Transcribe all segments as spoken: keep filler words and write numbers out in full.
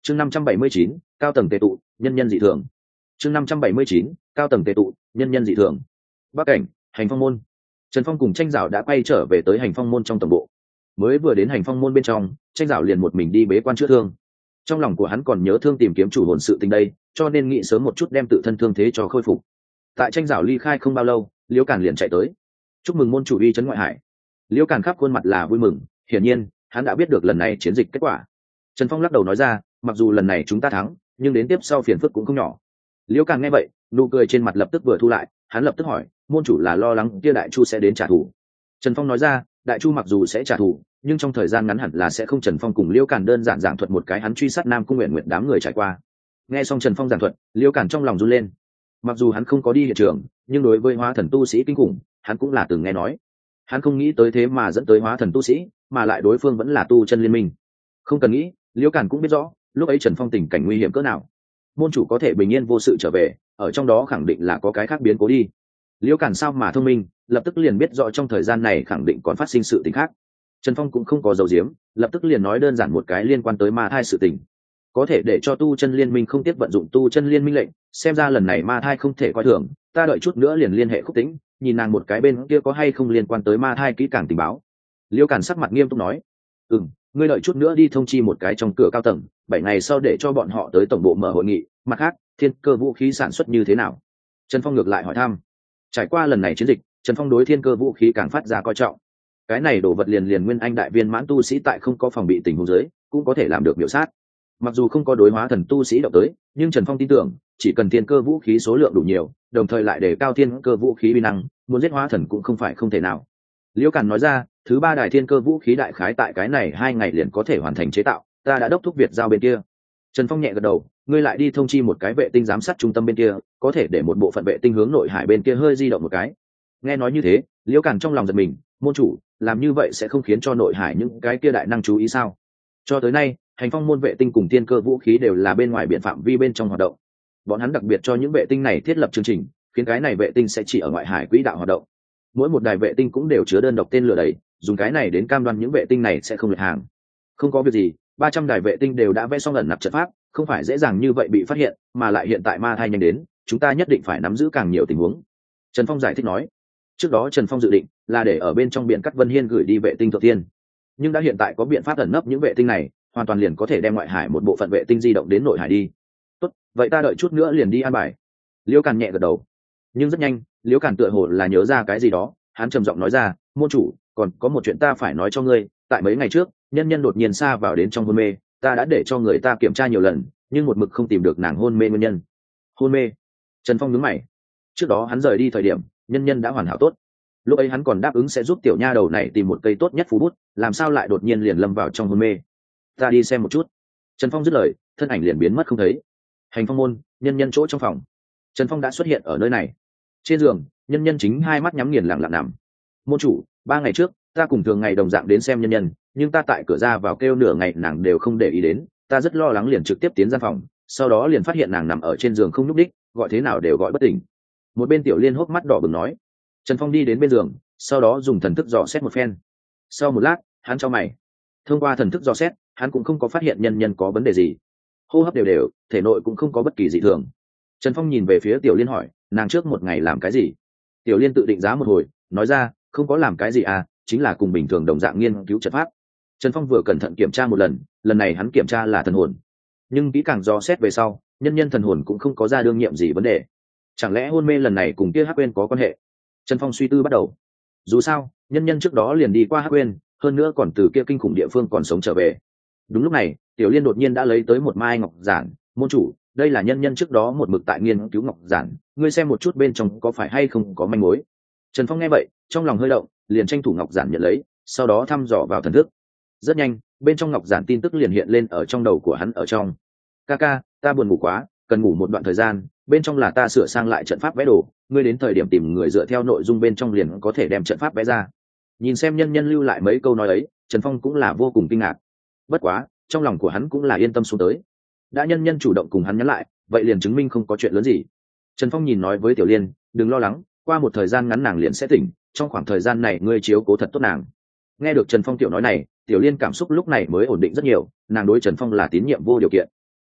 chương năm trăm bảy mươi chín, cao tầng tề tụ, nhân nhân dị thường. chương năm trăm bảy mươi chín, cao tầng tề tụ, nhân nhân dị thường. Bắc cảnh, hành phong môn. Trần Phong cùng Tranh Giảo đã quay trở về tới hành phong môn trong tổng bộ. Mới vừa đến hành phong môn bên trong, Tranh Giảo liền một mình đi bế quan chữa thương. Trong lòng của hắn còn nhớ thương tìm kiếm chủ hồn sự tình đây, cho nên nghĩ sớm một chút đem tự thân thương thế cho khôi phục. Tại Tranh Giảo ly khai không bao lâu, Liễu Càn liền chạy tới. Chúc mừng môn chủ uy trấn ngoại hải. Liễu Càn khắp khuôn mặt là vui mừng, hiển nhiên, hắn đã biết được lần này chiến dịch kết quả. Trần Phong lắc đầu nói ra, mặc dù lần này chúng ta thắng, nhưng đến tiếp sau phiền phức cũng không nhỏ. Liễu Càn nghe vậy, nụ cười trên mặt lập tức vừa thu lại, hắn lập tức hỏi, môn chủ là lo lắng kia Đại Chu sẽ đến trả thù. Trần Phong nói ra, Đại Chu mặc dù sẽ trả thù, nhưng trong thời gian ngắn hẳn là sẽ không. Trần Phong cùng Liễu Càn đơn giản giảng thuật một cái hắn truy sát Nam Cung Nguyện Nguyện đám người trải qua. Nghe xong Trần Phong giảng thuật, Liễu Càn trong lòng run lên. Mặc dù hắn không có đi hiện trường, nhưng đối với hóa thần tu sĩ kinh khủng, hắn cũng là từng nghe nói. Hắn không nghĩ tới thế mà dẫn tới hóa thần tu sĩ, mà lại đối phương vẫn là tu chân liên minh. Không cần nghĩ, Liễu Càn cũng biết rõ, lúc ấy Trần Phong tình cảnh nguy hiểm cỡ nào. Môn chủ có thể bình yên vô sự trở về, ở trong đó khẳng định là có cái khác biến cố đi. Liễu Càn sao mà thông minh, lập tức liền biết rõ trong thời gian này khẳng định còn phát sinh sự tình khác. Trần Phong cũng không có giấu giếm, lập tức liền nói đơn giản một cái liên quan tới ma thai sự tình. Có thể để cho tu chân liên minh không tiếp vận dụng tu chân liên minh lệnh, xem ra lần này ma thai không thể coi thường, ta đợi chút nữa liền liên hệ Khúc Tĩnh, nhìn nàng một cái bên kia có hay không liên quan tới ma thai kỹ càng tình báo. Liễu Càn sắc mặt nghiêm túc nói, ừm, ngươi đợi chút nữa đi thông chi một cái trong cửa cao tầng, bảy ngày sau để cho bọn họ tới tổng bộ mở hội nghị. Mặt khác, thiên cơ vũ khí sản xuất như thế nào? Trần Phong ngược lại hỏi thăm. Trải qua lần này chiến dịch, Trần Phong đối thiên cơ vũ khí càng phát ra coi trọng. Cái này đồ vật liền liền nguyên anh đại viên mãn tu sĩ tại không có phòng bị tình huống dưới, cũng có thể làm được miểu sát. Mặc dù không có đối hóa thần tu sĩ động tới, nhưng Trần Phong tin tưởng, chỉ cần thiên cơ vũ khí số lượng đủ nhiều, đồng thời lại để cao thiên cơ vũ khí uy năng, muốn giết hóa thần cũng không phải không thể nào. Liễu Càn nói ra, thứ ba đài thiên cơ vũ khí đại khái tại cái này hai ngày liền có thể hoàn thành chế tạo, ta đã đốc thúc Việt giao bên kia. Trần Phong nhẹ gật đầu, ngươi lại đi thông chi một cái vệ tinh giám sát trung tâm bên kia, có thể để một bộ phận vệ tinh hướng nội hải bên kia hơi di động một cái. Nghe nói như thế, Liễu Càn trong lòng giật mình, môn chủ, làm như vậy sẽ không khiến cho nội hải những cái kia đại năng chú ý sao? Cho tới nay, hành phong môn vệ tinh cùng thiên cơ vũ khí đều là bên ngoài biện phạm vi bên trong hoạt động. Bọn hắn đặc biệt cho những vệ tinh này thiết lập chương trình, khiến cái này vệ tinh sẽ chỉ ở ngoại hải quỹ đạo hoạt động. Mỗi một đài vệ tinh cũng đều chứa đơn độc tên lửa đầy, dùng cái này đến cam đoan những vệ tinh này sẽ không lệch hàng. Không có việc gì, ba trăm đài vệ tinh đều đã vẽ xong ẩn nặc trận pháp, không phải dễ dàng như vậy bị phát hiện, mà lại hiện tại ma thai nhanh đến, chúng ta nhất định phải nắm giữ càng nhiều tình huống. Trần Phong giải thích nói. Trước đó Trần Phong dự định là để ở bên trong biển Cát Vân Hiên gửi đi vệ tinh thượng tiên, nhưng đã hiện tại có biện pháp ẩn nấp những vệ tinh này, hoàn toàn liền có thể đem ngoại hải một bộ phận vệ tinh di động đến nội hải đi. Tốt, vậy ta đợi chút nữa liền đi an bài. Liễu Càn nhẹ gật đầu. Nhưng rất nhanh, Liễu Càn tựa hồ là nhớ ra cái gì đó, hắn trầm giọng nói ra, môn chủ, còn có một chuyện ta phải nói cho ngươi. Tại mấy ngày trước, nhân nhân đột nhiên sa vào đến trong hôn mê, ta đã để cho người ta kiểm tra nhiều lần, nhưng một mực không tìm được nàng hôn mê nguyên nhân. Hôn mê? Trần Phong nhướng mày. Trước đó hắn rời đi thời điểm, nhân nhân đã hoàn hảo tốt. Lúc ấy hắn còn đáp ứng sẽ giúp tiểu nha đầu này tìm một cây tốt nhất phú bút, làm sao lại đột nhiên liền lâm vào trong hôn mê? Ta đi xem một chút. Trần Phong dứt lời, thân ảnh liền biến mất không thấy. Hành phong môn, nhân nhân chỗ trong phòng. Trần Phong đã xuất hiện ở nơi này. Trên giường, nhân nhân chính hai mắt nhắm nghiền lặng lặng nằm. Môn chủ, ba ngày trước, ta cùng thường ngày đồng dạng đến xem nhân nhân, nhưng ta tại cửa ra vào kêu nửa ngày nàng đều không để ý đến, ta rất lo lắng liền trực tiếp tiến gian phòng, sau đó liền phát hiện nàng nằm ở trên giường không nhúc đích, gọi thế nào đều gọi bất tỉnh. Một bên Tiểu Liên hốc mắt đỏ bừng nói. Trần Phong đi đến bên giường, sau đó dùng thần thức dò xét một phen. Sau một lát, hắn chau mày. Thông qua thần thức dò xét, hắn cũng không có phát hiện nhân nhân có vấn đề gì. Hô hấp đều đều, thể nội cũng không có bất kỳ dị thường. Trần Phong nhìn về phía Tiểu Liên hỏi, nàng trước một ngày làm cái gì? Tiểu Liên tự định giá một hồi, nói ra, không có làm cái gì à, chính là cùng bình thường đồng dạng nghiên cứu trận pháp. Trần Phong vừa cẩn thận kiểm tra một lần, lần này hắn kiểm tra là thần hồn. Nhưng kỹ càng dò xét về sau, nhân nhân thần hồn cũng không có ra đương nhiệm gì vấn đề. Chẳng lẽ hôn mê lần này cùng kia Hắc Uyên có quan hệ? Trần Phong suy tư bắt đầu. Dù sao, nhân nhân trước đó liền đi qua Hắc Uyên, hơn nữa còn từ kia kinh khủng địa phương còn sống trở về. Đúng lúc này, Tiểu Liên đột nhiên đã lấy tới một mai ngọc giản, môn chủ, đây là nhân nhân trước đó một mực tại nghiên cứu ngọc giản, ngươi xem một chút bên trong có phải hay không có manh mối. Trần Phong nghe vậy, trong lòng hơi động, liền tranh thủ ngọc giản nhận lấy, sau đó thăm dò vào thần thức. Rất nhanh, bên trong ngọc giản tin tức liền hiện lên ở trong đầu của hắn ở trong. Kaka, ta buồn ngủ quá, cần ngủ một đoạn thời gian, bên trong là ta sửa sang lại trận pháp vẽ đồ, ngươi đến thời điểm tìm người dựa theo nội dung bên trong liền có thể đem trận pháp vẽ ra. Nhìn xem nhân nhân lưu lại mấy câu nói ấy, Trần Phong cũng là vô cùng kinh ngạc. Bất quá, trong lòng của hắn cũng là yên tâm xuống tới. Đã nhân nhân chủ động cùng hắn nhắn lại, vậy liền chứng minh không có chuyện lớn gì. Trần Phong nhìn nói với Tiểu Liên, đừng lo lắng, qua một thời gian ngắn nàng liền sẽ tỉnh, trong khoảng thời gian này ngươi chiếu cố thật tốt nàng. Nghe được Trần Phong tiểu nói này, Tiểu Liên cảm xúc lúc này mới ổn định rất nhiều, nàng đối Trần Phong là tín nhiệm vô điều kiện.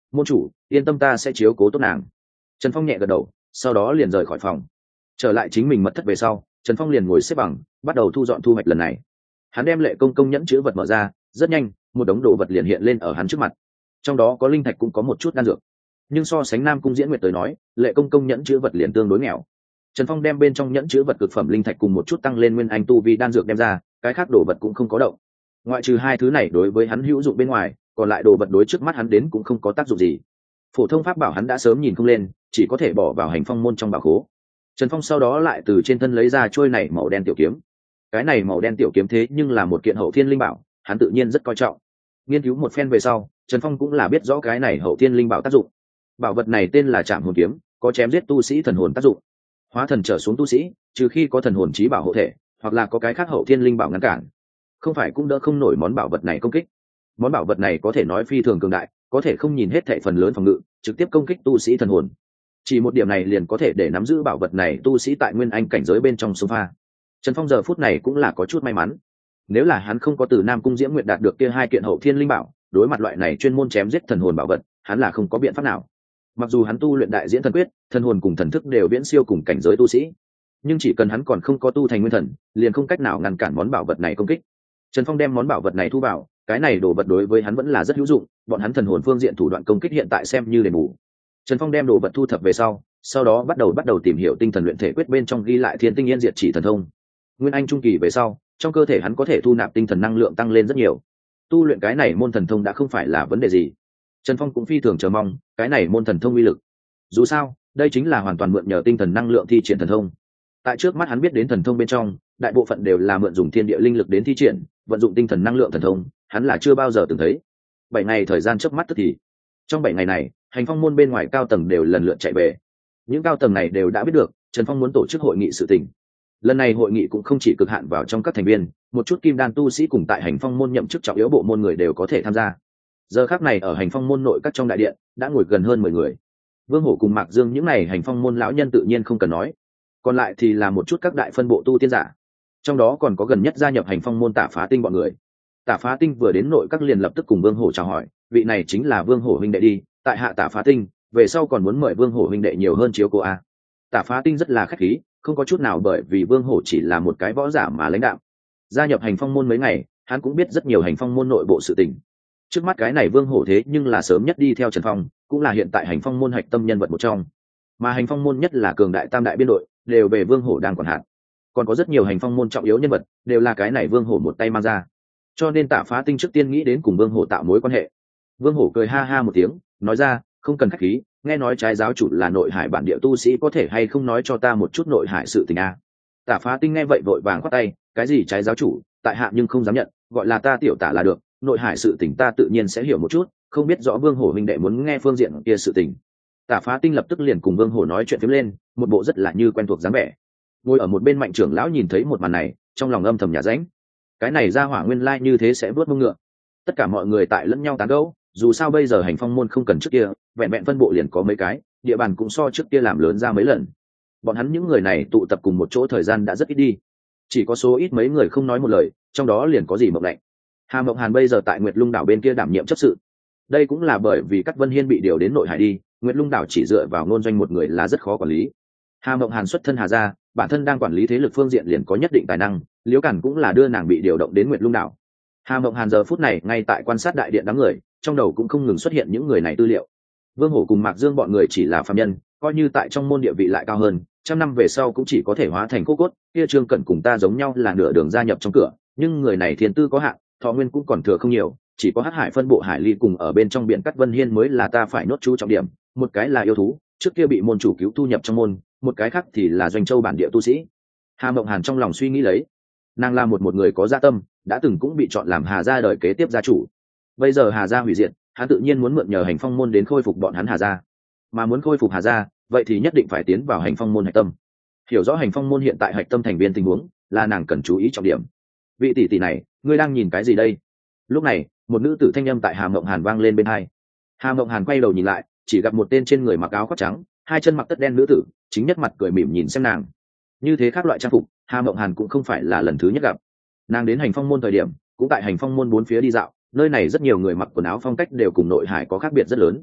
môn chủ yên tâm, ta sẽ chiếu cố tốt nàng. Trần Phong nhẹ gật đầu, sau đó liền rời khỏi phòng. Trở lại chính mình mật thất về sau, Trần Phong liền ngồi xếp bằng, bắt đầu thu dọn thu hoạch lần này. Hắn đem lệ công công nhẫn chữ vật mở ra, rất nhanh một đống đồ vật liền hiện lên ở hắn trước mặt. Trong đó có linh thạch, cũng có một chút đan dược, nhưng so sánh Nam Cung Diễn Nguyệt tới nói, lệ công công nhẫn chữ vật liền tương đối nghèo. Trần Phong đem bên trong nhẫn chữ vật cực phẩm linh thạch cùng một chút tăng lên nguyên anh tu vi đan dược đem ra, cái khác đồ vật cũng không có động. Ngoại trừ hai thứ này đối với hắn hữu dụng bên ngoài, còn lại đồ vật đối trước mắt hắn đến cũng không có tác dụng gì. Phổ thông pháp bảo hắn đã sớm nhìn không lên, chỉ có thể bỏ vào hành phong môn trong bảo khố. Trần Phong sau đó lại từ trên thân lấy ra trôi này màu đen tiểu kiếm. Cái này màu đen tiểu kiếm thế nhưng là một kiện hậu thiên linh bảo, hắn tự nhiên rất coi trọng. Nghiên cứu một phen về sau, Trần Phong cũng là biết rõ cái này hậu thiên linh bảo tác dụng. Bảo vật này tên là Trảm Hồn Kiếm, có chém giết tu sĩ thần hồn tác dụng. Hóa thần trở xuống tu sĩ, trừ khi có thần hồn chí bảo hộ thể, hoặc là có cái khác hậu thiên linh bảo ngăn cản, không phải cũng đỡ không nổi món bảo vật này công kích. Món bảo vật này có thể nói phi thường cường đại, có thể không nhìn hết thảy phần lớn phòng ngự, trực tiếp công kích tu sĩ thần hồn. Chỉ một điểm này liền có thể để nắm giữ bảo vật này tu sĩ tại nguyên anh cảnh giới bên trong sông pha. Trần Phong giờ phút này cũng là có chút may mắn. Nếu là hắn không có từ Nam Cung Diễm Nguyệt đạt được kia hai kiện hậu thiên linh bảo, đối mặt loại này chuyên môn chém giết thần hồn bảo vật, hắn là không có biện pháp nào. Mặc dù hắn tu luyện đại diễn thần quyết, thần hồn cùng thần thức đều viễn siêu cùng cảnh giới tu sĩ, nhưng chỉ cần hắn còn không có tu thành nguyên thần, liền không cách nào ngăn cản món bảo vật này công kích. Trần Phong đem món bảo vật này thu vào, cái này đồ vật đối với hắn vẫn là rất hữu dụng, bọn hắn thần hồn phương diện thủ đoạn công kích hiện tại xem như đền bù. Trần Phong đem đồ vật thu thập về sau, sau đó bắt đầu bắt đầu tìm hiểu tinh thần luyện thể quyết bên trong ghi lại thiên tinh yên diệt chỉ thần thông. Nguyên anh trung kỳ về sau, trong cơ thể hắn có thể thu nạp tinh thần năng lượng tăng lên rất nhiều. Tu luyện cái này môn thần thông đã không phải là vấn đề gì. Trần Phong cũng phi thường chờ mong cái này môn thần thông uy lực. Dù sao, đây chính là hoàn toàn mượn nhờ tinh thần năng lượng thi triển thần thông. Tại trước mắt hắn biết đến thần thông bên trong, đại bộ phận đều là mượn dùng thiên địa linh lực đến thi triển, vận dụng tinh thần năng lượng thần thông, hắn là chưa bao giờ từng thấy. Bảy ngày thời gian chớp mắt tức thì. Trong bảy ngày này, hành phong môn bên ngoài cao tầng đều lần lượt chạy về. Những cao tầng này đều đã biết được Trần Phong muốn tổ chức hội nghị sự tình. Lần này hội nghị cũng không chỉ cực hạn vào trong các thành viên, một chút kim đan tu sĩ cùng tại hành phong môn nhậm chức trọng yếu bộ môn người đều có thể tham gia. Giờ khắc này ở hành phong môn nội các trong đại điện đã ngồi gần hơn mười người. Vương Hổ cùng Mạc Dương những này hành phong môn lão nhân tự nhiên không cần nói, còn lại thì là một chút các đại phân bộ tu tiên giả, trong đó còn có gần nhất gia nhập hành phong môn Tả Phá Tinh bọn người. Tả Phá Tinh vừa đến nội các liền lập tức cùng Vương Hổ chào hỏi, vị này chính là Vương Hổ huynh đệ đi, tại hạ Tả Phá Tinh, về sau còn muốn mời Vương Hổ huynh đệ nhiều hơn chiếu cố a. Tả Phá Tinh rất là khách khí, không có chút nào bởi vì Vương Hổ chỉ là một cái võ giả mà lãnh đạo. Gia nhập hành phong môn mấy ngày, hắn cũng biết rất nhiều hành phong môn nội bộ sự tình. Trước mắt cái này Vương Hổ thế nhưng là sớm nhất đi theo Trần Phong, cũng là hiện tại hành phong môn hạch tâm nhân vật một trong, mà hành phong môn nhất là cường đại tam đại biên đội đều về Vương Hổ đang quản hạt. Còn có rất nhiều hành phong môn trọng yếu nhân vật đều là cái này Vương Hổ một tay mang ra, cho nên Tả Phá Tinh trước tiên nghĩ đến cùng Vương Hổ tạo mối quan hệ. Vương Hổ cười ha ha một tiếng, nói ra, không cần khách khí, nghe nói trái giáo chủ là nội hải bản địa tu sĩ, có thể hay không nói cho ta một chút nội hải sự tình a? Tả Phá Tinh nghe vậy vội vàng khoát tay, cái gì trái giáo chủ, tại hạ nhưng không dám nhận, gọi là ta tiểu Tả là được, nội hải sự tình ta tự nhiên sẽ hiểu một chút, không biết rõ Vương Hổ huynh đệ muốn nghe phương diện kia sự tình. Tả Phá Tinh lập tức liền cùng Vương Hổ nói chuyện phiếm lên, một bộ rất là như quen thuộc dáng vẻ. Ngồi ở một bên Mạnh trưởng lão nhìn thấy một màn này, trong lòng âm thầm nhà ránh, cái này ra hỏa nguyên lai like như thế sẽ vớt mông ngựa. Tất cả mọi người tại lẫn nhau tán gẫu, dù sao bây giờ hành phong môn không cần trước kia, vẹn vẹn phân bộ liền có mấy cái, địa bàn cũng so trước kia làm lớn ra mấy lần. Bọn hắn những người này tụ tập cùng một chỗ thời gian đã rất ít đi, chỉ có số ít mấy người không nói một lời, trong đó liền có gì Mộng Lạnh. Hà Mộng Hàn bây giờ tại Nguyệt Lung đảo bên kia đảm nhiệm chấp sự. Đây cũng là bởi vì Cát Vân Hiên bị điều đến nội hải đi, Nguyệt Lung đảo chỉ dựa vào Ngôn Doanh một người là rất khó quản lý. Hà Mộng Hàn xuất thân Hà gia, bản thân đang quản lý thế lực phương diện liền có nhất định tài năng, Liễu Cản cũng là đưa nàng bị điều động đến Nguyệt Lung đảo. Hà Mộng Hàn giờ phút này ngay tại quan sát đại điện đám người, trong đầu cũng không ngừng xuất hiện những người này tư liệu. Vương Hổ cùng Mạc Dương bọn người chỉ là phàm nhân, coi như tại trong môn địa vị lại cao hơn, trăm năm về sau cũng chỉ có thể hóa thành khô cốt. Kia Trương Cẩn cùng ta giống nhau là nửa đường gia nhập trong cửa, nhưng người này thiên tư có hạn, thọ nguyên cũng còn thừa không nhiều, chỉ có Hắc Hải phân bộ Hải Ly cùng ở bên trong biển Cát Vân Hiên mới là ta phải nốt chú trọng điểm. Một cái là yêu thú, trước kia bị môn chủ cứu thu nhập trong môn, một cái khác thì là Doanh Châu bản địa tu sĩ. Hà Mộng Hàn trong lòng suy nghĩ lấy, nàng là một một người có dạ tâm, đã từng cũng bị chọn làm Hà gia đời kế tiếp gia chủ. Bây giờ Hà gia hủy diệt, hắn tự nhiên muốn mượn nhờ hành phong môn đến khôi phục bọn hắn Hà gia. Mà muốn khôi phục Hà gia, vậy thì nhất định phải tiến vào hành phong môn hạch tâm. Hiểu rõ hành phong môn hiện tại hạch tâm thành viên tình huống, là nàng cần chú ý trọng điểm. Vị tỷ tỷ này, ngươi đang nhìn cái gì đây? Lúc này, một nữ tử thanh âm tại Hà Mộng Hàn vang lên bên tai. Hà Mộng Hàn quay đầu nhìn lại, chỉ gặp một tên trên người mặc áo khoác trắng, hai chân mặc tất đen nữ tử, chính nhất mặt cười mỉm nhìn xem nàng. Như thế khác loại trang phục, Hà Mộng Hàn cũng không phải là lần thứ nhất gặp. Nàng đến hành phong môn thời điểm, cũng tại hành phong môn bốn phía đi dạo, nơi này rất nhiều người mặc quần áo phong cách đều cùng nội hải có khác biệt rất lớn.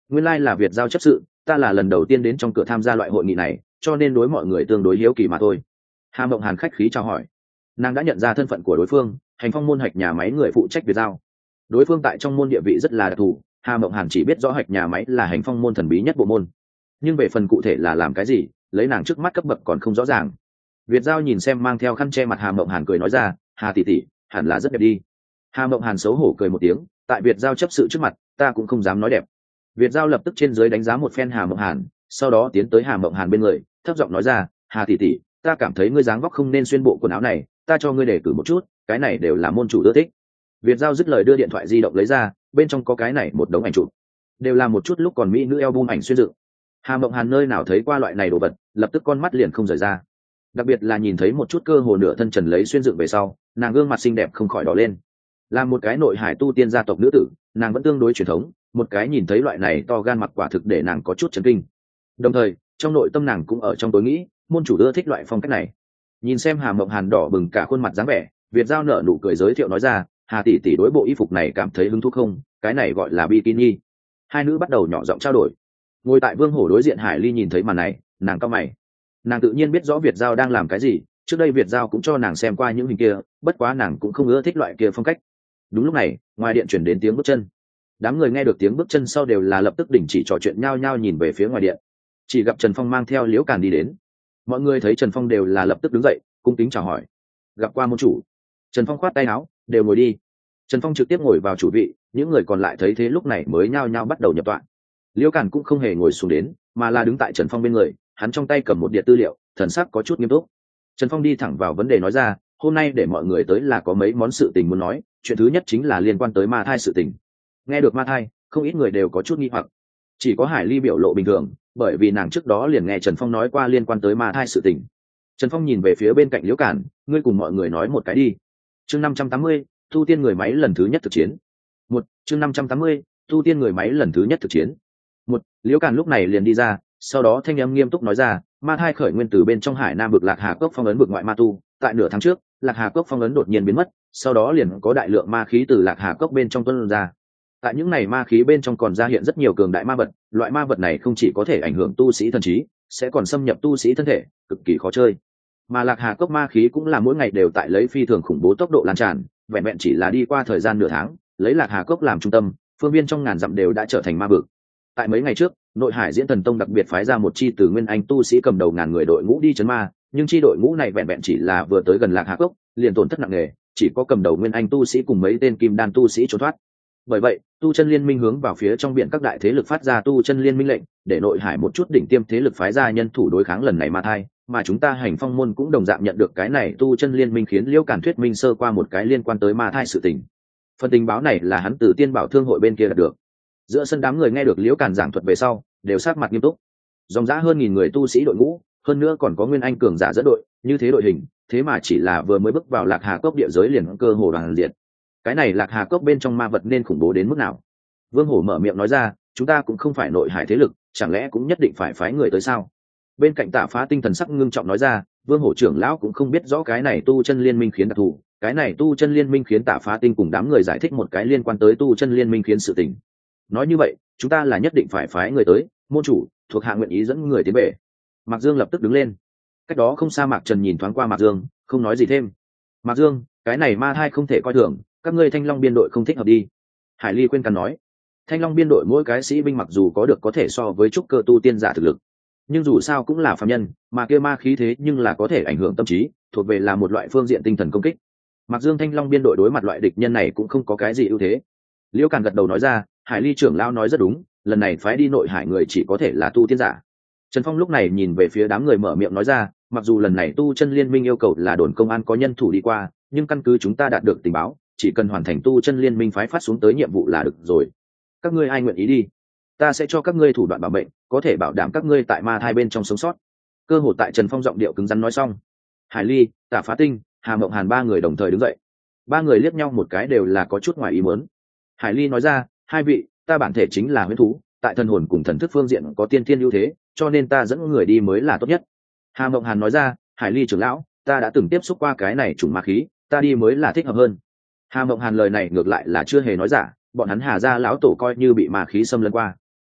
nguyên lai là Việt giao chấp sự, ta là lần đầu tiên đến trong cửa tham gia loại hội nghị này, cho nên đối mọi người tương đối hiếu kỳ mà thôi. Hà Mộng Hàn khách khí chào hỏi. Nàng đã nhận ra thân phận của đối phương, hành phong môn hạch nhà máy người phụ trách Việt giao. Đối phương tại trong môn địa vị rất là đặc thù, Hà Mộng Hàn chỉ biết rõ hạch nhà máy là hành phong môn thần bí nhất bộ môn, nhưng về phần cụ thể là làm cái gì, lấy nàng trước mắt cấp bậc còn không rõ ràng. Việt giao nhìn xem mang theo khăn che mặt Hà Mộng Hàn cười nói ra, Hà tỷ tỷ hẳn là rất đẹp đi. Hà Mộng Hàn xấu hổ cười một tiếng, tại Việt giao chấp sự trước mặt ta cũng không dám nói đẹp. Việt giao lập tức trên dưới đánh giá một phen Hà Mộng Hàn, sau đó tiến tới Hà Mộng Hàn bên người thấp giọng nói ra, Hà tỷ tỷ ta cảm thấy ngươi dáng vóc không nên xuyên bộ quần áo này, ta cho ngươi đề cử một chút, cái này đều là môn chủ ưa thích. Việt giao dứt lời đưa điện thoại di động lấy ra, bên trong có cái này một đống ảnh chụp, đều là một chút lúc còn mỹ nữ album ảnh xuyên dựng. Hà Mộng Hàn nơi nào thấy qua loại này đồ vật, lập tức con mắt liền không rời ra, đặc biệt là nhìn thấy một chút cơ hồ nửa thân trần lấy xuyên dựng về sau, nàng gương mặt xinh đẹp không khỏi đỏ lên. Là một cái nội hải tu tiên gia tộc nữ tử, nàng vẫn tương đối truyền thống, một cái nhìn thấy loại này to gan mặc quả thực để nàng có chút chấn kinh. Đồng thời trong nội tâm nàng cũng ở trong tối nghĩ, môn chủ ưa thích loại phong cách này. Nhìn xem Hà Mộng Hàn đỏ bừng cả khuôn mặt dáng vẻ, Việt giao nở nụ cười giới thiệu nói ra, Hà tỷ tỷ đối bộ y phục này cảm thấy hứng thú không, cái này gọi là bikini. Hai nữ bắt đầu nhỏ giọng trao đổi. Ngồi tại Vương Hổ đối diện Hải Ly nhìn thấy màn này, nàng cau mày. Nàng tự nhiên biết rõ Việt giao đang làm cái gì, trước đây Việt giao cũng cho nàng xem qua những hình kia, bất quá nàng cũng không ưa thích loại kia phong cách. Đúng lúc này ngoài điện chuyển đến tiếng bước chân. Đám người nghe được tiếng bước chân sau đều là lập tức đình chỉ trò chuyện, nhao nhao nhìn về phía ngoài điện. Chỉ gặp Trần Phong mang theo Liễu Càn đi đến. Mọi người thấy Trần Phong đều là lập tức đứng dậy cung kính chào hỏi. Gặp qua môn chủ. Trần Phong khoát tay áo, đều ngồi đi. Trần Phong trực tiếp ngồi vào chủ vị, những người còn lại thấy thế lúc này mới nhao nhao bắt đầu nhập tọa. Liễu Càn cũng không hề ngồi xuống đến, mà là đứng tại Trần Phong bên người, hắn trong tay cầm một điện tư liệu, thần sắc có chút nghiêm túc. Trần Phong đi thẳng vào vấn đề nói ra, hôm nay để mọi người tới là có mấy món sự tình muốn nói, chuyện thứ nhất chính là liên quan tới ma thai sự tình. Nghe được ma thai, không ít người đều có chút nghi hoặc, chỉ có Hải Ly biểu lộ bình thường, bởi vì nàng trước đó liền nghe Trần Phong nói qua liên quan tới ma thai sự tình. Trần Phong nhìn về phía bên cạnh Liễu Càn, ngươi cùng mọi người nói một cái đi. Chương năm trăm tám mươi, tu tiên người máy lần thứ nhất thực chiến. Một, chương năm trăm tám mươi, tu tiên người máy lần thứ nhất thực chiến. Một, Liễu Càn lúc này liền đi ra, sau đó thanh âm nghiêm túc nói ra, ma thai khởi nguyên từ bên trong Hải Nam vực Lạc Hà Cốc phong ấn vực ngoại ma tu, tại nửa tháng trước, Lạc Hà Cốc phong ấn đột nhiên biến mất, sau đó liền có đại lượng ma khí từ Lạc Hà Cốc bên trong tuôn ra. Tại những này ma khí bên trong còn ra hiện rất nhiều cường đại ma vật, loại ma vật này không chỉ có thể ảnh hưởng tu sĩ thần trí, sẽ còn xâm nhập tu sĩ thân thể, cực kỳ khó chơi. Mà Lạc Hà Cốc ma khí cũng là mỗi ngày đều tại lấy phi thường khủng bố tốc độ lan tràn, vẹn vẹn chỉ là đi qua thời gian nửa tháng, lấy Lạc Hà Cốc làm trung tâm, phương viên trong ngàn dặm đều đã trở thành ma vực. Tại mấy ngày trước, Nội Hải Diễn Thần Tông đặc biệt phái ra một chi từ nguyên anh tu sĩ cầm đầu ngàn người đội ngũ đi trấn ma, nhưng chi đội ngũ này vẹn vẹn chỉ là vừa tới gần Lạc Hà Cốc, liền tổn thất nặng nề, chỉ có cầm đầu nguyên anh tu sĩ cùng mấy tên kim đan tu sĩ trốn thoát. Bởi vậy, tu chân liên minh hướng vào phía trong biển các đại thế lực phát ra tu chân liên minh lệnh, để Nội Hải một chút đỉnh tiêm thế lực phái ra nhân thủ đối kháng lần này ma thai, mà chúng ta Hành Phong môn cũng đồng dạng nhận được cái này tu chân liên minh, khiến Liễu Càn thuyết minh sơ qua một cái liên quan tới ma thai sự tình. Phần tình báo này là hắn từ Tiên Bảo Thương hội bên kia đạt được. Giữa sân đám người nghe được Liễu Càn giảng thuật về sau, đều sát mặt nghiêm túc. Dòng dã hơn nghìn người tu sĩ đội ngũ, hơn nữa còn có nguyên anh cường giả dẫn đội, như thế đội hình, thế mà chỉ là vừa mới bước vào Lạc Hà Cốc địa giới liền cơ hồ đoàn diệt. Cái này Lạc Hà Cốc bên trong ma vật nên khủng bố đến mức nào? Vương Hổ mở miệng nói ra, chúng ta cũng không phải Nội Hải thế lực, chẳng lẽ cũng nhất định phải phái người tới sao? Bên cạnh Tạ Phá tinh thần sắc ngưng trọng nói ra, Vương Hổ trưởng lão cũng không biết rõ cái này tu chân liên minh khiến đặc thù, cái này tu chân liên minh khiến Tạ Phá tinh cùng đám người giải thích một cái liên quan tới tu chân liên minh khiến sự tình. Nói như vậy, chúng ta là nhất định phải phái người tới, môn chủ, thuộc hạ nguyện ý dẫn người tiến về. Mạc Dương lập tức đứng lên. Cách đó không xa Mạc Trần nhìn thoáng qua Mạc Dương, không nói gì thêm. Mạc Dương, cái này ma thai không thể coi thường, các ngươi Thanh Long biên đội không thích hợp đi. Hải Ly khuyên can nói. Thanh Long biên đội mỗi cái sĩ binh mặc dù có được có thể so với trúc cơ tu tiên giả thực lực, nhưng dù sao cũng là phàm nhân, mà kia ma khí thế nhưng là có thể ảnh hưởng tâm trí, thuộc về là một loại phương diện tinh thần công kích. Mạc Dương Thanh Long biên đội đối mặt loại địch nhân này cũng không có cái gì ưu thế. Liễu Càn gật đầu nói ra, Hải Ly trưởng lão nói rất đúng, lần này phái đi Nội Hải người chỉ có thể là tu tiên giả. Trần Phong lúc này nhìn về phía đám người mở miệng nói ra, mặc dù lần này tu chân liên minh yêu cầu là đồn công an có nhân thủ đi qua, nhưng căn cứ chúng ta đạt được tình báo, chỉ cần hoàn thành tu chân liên minh phái phát xuống tới nhiệm vụ là được rồi. Các ngươi ai nguyện ý đi, ta sẽ cho các ngươi thủ đoạn bảo mệnh, có thể bảo đảm các ngươi tại ma thai bên trong sống sót. Cơ hội tại Trần Phong giọng điệu cứng rắn nói xong, Hải Ly, Tạ Phá Tinh, Hà Mộng Hàn ba người đồng thời đứng dậy. Ba người liếc nhau một cái đều là có chút ngoài ý muốn. Hải Ly nói ra, hai vị, ta bản thể chính là huyễn thú, tại thần hồn cùng thần thức phương diện có tiên thiên ưu thế, cho nên ta dẫn người đi mới là tốt nhất. Hà Mộng Hàn nói ra, Hải Ly trưởng lão, ta đã từng tiếp xúc qua cái này chủng ma khí, ta đi mới là thích hợp hơn. Hà Mộng Hàn lời này ngược lại là chưa hề nói giả, bọn hắn Hà gia lão tổ coi như bị ma khí xâm lấn qua.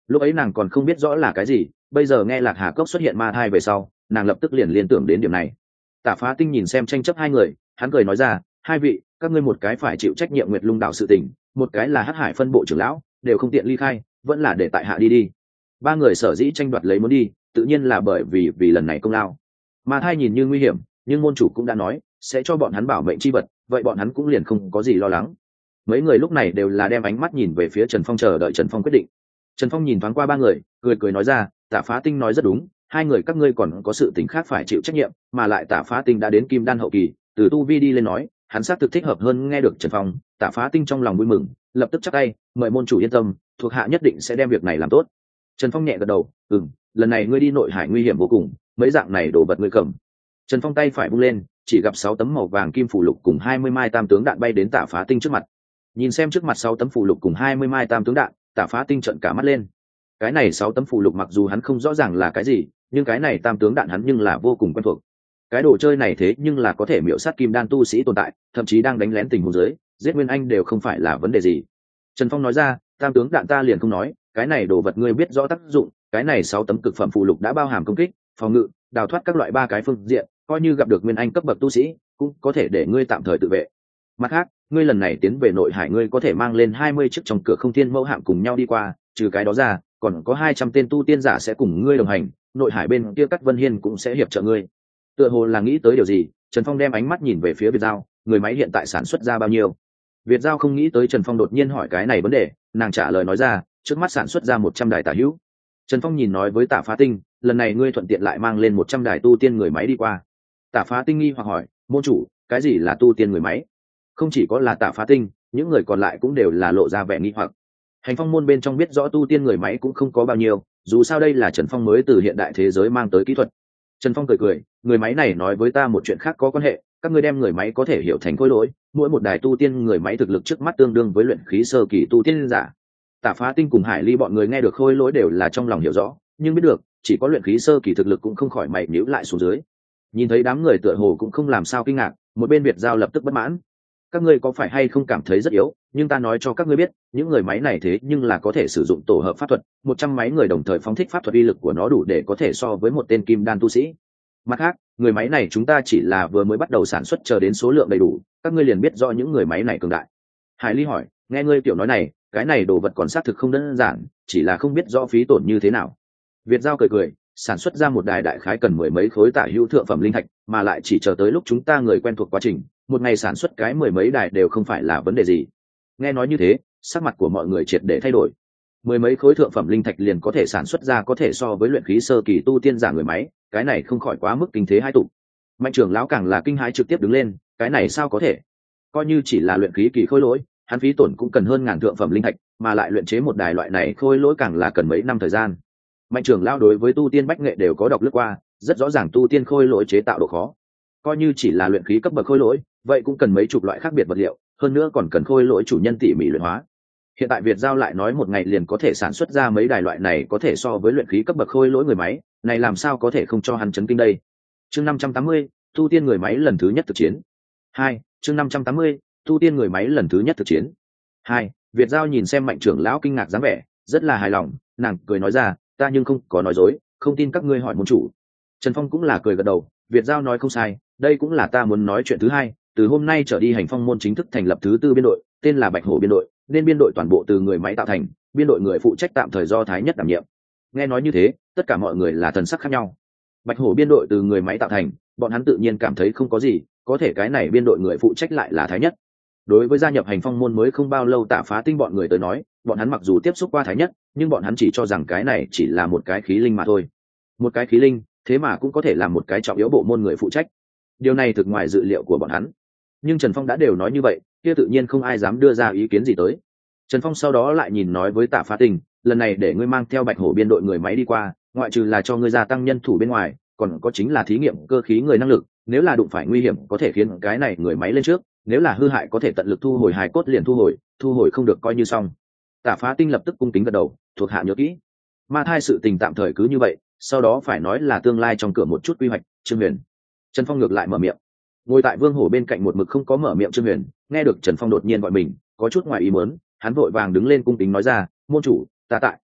lúc ấy nàng còn không biết rõ là cái gì, bây giờ nghe lạc hà cốc xuất hiện ma thai về sau, nàng lập tức liền liên tưởng đến điểm này. Tả Phá Tinh nhìn xem tranh chấp hai người, hắn cười nói ra, hai vị, các ngươi một cái phải chịu trách nhiệm Nguyệt Lung đảo sự tình, một cái là Hắc Hải phân bộ trưởng lão, đều không tiện ly khai, vẫn là để tại hạ đi đi. Ba người sở dĩ tranh đoạt lấy muốn đi, tự nhiên là bởi vì vì lần này công lao. Ma thai nhìn như nguy hiểm, nhưng môn chủ cũng đã nói sẽ cho bọn hắn bảo mệnh chi vật, vậy bọn hắn cũng liền không có gì lo lắng. Mấy người lúc này đều là đem ánh mắt nhìn về phía Trần Phong, chờ đợi Trần Phong quyết định. Trần Phong nhìn thoáng qua ba người, cười cười nói ra, Tả Phá Tinh nói rất đúng, hai người các ngươi còn có sự tình khác phải chịu trách nhiệm, mà lại Tả Phá Tinh đã đến kim đan hậu kỳ, từ tu vi đi lên nói, hắn xác thực thích hợp hơn. Nghe được Trần Phong, Tả Phá Tinh trong lòng vui mừng, lập tức chắp tay, mời môn chủ yên tâm, thuộc hạ nhất định sẽ đem việc này làm tốt. Trần Phong nhẹ gật đầu, ừm, lần này ngươi đi nội hải nguy hiểm vô cùng, mấy dạng này đồ vật ngươi cầm. Trần Phong tay phải vung lên, chỉ gặp sáu tấm màu vàng kim phù lục cùng hai mươi mai tam tướng đạn bay đến Tả Phá Tinh trước mặt. Nhìn xem trước mặt sáu tấm phù lục cùng hai mươi mai tam tướng đạn, Tả Phá Tinh trợn cả mắt lên. Cái này sáu tấm phù lục mặc dù hắn không rõ ràng là cái gì, nhưng cái này tam tướng đạn hắn nhưng là vô cùng quen thuộc. Cái đồ chơi này thế nhưng là có thể miểu sát kim đan tu sĩ tồn tại, thậm chí đang đánh lén tình huống dưới, giết Nguyên Anh đều không phải là vấn đề gì. Trần Phong nói ra, tam tướng đạn ta liền không nói, cái này đồ vật ngươi biết rõ tác dụng, cái này sáu tấm cực phẩm phù lục đã bao hàm công kích, phòng ngự, đào thoát các loại ba cái phương diện, coi như gặp được Nguyên Anh cấp bậc tu sĩ, cũng có thể để ngươi tạm thời tự vệ. Mặt khác, ngươi lần này tiến về nội hải, ngươi có thể mang lên hai mươi chiếc trong cửa không thiên mẫu hạm cùng nhau đi qua, trừ cái đó ra, còn có hai trăm tên tu tiên giả sẽ cùng ngươi đồng hành, nội hải bên kia Cát Vân Hiên cũng sẽ hiệp trợ ngươi. Tựa hồ là nghĩ tới điều gì, Trần Phong đem ánh mắt nhìn về phía Việt Giao, người máy hiện tại sản xuất ra bao nhiêu? Việt Giao không nghĩ tới Trần Phong đột nhiên hỏi cái này vấn đề, nàng trả lời nói ra, trước mắt sản xuất ra một trăm đài tả hữu. Trần Phong nhìn nói với Tả Phá Tinh, lần này ngươi thuận tiện lại mang lên một trăm đài tu tiên người máy đi qua. Tả Phá Tinh nghi hoặc hỏi, môn chủ, cái gì là tu tiên người máy? Không chỉ có là Tả Phá Tinh, những người còn lại cũng đều là lộ ra vẻ nghi hoặc. Hành Phong môn bên trong biết rõ tu tiên người máy cũng không có bao nhiêu, dù sao đây là Trần Phong mới từ hiện đại thế giới mang tới kỹ thuật. Trần Phong cười cười, người máy này nói với ta một chuyện khác có quan hệ, các ngươi đem người máy có thể hiểu thành khối lỗi, mỗi một đài tu tiên người máy thực lực trước mắt tương đương với luyện khí sơ kỳ tu tiên giả. Tả Phá Tinh cùng Hải Ly bọn người nghe được khối lỗi đều là trong lòng hiểu rõ, nhưng biết được chỉ có luyện khí sơ kỳ thực lực cũng không khỏi mày nhíu lại xuống dưới. Nhìn thấy đám người tựa hồ cũng không làm sao kinh ngạc, một bên Việt Giao lập tức bất mãn. Các ngươi có phải hay không cảm thấy rất yếu, nhưng ta nói cho các ngươi biết, những người máy này thế nhưng là có thể sử dụng tổ hợp pháp thuật, một trăm máy người đồng thời phóng thích pháp thuật, uy lực của nó đủ để có thể so với một tên kim đan tu sĩ. Mặt khác, người máy này chúng ta chỉ là vừa mới bắt đầu sản xuất, chờ đến số lượng đầy đủ, các ngươi liền biết rõ những người máy này cường đại. Hải Ly hỏi, nghe ngươi tiểu nói này, cái này đồ vật còn xác thực không đơn giản, chỉ là không biết rõ phí tổn như thế nào. Việt Giao cười cười, sản xuất ra một đài đại khái cần mười mấy khối tả hữu thượng phẩm linh thạch, mà lại chỉ chờ tới lúc chúng ta người quen thuộc quá trình, một ngày sản xuất cái mười mấy đài đều không phải là vấn đề gì. Nghe nói như thế, sắc mặt của mọi người triệt để thay đổi. Mười mấy khối thượng phẩm linh thạch liền có thể sản xuất ra có thể so với luyện khí sơ kỳ tu tiên giả người máy, cái này không khỏi quá mức kinh thế hai tụ. Mạnh trưởng lão càng là kinh hãi trực tiếp đứng lên, cái này sao có thể? Coi như chỉ là luyện khí kỳ khôi lỗi, hắn phí tổn cũng cần hơn ngàn thượng phẩm linh thạch, mà lại luyện chế một đài loại này khôi lỗi càng là cần mấy năm thời gian. Mạnh trưởng lão đối với tu tiên bách nghệ đều có đọc lướt qua, rất rõ ràng tu tiên khôi lỗi chế tạo độ khó. Coi như chỉ là luyện khí cấp bậc khôi lỗi, vậy cũng cần mấy chục loại khác biệt vật liệu, hơn nữa còn cần khôi lỗi chủ nhân tỉ mỉ luyện hóa. Hiện tại Việt Giao lại nói một ngày liền có thể sản xuất ra mấy đài loại này có thể so với luyện khí cấp bậc khôi lỗi người máy, này làm sao có thể không cho hắn chấn kinh đây. Chương năm trăm tám mươi, tu tiên người máy lần thứ nhất thực chiến. Hai, chương năm trăm tám mươi, tu tiên người máy lần thứ nhất thực chiến. Hai, Việt Giao nhìn xem Mạnh trưởng lão kinh ngạc dáng vẻ, rất là hài lòng, nàng cười nói ra, ta nhưng không có nói dối, không tin các ngươi hỏi môn chủ. Trần Phong cũng là cười gật đầu, Việt Giao nói không sai, đây cũng là ta muốn nói chuyện thứ hai, từ hôm nay trở đi Hành Phong môn chính thức thành lập thứ tư biên đội, tên là Bạch Hổ biên đội, nên biên đội toàn bộ từ người máy tạo thành, biên đội người phụ trách tạm thời do Thái Nhất đảm nhiệm. Nghe nói như thế, tất cả mọi người là thần sắc khác nhau. Bạch Hổ biên đội từ người máy tạo thành, bọn hắn tự nhiên cảm thấy không có gì, có thể cái này biên đội người phụ trách lại là Thái Nhất. Đối với gia nhập Hành Phong môn mới không bao lâu Tạ Phá Tinh bọn người tới nói, bọn hắn mặc dù tiếp xúc qua Thái Nhất, nhưng bọn hắn chỉ cho rằng cái này chỉ là một cái khí linh mà thôi. Một cái khí linh, thế mà cũng có thể làm một cái trọng yếu bộ môn người phụ trách. Điều này thực ngoài dự liệu của bọn hắn. Nhưng Trần Phong đã đều nói như vậy, kia tự nhiên không ai dám đưa ra ý kiến gì tới. Trần Phong sau đó lại nhìn nói với Tạ Phá Tinh, lần này để ngươi mang theo Bạch Hổ biên đội người máy đi qua, ngoại trừ là cho ngươi gia tăng nhân thủ bên ngoài, còn có chính là thí nghiệm cơ khí người năng lực, nếu là đụng phải nguy hiểm có thể khiến cái này người máy lên trước, nếu là hư hại có thể tận lực thu hồi hài cốt liền thu hồi, thu hồi không được coi như xong. Tạ Phá Tinh lập tức cung kính gật đầu, thuộc hạ nhớ kỹ. Ma thai sự tình tạm thời cứ như vậy, sau đó phải nói là tương lai trong cửa một chút quy hoạch. Trương Huyền. Trần Phong ngược lại mở miệng. Ngồi tại Vương Hổ bên cạnh một mực không có mở miệng Trương Huyền, nghe được Trần Phong đột nhiên gọi mình, có chút ngoài ý muốn, hắn vội vàng đứng lên cung kính nói ra, môn chủ, ta tại.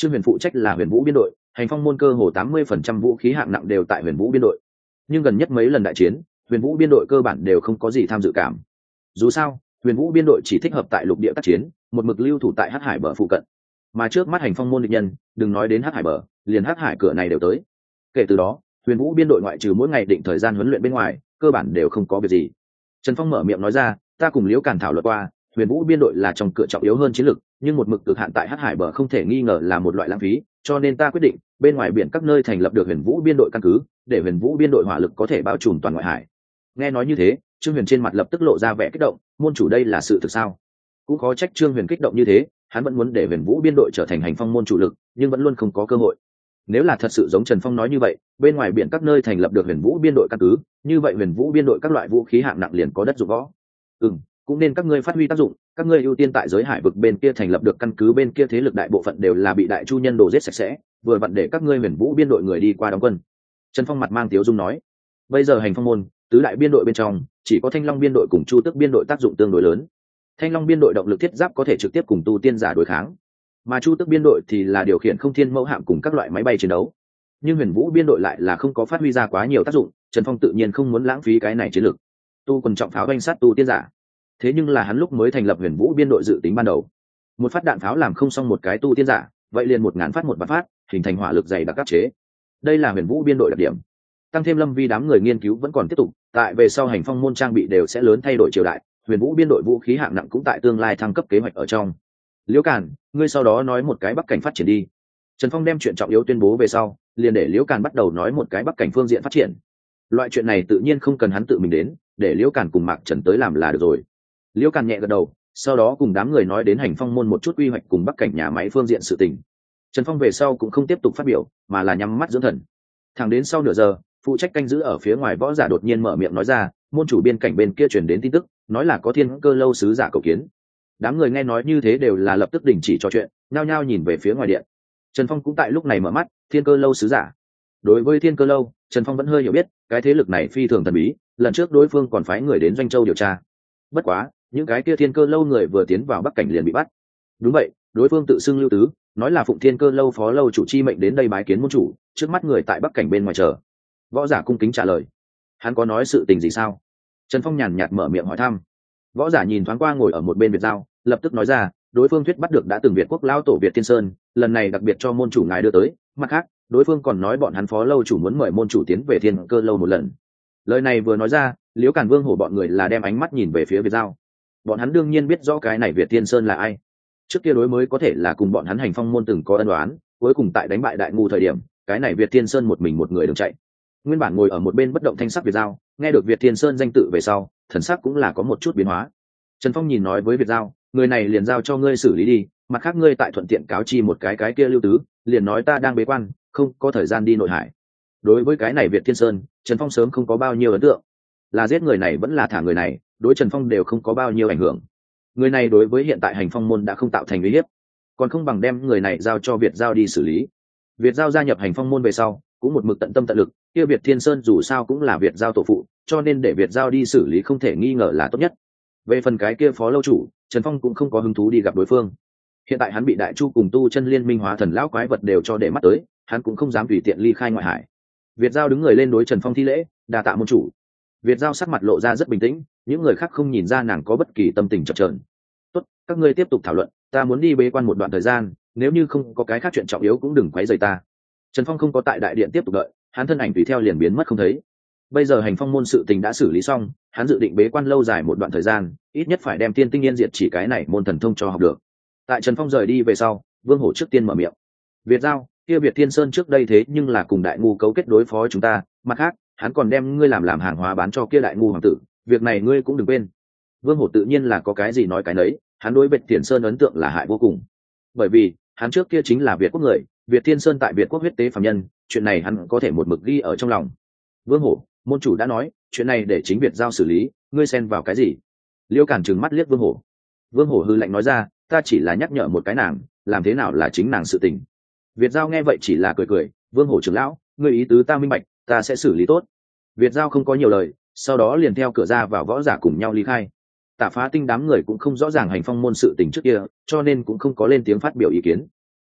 Trương Huyền phụ trách là Huyền Vũ biên đội, hành phong môn cơ hồ tám mươi phần trăm vũ khí hạng nặng đều tại Huyền Vũ biên đội. Nhưng gần nhất mấy lần đại chiến, Huyền Vũ biên đội cơ bản đều không có gì tham dự cảm. Dù sao, Huyền Vũ biên đội chỉ thích hợp tại lục địa tác chiến, một mực lưu thủ tại Hắc Hải bờ phụ cận. Mà trước mắt hành phong môn địch nhân, đừng nói đến Hắc Hải bờ, liền Hắc Hải cửa này đều tới. Kể từ đó, Huyền Vũ biên đội ngoại trừ mỗi ngày định thời gian huấn luyện bên ngoài, cơ bản đều không có việc gì. Trần Phong mở miệng nói ra, ta cùng Liễu Càn thảo luận qua, Huyền Vũ biên đội là trong cửa trọng yếu hơn chiến lược, nhưng một mực cực hạn tại Hắc Hải bờ không thể nghi ngờ là một loại lãng phí, cho nên ta quyết định bên ngoài biển các nơi thành lập được Huyền Vũ biên đội căn cứ, để Huyền Vũ biên đội hỏa lực có thể bao trùm toàn ngoại hải. Nghe nói như thế, Trương Huyền trên mặt lập tức lộ ra vẻ kích động, môn chủ đây là sự thực sao? Cũng khó trách Trương Huyền kích động như thế, hắn vẫn muốn để Huyền Vũ biên đội trở thành hành phong môn chủ lực, nhưng vẫn luôn không có cơ hội. Nếu là thật sự giống Trần Phong nói như vậy, bên ngoài biển các nơi thành lập được Huyền Vũ biên đội căn cứ, như vậy Huyền Vũ biên đội các loại vũ khí hạng nặng liền có đất dụng võ. Ừm, cũng nên các ngươi phát huy tác dụng, các ngươi ưu tiên tại giới hải vực bên kia thành lập được căn cứ, bên kia thế lực đại bộ phận đều là bị đại chu nhân đồ giết sạch sẽ, vừa vặn để các ngươi Huyền Vũ biên đội người đi qua đóng quân. Trần Phong mặt mang tiếu dung nói, bây giờ hành phong môn tứ đại biên đội bên trong, chỉ có Thanh Long biên đội cùng Chu Tước biên đội tác dụng tương đối lớn. Thanh Long biên đội động lực thiết giáp có thể trực tiếp cùng tu tiên giả đối kháng, mà Chu Tước biên đội thì là điều khiển không thiên mẫu hạm cùng các loại máy bay chiến đấu. Nhưng Huyền Vũ biên đội lại là không có phát huy ra quá nhiều tác dụng, Trần Phong tự nhiên không muốn lãng phí cái này chiến lược. Tu quần trọng pháo đánh sát tu tiên giả, thế nhưng là hắn lúc mới thành lập Huyền Vũ biên đội dự tính ban đầu, một phát đạn pháo làm không xong một cái tu tiên giả, vậy liền một ngàn phát một vạn phát, hình thành hỏa lực dày đặc áp chế. Đây là Huyền Vũ biên đội đặc điểm. Tăng thêm Lâm Vi đám người nghiên cứu vẫn còn tiếp tục, tại về sau hành phong môn trang bị đều sẽ lớn thay đổi triều đại, Huyền Vũ biên đội vũ khí hạng nặng cũng tại tương lai thăng cấp kế hoạch ở trong. Liễu Càn, ngươi sau đó nói một cái bắc cảnh phát triển đi. Trần Phong đem chuyện trọng yếu tuyên bố về sau, liền để Liễu Càn bắt đầu nói một cái bắc cảnh phương diện phát triển. Loại chuyện này tự nhiên không cần hắn tự mình đến, để Liễu Càn cùng Mạc Trần tới làm là được rồi. Liễu Càn nhẹ gật đầu, sau đó cùng đám người nói đến hành phong môn một chút quy hoạch cùng bắc cảnh nhà máy phương diện sự tình. Trần Phong về sau cũng không tiếp tục phát biểu, mà là nhắm mắt dưỡng thần. Thẳng đến sau nửa giờ, phụ trách canh giữ ở phía ngoài võ giả đột nhiên mở miệng nói ra, môn chủ biên cảnh bên kia truyền đến tin tức, nói là có thiên cơ lâu sứ giả cầu kiến. Đám người nghe nói như thế đều là lập tức đình chỉ trò chuyện, nhao nhao nhìn về phía ngoài điện. Trần Phong cũng tại lúc này mở mắt, thiên cơ lâu sứ giả. Đối với thiên cơ lâu, Trần Phong vẫn hơi hiểu biết, cái thế lực này phi thường thần bí, lần trước đối phương còn phái người đến Doanh Châu điều tra. Bất quá, những cái kia thiên cơ lâu người vừa tiến vào bắc cảnh liền bị bắt. Đúng vậy, đối phương tự xưng Lưu Tứ, nói là phụng thiên cơ lâu phó lâu chủ chi mệnh đến đây bái kiến môn chủ, trước mắt người tại bắc cảnh bên ngoài chờ. Võ giả cung kính trả lời. Hắn có nói sự tình gì sao? Trần Phong nhàn nhạt mở miệng hỏi thăm. Võ giả nhìn thoáng qua ngồi ở một bên Việt Giao, lập tức nói ra, đối phương thuyết bắt được đã từng Việt quốc lao tổ Việt Thiên Sơn, lần này đặc biệt cho môn chủ ngài đưa tới. Mặt khác, đối phương còn nói bọn hắn phó lâu chủ muốn mời môn chủ tiến về thiên cơ lâu một lần. Lời này vừa nói ra, Liễu Càn Vương hổ bọn người là đem ánh mắt nhìn về phía Việt Giao. Bọn hắn đương nhiên biết rõ cái này Việt Thiên Sơn là ai. Trước kia đối mới có thể là cùng bọn hắn hành phong môn từng có ân oán, cuối cùng tại đánh bại đại ngu thời điểm, cái này Việt Thiên Sơn một mình một người đường chạy. Nguyên bản ngồi ở một bên bất động thanh sắc Việt Giao, nghe được Việt Thiên Sơn danh tự về sau, thần sắc cũng là có một chút biến hóa. Trần Phong nhìn nói với Việt Giao, người này liền giao cho ngươi xử lý đi, mặt khác ngươi tại thuận tiện cáo chi một cái cái kia Lưu Tứ, liền nói ta đang bế quan, không có thời gian đi nội hải. Đối với cái này Việt Thiên Sơn, Trần Phong sớm không có bao nhiêu ấn tượng, là giết người này vẫn là thả người này, đối Trần Phong đều không có bao nhiêu ảnh hưởng. Người này đối với hiện tại hành phong môn đã không tạo thành uy hiếp, còn không bằng đem người này giao cho Việt Giao đi xử lý. Việt Giao gia nhập hành phong môn về sau, cũng một mực tận tâm tận lực, kia Việt Thiên Sơn dù sao cũng là Việt Giao tổ phụ, cho nên để Việt Giao đi xử lý không thể nghi ngờ là tốt nhất. Về phần cái kia phó lâu chủ, Trần Phong cũng không có hứng thú đi gặp đối phương. Hiện tại hắn bị Đại Chu cùng tu chân liên minh hóa thần lão quái vật đều cho để mắt tới, hắn cũng không dám tùy tiện ly khai ngoại hải. Việt Giao đứng người lên đối Trần Phong thi lễ, đa tạ môn chủ. Việt Giao sắc mặt lộ ra rất bình tĩnh, những người khác không nhìn ra nàng có bất kỳ tâm tình chập chờn. Tốt, các ngươi tiếp tục thảo luận, ta muốn đi bế quan một đoạn thời gian, nếu như không có cái khác chuyện trọng yếu cũng đừng quấy rầy ta. Trần Phong không có tại đại điện tiếp tục đợi, hắn thân ảnh tùy theo liền biến mất không thấy. Bây giờ hành phong môn sự tình đã xử lý xong, hắn dự định bế quan lâu dài một đoạn thời gian, ít nhất phải đem tiên tinh yên diệt chỉ cái này môn thần thông cho học được. Tại Trần Phong rời đi về sau, Vương Hổ trước tiên mở miệng. Việt Giao, kia Việt Thiên Sơn trước đây thế nhưng là cùng đại ngu cấu kết đối phó chúng ta, mặt khác, hắn còn đem ngươi làm làm hàng hóa bán cho kia đại ngu hoàng tử, việc này ngươi cũng đừng quên. Vương Hổ tự nhiên là có cái gì nói cái nấy, hắn đối Việt Thiên Sơn ấn tượng là hại vô cùng. Bởi vì, hắn trước kia chính là Việt quốc người, Việt Thiên Sơn tại Việt quốc huyết tế phàm nhân, chuyện này hắn có thể một mực ghi ở trong lòng. Vương Hổ, môn chủ đã nói, chuyện này để chính Việt Giao xử lý, ngươi xen vào cái gì? Liêu Càn trừng mắt liếc Vương Hổ. Vương Hổ hư lạnh nói ra, ta chỉ là nhắc nhở một cái nàng, làm thế nào là chính nàng sự tình. Việt Giao nghe vậy chỉ là cười cười, Vương Hổ trưởng lão, ngươi ý tứ ta minh bạch, ta sẽ xử lý tốt. Việt Giao không có nhiều lời, sau đó liền theo cửa ra vào võ giả cùng nhau ly khai. Tả Phá Tinh đám người cũng không rõ ràng hành phong môn sự tình trước kia, cho nên cũng không có lên tiếng phát biểu ý kiến. Tốt,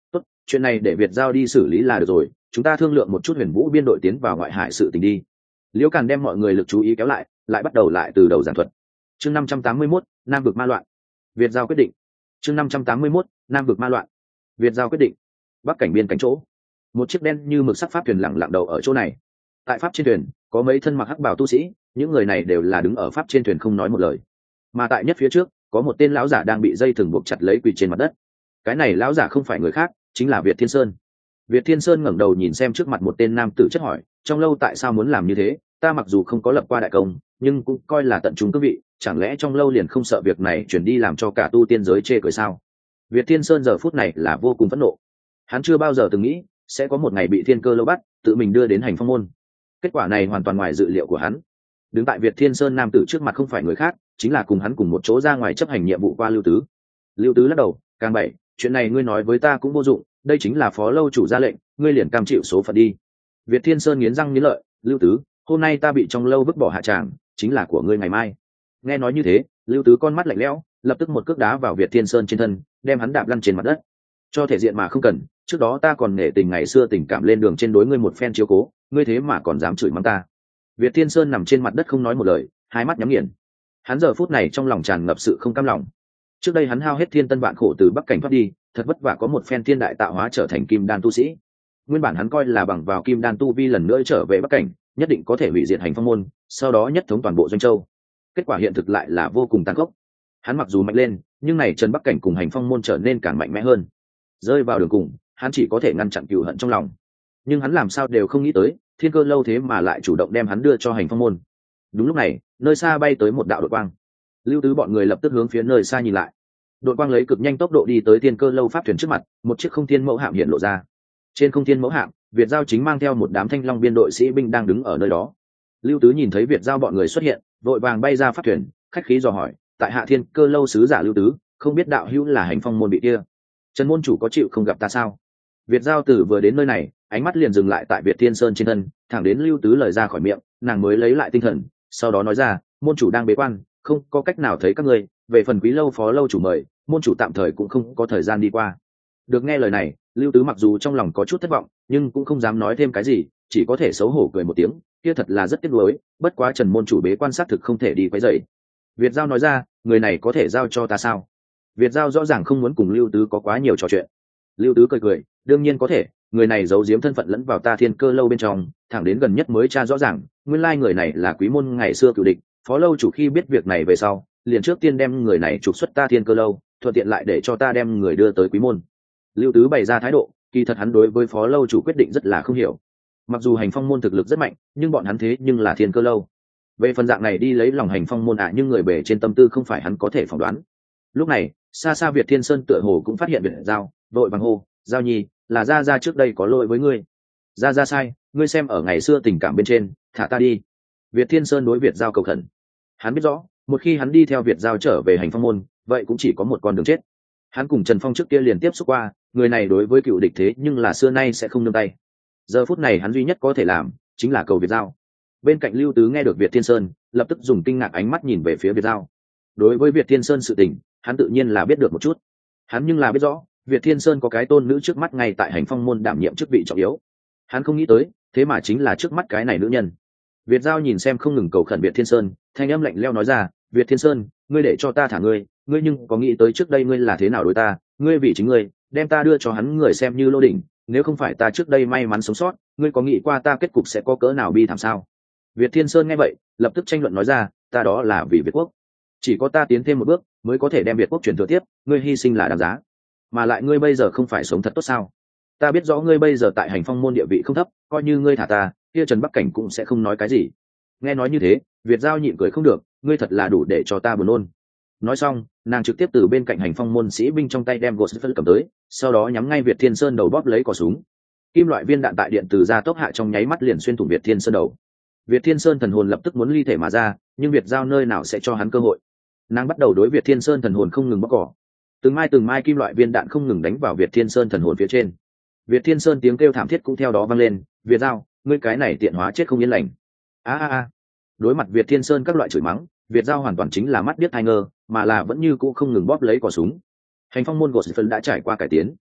chuyện này để Việt giao đi xử lý là được rồi, chúng ta thương lượng một chút Huyền Vũ biên đội tiến vào ngoại hải sự tình đi. Liễu Càn đem mọi người lực chú ý kéo lại, lại bắt đầu lại từ đầu giảng thuật. Chương năm trăm tám mươi mốt, Nam vực ma loạn. Việt giao quyết định. Chương năm trăm tám mươi mốt, Nam vực ma loạn. Việt giao quyết định. Bắc cảnh biên cảnh chỗ, một chiếc đen như mực sắc pháp thuyền lặng lặng đầu ở chỗ này. Tại pháp trên thuyền có mấy thân mặc hắc bào tu sĩ, những người này đều là đứng ở pháp trên thuyền không nói một lời. Mà tại nhất phía trước có một tên lão giả đang bị dây thừng buộc chặt lấy quỳ trên mặt đất. Cái này lão giả không phải người khác, chính là Việt Thiên Sơn. Việt Thiên Sơn ngẩng đầu nhìn xem trước mặt một tên nam tử chất hỏi, trong lâu tại sao muốn làm như thế? Ta mặc dù không có lập qua đại công, nhưng cũng coi là tận trung cương vị, chẳng lẽ trong lâu liền không sợ việc này chuyển đi làm cho cả tu tiên giới chê cười sao? Việt Thiên Sơn giờ phút này là vô cùng phẫn nộ. Hắn chưa bao giờ từng nghĩ sẽ có một ngày bị Thiên Cơ lâu bắt, tự mình đưa đến hành phong môn. Kết quả này hoàn toàn ngoài dự liệu của hắn. Đứng tại Việt Thiên Sơn nam tử trước mặt không phải người khác, chính là cùng hắn cùng một chỗ ra ngoài chấp hành nhiệm vụ qua Lưu Tứ. Lưu Tứ lắc đầu, càng bảy, chuyện này ngươi nói với ta cũng vô dụng, đây chính là phó lâu chủ ra lệnh, ngươi liền cam chịu số phận đi. Việt Thiên Sơn nghiến răng nghiến lợi, Lưu Tứ, hôm nay ta bị trong lâu vứt bỏ hạ tràng, chính là của ngươi ngày mai. Nghe nói như thế, Lưu Tứ con mắt lạnh lẽo, lập tức một cước đá vào Việt Thiên Sơn trên thân, đem hắn đạp lăn trên mặt đất. Cho thể diện mà không cần, trước đó ta còn nể tình ngày xưa tình cảm lên đường trên đối ngươi một phen chiếu cố, ngươi thế mà còn dám chửi mắng ta. Việt Thiên Sơn nằm trên mặt đất không nói một lời, hai mắt nhắm nghiền. Hắn giờ phút này trong lòng tràn ngập sự không cam lòng. Trước đây hắn hao hết thiên tân vạn khổ từ Bắc cảnh thoát đi, thật vất vả có một phen thiên đại tạo hóa trở thành kim đan tu sĩ. Nguyên bản hắn coi là bằng vào kim đan tu vi lần nữa trở về Bắc cảnh, nhất định có thể hủy diệt hành phong môn, sau đó nhất thống toàn bộ doanh châu. Kết quả hiện thực lại là vô cùng tàn khốc. Hắn mặc dù mạnh lên, nhưng này Trần Bắc cảnh cùng hành phong môn trở nên càng mạnh mẽ hơn. Rơi vào đường cùng, hắn chỉ có thể ngăn chặn cừu hận trong lòng. Nhưng hắn làm sao đều không nghĩ tới, Thiên Cơ lâu thế mà lại chủ động đem hắn đưa cho hành phong môn. Đúng lúc này, nơi xa bay tới một đạo đội quang. Lưu Tứ bọn người lập tức hướng phía nơi xa nhìn lại. Đội quang lấy cực nhanh tốc độ đi tới Thiên Cơ lâu pháp thuyền trước mặt, một chiếc không thiên mẫu hạm hiện lộ ra. Trên không thiên mẫu hạm, Việt Giao chính mang theo một đám thanh long biên đội sĩ binh đang đứng ở nơi đó. Lưu Tứ nhìn thấy Việt Giao bọn người xuất hiện, vội vàng bay ra pháp thuyền, khách khí dò hỏi, tại Hạ Thiên Cơ lâu sứ giả Lưu Tứ, không biết đạo hữu là hành phong môn bị kia, Trần môn chủ có chịu không gặp ta sao? Việt Giao Tử vừa đến nơi này, ánh mắt liền dừng lại tại Việt Thiên Sơn trên thân, thẳng đến Lưu Tứ lời ra khỏi miệng, nàng mới lấy lại tinh thần, sau đó nói ra, môn chủ đang bế quan, không có cách nào thấy các ngươi, về phần quý lâu phó lâu chủ mời, môn chủ tạm thời cũng không có thời gian đi qua. Được nghe lời này, Lưu Tứ mặc dù trong lòng có chút thất vọng, nhưng cũng không dám nói thêm cái gì, chỉ có thể xấu hổ cười một tiếng, kia thật là rất tiếc nuối, bất quá Trần môn chủ bế quan sát thực không thể đi quấy rầy. Việt Giao nói ra, người này có thể giao cho ta sao? Việt Giao rõ ràng không muốn cùng Lưu Tứ có quá nhiều trò chuyện. Lưu Tứ cười cười, đương nhiên có thể, người này giấu giếm thân phận lẫn vào ta Thiên Cơ lâu bên trong, thẳng đến gần nhất mới tra rõ ràng, nguyên lai người này là quý môn ngày xưa cựu địch, phó lâu chủ khi biết việc này về sau, liền trước tiên đem người này trục xuất ta Thiên Cơ lâu, thuận tiện lại để cho ta đem người đưa tới quý môn. Lưu Tứ bày ra thái độ, kỳ thật hắn đối với phó lâu chủ quyết định rất là không hiểu. Mặc dù hành phong môn thực lực rất mạnh, nhưng bọn hắn thế nhưng là Thiên Cơ lâu. Về phần dạng này đi lấy lòng hành phong môn ạ, à, nhưng người bề trên tâm tư không phải hắn có thể phỏng đoán. Lúc này, xa xa Việt Thiên Sơn tựa hồ cũng phát hiện Việt Giao, vội bằng hô, Giao nhi, là gia gia trước đây có lỗi với ngươi. Gia gia sai, ngươi xem ở ngày xưa tình cảm bên trên, thả ta đi. Việt Thiên Sơn đối Việt Giao cầu khẩn. Hắn biết rõ, một khi hắn đi theo Việt Giao trở về hành phong môn, vậy cũng chỉ có một con đường chết. Hắn cùng Trần Phong trước kia liền tiếp xúc qua, người này đối với cựu địch thế nhưng là xưa nay sẽ không nương tay. Giờ phút này hắn duy nhất có thể làm, chính là cầu Việt Giao. Bên cạnh Lưu Tứ nghe được Việt Thiên Sơn, lập tức dùng kinh ngạc ánh mắt nhìn về phía Việt Giao. Đối với Việt Thiên Sơn sự tình, hắn tự nhiên là biết được một chút. Hắn nhưng là biết rõ, Việt Thiên Sơn có cái tôn nữ trước mắt ngay tại hành phong môn đảm nhiệm chức vị trọng yếu. Hắn không nghĩ tới, thế mà chính là trước mắt cái này nữ nhân. Việt Giao nhìn xem không ngừng cầu khẩn Việt Thiên Sơn, thanh âm lạnh lẽo nói ra, Việt Thiên Sơn, ngươi để cho ta thả ngươi, ngươi nhưng có nghĩ tới trước đây ngươi là thế nào đối ta, ngươi vì chính ngươi, đem ta đưa cho hắn người xem như lô đỉnh, nếu không phải ta trước đây may mắn sống sót, ngươi có nghĩ qua ta kết cục sẽ có cỡ nào bi thảm sao? Việt Thiên Sơn nghe vậy, lập tức tranh luận nói ra, ta đó là vì Việt quốc. Chỉ có ta tiến thêm một bước, mới có thể đem Việt quốc truyền thừa tiếp, ngươi hy sinh là đáng giá. Mà lại ngươi bây giờ không phải sống thật tốt sao? Ta biết rõ ngươi bây giờ tại hành phong môn địa vị không thấp, coi như ngươi thả ta, kia Trần Bắc Cảnh cũng sẽ không nói cái gì. Nghe nói như thế, Việt Giao nhịn cười không được, ngươi thật là đủ để cho ta buồn nôn. Nói xong, nàng trực tiếp từ bên cạnh hành phong môn sĩ binh trong tay đem gột phân cầm tới, sau đó nhắm ngay Việt Thiên Sơn đầu bóp lấy cò súng. Kim loại viên đạn tại điện từ ra tốc hạ trong nháy mắt liền xuyên thủng Việt Thiên Sơn đầu. Việt Thiên Sơn thần hồn lập tức muốn ly thể mà ra, nhưng Việt Giao nơi nào sẽ cho hắn cơ hội. Nàng bắt đầu đối Việt Thiên Sơn thần hồn không ngừng bóc cỏ. Từng mai từng mai kim loại viên đạn không ngừng đánh vào Việt Thiên Sơn thần hồn phía trên. Việt Thiên Sơn tiếng kêu thảm thiết cũng theo đó vang lên, Việt Giao, ngươi cái này tiện hóa chết không yên lành. A a a. Đối mặt Việt Thiên Sơn các loại chửi mắng, Việt Giao hoàn toàn chính là mắt biết hai ngơ, mà là vẫn như cũ không ngừng bóp lấy cò súng. Hành phong môn gột phân đã trải qua cải tiến.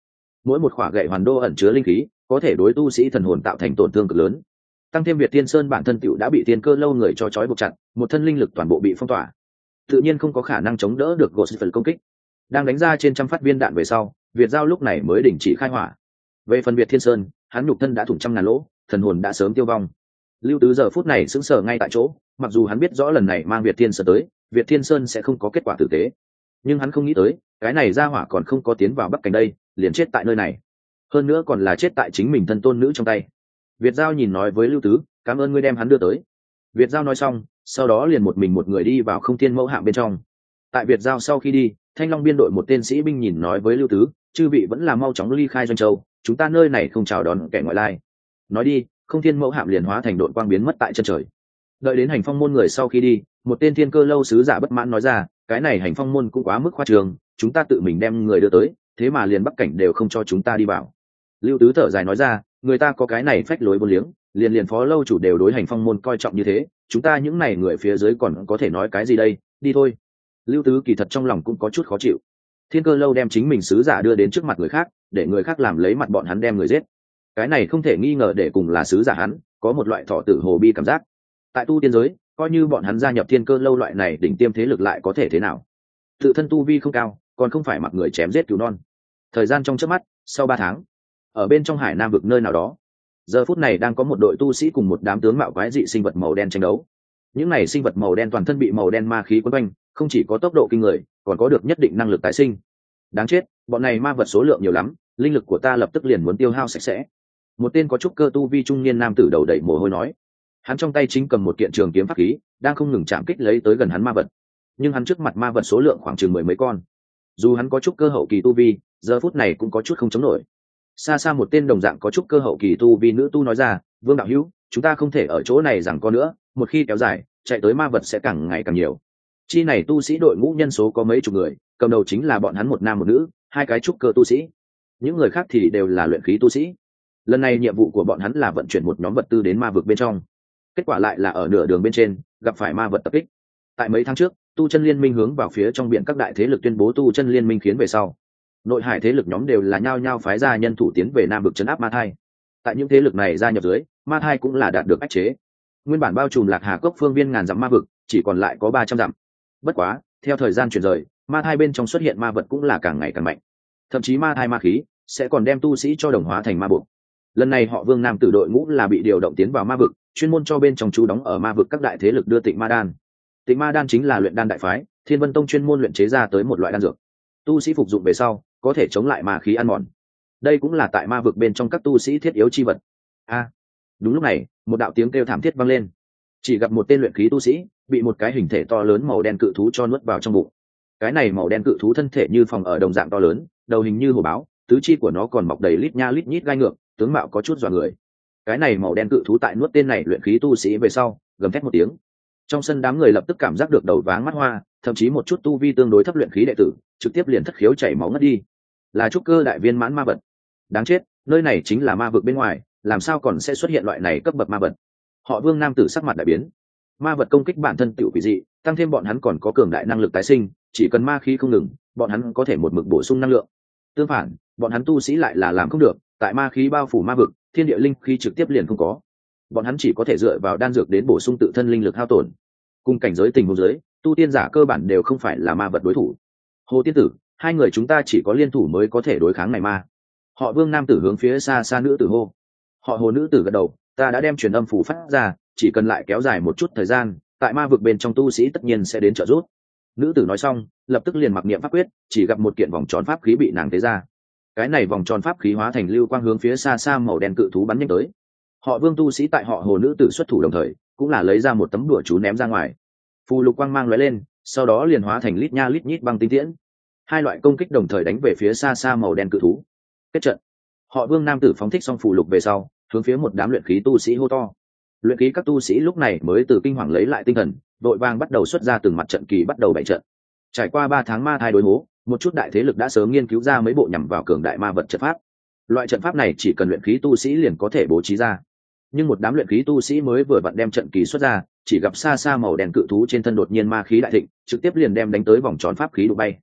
mỗi một khỏa gậy hoàn đô ẩn chứa linh khí có thể đối tu sĩ thần hồn tạo thành tổn thương cực lớn. Tăng thêm Việt Thiên Sơn bản thân tựu đã bị Thiên Cơ lâu người cho trói buộc chặt, một thân linh lực toàn bộ bị phong tỏa, tự nhiên không có khả năng chống đỡ được Ghost phần công kích. Đang đánh ra trên trăm phát viên đạn về sau, Việt Giao lúc này mới đình chỉ khai hỏa. Về phần Việt Thiên Sơn, hắn nhục thân đã thủng trăm ngàn lỗ, thần hồn đã sớm tiêu vong. Lưu Tứ giờ phút này sững sờ ngay tại chỗ, mặc dù hắn biết rõ lần này mang Việt Thiên Sơn tới, Việt Thiên Sơn sẽ không có kết quả tử tế, nhưng hắn không nghĩ tới, cái này ra hỏa còn không có tiến vào Bắc Cảnh đây, liền chết tại nơi này. Hơn nữa còn là chết tại chính mình thân tôn nữ trong tay. Việt Giao nhìn nói với Lưu Tứ, cảm ơn ngươi đem hắn đưa tới. Việt Giao nói xong, sau đó liền một mình một người đi vào Không Thiên Mẫu Hạm bên trong. Tại Việt Giao sau khi đi, Thanh Long biên đội một tên sĩ binh nhìn nói với Lưu Tứ, chư vị vẫn là mau chóng ly khai Doanh Châu, chúng ta nơi này không chào đón kẻ ngoại lai. Nói đi, Không Thiên Mẫu Hạm liền hóa thành đội quang biến mất tại chân trời. Đợi đến Hành Phong môn người sau khi đi, một tên Thiên Cơ lâu sứ giả bất mãn nói ra, cái này Hành Phong môn cũng quá mức khoa trương, chúng ta tự mình đem người đưa tới, thế mà liền Bắc Cảnh đều không cho chúng ta đi vào. Lưu Tứ thở dài nói ra, người ta có cái này phách lối vô liếng, liền liền phó lâu chủ đều đối Hành Phong môn coi trọng như thế, chúng ta những này người phía dưới còn có thể nói cái gì đây, đi thôi. Lưu Tứ kỳ thật trong lòng cũng có chút khó chịu. Thiên Cơ lâu đem chính mình sứ giả đưa đến trước mặt người khác, để người khác làm lấy mặt bọn hắn đem người giết, cái này không thể nghi ngờ để cùng là sứ giả hắn có một loại thọ tử hồ bi cảm giác. Tại tu tiên giới, coi như bọn hắn gia nhập Thiên Cơ lâu loại này đỉnh tiêm thế lực lại có thể thế nào, tự thân tu vi không cao, còn không phải mặc người chém giết cứu non. Thời gian trong chớp mắt, sau ba tháng, ở bên trong Hải Nam vực nơi nào đó, giờ phút này đang có một đội tu sĩ cùng một đám tướng mạo quái dị sinh vật màu đen tranh đấu. Những này sinh vật màu đen toàn thân bị màu đen ma khí quấn quanh, không chỉ có tốc độ kinh người, còn có được nhất định năng lực tái sinh. Đáng chết, bọn này ma vật số lượng nhiều lắm, linh lực của ta lập tức liền muốn tiêu hao sạch sẽ. Một tên có chút cơ tu vi trung niên nam tử đầu đẩy mồ hôi nói, hắn trong tay chính cầm một kiện trường kiếm pháp khí, đang không ngừng chạm kích lấy tới gần hắn ma vật. Nhưng hắn trước mặt ma vật số lượng khoảng chừng mười mấy con, dù hắn có chút cơ hậu kỳ tu vi, giờ phút này cũng có chút không chống nổi. Xa xa một tên đồng dạng có chút cơ hậu kỳ tu vi nữ tu nói ra, Vương đạo hữu, chúng ta không thể ở chỗ này rằng có nữa, một khi kéo dài, chạy tới ma vật sẽ càng ngày càng nhiều. Chi này tu sĩ đội ngũ nhân số có mấy chục người, cầm đầu chính là bọn hắn một nam một nữ, hai cái trúc cơ tu sĩ, những người khác thì đều là luyện khí tu sĩ. Lần này nhiệm vụ của bọn hắn là vận chuyển một nhóm vật tư đến ma vực bên trong, kết quả lại là ở nửa đường bên trên gặp phải ma vật tập kích. Tại mấy tháng trước, tu chân liên minh hướng vào phía trong biển các đại thế lực tuyên bố tu chân liên minh khiến về sau, nội hải thế lực nhóm đều là nhao nhao phái ra nhân thủ tiến về nam vực trấn áp ma thai. Tại những thế lực này gia nhập dưới, ma thai cũng là đạt được ách chế. Nguyên bản bao trùm Lạc Hà cốc phương viên ngàn dặm ma vực, chỉ còn lại có ba trăm dặm. Bất quá, theo thời gian chuyển rời, ma thai bên trong xuất hiện ma vật cũng là càng ngày càng mạnh. Thậm chí ma thai ma khí sẽ còn đem tu sĩ cho đồng hóa thành ma buộc. Lần này họ Vương nam tử đội ngũ là bị điều động tiến vào ma vực, chuyên môn cho bên trong chú đóng ở ma vực các đại thế lực đưa Tịnh Ma đan. Tịnh Ma đan chính là luyện đan đại phái, Thiên Vân tông chuyên môn luyện chế ra tới một loại đan dược. Tu sĩ phục dụng về sau, có thể chống lại ma khí ăn mòn. Đây cũng là tại ma vực bên trong các tu sĩ thiết yếu chi vật. A, đúng lúc này, một đạo tiếng kêu thảm thiết vang lên. Chỉ gặp một tên luyện khí tu sĩ bị một cái hình thể to lớn màu đen cự thú cho nuốt vào trong bụng. Cái này màu đen cự thú thân thể như phòng ở đồng dạng to lớn, đầu hình như hổ báo, tứ chi của nó còn mọc đầy lít nha lít nhít gai ngược, tướng mạo có chút dọa người. Cái này màu đen cự thú tại nuốt tên này luyện khí tu sĩ về sau, gầm thét một tiếng. Trong sân đám người lập tức cảm giác được đầu váng mắt hoa, thậm chí một chút tu vi tương đối thấp luyện khí đệ tử trực tiếp liền thất khiếu chảy máu ngất đi. Là trúc cơ đại viên mãn ma vật. Đáng chết, nơi này chính là ma vực bên ngoài, làm sao còn sẽ xuất hiện loại này cấp bậc ma vật? Họ Vương nam tử sắc mặt đại biến. Ma vật công kích bản thân tiểu quỷ dị, tăng thêm bọn hắn còn có cường đại năng lực tái sinh, chỉ cần ma khí không ngừng, bọn hắn có thể một mực bổ sung năng lượng. Tương phản, bọn hắn tu sĩ lại là làm không được, tại ma khí bao phủ ma vực, thiên địa linh khí trực tiếp liền không có. Bọn hắn chỉ có thể dựa vào đan dược đến bổ sung tự thân linh lực hao tổn. Cùng cảnh giới tình huống dưới, tu tiên giả cơ bản đều không phải là ma vật đối thủ. Hồ tiên tử, hai người chúng ta chỉ có liên thủ mới có thể đối kháng này ma. Họ Vương nam tử hướng phía xa xa nữ tử hô. Họ Hồ nữ tử gật đầu, ta đã đem truyền âm phủ phát ra, chỉ cần lại kéo dài một chút thời gian, tại ma vực bên trong tu sĩ tất nhiên sẽ đến trợ giúp. Nữ tử nói xong, lập tức liền mặc niệm pháp quyết, chỉ gặp một kiện vòng tròn pháp khí bị nàng tế ra. Cái này vòng tròn pháp khí hóa thành lưu quang hướng phía xa xa màu đen cự thú bắn nhanh tới. Họ Vương tu sĩ tại họ Hồ nữ tử xuất thủ đồng thời, cũng là lấy ra một tấm đùa chú ném ra ngoài. Phù lục quang mang lóe lên, sau đó liền hóa thành lít nha lít nhít băng tinh tiễn. Hai loại công kích đồng thời đánh về phía xa xa màu đen cự thú. Kết trận. Họ Vương nam tử phóng thích xong phù lục về sau, hướng phía một đám luyện khí tu sĩ hô to. Luyện khí các tu sĩ lúc này mới từ kinh hoàng lấy lại tinh thần, đội vàng bắt đầu xuất ra từng mặt trận kỳ bắt đầu bày trận. Trải qua ba tháng ma thai đối hố, một chút đại thế lực đã sớm nghiên cứu ra mấy bộ nhằm vào cường đại ma vật trận pháp. Loại trận pháp này chỉ cần luyện khí tu sĩ liền có thể bố trí ra. Nhưng một đám luyện khí tu sĩ mới vừa vặn đem trận kỳ xuất ra, chỉ gặp xa xa màu đen cự thú trên thân đột nhiên ma khí đại thịnh, trực tiếp liền đem đánh tới vòng tròn pháp khí đụng bay.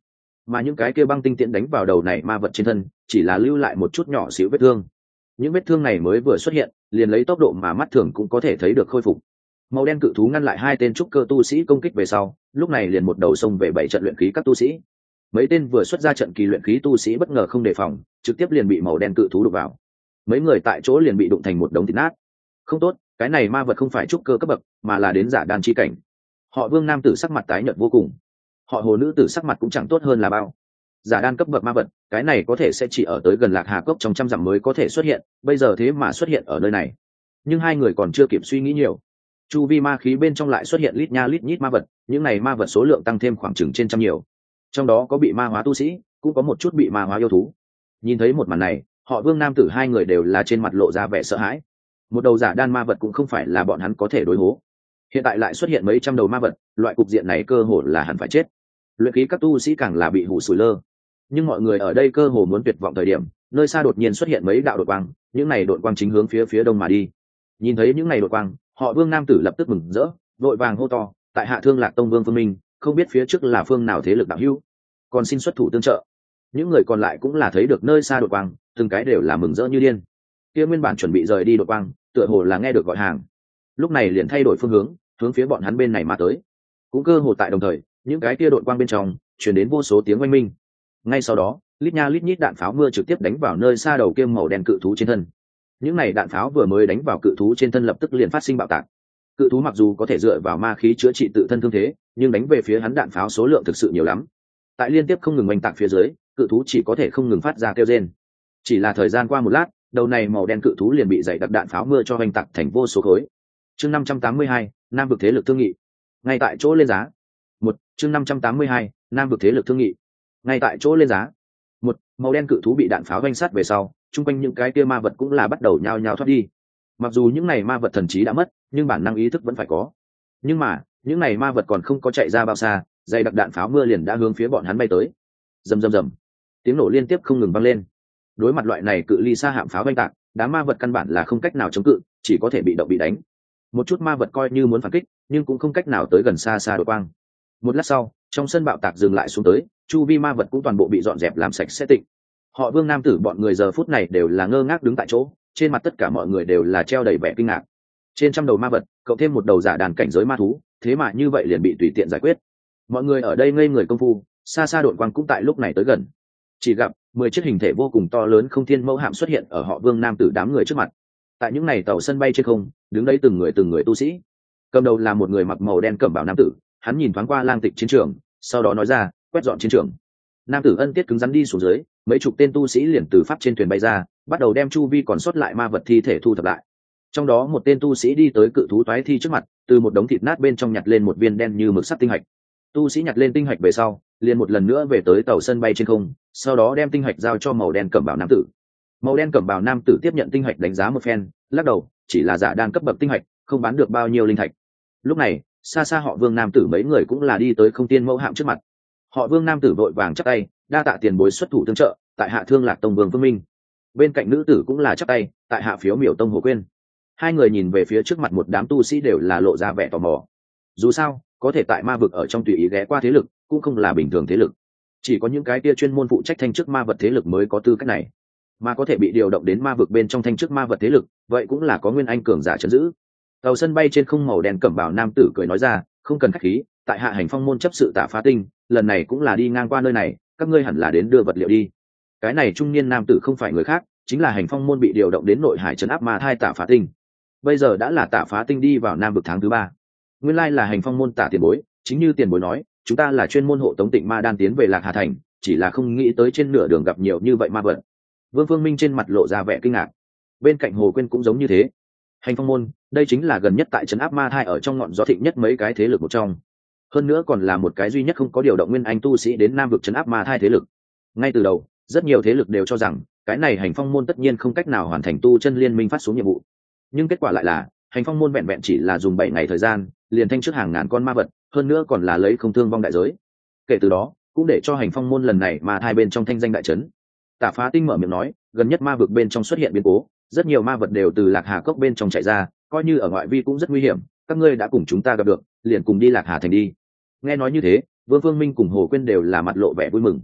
mà những cái kia băng tinh tiễn đánh vào đầu này ma vật trên thân chỉ là lưu lại một chút nhỏ xíu vết thương. Những vết thương này mới vừa xuất hiện liền lấy tốc độ mà mắt thường cũng có thể thấy được khôi phục. Màu đen cự thú ngăn lại hai tên trúc cơ tu sĩ công kích về sau, lúc này liền một đầu xông về bảy trận luyện khí các tu sĩ. Mấy tên vừa xuất ra trận kỳ luyện khí tu sĩ bất ngờ không đề phòng, trực tiếp liền bị màu đen cự thú đụng vào. Mấy người tại chỗ liền bị đụng thành một đống thịt nát. Không tốt, cái này ma vật không phải trúc cơ cấp bậc, mà là đến giả đan chi cảnh. Họ Vương nam tử sắc mặt tái nhợt vô cùng. Họ Hồ nữ tử sắc mặt cũng chẳng tốt hơn là bao. Giả đan cấp bậc ma vật, cái này có thể sẽ chỉ ở tới gần Lạc Hà cốc trong trăm dặm mới có thể xuất hiện, bây giờ thế mà xuất hiện ở nơi này. Nhưng hai người còn chưa kịp suy nghĩ nhiều, chu vi ma khí bên trong lại xuất hiện lít nha lít nhít ma vật, những này ma vật số lượng tăng thêm khoảng chừng trên trăm nhiều. Trong đó có bị ma hóa tu sĩ, cũng có một chút bị ma hóa yêu thú. Nhìn thấy một màn này, họ Vương nam tử hai người đều là trên mặt lộ ra vẻ sợ hãi. Một đầu giả đan ma vật cũng không phải là bọn hắn có thể đối hố. Hiện tại lại xuất hiện mấy trăm đầu ma vật, loại cục diện này cơ hồ là hẳn phải chết. Luyện khí các tu sĩ càng là bị hủ sủi lơ. Nhưng mọi người ở đây cơ hồ muốn tuyệt vọng thời điểm, nơi xa đột nhiên xuất hiện mấy đạo đột quang, những này đột quang chính hướng phía phía đông mà đi. Nhìn thấy những này đột quang, họ Vương nam tử lập tức mừng rỡ, vội vàng hô to, tại hạ Thương Lạc Tông Vương Phương Minh, không biết phía trước là phương nào thế lực đạo hữu, còn xin xuất thủ tương trợ. Những người còn lại cũng là thấy được nơi xa đột quang, từng cái đều là mừng rỡ như điên. Kia nguyên bản chuẩn bị rời đi đột quang, tựa hồ là nghe được gọi hàng, lúc này liền thay đổi phương hướng, hướng phía bọn hắn bên này mà tới. Cũng cơ hồ tại đồng thời, những cái kia đột quang bên trong truyền đến vô số tiếng oanh minh. Ngay sau đó, lít nha lít nhít đạn pháo mưa trực tiếp đánh vào nơi xa đầu kia màu đen cự thú trên thân. Những này đạn pháo vừa mới đánh vào cự thú trên thân lập tức liền phát sinh bạo tạc. Cự thú mặc dù có thể dựa vào ma khí chữa trị tự thân thương thế, nhưng đánh về phía hắn đạn pháo số lượng thực sự nhiều lắm. Tại liên tiếp không ngừng oanh tạc phía dưới, cự thú chỉ có thể không ngừng phát ra kêu rên. Chỉ là thời gian qua một lát, đầu này màu đen cự thú liền bị dày đặc đạn pháo mưa cho oanh tạc thành vô số khối. Chương năm trăm tám mươi hai, Nam vực thế lực thương nghị. Ngay tại chỗ lên giá. Một, chương năm trăm tám mươi hai, Nam vực thế lực thương nghị. Ngay tại chỗ lên giá. Một, màu đen cự thú bị đạn pháo oanh sát về sau, chung quanh những cái kia ma vật cũng là bắt đầu nhao nhao thoát đi. Mặc dù những này ma vật thần trí đã mất, nhưng bản năng ý thức vẫn phải có. Nhưng mà, những này ma vật còn không có chạy ra bao xa, dày đặc đạn pháo mưa liền đã hướng phía bọn hắn bay tới. Rầm rầm rầm. Tiếng nổ liên tiếp không ngừng vang lên. Đối mặt loại này cự ly xa hạm pháo oanh tạc, đám ma vật căn bản là không cách nào chống cự, chỉ có thể bị động bị đánh. Một chút ma vật coi như muốn phản kích, nhưng cũng không cách nào tới gần xa xa đột quang. Một lát sau, trong sân bạo tạc dừng lại xuống tới, chu vi ma vật cũng toàn bộ bị dọn dẹp làm sạch sẽ tịnh. Họ Vương nam tử bọn người giờ phút này đều là ngơ ngác đứng tại chỗ, trên mặt tất cả mọi người đều là treo đầy vẻ kinh ngạc. Trên trăm đầu ma vật, cộng thêm một đầu giả đàn cảnh giới ma thú, thế mà như vậy liền bị tùy tiện giải quyết. Mọi người ở đây ngây người công phu, xa xa đột quang cũng tại lúc này tới gần. Chỉ gặp mười chiếc hình thể vô cùng to lớn không thiên mẫu hạm xuất hiện ở họ Vương nam tử đám người trước mặt. Tại những này tàu sân bay trên không, đứng đấy từng người từng người tu sĩ. Cầm đầu là một người mặc màu đen cẩm bào nam tử, hắn nhìn thoáng qua lang tịch chiến trường, sau đó nói ra, quét dọn chiến trường. Nam tử ân tiết cứng rắn đi xuống dưới, mấy chục tên tu sĩ liền từ pháp trên thuyền bay ra, bắt đầu đem chu vi còn sót lại ma vật thi thể thu thập lại. Trong đó một tên tu sĩ đi tới cự thú toái thi trước mặt, từ một đống thịt nát bên trong nhặt lên một viên đen như mực sắt tinh hạch. Tu sĩ nhặt lên tinh hạch về sau, liền một lần nữa về tới tàu sân bay trên không, sau đó đem tinh hạch giao cho màu đen cẩm bào nam tử. Màu đen cẩm bào nam tử tiếp nhận tinh hạch đánh giá một phen, lắc đầu, chỉ là giả đan cấp bậc tinh hạch, không bán được bao nhiêu linh thạch. Lúc này, xa xa họ Vương nam tử mấy người cũng là đi tới không tiên mẫu hạm trước mặt. Họ Vương nam tử vội vàng chắp tay, đa tạ tiền bối xuất thủ tương trợ, tại hạ Thương Lạc Tông Vương Phương Minh. Bên cạnh nữ tử cũng là chắp tay, tại hạ Phiếu Miểu Tông Hồ Quyên. Hai người nhìn về phía trước mặt một đám tu sĩ đều là lộ ra vẻ tò mò. Dù sao, có thể tại ma vực ở trong tùy ý ghé qua thế lực, cũng không là bình thường thế lực. Chỉ có những cái kia chuyên môn phụ trách thanh chức ma vật thế lực mới có tư cách này, mà có thể bị điều động đến ma vực bên trong thanh chức ma vật thế lực, vậy cũng là có nguyên anh cường giả trấn giữ. Tàu sân bay trên không màu đen cẩm bào nam tử cười nói ra, không cần khách khí, tại hạ Hành Phong môn chấp sự Tạ Phá Tinh, lần này cũng là đi ngang qua nơi này, các ngươi hẳn là đến đưa vật liệu đi. Cái này trung niên nam tử không phải người khác, chính là Hành Phong môn bị điều động đến nội hải trấn áp ma thai Tạ Phá Tinh. Bây giờ đã là Tạ Phá Tinh đi vào nam vực tháng thứ ba. Nguyên lai là Hành Phong môn Tạ tiền bối, chính như tiền bối nói, chúng ta là chuyên môn hộ tống Tịnh Ma Đan tiến về Lạc Hà thành, chỉ là không nghĩ tới trên nửa đường gặp nhiều như vậy ma vật. Vương Phương Minh trên mặt lộ ra vẻ kinh ngạc. Bên cạnh Hồ Quyên cũng giống như thế. Hành Phong môn, đây chính là gần nhất tại trấn áp ma thai ở trong ngọn gió thịnh nhất mấy cái thế lực một trong. Hơn nữa còn là một cái duy nhất không có điều động nguyên anh tu sĩ đến nam vực trấn áp ma thai thế lực. Ngay từ đầu, rất nhiều thế lực đều cho rằng cái này Hành Phong môn tất nhiên không cách nào hoàn thành tu chân liên minh phát xuống nhiệm vụ. Nhưng kết quả lại là, Hành Phong môn vẹn vẹn chỉ là dùng bảy ngày thời gian, liền thanh trước hàng ngàn con ma vật, hơn nữa còn là lấy không thương vong đại giới. Kể từ đó, cũng để cho Hành Phong môn lần này ma thai bên trong thanh danh đại trấn. Tạ Phá Tinh mở miệng nói, gần nhất ma vực bên trong xuất hiện biến cố, rất nhiều ma vật đều từ Lạc Hà cốc bên trong chạy ra, coi như ở ngoại vi cũng rất nguy hiểm, các ngươi đã cùng chúng ta gặp được, liền cùng đi Lạc Hà thành đi. Nghe nói như thế, Vương Phương Minh cùng Hồ Quyên đều là mặt lộ vẻ vui mừng,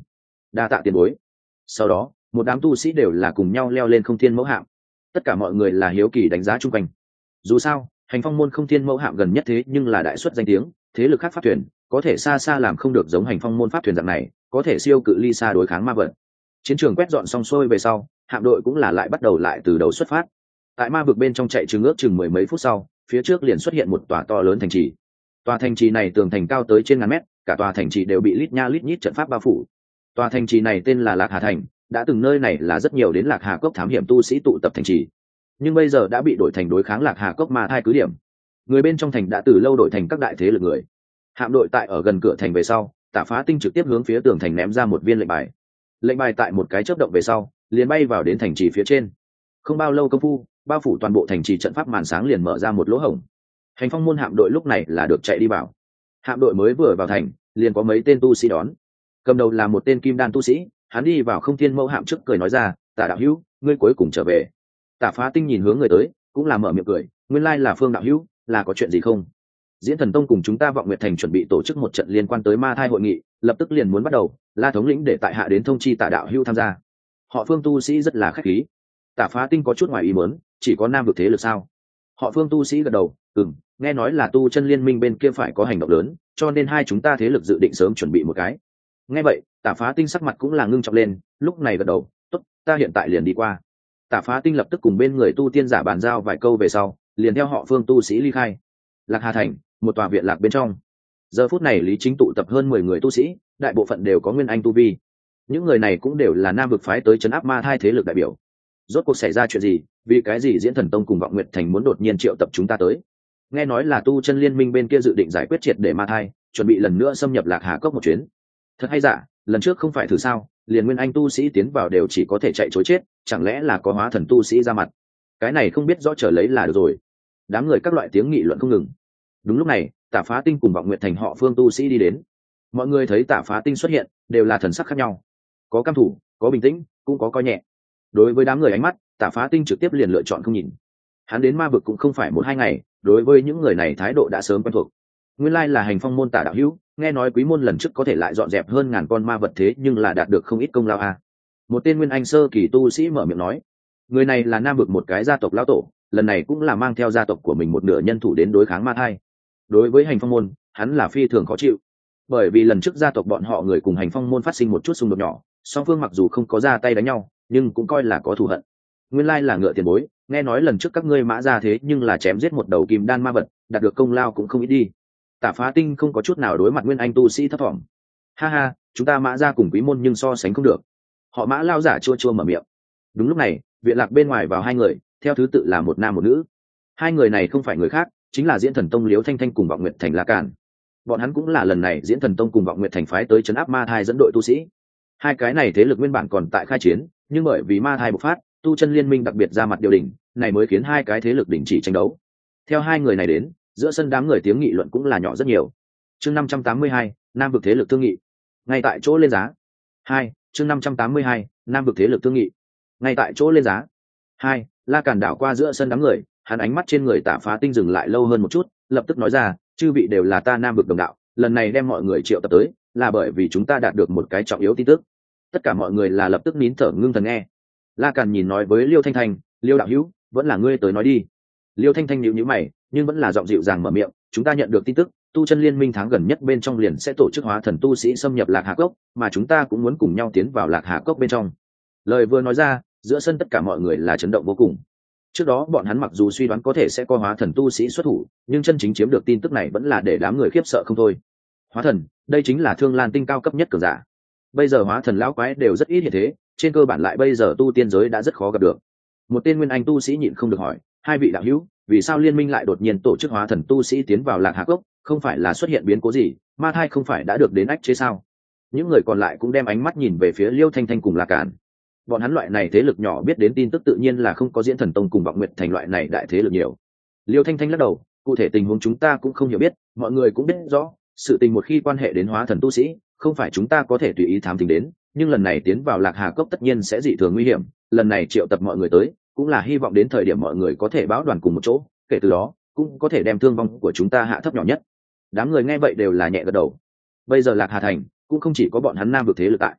đa tạ tiền bối. Sau đó một đám tu sĩ đều là cùng nhau leo lên không thiên mẫu hạm, tất cả mọi người là hiếu kỳ đánh giá chung quanh. Dù sao hành phong môn không thiên mẫu hạm gần nhất thế nhưng là đại xuất danh tiếng, thế lực khác pháp thuyền có thể xa xa làm không được giống hành phong môn pháp thuyền dạng này, có thể siêu cự ly xa đối kháng ma vật. Chiến trường quét dọn xong xuôi về sau, hạm đội cũng là lại bắt đầu lại từ đầu xuất phát. Tại ma vực bên trong chạy chừng ước chừng mười mấy phút sau, phía trước liền xuất hiện một tòa to lớn thành trì. Tòa thành trì này tường thành cao tới trên ngàn mét, cả tòa thành trì đều bị lít nha lít nhít trận pháp bao phủ. Tòa thành trì này tên là Lạc Hà Thành, đã từng nơi này là rất nhiều đến Lạc Hà Cốc thám hiểm tu sĩ tụ tập thành trì, nhưng bây giờ đã bị đổi thành đối kháng Lạc Hà Cốc ma thai cứ điểm. Người bên trong thành đã từ lâu đổi thành các đại thế lực người. Hạm đội tại ở gần cửa thành về sau, Tả Phá Tinh trực tiếp hướng phía tường thành ném ra một viên lệnh bài. Lệnh bài tại một cái chớp động về sau, liền bay vào đến thành trì phía trên. Không bao lâu công phu, bao phủ toàn bộ thành trì trận pháp màn sáng liền mở ra một lỗ hổng. Hành phong môn hạm đội lúc này là được chạy đi vào. Hạm đội mới vừa vào thành, liền có mấy tên tu sĩ đón. Cầm đầu là một tên kim đan tu sĩ, hắn đi vào không thiên mẫu hạm trước cười nói ra, Tả đạo hữu, ngươi cuối cùng trở về. Tả Phá Tinh nhìn hướng người tới, cũng là mở miệng cười, nguyên lai là Phương đạo hữu, là có chuyện gì không? Diễn Thần Tông cùng chúng ta Vọng Nguyệt Thành chuẩn bị tổ chức một trận liên quan tới ma thai hội nghị, lập tức liền muốn bắt đầu, La thống lĩnh để tại hạ đến thông chi Tả đạo hữu tham gia. Họ Phương tu sĩ rất là khách khí. Tả Phá Tinh có chút ngoài ý muốn, chỉ có nam vực thế lực sao? Họ Phương tu sĩ gật đầu, ừm, nghe nói là tu chân liên minh bên kia phải có hành động lớn, cho nên hai chúng ta thế lực dự định sớm chuẩn bị một cái. Nghe vậy, Tả Phá Tinh sắc mặt cũng là ngưng trọng lên, lúc này gật đầu, tốt, ta hiện tại liền đi qua. Tả Phá Tinh lập tức cùng bên người tu tiên giả bàn giao vài câu về sau, liền theo họ Phương tu sĩ ly khai. Lạc Hà Thành, một tòa viện lạc bên trong. Giờ phút này Lý Chính tụ tập hơn mười người tu sĩ, đại bộ phận đều có nguyên anh tu vi. Những người này cũng đều là nam vực phái tới trấn áp ma thai thế lực đại biểu. Rốt cuộc xảy ra chuyện gì, vì cái gì Diễn Thần Tông cùng Vọng Nguyệt Thành muốn đột nhiên triệu tập chúng ta tới? Nghe nói là tu chân liên minh bên kia dự định giải quyết triệt để ma thai, chuẩn bị lần nữa xâm nhập Lạc Hà Cốc một chuyến. Thật hay giả, lần trước không phải thử sao, liền nguyên anh tu sĩ tiến vào đều chỉ có thể chạy trối chết, chẳng lẽ là có hóa thần tu sĩ ra mặt? Cái này không biết rõ trở lấy là được rồi. Đám người các loại tiếng nghị luận không ngừng. Đúng lúc này, Tả Phá Tinh cùng Vọng Nguyệt Thành họ Phương tu sĩ đi đến. Mọi người thấy Tả Phá Tinh xuất hiện, đều là thần sắc khác nhau, có cam thủ, có bình tĩnh, cũng có coi nhẹ. Đối với đám người ánh mắt, Tả Phá Tinh trực tiếp liền lựa chọn không nhìn. Hắn đến ma vực cũng không phải một hai ngày, đối với những người này thái độ đã sớm quen thuộc. Nguyên lai là hành phong môn Tả đạo hữu, nghe nói quý môn lần trước có thể lại dọn dẹp hơn ngàn con ma vật thế nhưng là đạt được không ít công lao a. À. Một tên nguyên anh sơ kỳ tu sĩ mở miệng nói, người này là nam vực một cái gia tộc lão tổ, lần này cũng là mang theo gia tộc của mình một nửa nhân thủ đến đối kháng ma thai. Đối với hành phong môn, hắn là phi thường khó chịu, bởi vì lần trước gia tộc bọn họ người cùng hành phong môn phát sinh một chút xung đột nhỏ, song phương mặc dù không có ra tay đánh nhau, nhưng cũng coi là có thù hận. Nguyên lai là ngựa tiền bối, nghe nói lần trước các ngươi mã ra thế nhưng là chém giết một đầu kim đan ma vật, đạt được công lao cũng không ít đi. Tả Phá Tinh không có chút nào đối mặt nguyên anh tu sĩ thấp thỏm. Ha ha, chúng ta mã ra cùng quý môn nhưng so sánh không được. Họ Mã lao giả chua chua mở miệng. Đúng lúc này, viện lạc bên ngoài vào hai người, theo thứ tự là một nam một nữ. Hai người này không phải người khác, chính là Diễn Thần Tông Liễu Thanh Thanh cùng Vọng Nguyệt Thành La Càn. Bọn hắn cũng là lần này Diễn Thần Tông cùng Vọng Nguyệt Thành phái tới trấn áp ma thai dẫn đội tu sĩ. Hai cái này thế lực nguyên bản còn tại khai chiến, nhưng bởi vì ma thai bộc phát, tu chân liên minh đặc biệt ra mặt điều đình, này mới khiến hai cái thế lực đình chỉ tranh đấu. Theo hai người này đến, giữa sân đám người tiếng nghị luận cũng là nhỏ rất nhiều. Chương năm trăm tám mươi hai, nam vực thế lực thương nghị. Ngay tại chỗ lên giá. Hai, chương năm trăm tám mươi hai, nam vực thế lực thương nghị. Ngay tại chỗ lên giá. Hai, La Càn đảo qua giữa sân đám người, hắn ánh mắt trên người Tả Phá Tinh dừng lại lâu hơn một chút, lập tức nói ra, chư vị đều là ta nam vực đồng đạo, lần này đem mọi người triệu tập tới, là bởi vì chúng ta đạt được một cái trọng yếu tin tức. Tất cả mọi người là lập tức nín thở ngưng thần nghe. La Càn nhìn nói với Liêu Thanh Thanh, Liêu đạo hữu, vẫn là ngươi tới nói đi. Liêu Thanh Thanh nhíu nhíu mày, nhưng vẫn là giọng dịu dàng mở miệng, chúng ta nhận được tin tức, tu chân liên minh tháng gần nhất bên trong liền sẽ tổ chức hóa thần tu sĩ xâm nhập Lạc Hà Cốc, mà chúng ta cũng muốn cùng nhau tiến vào Lạc Hà Cốc bên trong. Lời vừa nói ra, giữa sân tất cả mọi người là chấn động vô cùng. Trước đó bọn hắn mặc dù suy đoán có thể sẽ có hóa thần tu sĩ xuất thủ, nhưng chân chính chiếm được tin tức này vẫn là để đám người khiếp sợ không thôi. Hóa thần, đây chính là Thương Lan tinh cao cấp nhất cường giả. Bây giờ hóa thần lão quái đều rất ít hiện thế, trên cơ bản lại bây giờ tu tiên giới đã rất khó gặp được. Một tên nguyên anh tu sĩ nhịn không được hỏi, hai vị đạo hữu, vì sao liên minh lại đột nhiên tổ chức hóa thần tu sĩ tiến vào Lạc Hà Cốc, không phải là xuất hiện biến cố gì, ma thai không phải đã được đến ách chế sao? Những người còn lại cũng đem ánh mắt nhìn về phía Liêu Thanh Thanh cùng La Càn. Bọn hắn loại này thế lực nhỏ biết đến tin tức tự nhiên là không có Diễn Thần Tông cùng Vọng Nguyệt Thành loại này đại thế lực nhiều. Liêu Thanh Thanh lắc đầu, cụ thể tình huống chúng ta cũng không hiểu biết, mọi người cũng biết rõ, sự tình một khi quan hệ đến hóa thần tu sĩ, không phải chúng ta có thể tùy ý thám tính đến, nhưng lần này tiến vào Lạc Hà Cốc tất nhiên sẽ dị thường nguy hiểm, lần này triệu tập mọi người tới, cũng là hy vọng đến thời điểm mọi người có thể báo đoàn cùng một chỗ, kể từ đó cũng có thể đem thương vong của chúng ta hạ thấp nhỏ nhất. Đám người nghe vậy đều là nhẹ gật đầu. Bây giờ Lạc Hà Thành cũng không chỉ có bọn hắn nam vực thế lực tại,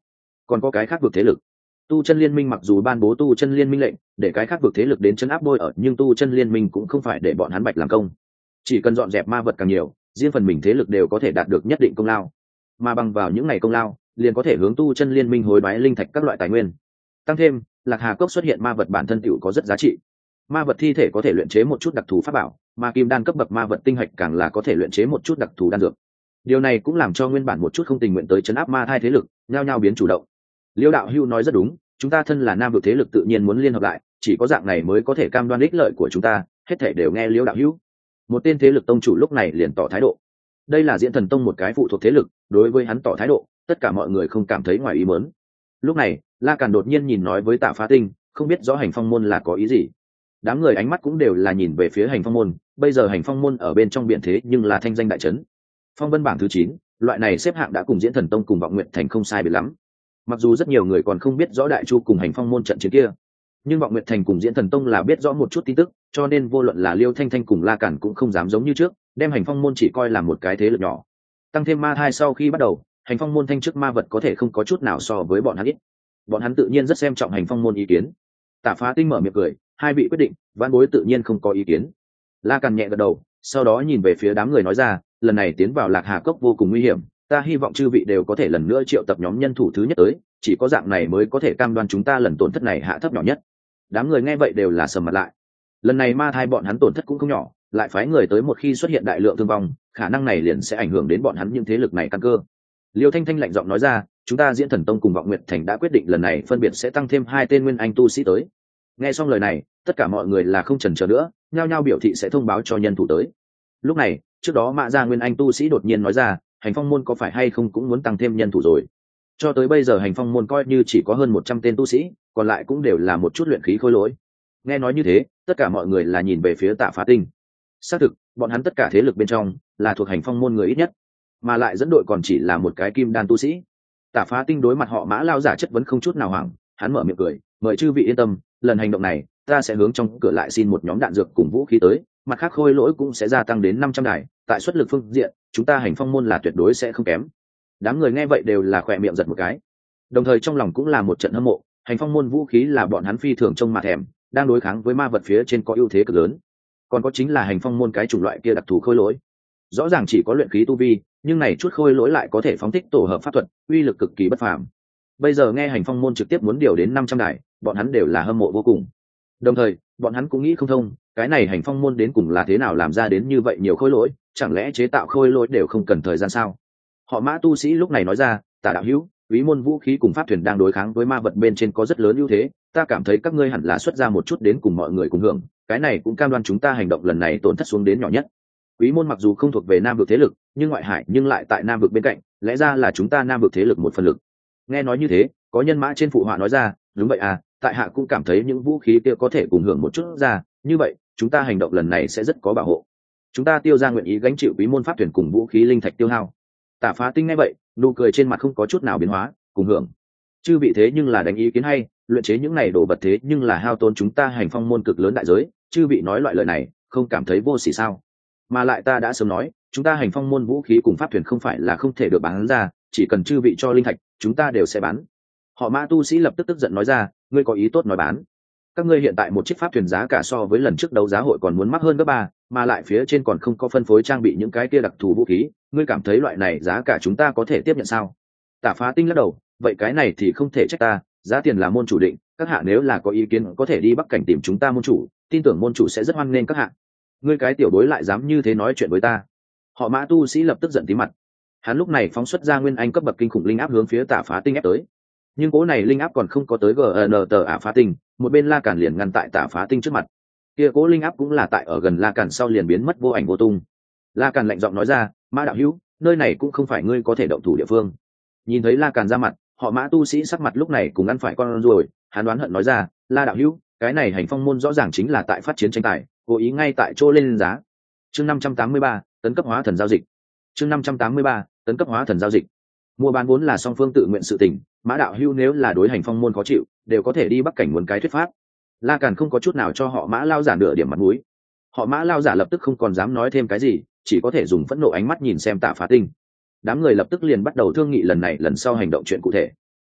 còn có cái khác vực thế lực. Tu chân liên minh mặc dù ban bố tu chân liên minh lệnh để cái khác vực thế lực đến chân áp bôi ở, nhưng tu chân liên minh cũng không phải để bọn hắn bạch làm công. Chỉ cần dọn dẹp ma vật càng nhiều, riêng phần mình thế lực đều có thể đạt được nhất định công lao, mà bằng vào những ngày công lao liền có thể hướng tu chân liên minh hối đoái linh thạch các loại tài nguyên. Tăng thêm lạc hà cốc xuất hiện ma vật bản thân tựu có rất giá trị. Ma vật thi thể có thể luyện chế một chút đặc thù pháp bảo, mà kim đan cấp bậc ma vật tinh hạch càng là có thể luyện chế một chút đặc thù đan dược. Điều này cũng làm cho nguyên bản một chút không tình nguyện tới chấn áp ma thai thế lực nhao nhao biến chủ động. Liêu đạo hưu nói rất đúng, chúng ta thân là nam vực thế lực tự nhiên muốn liên hợp lại, chỉ có dạng này mới có thể cam đoan ích lợi của chúng ta, hết thể đều nghe Liêu đạo hưu. Một tên thế lực tông chủ lúc này liền tỏ thái độ. Đây là Diễn Thần Tông một cái phụ thuộc thế lực, đối với hắn tỏ thái độ, tất cả mọi người không cảm thấy ngoài ý muốn. Lúc này, La Càn đột nhiên nhìn nói với Tạ Phá Tinh, không biết rõ Hành Phong môn là có ý gì. Đám người ánh mắt cũng đều là nhìn về phía Hành Phong môn, bây giờ Hành Phong môn ở bên trong biển thế nhưng là thanh danh đại trấn. Phong vân bảng thứ chín, loại này xếp hạng đã cùng Diễn Thần Tông cùng Vọng Nguyện Thành không sai biệt lắm. Mặc dù rất nhiều người còn không biết rõ Đại Chu cùng Hành Phong môn trận chiến kia, nhưng Vọng Nguyện Thành cùng Diễn Thần Tông là biết rõ một chút tin tức, cho nên vô luận là Liêu Thanh Thanh cùng La Càn cũng không dám giống như trước, đem Hành Phong môn chỉ coi là một cái thế lực nhỏ. Tăng thêm ma thai sau khi bắt đầu, Hành Phong môn thanh chức ma vật có thể không có chút nào so với bọn hắn ít. Bọn hắn tự nhiên rất xem trọng Hành Phong môn ý kiến. Tạ Phá Tinh mở miệng cười, hai vị quyết định, vãn bối tự nhiên không có ý kiến. La Càn nhẹ gật đầu, sau đó nhìn về phía đám người nói ra, lần này tiến vào Lạc Hà Cốc vô cùng nguy hiểm, ta hy vọng chư vị đều có thể lần nữa triệu tập nhóm nhân thủ thứ nhất tới, chỉ có dạng này mới có thể cam đoan chúng ta lần tổn thất này hạ thấp nhỏ nhất. Đám người nghe vậy đều là sầm mặt lại. Lần này ma thai bọn hắn tổn thất cũng không nhỏ, lại phái người tới, một khi xuất hiện đại lượng thương vong, khả năng này liền sẽ ảnh hưởng đến bọn hắn những thế lực này căn cơ. Liêu Thanh Thanh lạnh giọng nói ra, chúng ta Diễn Thần Tông cùng Vọng Nguyệt Thành đã quyết định lần này phân biệt sẽ tăng thêm hai tên nguyên anh tu sĩ tới. Nghe xong lời này, tất cả mọi người là không chần chờ nữa, nhao nhao biểu thị sẽ thông báo cho nhân thủ tới. Lúc này, trước đó Mã Gia nguyên anh tu sĩ đột nhiên nói ra, Hành Phong môn có phải hay không cũng muốn tăng thêm nhân thủ rồi. Cho tới bây giờ Hành Phong môn coi như chỉ có hơn một trăm tên tu sĩ, còn lại cũng đều là một chút luyện khí khôi lỗi. Nghe nói như thế, tất cả mọi người là nhìn về phía Tạ Phá Tinh. Xác thực, bọn hắn tất cả thế lực bên trong là thuộc Hành Phong môn người ít nhất, mà lại dẫn đội còn chỉ là một cái kim đan tu sĩ. Tạ Phá Tinh đối mặt họ Mã lao giả chất vấn không chút nào hoảng, hắn mở miệng cười, mời chư vị yên tâm, lần hành động này ta sẽ hướng trong cửa lại xin một nhóm đạn dược cùng vũ khí tới, mặt khác khôi lỗi cũng sẽ gia tăng đến năm trăm đài, tại xuất lực phương diện chúng ta Hành Phong môn là tuyệt đối sẽ không kém. Đám người nghe vậy đều là khỏe miệng giật một cái, đồng thời trong lòng cũng là một trận hâm mộ. Hành Phong môn vũ khí là bọn hắn phi thường trông mà thèm, đang đối kháng với ma vật phía trên có ưu thế cực lớn. Còn có chính là Hành Phong môn cái chủng loại kia đặc thù khôi lỗi, rõ ràng chỉ có luyện khí tu vi, nhưng này chút khôi lỗi lại có thể phóng thích tổ hợp pháp thuật, uy lực cực kỳ bất phàm. Bây giờ nghe Hành Phong môn trực tiếp muốn điều đến năm trăm đài, bọn hắn đều là hâm mộ vô cùng. Đồng thời bọn hắn cũng nghĩ không thông, cái này Hành Phong môn đến cùng là thế nào làm ra đến như vậy nhiều khôi lỗi, chẳng lẽ chế tạo khôi lỗi đều không cần thời gian sao? Họ Mã tu sĩ lúc này nói ra, Tả đạo hữu, quý môn vũ khí cùng pháp thuyền đang đối kháng với ma vật bên trên có rất lớn ưu thế, ta cảm thấy các ngươi hẳn là xuất ra một chút đến cùng mọi người cùng hưởng, cái này cũng cam đoan chúng ta hành động lần này tổn thất xuống đến nhỏ nhất. Quý môn mặc dù không thuộc về nam vực thế lực, nhưng ngoại hải nhưng lại tại nam vực bên cạnh, lẽ ra là chúng ta nam vực thế lực một phần lực. Nghe nói như thế, có nhân mã trên phụ họa nói ra, đúng vậy à, tại hạ cũng cảm thấy những vũ khí kia có thể cùng hưởng một chút ra, như vậy chúng ta hành động lần này sẽ rất có bảo hộ. Chúng ta Tiêu ra nguyện ý gánh chịu quý môn pháp thuyền cùng vũ khí linh thạch tiêu hao. Tả Phá Tinh nghe vậy, nụ cười trên mặt không có chút nào biến hóa, cùng hưởng. Chư vị thế nhưng là đánh ý kiến hay, luyện chế những này đồ vật thế nhưng là hao tốn chúng ta Hành Phong môn cực lớn đại giới, chư vị nói loại lời này, không cảm thấy vô sỉ sao? Mà lại ta đã sớm nói, chúng ta Hành Phong môn vũ khí cùng pháp thuyền không phải là không thể được bán ra, chỉ cần chư vị cho linh thạch, chúng ta đều sẽ bán. Họ Mã tu sĩ lập tức tức giận nói ra, ngươi có ý tốt nói bán. Các ngươi hiện tại một chiếc pháp thuyền giá cả so với lần trước đấu giá hội còn muốn mắc hơn gấp ba, mà lại phía trên còn không có phân phối trang bị những cái kia đặc thù vũ khí, ngươi cảm thấy loại này giá cả chúng ta có thể tiếp nhận sao? Tả Phá Tinh lắc đầu, vậy cái này thì không thể trách ta, giá tiền là môn chủ định, các hạ nếu là có ý kiến có thể đi Bắc Cảnh tìm chúng ta môn chủ, tin tưởng môn chủ sẽ rất hoan nghênh các hạ. Ngươi cái tiểu bối lại dám như thế nói chuyện với ta? Họ Mã tu sĩ lập tức giận tí mặt. Hắn lúc này phóng xuất ra nguyên anh cấp bậc kinh khủng linh áp hướng phía Tả Phá Tinh ép tới. Nhưng cỗ này linh áp còn không có tới gn tờ ả Phá Tinh, một bên La Càn liền ngăn tại Tả Phá Tinh trước mặt. Kia cỗ linh áp cũng là tại ở gần La Càn sau liền biến mất vô ảnh vô tung. La Càn lạnh giọng nói ra, Mã đạo hữu, nơi này cũng không phải ngươi có thể động thủ địa phương. Nhìn thấy La Càn ra mặt, họ Mã tu sĩ sắc mặt lúc này cùng ăn phải con rồi, hắn đoán hận nói ra, La đạo hữu, cái này Hành Phong môn rõ ràng chính là tại phát chiến tranh tài, cố ý ngay tại chỗ lên giá. Chương năm trăm tám mươi ba, tấn cấp hóa thần giao dịch. Chương năm trăm tám mươi ba, tấn cấp hóa thần giao dịch. Mua bán vốn là song phương tự nguyện sự tình, Mã đạo hữu nếu là đối Hành Phong môn khó chịu, đều có thể đi Bắc Cảnh muốn cái thuyết pháp. La Càn không có chút nào cho họ Mã lao giả nửa điểm mặt mũi. Họ Mã lao giả lập tức không còn dám nói thêm cái gì, chỉ có thể dùng phẫn nộ ánh mắt nhìn xem Tả Phá Tinh. Đám người lập tức liền bắt đầu thương nghị lần này lần sau hành động chuyện cụ thể.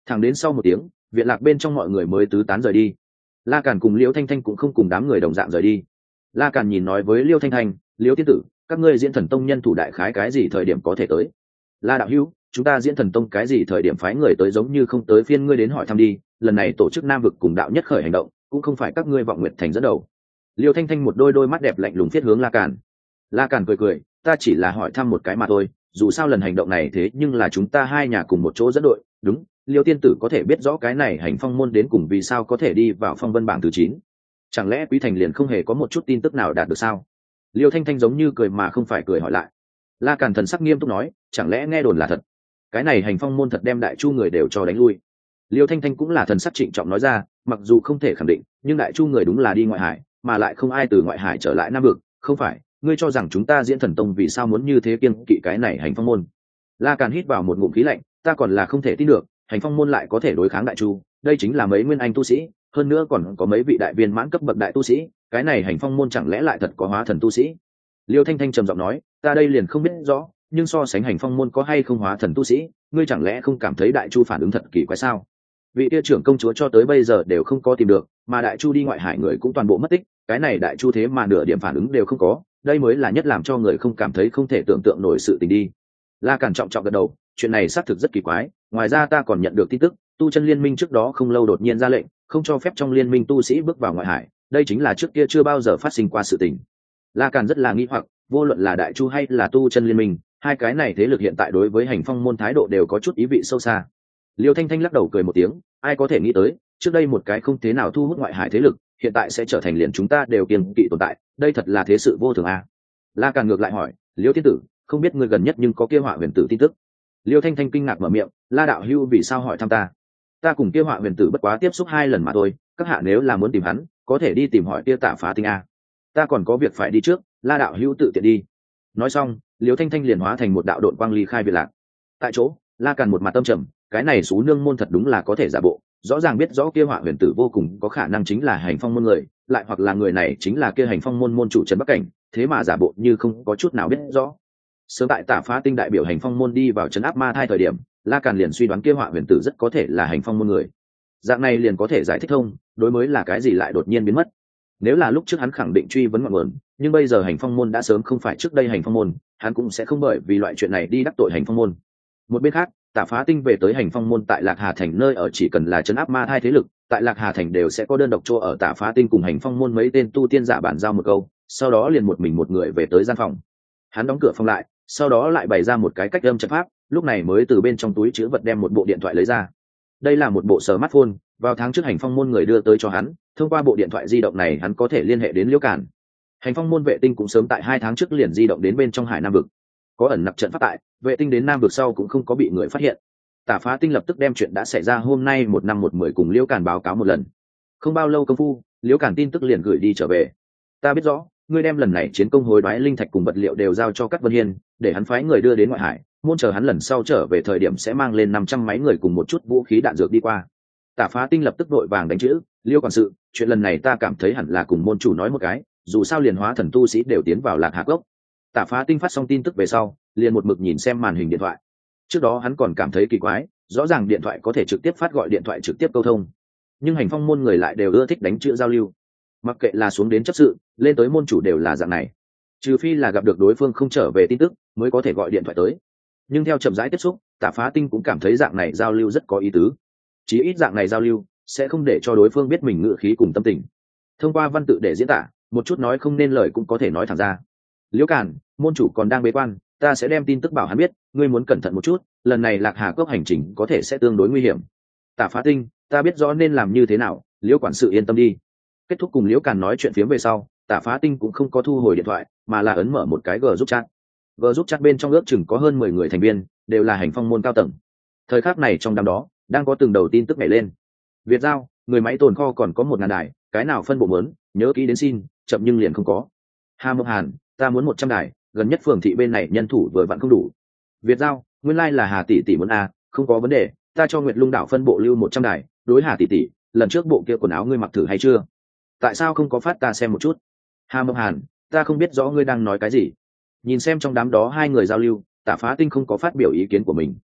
Thẳng đến sau một tiếng, viện lạc bên trong mọi người mới tứ tán rời đi. La Càn cùng Liễu Thanh Thanh cũng không cùng đám người đồng dạng rời đi. La Càn nhìn nói với Liễu Thanh Thanh, Liễu tiên tử, các ngươi diễn thần tông nhân thủ đại khái cái gì thời điểm có thể tới? La đạo hữu, chúng ta diễn thần tông cái gì thời điểm phái người tới giống như không tới phiên ngươi đến hỏi thăm đi. Lần này tổ chức Nam vực cùng đạo nhất khởi hành động, cũng không phải các ngươi vọng nguyện thành dẫn đầu. Liễu Thanh Thanh một đôi đôi mắt đẹp lạnh lùng phiết hướng La Càn. La Càn cười cười, ta chỉ là hỏi thăm một cái mà thôi, dù sao lần hành động này thế nhưng là chúng ta hai nhà cùng một chỗ dẫn đội. Đúng, Liêu tiên tử có thể biết rõ cái này hành phong môn đến cùng vì sao có thể đi vào phong vân bảng thứ chín? Chẳng lẽ Quý Thành liền không hề có một chút tin tức nào đạt được sao? Liêu Thanh Thanh giống như cười mà không phải cười hỏi lại. La Càn thần sắc nghiêm túc nói, chẳng lẽ nghe đồn là thật? Cái này hành phong môn thật đem đại chu người đều cho đánh lui. Liêu Thanh Thanh cũng là thần sắc trịnh trọng nói ra, mặc dù không thể khẳng định, nhưng đại chu người đúng là đi ngoại hải, mà lại không ai từ ngoại hải trở lại Nam vực, không phải? Ngươi cho rằng chúng ta diễn thần tông vì sao muốn như thế kiêng kỵ cái này hành phong môn? La Càn hít vào một ngụm khí lạnh, ta còn là không thể tin được, hành phong môn lại có thể đối kháng đại chu, đây chính là mấy nguyên anh tu sĩ, hơn nữa còn có mấy vị đại viên mãn cấp bậc đại tu sĩ, cái này hành phong môn chẳng lẽ lại thật có hóa thần tu sĩ? Liêu Thanh Thanh trầm giọng nói, ta đây liền không biết rõ, nhưng so sánh hành phong môn có hay không hóa thần tu sĩ, ngươi chẳng lẽ không cảm thấy đại chu phản ứng thật kỳ quái sao? Vị tia trưởng công chúa cho tới bây giờ đều không có tìm được, mà đại chu đi ngoại hải người cũng toàn bộ mất tích, cái này đại chu thế mà nửa điểm phản ứng đều không có, đây mới là nhất làm cho người không cảm thấy không thể tưởng tượng nổi sự tình đi. La Càn trọng trọng gật đầu, chuyện này xác thực rất kỳ quái, ngoài ra ta còn nhận được tin tức, tu chân liên minh trước đó không lâu đột nhiên ra lệnh, không cho phép trong liên minh tu sĩ bước vào ngoại hải, đây chính là trước kia chưa bao giờ phát sinh qua sự tình. La Càn rất là nghi hoặc, vô luận là đại chu hay là tu chân liên minh, hai cái này thế lực hiện tại đối với hành phong môn thái độ đều có chút ý vị sâu xa. Liêu Thanh Thanh lắc đầu cười một tiếng, ai có thể nghĩ tới, trước đây một cái không thế nào thu hút ngoại hải thế lực, hiện tại sẽ trở thành liền chúng ta đều kiêng kỵ tồn tại, đây thật là thế sự vô thường à? La Càn ngược lại hỏi, Liêu tiên tử, không biết ngươi gần nhất nhưng có kia họa huyền tử tin tức? Liêu Thanh Thanh kinh ngạc mở miệng, La đạo hữu vì sao hỏi thăm ta? Ta cùng kia họa huyền tử bất quá tiếp xúc hai lần mà thôi, các hạ nếu là muốn tìm hắn, có thể đi tìm hỏi kia Tạ Phá Tinh a. Ta còn có việc phải đi trước, La đạo hữu tự tiện đi. Nói xong, Liêu Thanh Thanh liền hóa thành một đạo độn quang ly khai biệt lạc. Tại chỗ, La Càn một mặt tâm trầm, cái này xú nương môn thật đúng là có thể giả bộ, rõ ràng biết rõ kia họa huyền tử vô cùng có khả năng chính là hành phong môn người, lại hoặc là người này chính là kia hành phong môn môn chủ Trần Bắc Cảnh, thế mà giả bộ như không có chút nào biết rõ. Sớm tại Tạ Phá Tinh đại biểu hành phong môn đi vào trấn áp ma thai thời điểm, La Càn liền suy đoán kia họa huyền tử rất có thể là hành phong môn người. Dạng này liền có thể giải thích thông, đối mới là cái gì lại đột nhiên biến mất. Nếu là lúc trước hắn khẳng định truy vấn ngọn nguồn, nhưng bây giờ hành phong môn đã sớm không phải trước đây hành phong môn, hắn cũng sẽ không bởi vì loại chuyện này đi đắc tội hành phong môn. Một bên khác, Tạ Phá Tinh về tới hành phong môn tại Lạc Hà thành nơi ở chỉ cần là trấn áp ma thai thế lực, tại Lạc Hà thành đều sẽ có đơn độc chỗ ở. Tạ Phá Tinh cùng hành phong môn mấy tên tu tiên giả bản giao một câu, sau đó liền một mình một người về tới gian phòng. Hắn đóng cửa phòng lại, sau đó lại bày ra một cái cách âm trận pháp, lúc này mới từ bên trong túi chứa vật đem một bộ điện thoại lấy ra. Đây là một bộ smartphone, vào tháng trước hành phong môn người đưa tới cho hắn, thông qua bộ điện thoại di động này hắn có thể liên hệ đến Liễu Càn. Hành phong môn vệ tinh cũng sớm tại hai tháng trước liền di động đến bên trong Hải Nam vực. Có ẩn nặc trận pháp tại, vệ tinh đến Nam vực sau cũng không có bị người phát hiện. Tạ Phá Tinh lập tức đem chuyện đã xảy ra hôm nay một năm một mười cùng Liễu Càn báo cáo một lần. Không bao lâu công phu, Liễu Càn tin tức liền gửi đi trở về. Ta biết rõ, ngươi đem lần này chiến công hối đoái linh thạch cùng vật liệu đều giao cho Cát Vân Hiên, để hắn phái người đưa đến ngoại hải, môn chờ hắn lần sau trở về thời điểm sẽ mang lên năm trăm máy người cùng một chút vũ khí đạn dược đi qua. Tạ Phá Tinh lập tức vội vàng đánh chữ, Liêu quản sự, chuyện lần này ta cảm thấy hẳn là cùng môn chủ nói một cái, dù sao liền hóa thần tu sĩ đều tiến vào Lạc Hà Cốc. Tạ Phá Tinh phát xong tin tức về sau, liền một mực nhìn xem màn hình điện thoại. Trước đó hắn còn cảm thấy kỳ quái, rõ ràng điện thoại có thể trực tiếp phát gọi điện thoại trực tiếp câu thông, nhưng hành phong môn người lại đều ưa thích đánh chữ giao lưu. Mặc kệ là xuống đến chấp sự, lên tới môn chủ đều là dạng này, trừ phi là gặp được đối phương không trở về tin tức mới có thể gọi điện thoại tới. Nhưng theo chậm rãi tiếp xúc, Tạ Phá Tinh cũng cảm thấy dạng này giao lưu rất có ý tứ, chí ít dạng này giao lưu sẽ không để cho đối phương biết mình ngự khí cùng tâm tình. Thông qua văn tự để diễn tả, một chút nói không nên lời cũng có thể nói thẳng ra. Liễu Càn, môn chủ còn đang bế quan, ta sẽ đem tin tức bảo hắn biết, ngươi muốn cẩn thận một chút, lần này Lạc Hà Cốc hành trình có thể sẽ tương đối nguy hiểm. Tạ Phá Tinh, ta biết rõ nên làm như thế nào, Liễu quản sự yên tâm đi. Kết thúc cùng Liễu Càn nói chuyện phiếm về sau, Tạ Phá Tinh cũng không có thu hồi điện thoại, mà là ấn mở một cái group chat. Group chat bên trong ước chừng có hơn mười người thành viên, đều là hành phong môn cao tầng. Thời khắc này trong đám đó, đang có từng đầu tin tức nhảy lên. Việt giao, người máy tồn kho còn có một ngàn đài, cái nào phân bộ mớn, nhớ kỹ đến xin, chậm nhưng liền không có. Hà Mộc Hàn, ta muốn một trăm đài, gần nhất phường thị bên này nhân thủ vừa vặn không đủ. Việt giao, nguyên lai là Hà tỷ tỷ muốn a, không có vấn đề, ta cho Nguyệt Lung đảo phân bộ lưu một trăm đài, đối Hà tỷ tỷ, lần trước bộ kia quần áo ngươi mặc thử hay chưa? Tại sao không có phát ta xem một chút? Hà Mộc Hàn, ta không biết rõ ngươi đang nói cái gì. Nhìn xem trong đám đó hai người giao lưu, Tạ Phá Tinh không có phát biểu ý kiến của mình.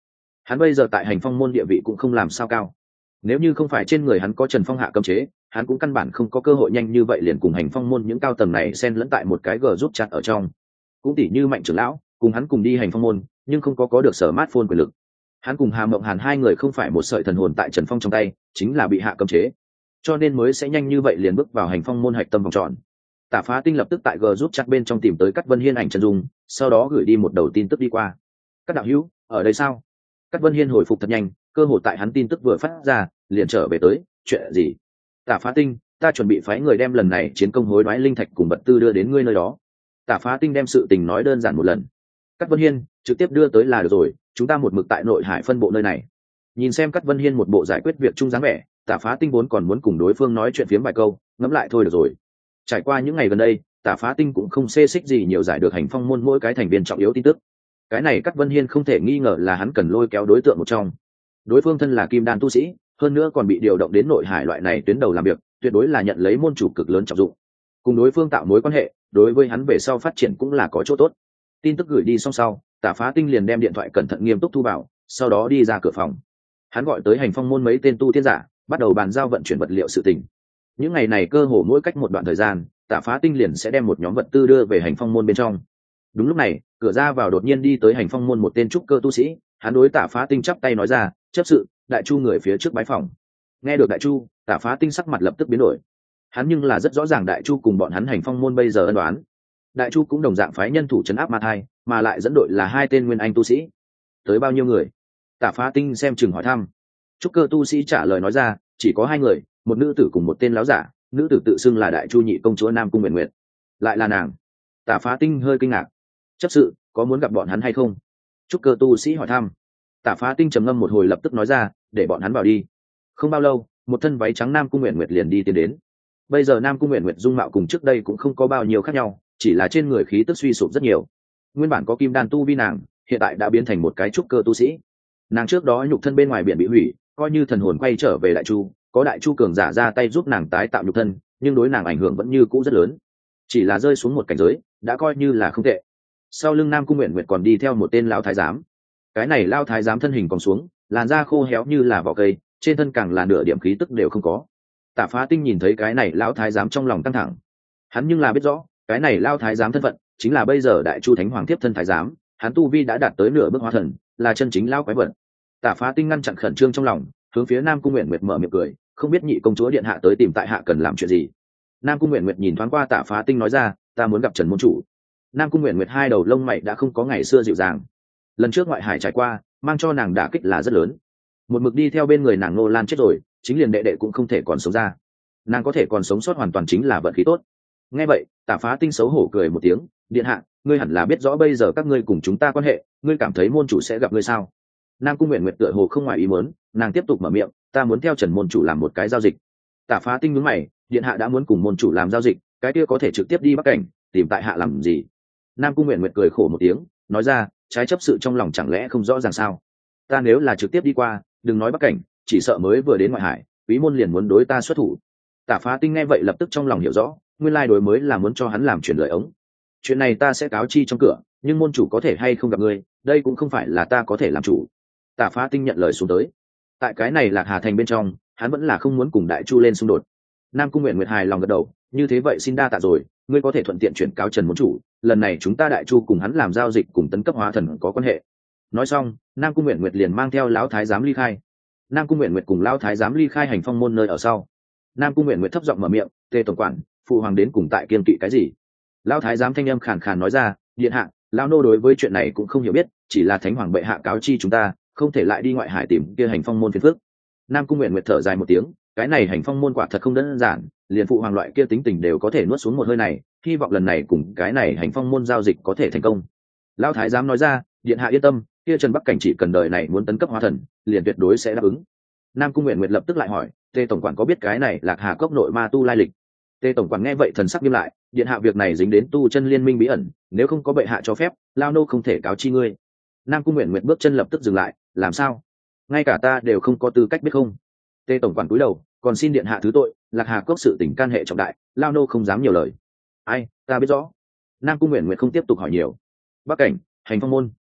Hắn bây giờ tại hành phong môn địa vị cũng không làm sao cao, nếu như không phải trên người hắn có Trần Phong hạ cấm chế, hắn cũng căn bản không có cơ hội nhanh như vậy liền cùng hành phong môn những cao tầng này xen lẫn tại một cái g giúp chặt ở trong. Cũng tỉ như Mạnh trưởng lão cùng hắn cùng đi hành phong môn, nhưng không có có được sở mát phôn quyền lực. Hắn cùng Hà Mộng Hàn hai người không phải một sợi thần hồn tại Trần Phong trong tay, chính là bị hạ cấm chế, cho nên mới sẽ nhanh như vậy liền bước vào hành phong môn hạch tâm vòng tròn. Tả Phá Tinh lập tức tại g giúp chặt bên trong tìm tới Cát Vân Hiên ảnh chân dung, sau đó gửi đi một đầu tin tức đi qua. Các đạo hữu ở đây sao? Cát Vân Hiên hồi phục thật nhanh, cơ hội tại hắn tin tức vừa phát ra liền trở về tới. Chuyện gì? Tả Phá Tinh, ta chuẩn bị phái người đem lần này chiến công hối đoái linh thạch cùng vật tư đưa đến ngươi nơi đó. Tả Phá Tinh đem sự tình nói đơn giản một lần. Cát Vân Hiên trực tiếp đưa tới là được rồi, chúng ta một mực tại nội hải phân bộ nơi này. Nhìn xem Cát Vân Hiên một bộ giải quyết việc chung dáng vẻ, Tả Phá Tinh vốn còn muốn cùng đối phương nói chuyện phiếm vài câu, ngẫm lại thôi được rồi. Trải qua những ngày gần đây, Tả Phá Tinh cũng không xê xích gì nhiều giải được hành phong môn mỗi cái thành viên trọng yếu tin tức. Cái này Cát Vân Hiên không thể nghi ngờ là hắn cần lôi kéo đối tượng một trong. Đối phương thân là kim đan tu sĩ, hơn nữa còn bị điều động đến nội hải loại này tuyến đầu làm việc, tuyệt đối là nhận lấy môn chủ cực lớn trọng dụng. Cùng đối phương tạo mối quan hệ, đối với hắn về sau phát triển cũng là có chỗ tốt. Tin tức gửi đi xong sau, Tả Phá Tinh liền đem điện thoại cẩn thận nghiêm túc thu vào, sau đó đi ra cửa phòng. Hắn gọi tới hành phong môn mấy tên tu tiên giả, bắt đầu bàn giao vận chuyển vật liệu sự tình. Những ngày này cơ hồ mỗi cách một đoạn thời gian, Tả Phá Tinh liền sẽ đem một nhóm vật tư đưa về hành phong môn bên trong. Đúng lúc này, cửa ra vào đột nhiên đi tới hành phong môn một tên trúc cơ tu sĩ, hắn đối Tả Phá Tinh chắp tay nói ra, chấp sự, Đại Chu người phía trước bái phòng. Nghe được Đại Chu, Tả Phá Tinh sắc mặt lập tức biến đổi. Hắn nhưng là rất rõ ràng Đại Chu cùng bọn hắn hành phong môn bây giờ ân đoán. Đại Chu cũng đồng dạng phái nhân thủ trấn áp Ma Thai, mà lại dẫn đội là hai tên nguyên anh tu sĩ. Tới bao nhiêu người? Tả Phá Tinh xem chừng hỏi thăm. Trúc cơ tu sĩ trả lời nói ra, chỉ có hai người, một nữ tử cùng một tên láo giả, nữ tử tự xưng là Đại Chu nhị công chúa Nam Cung Nguyệt Nguyệt. Lại là nàng. Tả Phá Tinh hơi kinh ngạc. Chấp sự, có muốn gặp bọn hắn hay không? Trúc cơ tu sĩ hỏi thăm. Tả Phá Tinh trầm ngâm một hồi lập tức nói ra, để bọn hắn vào đi. Không bao lâu, một thân váy trắng Nam Cung Nguyệt Nguyệt liền đi tiến đến. Bây giờ Nam Cung Nguyệt Nguyệt dung mạo cùng trước đây cũng không có bao nhiêu khác nhau, chỉ là trên người khí tức suy sụp rất nhiều. Nguyên bản có kim đan tu vi nàng, hiện tại đã biến thành một cái trúc cơ tu sĩ. Nàng trước đó nhục thân bên ngoài biển bị hủy, coi như thần hồn quay trở về Đại Chu, có Đại Chu cường giả ra tay giúp nàng tái tạo nhục thân, nhưng đối nàng ảnh hưởng vẫn như cũ rất lớn. Chỉ là rơi xuống một cảnh giới, đã coi như là không tệ. Sau lưng Nam Cung Nguyệt Nguyệt còn đi theo một tên lão thái giám. Cái này lão thái giám thân hình còn xuống, làn da khô héo như là vỏ cây, trên thân càng là nửa điểm khí tức đều không có. Tả Phá Tinh nhìn thấy cái này lão thái giám trong lòng căng thẳng. Hắn nhưng là biết rõ, cái này lão thái giám thân phận chính là bây giờ Đại Chu Thánh Hoàng tiếp thân thái giám, hắn tu vi đã đạt tới nửa bước hóa thần, là chân chính lão quái vật. Tả Phá Tinh ngăn chặn khẩn trương trong lòng, hướng phía Nam Cung Nguyệt Nguyệt mở miệng cười, không biết nhị công chúa điện hạ tới tìm tại hạ cần làm chuyện gì. Nam Cung Nguyệt Nguyệt nhìn thoáng qua Tả Phá Tinh nói ra, ta muốn gặp Trần môn chủ. Nam Cung Nguyệt Nguyệt hai đầu lông mày đã không có ngày xưa dịu dàng. Lần trước ngoại hải trải qua, mang cho nàng đả kích là rất lớn. Một mực đi theo bên người nàng Nô Lan chết rồi, chính liền đệ đệ cũng không thể còn sống ra. Nàng có thể còn sống sót hoàn toàn chính là vận khí tốt. Nghe vậy, Tả Phá Tinh xấu hổ cười một tiếng, điện hạ, ngươi hẳn là biết rõ bây giờ các ngươi cùng chúng ta quan hệ, ngươi cảm thấy môn chủ sẽ gặp ngươi sao? Nam Cung Nguyệt Nguyệt tựa hồ không ngoài ý muốn, nàng tiếp tục mở miệng, ta muốn theo Trần môn chủ làm một cái giao dịch. Tả Phá Tinh nhướng mày, điện hạ đã muốn cùng môn chủ làm giao dịch, cái kia có thể trực tiếp đi Bắc Cảnh, tìm tại hạ làm gì? Nam Cung Nguyệt Nguyệt cười khổ một tiếng, nói ra, trái chấp sự trong lòng chẳng lẽ không rõ ràng sao? Ta nếu là trực tiếp đi qua, đừng nói Bắc Cảnh, chỉ sợ mới vừa đến ngoại hải, quý môn liền muốn đối ta xuất thủ. Tả Phá Tinh nghe vậy lập tức trong lòng hiểu rõ, nguyên lai đối mới là muốn cho hắn làm chuyển lời ống. Chuyện này ta sẽ cáo chi trong cửa, nhưng môn chủ có thể hay không gặp ngươi, đây cũng không phải là ta có thể làm chủ. Tả Phá Tinh nhận lời xuống tới. Tại cái này Lạc Hà thành bên trong, hắn vẫn là không muốn cùng Đại Chu lên xung đột. Nam Cung Nguyệt Nguyệt hài lòng gật đầu, như thế vậy xin đa tạ rồi, ngươi có thể thuận tiện chuyển cáo Trần môn chủ, lần này chúng ta Đại Chu cùng hắn làm giao dịch cùng tấn cấp hóa thần có quan hệ. Nói xong, Nam Cung Nguyệt Nguyệt liền mang theo lão thái giám ly khai. Nam Cung Nguyệt Nguyệt cùng lão thái giám ly khai hành phong môn nơi ở sau. Nam Cung Nguyệt Nguyệt thấp giọng mở miệng, "Tề tổng quản, phụ hoàng đến cùng tại kiên kỵ cái gì?" Lão thái giám thanh âm khàn khàn nói ra, "Điện hạ, lão nô đối với chuyện này cũng không hiểu biết, chỉ là Thánh hoàng bệ hạ cáo chi chúng ta, không thể lại đi ngoại hải tìm kia hành phong môn phiền phức." Nam Cung Nguyệt Nguyệt thở dài một tiếng, cái này hành phong môn quả thật không đơn giản, liền phụ hoàng loại kia tính tình đều có thể nuốt xuống một hơi này, hy vọng lần này cùng cái này hành phong môn giao dịch có thể thành công. Lão thái giám nói ra, "Điện hạ yên tâm, kia Trần Bắc Cảnh chỉ cần đời này muốn tấn cấp hóa thần, liền tuyệt đối sẽ đáp ứng." Nam Cung Nguyệt Nguyệt lập tức lại hỏi, "Tề tổng quản có biết cái này Lạc Hà cốc nội ma tu lai lịch?" Tề tổng quản nghe vậy thần sắc nghiêm lại, "Điện hạ việc này dính đến tu chân liên minh bí ẩn, nếu không có bệ hạ cho phép, lao nô không thể cáo chi ngươi." Nam Cung Nguyệt Nguyệt bước chân lập tức dừng lại, "Làm sao? Ngay cả ta đều không có tư cách biết không?" Tề tổng quản cúi đầu, "Còn xin điện hạ thứ tội, Lạc Hà cốc sự tình can hệ trọng đại, lao nô không dám nhiều lời." "Ai, ta biết rõ." Nam Cung Nguyệt Nguyệt không tiếp tục hỏi nhiều. Bắc Cảnh, hành phong môn.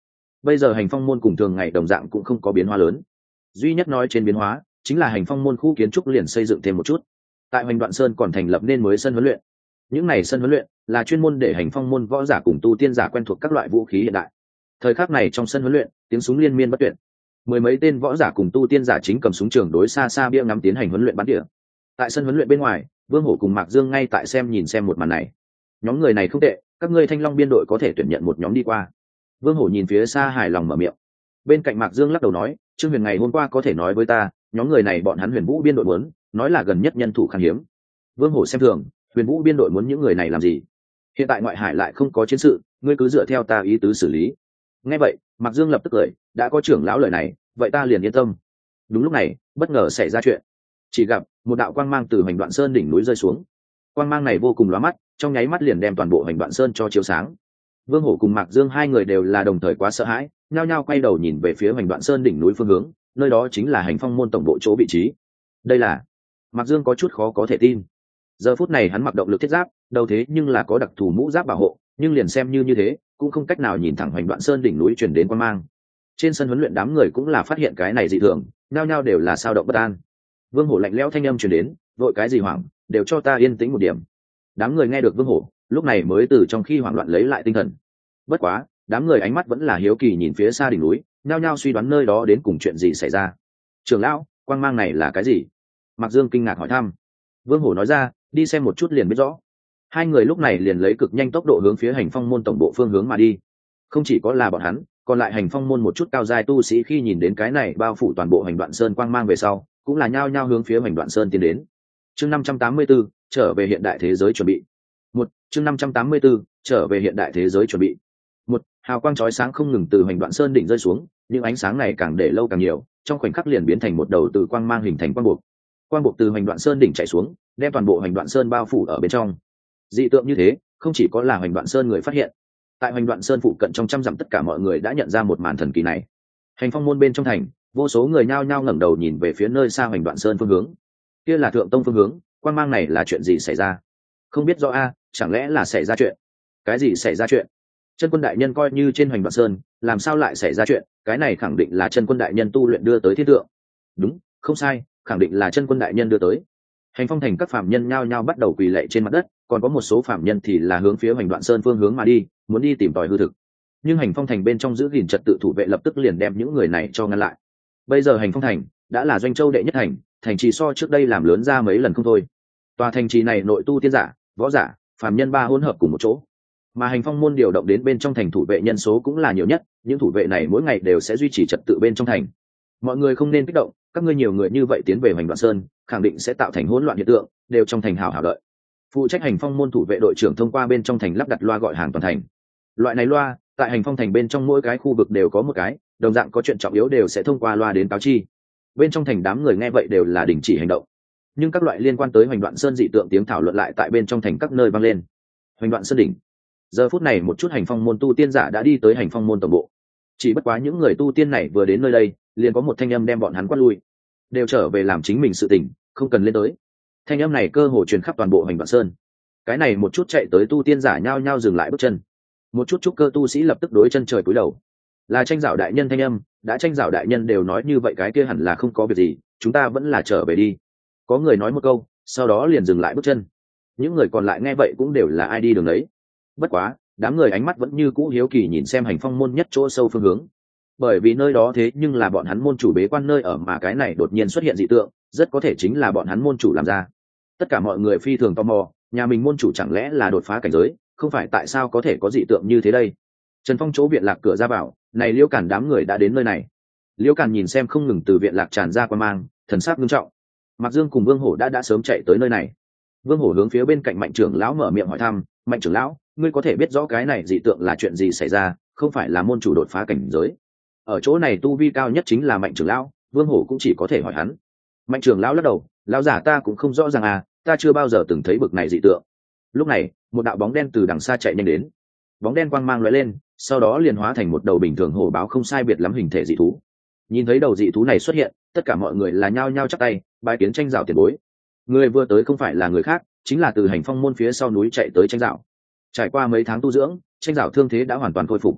bây giờ hành phong môn cùng thường ngày đồng dạng cũng không có biến hóa lớn, duy nhất nói trên biến hóa chính là hành phong môn khu kiến trúc liền xây dựng thêm một chút. Tại Hoành Đoạn Sơn còn thành lập nên mới sân huấn luyện, những này sân huấn luyện là chuyên môn để hành phong môn võ giả cùng tu tiên giả quen thuộc các loại vũ khí hiện đại. Thời khắc này trong sân huấn luyện, tiếng súng liên miên bất tuyệt, mười mấy tên võ giả cùng tu tiên giả chính cầm súng trường đối xa xa bia ngắm tiến hành huấn luyện bắn tỉa. Tại sân huấn luyện bên ngoài, Vương Hổ cùng Mạc Dương ngay tại xem nhìn xem một màn này. Nhóm người này không tệ, các ngươi Thanh Long biên đội có thể tuyển nhận một nhóm đi qua. Vương Hổ nhìn phía xa hài lòng mở miệng. Bên cạnh Mạc Dương lắc đầu nói, Trương Huyền ngày hôm qua có thể nói với ta, nhóm người này bọn hắn Huyền Vũ biên đội muốn, nói là gần nhất nhân thủ khan hiếm. Vương Hổ xem thường, Huyền Vũ biên đội muốn những người này làm gì? Hiện tại ngoại hải lại không có chiến sự, ngươi cứ dựa theo ta ý tứ xử lý. Nghe vậy, Mạc Dương lập tức cười, đã có trưởng lão lời này, vậy ta liền yên tâm. Đúng lúc này, bất ngờ xảy ra chuyện. Chỉ gặp một đạo quang mang từ Hoành Đoạn Sơn đỉnh núi rơi xuống. Quang mang này vô cùng lóa mắt, trong nháy mắt liền đem toàn bộ Hoành Đoạn Sơn cho chiếu sáng. Vương Hổ cùng Mạc Dương hai người đều là đồng thời quá sợ hãi, nhao nhao quay đầu nhìn về phía Hoành Đoạn Sơn đỉnh núi phương hướng, nơi đó chính là Hành Phong môn tổng bộ chỗ vị trí. Đây là... Mạc Dương có chút khó có thể tin. Giờ phút này hắn mặc động lực thiết giáp, đầu thế nhưng là có đặc thù mũ giáp bảo hộ, nhưng liền xem như như thế, cũng không cách nào nhìn thẳng Hoành Đoạn Sơn đỉnh núi truyền đến quang mang. Trên sân huấn luyện đám người cũng là phát hiện cái này dị thường, nhao nhao đều là sao động bất an. Vương Hổ lạnh lẽo thanh âm truyền đến, vội cái gì hoảng, đều cho ta yên tĩnh một điểm. Đám người nghe được Vương Hổ, lúc này mới từ trong khi hoảng loạn lấy lại tinh thần. Bất quá, đám người ánh mắt vẫn là hiếu kỳ nhìn phía xa đỉnh núi, nhao nhao suy đoán nơi đó đến cùng chuyện gì xảy ra. Trưởng lão, quang mang này là cái gì? Mạc Dương kinh ngạc hỏi thăm. Vương Hổ nói ra, đi xem một chút liền biết rõ. Hai người lúc này liền lấy cực nhanh tốc độ hướng phía Hành Phong môn tổng bộ phương hướng mà đi. Không chỉ có là bọn hắn, còn lại Hành Phong môn một chút cao giai tu sĩ khi nhìn đến cái này bao phủ toàn bộ Hoành Đoạn Sơn quang mang về sau, cũng là nhao nhao hướng phía Hoành Đoạn Sơn tiến đến. Chương năm trăm tám mươi tư, trở về hiện đại thế giới chuẩn bị. Một, chương năm trăm tám mươi tư, trở về hiện đại thế giới chuẩn bị. Một, hào quang chói sáng không ngừng từ Hoành Đoạn Sơn đỉnh rơi xuống, nhưng ánh sáng này càng để lâu càng nhiều, trong khoảnh khắc liền biến thành một đầu từ quang mang hình thành quang buộc. Quang buộc từ Hoành Đoạn Sơn đỉnh chạy xuống, đem toàn bộ Hoành Đoạn Sơn bao phủ ở bên trong. Dị tượng như thế, không chỉ có là Hoành Đoạn Sơn người phát hiện, tại Hoành Đoạn Sơn phụ cận trong trăm dặm tất cả mọi người đã nhận ra một màn thần kỳ này. Hành Phong môn bên trong thành, vô số người nhao nhao ngẩng đầu nhìn về phía nơi xa Hoành Đoạn Sơn phương hướng. Kia là Thượng Tông phương hướng, quang mang này là chuyện gì xảy ra? Không biết rõ a, chẳng lẽ là xảy ra chuyện? Cái gì xảy ra chuyện? Chân Quân đại nhân coi như trên Hoành Đoạn Sơn, làm sao lại xảy ra chuyện? Cái này khẳng định là Chân Quân đại nhân tu luyện đưa tới thiên tượng. Đúng, không sai, khẳng định là Chân Quân đại nhân đưa tới. Hành Phong thành các phạm nhân nhao nhao bắt đầu quỳ lạy trên mặt đất, còn có một số phạm nhân thì là hướng phía Hoành Đoạn Sơn phương hướng mà đi, muốn đi tìm tòi hư thực. Nhưng Hành Phong thành bên trong giữ gìn trật tự thủ vệ lập tức liền đem những người này cho ngăn lại. Bây giờ Hành Phong thành đã là doanh châu đệ nhất thành, thành trì so trước đây làm lớn ra mấy lần không thôi. Tòa thành trì này nội tu tiên giả, võ giả, phàm nhân ba hỗn hợp cùng một chỗ. Mà Hành Phong môn điều động đến bên trong thành thủ vệ nhân số cũng là nhiều nhất, những thủ vệ này mỗi ngày đều sẽ duy trì trật tự bên trong thành. Mọi người không nên kích động, các ngươi nhiều người như vậy tiến về Hoành Đoạn Sơn, khẳng định sẽ tạo thành hỗn loạn hiện tượng, đều trong thành hào hào đợi. Phụ trách Hành Phong môn thủ vệ đội trưởng thông qua bên trong thành lắp đặt loa gọi hàng toàn thành. Loại này loa, tại Hành Phong thành bên trong mỗi cái khu vực đều có một cái, đồng dạng có chuyện trọng yếu đều sẽ thông qua loa đến cáo chi. Bên trong thành đám người nghe vậy đều là đình chỉ hành động. Nhưng các loại liên quan tới Hoành Đoạn Sơn dị tượng tiếng thảo luận lại tại bên trong thành các nơi vang lên. Hoành Đoạn Sơn đỉnh. Giờ phút này một chút Hành Phong môn tu tiên giả đã đi tới Hành Phong môn tổng bộ. Chỉ bất quá những người tu tiên này vừa đến nơi đây, liền có một thanh âm đem bọn hắn quát lui. Đều trở về làm chính mình sự tình, không cần lên tới. Thanh âm này cơ hồ truyền khắp toàn bộ Hoành Đoạn Sơn. Cái này một chút chạy tới tu tiên giả nhao nhao dừng lại bước chân. Một chút trúc cơ tu sĩ lập tức đối chân trời cúi đầu. Là Tranh Giảo đại nhân thanh âm, đã Tranh Giảo đại nhân đều nói như vậy cái kia hẳn là không có việc gì, chúng ta vẫn là trở về đi. Có người nói một câu, sau đó liền dừng lại bước chân. Những người còn lại nghe vậy cũng đều là ai đi đường đấy. Bất quá, đám người ánh mắt vẫn như cũ hiếu kỳ nhìn xem Hành Phong môn nhất chỗ sâu phương hướng. Bởi vì nơi đó thế nhưng là bọn hắn môn chủ bế quan nơi ở mà cái này đột nhiên xuất hiện dị tượng, rất có thể chính là bọn hắn môn chủ làm ra. Tất cả mọi người phi thường tò mò, nhà mình môn chủ chẳng lẽ là đột phá cảnh giới, không phải tại sao có thể có dị tượng như thế đây? Trần Phong chỗ viện lạc cửa ra vào, này Liễu Càn đám người đã đến nơi này. Liễu Càn nhìn xem không ngừng từ viện lạc tràn ra qua mang, thần sắc nghiêm trọng. Mạc Dương cùng Vương Hổ đã đã sớm chạy tới nơi này. Vương Hổ hướng phía bên cạnh Mạnh trưởng lão mở miệng hỏi thăm, "Mạnh trưởng lão, ngươi có thể biết rõ cái này dị tượng là chuyện gì xảy ra, không phải là môn chủ đột phá cảnh giới?" Ở chỗ này tu vi cao nhất chính là Mạnh trưởng lão, Vương Hổ cũng chỉ có thể hỏi hắn. Mạnh trưởng lão lắc đầu, "Lão giả ta cũng không rõ ràng à, ta chưa bao giờ từng thấy bực này dị tượng." Lúc này, một đạo bóng đen từ đằng xa chạy nhanh đến. Bóng đen quang mang lóe lên, sau đó liền hóa thành một đầu bình thường hổ báo không sai biệt lắm hình thể dị thú. Nhìn thấy đầu dị thú này xuất hiện, tất cả mọi người là nhao nhao chắp tay, bái kiến Tranh Giảo tiền bối. Người vừa tới không phải là người khác, chính là từ Hành Phong môn phía sau núi chạy tới Tranh Giảo. Trải qua mấy tháng tu dưỡng, Tranh Giảo thương thế đã hoàn toàn khôi phục.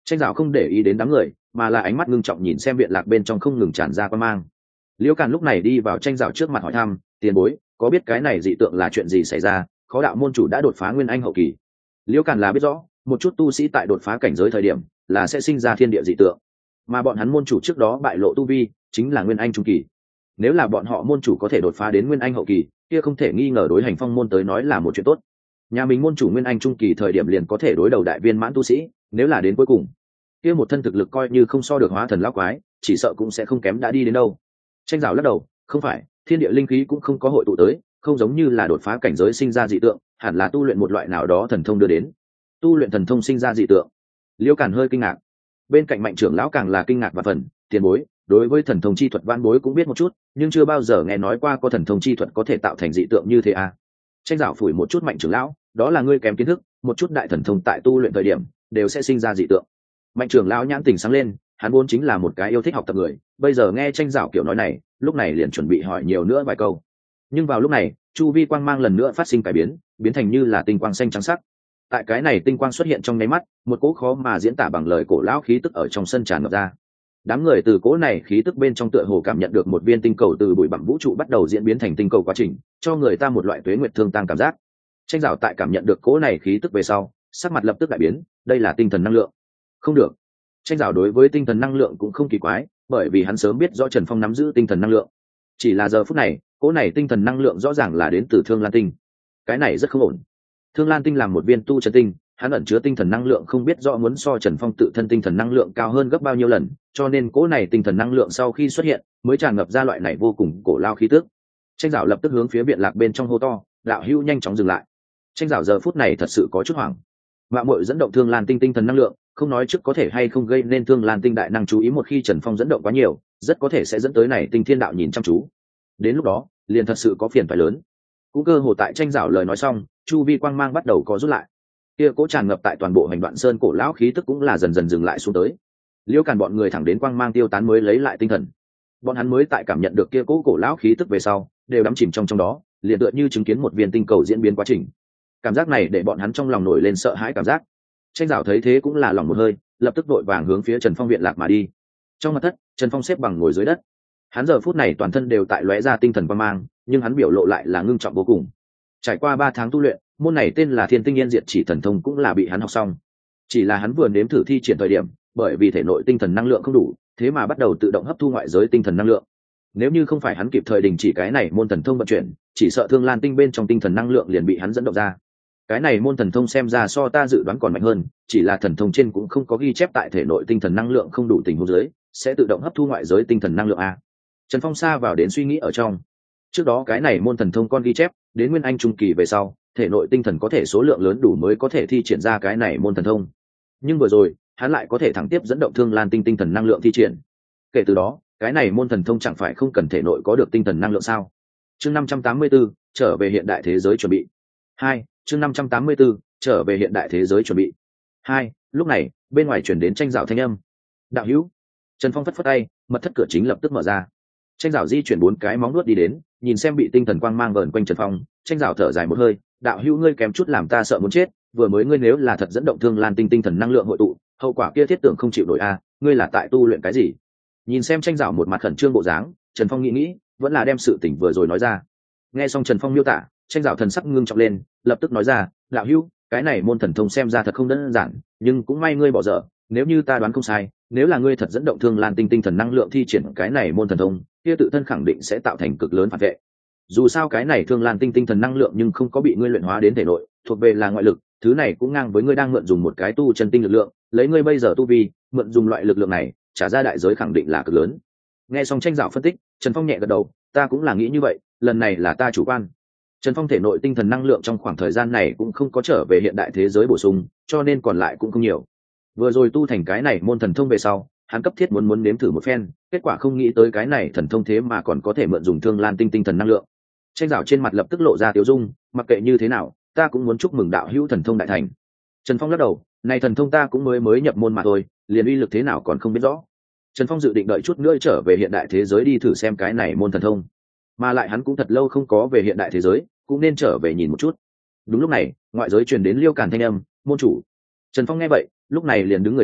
Tranh Dạo không để ý đến đám người, mà là ánh mắt ngưng trọng nhìn xem viện lạc bên trong không ngừng tràn ra quan mang. Liễu Càn lúc này đi vào Tranh Dạo trước mặt hỏi thăm, tiền bối, có biết cái này dị tượng là chuyện gì xảy ra? Khó đạo môn chủ đã đột phá nguyên anh hậu kỳ. Liễu Càn là biết rõ, một chút tu sĩ tại đột phá cảnh giới thời điểm là sẽ sinh ra thiên địa dị tượng, mà bọn hắn môn chủ trước đó bại lộ tu vi chính là nguyên anh trung kỳ. Nếu là bọn họ môn chủ có thể đột phá đến nguyên anh hậu kỳ, kia không thể nghi ngờ đối Hành Phong môn tới nói là một chuyện tốt. Nhà mình môn chủ nguyên anh trung kỳ thời điểm liền có thể đối đầu đại viên mãn tu sĩ, nếu là đến cuối cùng, kia một thân thực lực coi như không so được hóa thần lão quái, chỉ sợ cũng sẽ không kém đã đi đến đâu. Tranh Dạo lắc đầu, không phải, thiên địa linh khí cũng không có hội tụ tới, không giống như là đột phá cảnh giới sinh ra dị tượng, hẳn là tu luyện một loại nào đó thần thông đưa đến. Tu luyện thần thông sinh ra dị tượng. Liễu Càn hơi kinh ngạc, bên cạnh Mạnh trưởng lão càng là kinh ngạc và phần, tiền bối, đối với thần thông chi thuật văn bối cũng biết một chút, nhưng chưa bao giờ nghe nói qua có thần thông chi thuật có thể tạo thành dị tượng như thế à. Tranh Dạo phủi một chút Mạnh trưởng lão, đó là ngươi kém kiến thức, một chút đại thần thông tại tu luyện thời điểm đều sẽ sinh ra dị tượng. Mạnh trưởng lão nhãn tình sáng lên, hắn vốn chính là một cái yêu thích học tập người, bây giờ nghe Tranh Dạo kiểu nói này, lúc này liền chuẩn bị hỏi nhiều nữa vài câu. Nhưng vào lúc này, chu vi quang mang lần nữa phát sinh cải biến, biến thành như là tinh quang xanh trắng sắc. Tại cái này tinh quang xuất hiện trong nháy mắt, một cỗ khó mà diễn tả bằng lời cổ lão khí tức ở trong sân tràn ngập ra. Đám người từ cỗ này khí tức bên trong tựa hồ cảm nhận được một viên tinh cầu từ bụi bặm vũ trụ bắt đầu diễn biến thành tinh cầu quá trình, cho người ta một loại tuế nguyệt thương tăng cảm giác. Tranh Dạo tại cảm nhận được cỗ này khí tức về sau, sắc mặt lập tức đại biến, đây là tinh thần năng lượng. Không được. Tranh Dạo đối với tinh thần năng lượng cũng không kỳ quái, bởi vì hắn sớm biết rõ Trần Phong nắm giữ tinh thần năng lượng. Chỉ là giờ phút này, cỗ này tinh thần năng lượng rõ ràng là đến từ Thương Lan Tinh. Cái này rất không ổn. Thương Lan Tinh làm một viên tu chân tinh, hắn ẩn chứa tinh thần năng lượng không biết rõ muốn so Trần Phong tự thân tinh thần năng lượng cao hơn gấp bao nhiêu lần, cho nên cỗ này tinh thần năng lượng sau khi xuất hiện, mới tràn ngập ra loại này vô cùng cổ lao khí tức. Tranh Dạo lập tức hướng phía viện lạc bên trong hô to, đạo hữu nhanh chóng dừng lại. Tranh Dạo giờ phút này thật sự có chút hoảng. Mạo muội dẫn động Thương Lan Tinh tinh thần năng lượng, không nói trước có thể hay không gây nên Thương Lan Tinh đại năng chú ý, một khi Trần Phong dẫn động quá nhiều, rất có thể sẽ dẫn tới này Tinh Thiên đạo nhìn chăm chú. Đến lúc đó, liền thật sự có phiền phải lớn. Cũng cơ hồ tại Tranh Dạo lời nói xong, chu vi quang mang bắt đầu có rút lại, kia cố tràn ngập tại toàn bộ hành đoạn sơn cổ lão khí tức cũng là dần dần dừng lại xuống tới. Liễu Càn bọn người thẳng đến quang mang tiêu tán mới lấy lại tinh thần. Bọn hắn mới tại cảm nhận được kia cố cổ lão khí tức về sau, đều đắm chìm trong trong đó, liền tựa như chứng kiến một viên tinh cầu diễn biến quá trình. Cảm giác này để bọn hắn trong lòng nổi lên sợ hãi cảm giác. Tranh Dạo thấy thế cũng là lòng một hơi, lập tức vội vàng hướng phía Trần Phong viện lạc mà đi. Trong mật thất, Trần Phong xếp bằng ngồi dưới đất. Hắn giờ phút này toàn thân đều tại lóe ra tinh thần quang mang, nhưng hắn biểu lộ lại là ngưng trọng vô cùng. Trải qua ba tháng tu luyện, môn này tên là Thiên Tinh Yên Diệt Chỉ thần thông cũng là bị hắn học xong. Chỉ là hắn vừa nếm thử thi triển thời điểm, bởi vì thể nội tinh thần năng lượng không đủ, thế mà bắt đầu tự động hấp thu ngoại giới tinh thần năng lượng. Nếu như không phải hắn kịp thời đình chỉ cái này môn thần thông vận chuyển, chỉ sợ Thương Lan Tinh bên trong tinh thần năng lượng liền bị hắn dẫn động ra. Cái này môn thần thông xem ra so ta dự đoán còn mạnh hơn, chỉ là thần thông trên cũng không có ghi chép tại thể nội tinh thần năng lượng không đủ tình huống dưới sẽ tự động hấp thu ngoại giới tinh thần năng lượng a. Trần Phong xa vào đến suy nghĩ ở trong. Trước đó cái này môn thần thông con ghi chép, đến nguyên anh trung kỳ về sau, thể nội tinh thần có thể số lượng lớn đủ mới có thể thi triển ra cái này môn thần thông. Nhưng vừa rồi, hắn lại có thể thẳng tiếp dẫn động Thương Lan Tinh tinh thần năng lượng thi triển. Kể từ đó, cái này môn thần thông chẳng phải không cần thể nội có được tinh thần năng lượng sao? Chương năm trăm tám mươi 4, trở về hiện đại thế giới chuẩn bị. hai, chương năm trăm tám mươi 4, trở về hiện đại thế giới chuẩn bị. hai, lúc này, bên ngoài truyền đến Tranh Dạo thanh âm. Đạo hữu. Trần Phong phất phất tay, mật thất cửa chính lập tức mở ra. Tranh Dạo di chuyển bốn cái móng nuốt đi đến, nhìn xem bị tinh thần quang mang vờn quanh Trần Phong, Tranh Dạo thở dài một hơi, đạo hữu ngươi kém chút làm ta sợ muốn chết, vừa mới ngươi nếu là thật dẫn động Thương Lan Tinh tinh thần năng lượng hội tụ, hậu quả kia thiết tưởng không chịu nổi a, ngươi là tại tu luyện cái gì? Nhìn xem Tranh Dạo một mặt khẩn trương bộ dáng, Trần Phong nghĩ nghĩ, vẫn là đem sự tình vừa rồi nói ra. Nghe xong Trần Phong miêu tả, Tranh Dạo thần sắc ngưng trọng lên, lập tức nói ra, đạo hữu, cái này môn thần thông xem ra thật không đơn giản, nhưng cũng may ngươi bỏ dở, nếu như ta đoán không sai, nếu là ngươi thật dẫn động Thương Lan Tinh tinh thần năng lượng thi triển cái này môn thần thông, kia tự thân khẳng định sẽ tạo thành cực lớn phản vệ. Dù sao cái này Thương Lan Tinh tinh thần năng lượng nhưng không có bị ngươi luyện hóa đến thể nội, thuộc về là ngoại lực, thứ này cũng ngang với ngươi đang mượn dùng một cái tu chân tinh lực lượng, lấy ngươi bây giờ tu vi, mượn dùng loại lực lượng này, trả ra đại giới khẳng định là cực lớn. Nghe xong Tranh Dạo phân tích, Trần Phong nhẹ gật đầu, ta cũng là nghĩ như vậy, lần này là ta chủ quan. Trần Phong thể nội tinh thần năng lượng trong khoảng thời gian này cũng không có trở về hiện đại thế giới bổ sung, cho nên còn lại cũng không nhiều. Vừa rồi tu thành cái này môn thần thông về sau, hắn cấp thiết muốn muốn nếm thử một phen, kết quả không nghĩ tới cái này thần thông thế mà còn có thể mượn dùng Thương Lan Tinh tinh thần năng lượng. Tranh Dạo trên mặt lập tức lộ ra tiêu dung, mặc kệ như thế nào, ta cũng muốn chúc mừng đạo hữu thần thông đại thành. Trần Phong lắc đầu, này thần thông ta cũng mới mới nhập môn mà thôi, liền uy lực thế nào còn không biết rõ. Trần Phong dự định đợi chút nữa trở về hiện đại thế giới đi thử xem cái này môn thần thông, mà lại hắn cũng thật lâu không có về hiện đại thế giới, cũng nên trở về nhìn một chút. Đúng lúc này, ngoại giới truyền đến Liêu Càn thanh âm, môn chủ. Trần Phong nghe vậy, lúc này liền đứng người lên,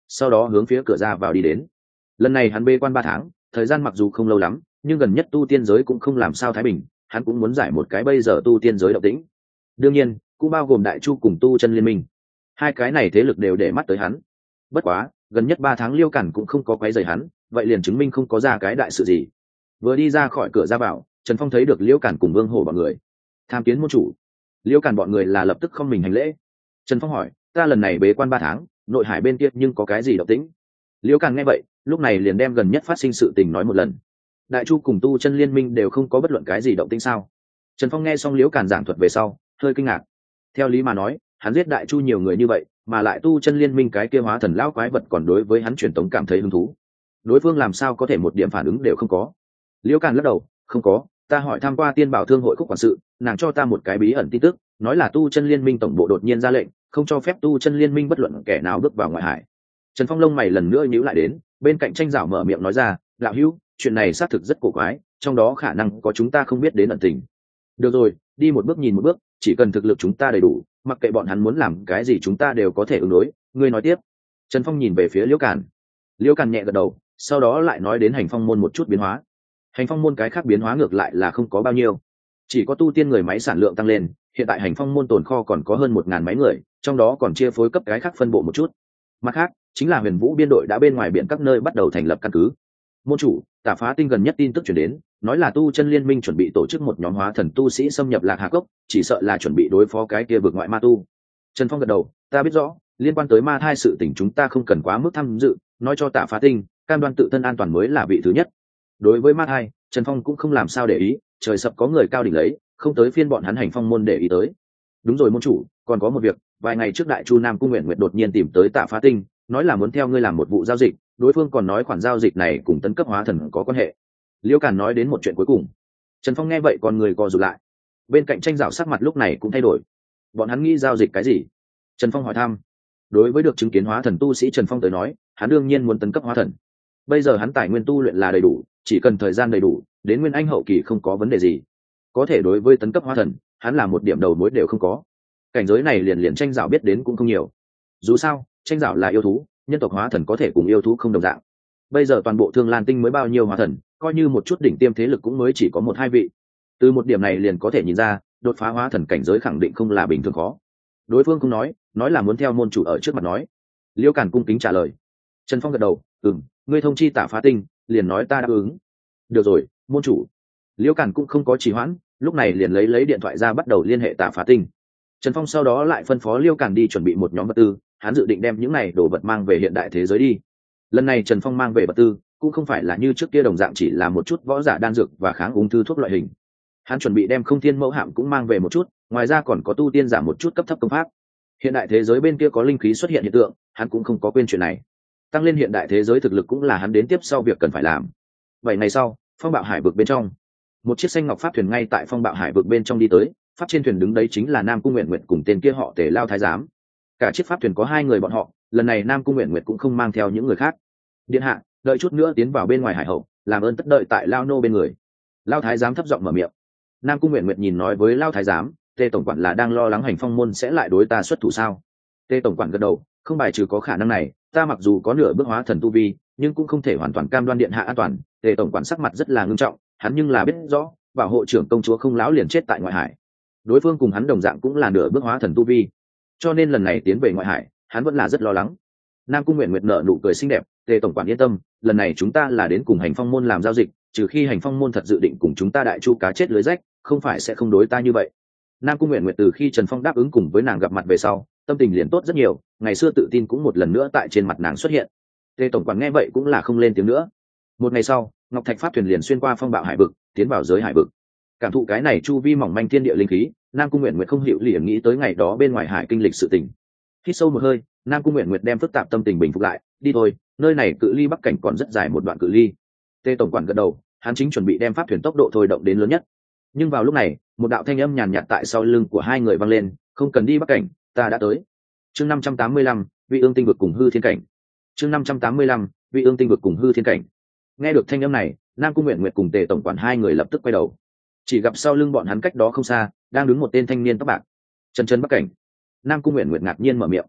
sau đó hướng phía cửa ra vào đi đến. Lần này hắn bê quan ba tháng, thời gian mặc dù không lâu lắm, nhưng gần nhất tu tiên giới cũng không làm sao thái bình, hắn cũng muốn giải một cái bây giờ tu tiên giới động tĩnh. Đương nhiên cũng bao gồm Đại Chu cùng tu chân liên minh, hai cái này thế lực đều để mắt tới hắn. Bất quá gần nhất ba tháng Liêu Cản cũng không có quấy rầy hắn, vậy liền chứng minh không có ra cái đại sự gì. Vừa đi ra khỏi cửa ra vào, Trần Phong thấy được Liêu Cản cùng Vương Hổ bọn người. Tham kiến môn chủ. Liêu Cản bọn người là lập tức không mình hành lễ. Trần Phong hỏi, ta lần này bế quan ba tháng, nội hải bên kia nhưng có cái gì động tĩnh? Liêu Cản nghe vậy, lúc này liền đem gần nhất phát sinh sự tình nói một lần. Đại Chu cùng tu chân liên minh đều không có bất luận cái gì động tĩnh sao? Trần Phong nghe xong Liêu Cản giảng thuật về sau, hơi kinh ngạc. Theo lý mà nói, hắn giết Đại Chu nhiều người như vậy, mà lại tu chân liên minh cái kia hóa thần lão quái vật còn đối với hắn truyền tống cảm thấy hứng thú. Đối phương làm sao có thể một điểm phản ứng đều không có? Liêu Cản lắc đầu, không có, ta hỏi tham qua tiên bảo thương hội khúc quản sự, nàng cho ta một cái bí ẩn tin tức, nói là tu chân liên minh tổng bộ đột nhiên ra lệnh, không cho phép tu chân liên minh bất luận kẻ nào bước vào ngoại hải. Trần Phong lông mày lần nữa nhíu lại đến, bên cạnh tranh giảo mở miệng nói ra, đạo hữu, chuyện này xác thực rất cổ quái, trong đó khả năng có chúng ta không biết đến ẩn tình. Được rồi, đi một bước nhìn một bước, chỉ cần thực lực chúng ta đầy đủ, mặc kệ bọn hắn muốn làm cái gì chúng ta đều có thể ứng đối. Ngươi nói tiếp. Trần Phong nhìn về phía Liễu Càn. Liễu Càn nhẹ gật đầu, sau đó lại nói đến hành phong môn một chút biến hóa. Hành phong môn cái khác biến hóa ngược lại là không có bao nhiêu, chỉ có tu tiên người máy sản lượng tăng lên. Hiện tại hành phong môn tồn kho còn có hơn một ngàn máy người, trong đó còn chia phối cấp cái khác phân bộ một chút. Mặt khác chính là Huyền Vũ biên đội đã bên ngoài biển các nơi bắt đầu thành lập căn cứ. Môn chủ, Tả Phá Tinh gần nhất tin tức truyền đến, nói là tu chân liên minh chuẩn bị tổ chức một nhóm hóa thần tu sĩ xâm nhập Lạc Hà Cốc, chỉ sợ là chuẩn bị đối phó cái kia vực ngoại ma tu. Trần Phong gật đầu, ta biết rõ, liên quan tới ma thai sự tình chúng ta không cần quá mức tham dự, nói cho Tả Phá Tinh, cam đoan tự thân an toàn mới là vị thứ nhất. Đối với ma thai, Trần Phong cũng không làm sao để ý, trời sập có người cao đỉnh lấy, không tới phiên bọn hắn hành phong môn để ý tới. Đúng rồi môn chủ, còn có một việc, vài ngày trước Đại Chu Nam Cung Nguyện Nguyệt đột nhiên tìm tới Tả Phá Tinh, nói là muốn theo ngươi làm một vụ giao dịch, đối phương còn nói khoản giao dịch này cùng tấn cấp hóa thần có quan hệ. Liễu Càn nói đến một chuyện cuối cùng. Trần Phong nghe vậy còn người co rụt lại. Bên cạnh tranh giảo sắc mặt lúc này cũng thay đổi. Bọn hắn nghĩ giao dịch cái gì? Trần Phong hỏi thăm. Đối với được chứng kiến hóa thần tu sĩ Trần Phong tới nói, hắn đương nhiên muốn tấn cấp hóa thần. Bây giờ hắn tài nguyên tu luyện là đầy đủ, chỉ cần thời gian đầy đủ, đến nguyên anh hậu kỳ không có vấn đề gì. Có thể đối với tấn cấp hóa thần, hắn là một điểm đầu mối đều không có. Cảnh giới này liền liền tranh giảo biết đến cũng không nhiều. Dù sao, tranh giảo là yêu thú, nhân tộc hóa thần có thể cùng yêu thú không đồng dạng. Bây giờ toàn bộ Thương Lan Tinh mới bao nhiêu hóa thần, coi như một chút đỉnh tiêm thế lực cũng mới chỉ có một hai vị. Từ một điểm này liền có thể nhìn ra, đột phá hóa thần cảnh giới khẳng định không là bình thường khó. Đối phương cũng nói, nói là muốn theo môn chủ ở trước mặt nói. Liễu Càn cung kính trả lời. Trần Phong gật đầu, ừm, ngươi thông chi Tả Phá Tinh, liền nói ta đáp ứng. Được rồi, môn chủ. Liễu Càn cũng không có trì hoãn, lúc này liền lấy lấy điện thoại ra bắt đầu liên hệ Tả Phá Tinh. Trần Phong sau đó lại phân phó Liễu Càn đi chuẩn bị một nhóm vật tư, hắn dự định đem những này đồ vật mang về hiện đại thế giới đi. Lần này Trần Phong mang về vật tư cũng không phải là như trước kia đồng dạng chỉ là một chút võ giả đan dược và kháng ung thư thuốc loại hình. Hắn chuẩn bị đem Không Thiên Mẫu Hạm cũng mang về một chút, ngoài ra còn có tu tiên giả một chút cấp thấp công pháp. Hiện đại thế giới bên kia có linh khí xuất hiện hiện tượng, hắn cũng không có quên chuyện này. Tăng lên hiện đại thế giới thực lực cũng là hắn đến tiếp sau việc cần phải làm. Bảy ngày sau, Phong Bạo Hải vực bên trong, một chiếc xanh ngọc pháp thuyền ngay tại Phong Bạo Hải vực bên trong đi tới, pháp trên thuyền đứng đấy chính là Nam Cung Nguyện Nguyệt cùng tên kia họ Tề Lao Thái giám. Cả chiếc pháp thuyền có hai người bọn họ, lần này Nam Cung Nguyện Nguyệt cũng không mang theo những người khác. Điện hạ, đợi chút nữa tiến vào bên ngoài hải hậu, làm ơn tất đợi tại Lao nô bên người. Lao Thái giám thấp giọng mở miệng. Nam Cung Nguyện Nguyệt nhìn nói với Lao Thái giám, Tề tổng quản là đang lo lắng hành phong môn sẽ lại đối ta xuất thủ sao? Tề tổng quản gật đầu, không bài trừ có khả năng này, ta mặc dù có nửa bước hóa thần tu vi, nhưng cũng không thể hoàn toàn cam đoan điện hạ an toàn. Tề tổng quản sắc mặt rất là ngưng trọng, hắn nhưng là biết rõ, bảo hộ trưởng công chúa không láo liền chết tại ngoại hải. Đối phương cùng hắn đồng dạng cũng là nửa bước hóa thần tu vi, cho nên lần này tiến về ngoại hải, hắn vẫn là rất lo lắng. Nam Cung Nguyện Nguyệt nở nụ cười xinh đẹp, Tề tổng quản yên tâm, lần này chúng ta là đến cùng hành phong môn làm giao dịch, trừ khi hành phong môn thật dự định cùng chúng ta Đại Chu cá chết lưới rách, không phải sẽ không đối ta như vậy. Nam Cung Nguyện Nguyệt từ khi Trần Phong đáp ứng cùng với nàng gặp mặt về sau, tâm tình liền tốt rất nhiều, ngày xưa tự tin cũng một lần nữa tại trên mặt nàng xuất hiện. Tề tổng quản nghe vậy cũng là không lên tiếng nữa. Một ngày sau, Ngọc Thạch pháp thuyền liền xuyên qua Phong Bạo Hải vực, tiến vào giới hải vực. Cảm thụ cái này chu vi mỏng manh thiên địa linh khí, Nam Cung Nguyện Nguyệt không hiểu liền nghĩ tới ngày đó bên ngoài hải kinh lịch sự tình. Hít sâu một hơi, Nam Cung Nguyện Nguyệt đem phức tạp tâm tình bình phục lại, đi thôi, nơi này cự ly Bắc cảnh còn rất dài một đoạn cự ly. Tề tổng quản gật đầu, hắn chính chuẩn bị đem pháp thuyền tốc độ thôi động đến lớn nhất. Nhưng vào lúc này, một đạo thanh âm nhàn nhạt tại sau lưng của hai người vang lên, không cần đi Bắc cảnh, ta đã tới. Chương năm trăm tám mươi lăm, Vị Ương Tinh vực cùng hư thiên cảnh. Chương năm trăm tám mươi lăm, Vị Ương Tinh vực cùng hư thiên cảnh. Nghe được thanh âm này, Nam Cung Nguyện Nguyệt cùng Tề tổng quản hai người lập tức quay đầu. Chỉ gặp sau lưng bọn hắn cách đó không xa, đang đứng một tên thanh niên tóc bạc. Chân chân Bắc cảnh. Nam Cung Nguyện Nguyệt ngạc nhiên mở miệng.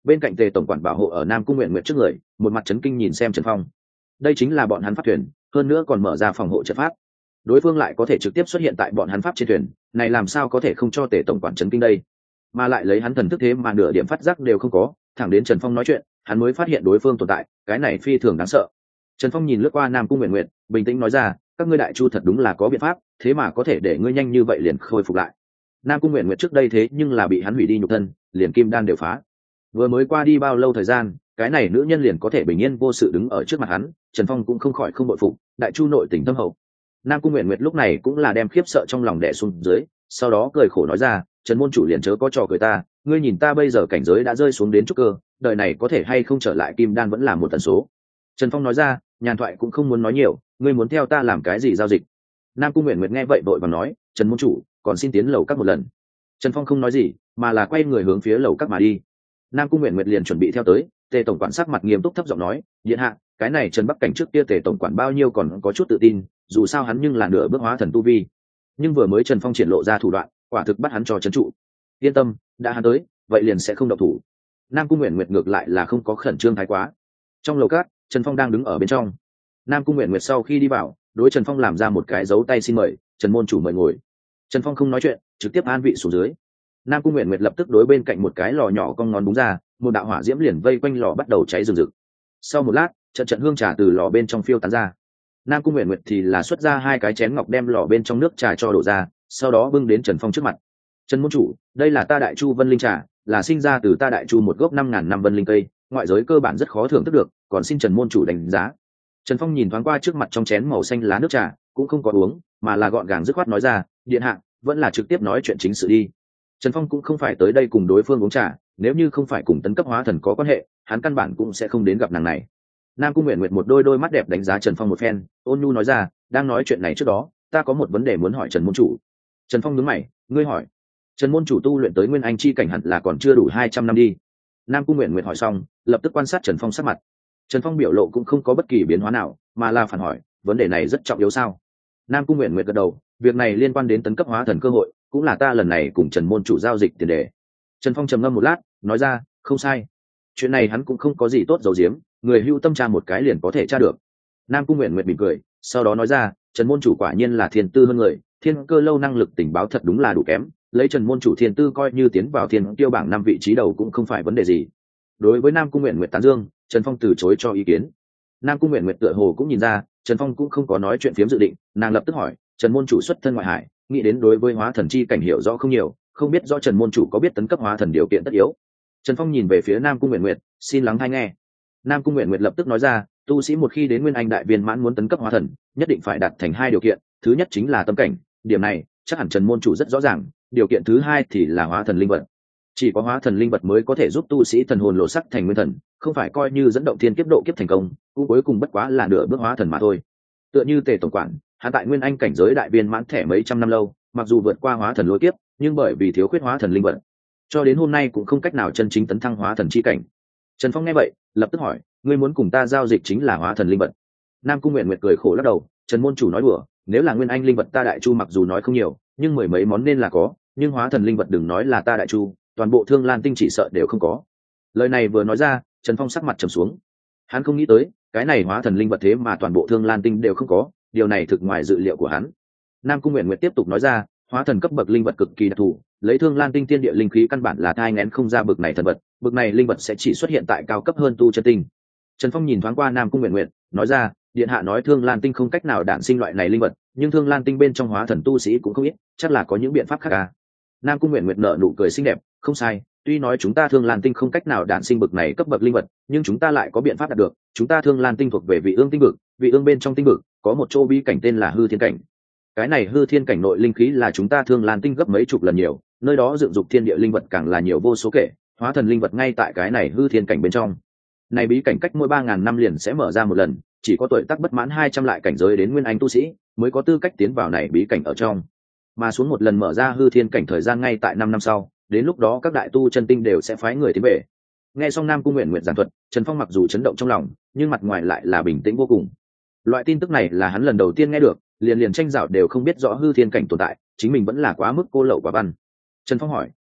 Bên cạnh Tề tổng quản bảo hộ ở Nam Cung Nguyện Nguyệt trước người, một mặt chấn kinh nhìn xem Trần Phong. Đây chính là bọn hắn pháp thuyền, hơn nữa còn mở ra phòng hộ trận pháp. Đối phương lại có thể trực tiếp xuất hiện tại bọn hắn pháp trên thuyền, này làm sao có thể không cho Tề tổng quản chấn kinh đây? Mà lại lấy hắn thần thức thế mà nửa điểm phát giác đều không có, thẳng đến Trần Phong nói chuyện, hắn mới phát hiện đối phương tồn tại, cái này phi thường đáng sợ. Trần Phong nhìn lướt qua Nam Cung Nguyện Nguyệt, bình tĩnh nói ra, các ngươi đại chu thật đúng là có biện pháp, thế mà có thể để ngươi nhanh như vậy liền khôi phục lại. Nam Cung Nguyện Nguyệt trước đây thế nhưng là bị hắn hủy đi nhục thân, liền kim đan đều phá. Vừa mới qua đi bao lâu thời gian, cái này nữ nhân liền có thể bình yên vô sự đứng ở trước mặt hắn, Trần Phong cũng không khỏi không bội phục, đại chu nội tình thâm hậu. Nam Cung Nguyện Nguyệt lúc này cũng là đem khiếp sợ trong lòng đè xuống dưới, sau đó cười khổ nói ra, Trần môn chủ liền chớ có trò cười ta, ngươi nhìn ta bây giờ cảnh giới đã rơi xuống đến trúc cơ, đời này có thể hay không trở lại kim đan vẫn là một tần số. Trần Phong nói ra, nhàn thoại cũng không muốn nói nhiều, ngươi muốn theo ta làm cái gì giao dịch? Nam Cung Nguyện Nguyệt nghe vậy vội vàng nói, Trần môn chủ, còn xin tiến lầu các một lần. Trần Phong không nói gì, mà là quay người hướng phía lầu các mà đi. Nam Cung Nguyện Nguyệt liền chuẩn bị theo tới, Tề tổng quản sắc mặt nghiêm túc thấp giọng nói, điện hạ, cái này Trần Bắc Cảnh trước kia Tề tổng quản bao nhiêu còn có chút tự tin, dù sao hắn nhưng là nửa bước hóa thần tu vi. Nhưng vừa mới Trần Phong triển lộ ra thủ đoạn, quả thực bắt hắn cho trấn trụ. Yên tâm, đã hắn tới, vậy liền sẽ không động thủ. Nam Cung Nguyện Nguyệt ngược lại là không có khẩn trương thái quá. Trong lầu cát, Trần Phong đang đứng ở bên trong. Nam Cung Nguyện Nguyệt sau khi đi vào, đối Trần Phong làm ra một cái dấu tay xin mời, Trần môn chủ mời ngồi. Trần Phong không nói chuyện, trực tiếp an vị xuống dưới. Nam Cung Nguyện Nguyệt lập tức đối bên cạnh một cái lò nhỏ cong ngón búng ra, một đạo hỏa diễm liền vây quanh lò bắt đầu cháy rừng rực. Sau một lát, trận trận hương trà từ lò bên trong phiêu tán ra. Nam Cung Nguyện Nguyệt thì là xuất ra hai cái chén ngọc đem lò bên trong nước trà cho đổ ra, sau đó bưng đến Trần Phong trước mặt. Trần môn chủ, đây là ta Đại Chu Vân Linh trà, là sinh ra từ ta Đại Chu một gốc năm ngàn năm vân linh cây, ngoại giới cơ bản rất khó thưởng thức được, còn xin Trần môn chủ đánh giá. Trần Phong nhìn thoáng qua trước mặt trong chén màu xanh lá nước trà, cũng không có uống, mà là gọn gàng dứt khoát nói ra, điện hạ, vẫn là trực tiếp nói chuyện chính sự đi. Trần Phong cũng không phải tới đây cùng đối phương uống trà, nếu như không phải cùng tấn cấp hóa thần có quan hệ, hắn căn bản cũng sẽ không đến gặp nàng này. Nam Cung Nguyện Nguyệt một đôi đôi mắt đẹp đánh giá Trần Phong một phen, ôn nhu nói ra, đang nói chuyện này trước đó, ta có một vấn đề muốn hỏi Trần môn chủ. Trần Phong nhướng mày, ngươi hỏi? Trần môn chủ tu luyện tới nguyên anh chi cảnh hẳn là còn chưa đủ hai trăm năm đi. Nam Cung Nguyện Nguyệt hỏi xong, lập tức quan sát Trần Phong sắc mặt. Trần Phong biểu lộ cũng không có bất kỳ biến hóa nào, mà là phản hỏi, vấn đề này rất trọng yếu sao? Nam Cung Nguyện Nguyệt gật đầu, việc này liên quan đến tấn cấp hóa thần cơ hội, cũng là ta lần này cùng Trần môn chủ giao dịch tiền đề. Trần Phong trầm ngâm một lát, nói ra, không sai. Chuyện này hắn cũng không có gì tốt giấu giếm, người hưu tâm tra một cái liền có thể tra được. Nam Cung Nguyện Nguyệt mỉm cười, sau đó nói ra, Trần môn chủ quả nhiên là thiên tư hơn người, thiên cơ lâu năng lực tình báo thật đúng là đủ kém, lấy Trần môn chủ thiên tư coi như tiến vào thiên tiêu bảng năm vị trí đầu cũng không phải vấn đề gì. Đối với Nam Cung Nguyện Nguyệt tán dương, Trần Phong từ chối cho ý kiến. Nam Cung Nguyện Nguyệt tựa hồ cũng nhìn ra, Trần Phong cũng không có nói chuyện phiếm dự định, nàng lập tức hỏi, Trần môn chủ xuất thân ngoại hải, nghĩ đến đối với hóa thần chi cảnh hiểu rõ không nhiều, không biết do Trần môn chủ có biết tấn cấp hóa thần điều kiện tất yếu. Trần Phong nhìn về phía Nam Cung Nguyện Nguyệt, xin lắng hay nghe. Nam Cung Nguyện Nguyệt lập tức nói ra, tu sĩ một khi đến nguyên anh đại viên mãn muốn tấn cấp hóa thần, nhất định phải đạt thành hai điều kiện, thứ nhất chính là tâm cảnh, điểm này chắc hẳn Trần môn chủ rất rõ ràng, điều kiện thứ hai thì là hóa thần linh vật. Chỉ có hóa thần linh vật mới có thể giúp tu sĩ thần hồn lộ sắc thành nguyên thần, không phải coi như dẫn động thiên kiếp độ kiếp thành công, cũng cuối cùng bất quá là nửa bước hóa thần mà thôi. Tựa như Tề tổng quản, hắn tại nguyên anh cảnh giới đại viên mãn thẻ mấy trăm năm lâu, mặc dù vượt qua hóa thần lôi kiếp, nhưng bởi vì thiếu khuyết hóa thần linh vật, cho đến hôm nay cũng không cách nào chân chính tấn thăng hóa thần chi cảnh. Trần Phong nghe vậy, lập tức hỏi, ngươi muốn cùng ta giao dịch chính là hóa thần linh vật? Nam Cung Nguyện Nguyệt cười khổ lắc đầu, Trần môn chủ nói đùa, nếu là nguyên anh linh vật ta Đại Chu mặc dù nói không nhiều, nhưng mười mấy món nên là có, nhưng hóa thần linh vật đừng nói là ta Đại Chu, toàn bộ Thương Lan Tinh chỉ sợ đều không có. Lời này vừa nói ra, Trần Phong sắc mặt trầm xuống. Hắn không nghĩ tới, cái này hóa thần linh vật thế mà toàn bộ Thương Lan Tinh đều không có, điều này thực ngoài dự liệu của hắn. Nam Cung Nguyện Nguyệt tiếp tục nói ra, hóa thần cấp bậc linh vật cực kỳ đặc thù, lấy Thương Lan Tinh tiên địa linh khí căn bản là thai nghén không ra bậc này thần vật, bậc này linh vật sẽ chỉ xuất hiện tại cao cấp hơn tu chân tinh. Trần Phong nhìn thoáng qua Nam Cung Nguyện Nguyệt, nói ra, điện hạ nói Thương Lan Tinh không cách nào đản sinh loại này linh vật, nhưng Thương Lan Tinh bên trong hóa thần tu sĩ cũng không ít, chắc là có những biện pháp khác à? Nam Cung Nguyện Nguyệt nở nụ cười xinh đẹp, không sai, tuy nói chúng ta Thương Lan Tinh không cách nào đản sinh bậc này cấp bậc linh vật, nhưng chúng ta lại có biện pháp đạt được. Chúng ta Thương Lan Tinh thuộc về vị ương tinh vực, vị ương bên trong tinh vực có một chỗ bí cảnh tên là Hư Thiên Cảnh. Cái này Hư Thiên Cảnh nội linh khí là chúng ta Thương Lan Tinh gấp mấy chục lần nhiều, nơi đó dựng dục thiên địa linh vật càng là nhiều vô số kể, hóa thần linh vật ngay tại cái này Hư Thiên Cảnh bên trong. Này bí cảnh cách mỗi ba ngàn năm liền sẽ mở ra một lần, chỉ có tuổi tác bất mãn hai trăm lại cảnh giới đến nguyên anh tu sĩ mới có tư cách tiến vào này bí cảnh ở trong. Mà xuống một lần mở ra Hư Thiên Cảnh thời gian ngay tại năm năm sau, đến lúc đó các đại tu chân tinh đều sẽ phái người tiến về. Nghe xong Nam Cung Nguyện Nguyện giảng thuật, Trần Phong mặc dù chấn động trong lòng, nhưng mặt ngoài lại là bình tĩnh vô cùng. Loại tin tức này là hắn lần đầu tiên nghe được, liền liền tranh dạo đều không biết rõ Hư Thiên Cảnh tồn tại, chính mình vẫn là quá mức cô lậu quả văn. Trần Phong hỏi,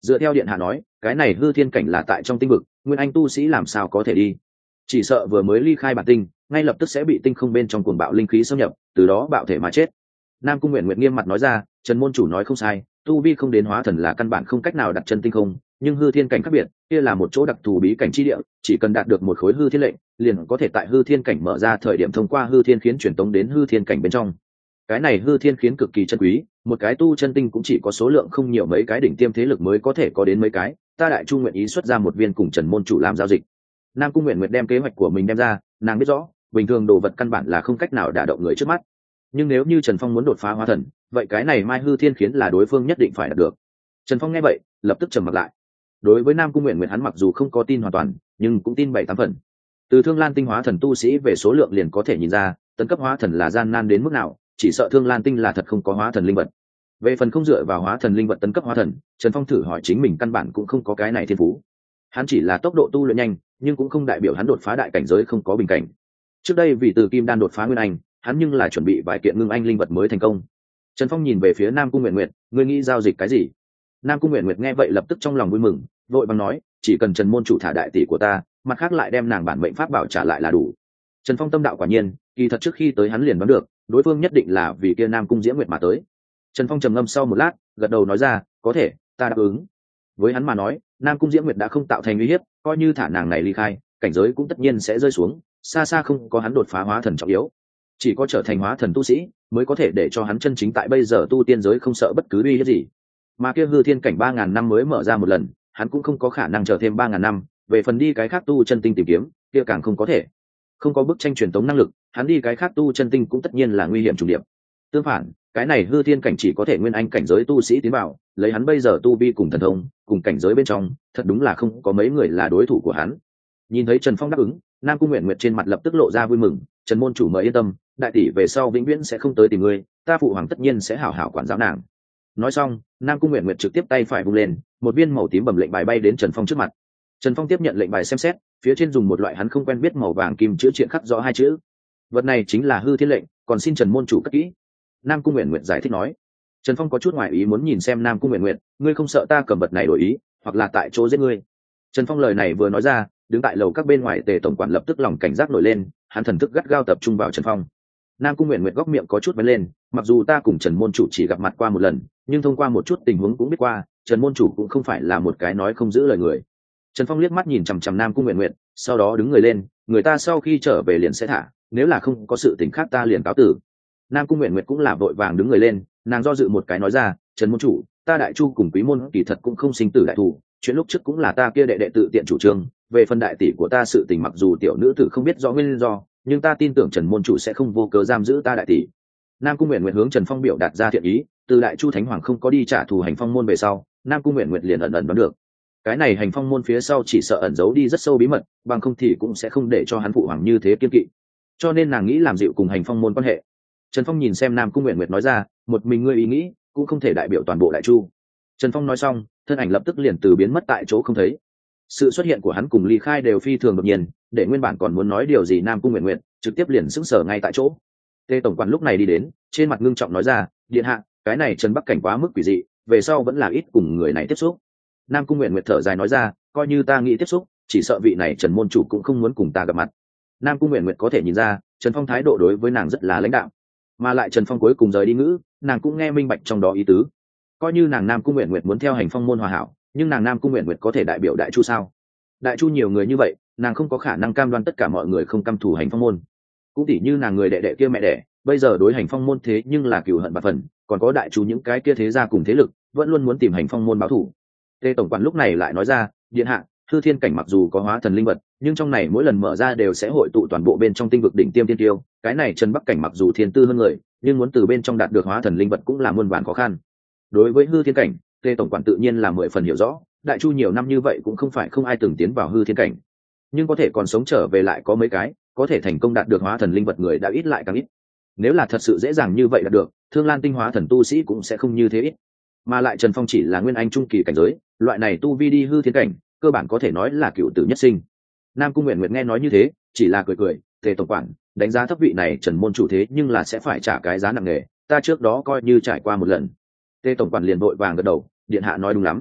dựa theo điện hạ nói cái này hư thiên cảnh là tại trong tinh vực, nguyên anh tu sĩ làm sao có thể đi, chỉ sợ vừa mới ly khai bản tinh ngay lập tức sẽ bị tinh không bên trong cuồng bạo linh khí xâm nhập, từ đó bạo thể mà chết. Nam Cung Nguyện Nguyện nghiêm mặt nói ra, Trần môn chủ nói không sai, tu vi không đến hóa thần là căn bản không cách nào đặt chân tinh không, nhưng hư thiên cảnh khác biệt, kia là một chỗ đặc thù bí cảnh chi địa, chỉ cần đạt được một khối hư thiên lệnh liền có thể tại hư thiên cảnh mở ra thời điểm thông qua hư thiên khiến truyền tống đến hư thiên cảnh bên trong. Cái này hư thiên khiến cực kỳ chân quý, một cái tu chân tinh cũng chỉ có số lượng không nhiều mấy cái đỉnh tiêm thế lực mới có thể có đến mấy cái, ta Đại Chu nguyện ý xuất ra một viên cùng Trần môn chủ làm giao dịch. Nam Cung Nguyện Nguyện đem kế hoạch của mình đem ra, nàng biết rõ bình thường đồ vật căn bản là không cách nào đả động người trước mắt, nhưng nếu như Trần Phong muốn đột phá hóa thần, vậy cái này mai hư thiên khiến là đối phương nhất định phải đạt được. Trần Phong nghe vậy lập tức trầm mặt lại. Đối với Nam Cung Nguyện Nguyện hắn mặc dù không có tin hoàn toàn, nhưng cũng tin bảy tám phần. Từ Thương Lan tinh hóa thần tu sĩ về số lượng liền có thể nhìn ra tấn cấp hóa thần là gian nan đến mức nào, chỉ sợ Thương Lan tinh là thật không có hóa thần linh vật. Về phần không dựa vào hóa thần linh vật tấn cấp hóa thần, Trần Phong thử hỏi chính mình căn bản cũng không có cái này thiên phú. Hắn chỉ là tốc độ tu luyện nhanh, nhưng cũng không đại biểu hắn đột phá đại cảnh giới không có bình cảnh. Trước đây vì từ kim đan đột phá nguyên anh, hắn nhưng là chuẩn bị vài kiện ngưng anh linh vật mới thành công. Trần Phong nhìn về phía Nam Cung Nguyện Nguyện, ngươi nghĩ giao dịch cái gì? Nam Cung Nguyện Nguyện nghe vậy lập tức trong lòng vui mừng, vội vàng nói, chỉ cần Trần môn chủ thả đại tỷ của ta, mặt khác lại đem nàng bản mệnh pháp bảo trả lại là đủ. Trần Phong tâm đạo quả nhiên, kỳ thật trước khi tới hắn liền đoán được, đối phương nhất định là vì kia Nam Cung Diễm Nguyệt mà tới. Trần Phong trầm ngâm sau một lát, gật đầu nói ra, có thể, ta đáp ứng. Với hắn mà nói, Nam Cung Diễm Nguyệt đã không tạo thành uy hiếp, coi như thả nàng này ly khai, cảnh giới cũng tất nhiên sẽ rơi xuống, xa xa không có hắn đột phá hóa thần trọng yếu. Chỉ có trở thành hóa thần tu sĩ mới có thể để cho hắn chân chính tại bây giờ tu tiên giới không sợ bất cứ uy hiếp gì. Mà kia hư thiên cảnh ba ngàn năm mới mở ra một lần, hắn cũng không có khả năng chờ thêm ba ngàn năm, về phần đi cái khác tu chân tinh tìm kiếm, kia càng không có thể. Không có bức tranh truyền tống năng lực, hắn đi cái khác tu chân tinh cũng tất nhiên là nguy hiểm trùng điệp. Tương phản, cái này hư thiên cảnh chỉ có thể nguyên anh cảnh giới tu sĩ tiến vào, lấy hắn bây giờ tu vi cùng thần thông, cùng cảnh giới bên trong, thật đúng là không có mấy người là đối thủ của hắn. Nhìn thấy Trần Phong đáp ứng, Nam Cung Nguyện Nguyệt trên mặt lập tức lộ ra vui mừng, Trần môn chủ mời yên tâm, đại tỷ về sau vĩnh viễn sẽ không tới tìm ngươi, ta phụ hoàng tất nhiên sẽ hảo hảo quản giáo nàng. Nói xong, Nam Cung Nguyện Nguyệt trực tiếp tay phải vung lên, một viên màu tím bẩm lệnh bài bay đến Trần Phong trước mặt. Trần Phong tiếp nhận lệnh bài xem xét, phía trên dùng một loại hắn không quen biết màu vàng kim chữ triện khắc rõ hai chữ. Vật này chính là hư thiên lệnh, còn xin Trần môn chủ cất kỹ. Nam Cung Nguyện Nguyệt giải thích nói. Trần Phong có chút ngoài ý muốn nhìn xem Nam Cung Nguyện Nguyệt, ngươi không sợ ta cầm vật này đổi ý, hoặc là tại chỗ giết ngươi? Trần Phong lời này vừa nói ra, đứng tại lầu các bên ngoài Tề tổng quản lập tức lòng cảnh giác nổi lên, hắn thần thức gắt gao tập trung vào Trần Phong. Nam Cung Nguyện Nguyệt góc miệng có chút vén lên, mặc dù ta cùng Trần môn chủ chỉ gặp mặt qua một lần, nhưng thông qua một chút tình huống cũng biết qua, Trần môn chủ cũng không phải là một cái nói không giữ lời người. Trần Phong liếc mắt nhìn chằm chằm Nam Cung Nguyện Nguyệt, sau đó đứng người lên, người ta sau khi trở về liền sẽ thả, nếu là không có sự tình khác ta liền cáo tử. Nam Cung Nguyện Nguyệt cũng là vội vàng đứng người lên, nàng do dự một cái nói ra, Trần môn chủ, ta Đại Chu cùng Quý môn kỳ thật cũng không sinh tử đại thủ, chuyện lúc trước cũng là ta kia đệ đệ tự tiện chủ trương, về phần đại tỷ của ta sự tình mặc dù tiểu nữ tử không biết rõ nguyên do, nhưng ta tin tưởng Trần môn chủ sẽ không vô cớ giam giữ ta đại tỷ. Nam Cung Nguyện Nguyệt hướng Trần Phong biểu đạt ra thiện ý, từ Đại Chu Thánh Hoàng không có đi trả thù Hành Phong môn về sau, Nam Cung Nguyện Nguyệt liền ẩn ẩn đoán được, cái này Hành Phong môn phía sau chỉ sợ ẩn giấu đi rất sâu bí mật, bằng không thì cũng sẽ không để cho hắn phụ hoàng như thế kiên kỵ, cho nên nàng nghĩ làm dịu cùng Hành Phong môn quan hệ. Trần Phong nhìn xem Nam Cung Nguyện Nguyệt nói ra, một mình ngươi ý nghĩ cũng không thể đại biểu toàn bộ Đại Chu. Trần Phong nói xong, thân ảnh lập tức liền từ biến mất tại chỗ không thấy. Sự xuất hiện của hắn cùng ly khai đều phi thường đột nhiên, để nguyên bản còn muốn nói điều gì Nam Cung Nguyện Nguyện trực tiếp liền sững sờ ngay tại chỗ. Tề tổng quản lúc này đi đến, trên mặt ngưng trọng nói ra, điện hạ, cái này Trần Bắc Cảnh quá mức quỷ dị, về sau vẫn là ít cùng người này tiếp xúc. Nam Cung Nguyện Nguyện thở dài nói ra, coi như ta nghĩ tiếp xúc, chỉ sợ vị này Trần môn chủ cũng không muốn cùng ta gặp mặt. Nam Cung Nguyện Nguyện có thể nhìn ra, Trần Phong thái độ đối với nàng rất là lãnh đạm, mà lại Trần Phong cuối cùng rời đi ngữ, nàng cũng nghe minh bạch trong đó ý tứ. Coi như nàng Nam Cung Nguyện Nguyện muốn theo Hành Phong môn hòa hảo, nhưng nàng Nam Cung Nguyện Nguyện có thể đại biểu Đại Chu sao? Đại Chu nhiều người như vậy, nàng không có khả năng cam đoan tất cả mọi người không căm thù Hành Phong môn. Cũng tỉ như nàng người đệ đệ kia mẹ đẻ, bây giờ đối Hành Phong môn thế nhưng là cừu hận bạc phần, còn có Đại Chu những cái kia thế gia cùng thế lực, vẫn luôn muốn tìm Hành Phong môn báo thù. Tề tổng quản lúc này lại nói ra, điện hạ, hư thiên cảnh mặc dù có hóa thần linh vật, nhưng trong này mỗi lần mở ra đều sẽ hội tụ toàn bộ bên trong tinh vực đỉnh tiêm tiên tiêu, cái này Trần Bắc Cảnh mặc dù thiên tư hơn người, nhưng muốn từ bên trong đạt được hóa thần linh vật cũng là muôn vàn khó khăn. Đối với hư thiên cảnh, Tề tổng quản tự nhiên là mười phần hiểu rõ, Đại Chu nhiều năm như vậy cũng không phải không ai từng tiến vào hư thiên cảnh, nhưng có thể còn sống trở về lại có mấy cái, có thể thành công đạt được hóa thần linh vật người đã ít lại càng ít. Nếu là thật sự dễ dàng như vậy đạt được, Thương Lan tinh hóa thần tu sĩ cũng sẽ không như thế ít. Mà lại Trần Phong chỉ là nguyên anh trung kỳ cảnh giới, loại này tu vi đi hư thiên cảnh, cơ bản có thể nói là cựu tử nhất sinh. Nam Cung Nguyện Nguyện nghe nói như thế, chỉ là cười cười, Tề tổng quản, đánh giá thấp vị này Trần môn chủ thế nhưng là sẽ phải trả cái giá nặng nề, ta trước đó coi như trải qua một lần. Tề tổng quản liền vội vàng gật đầu, điện hạ nói đúng lắm.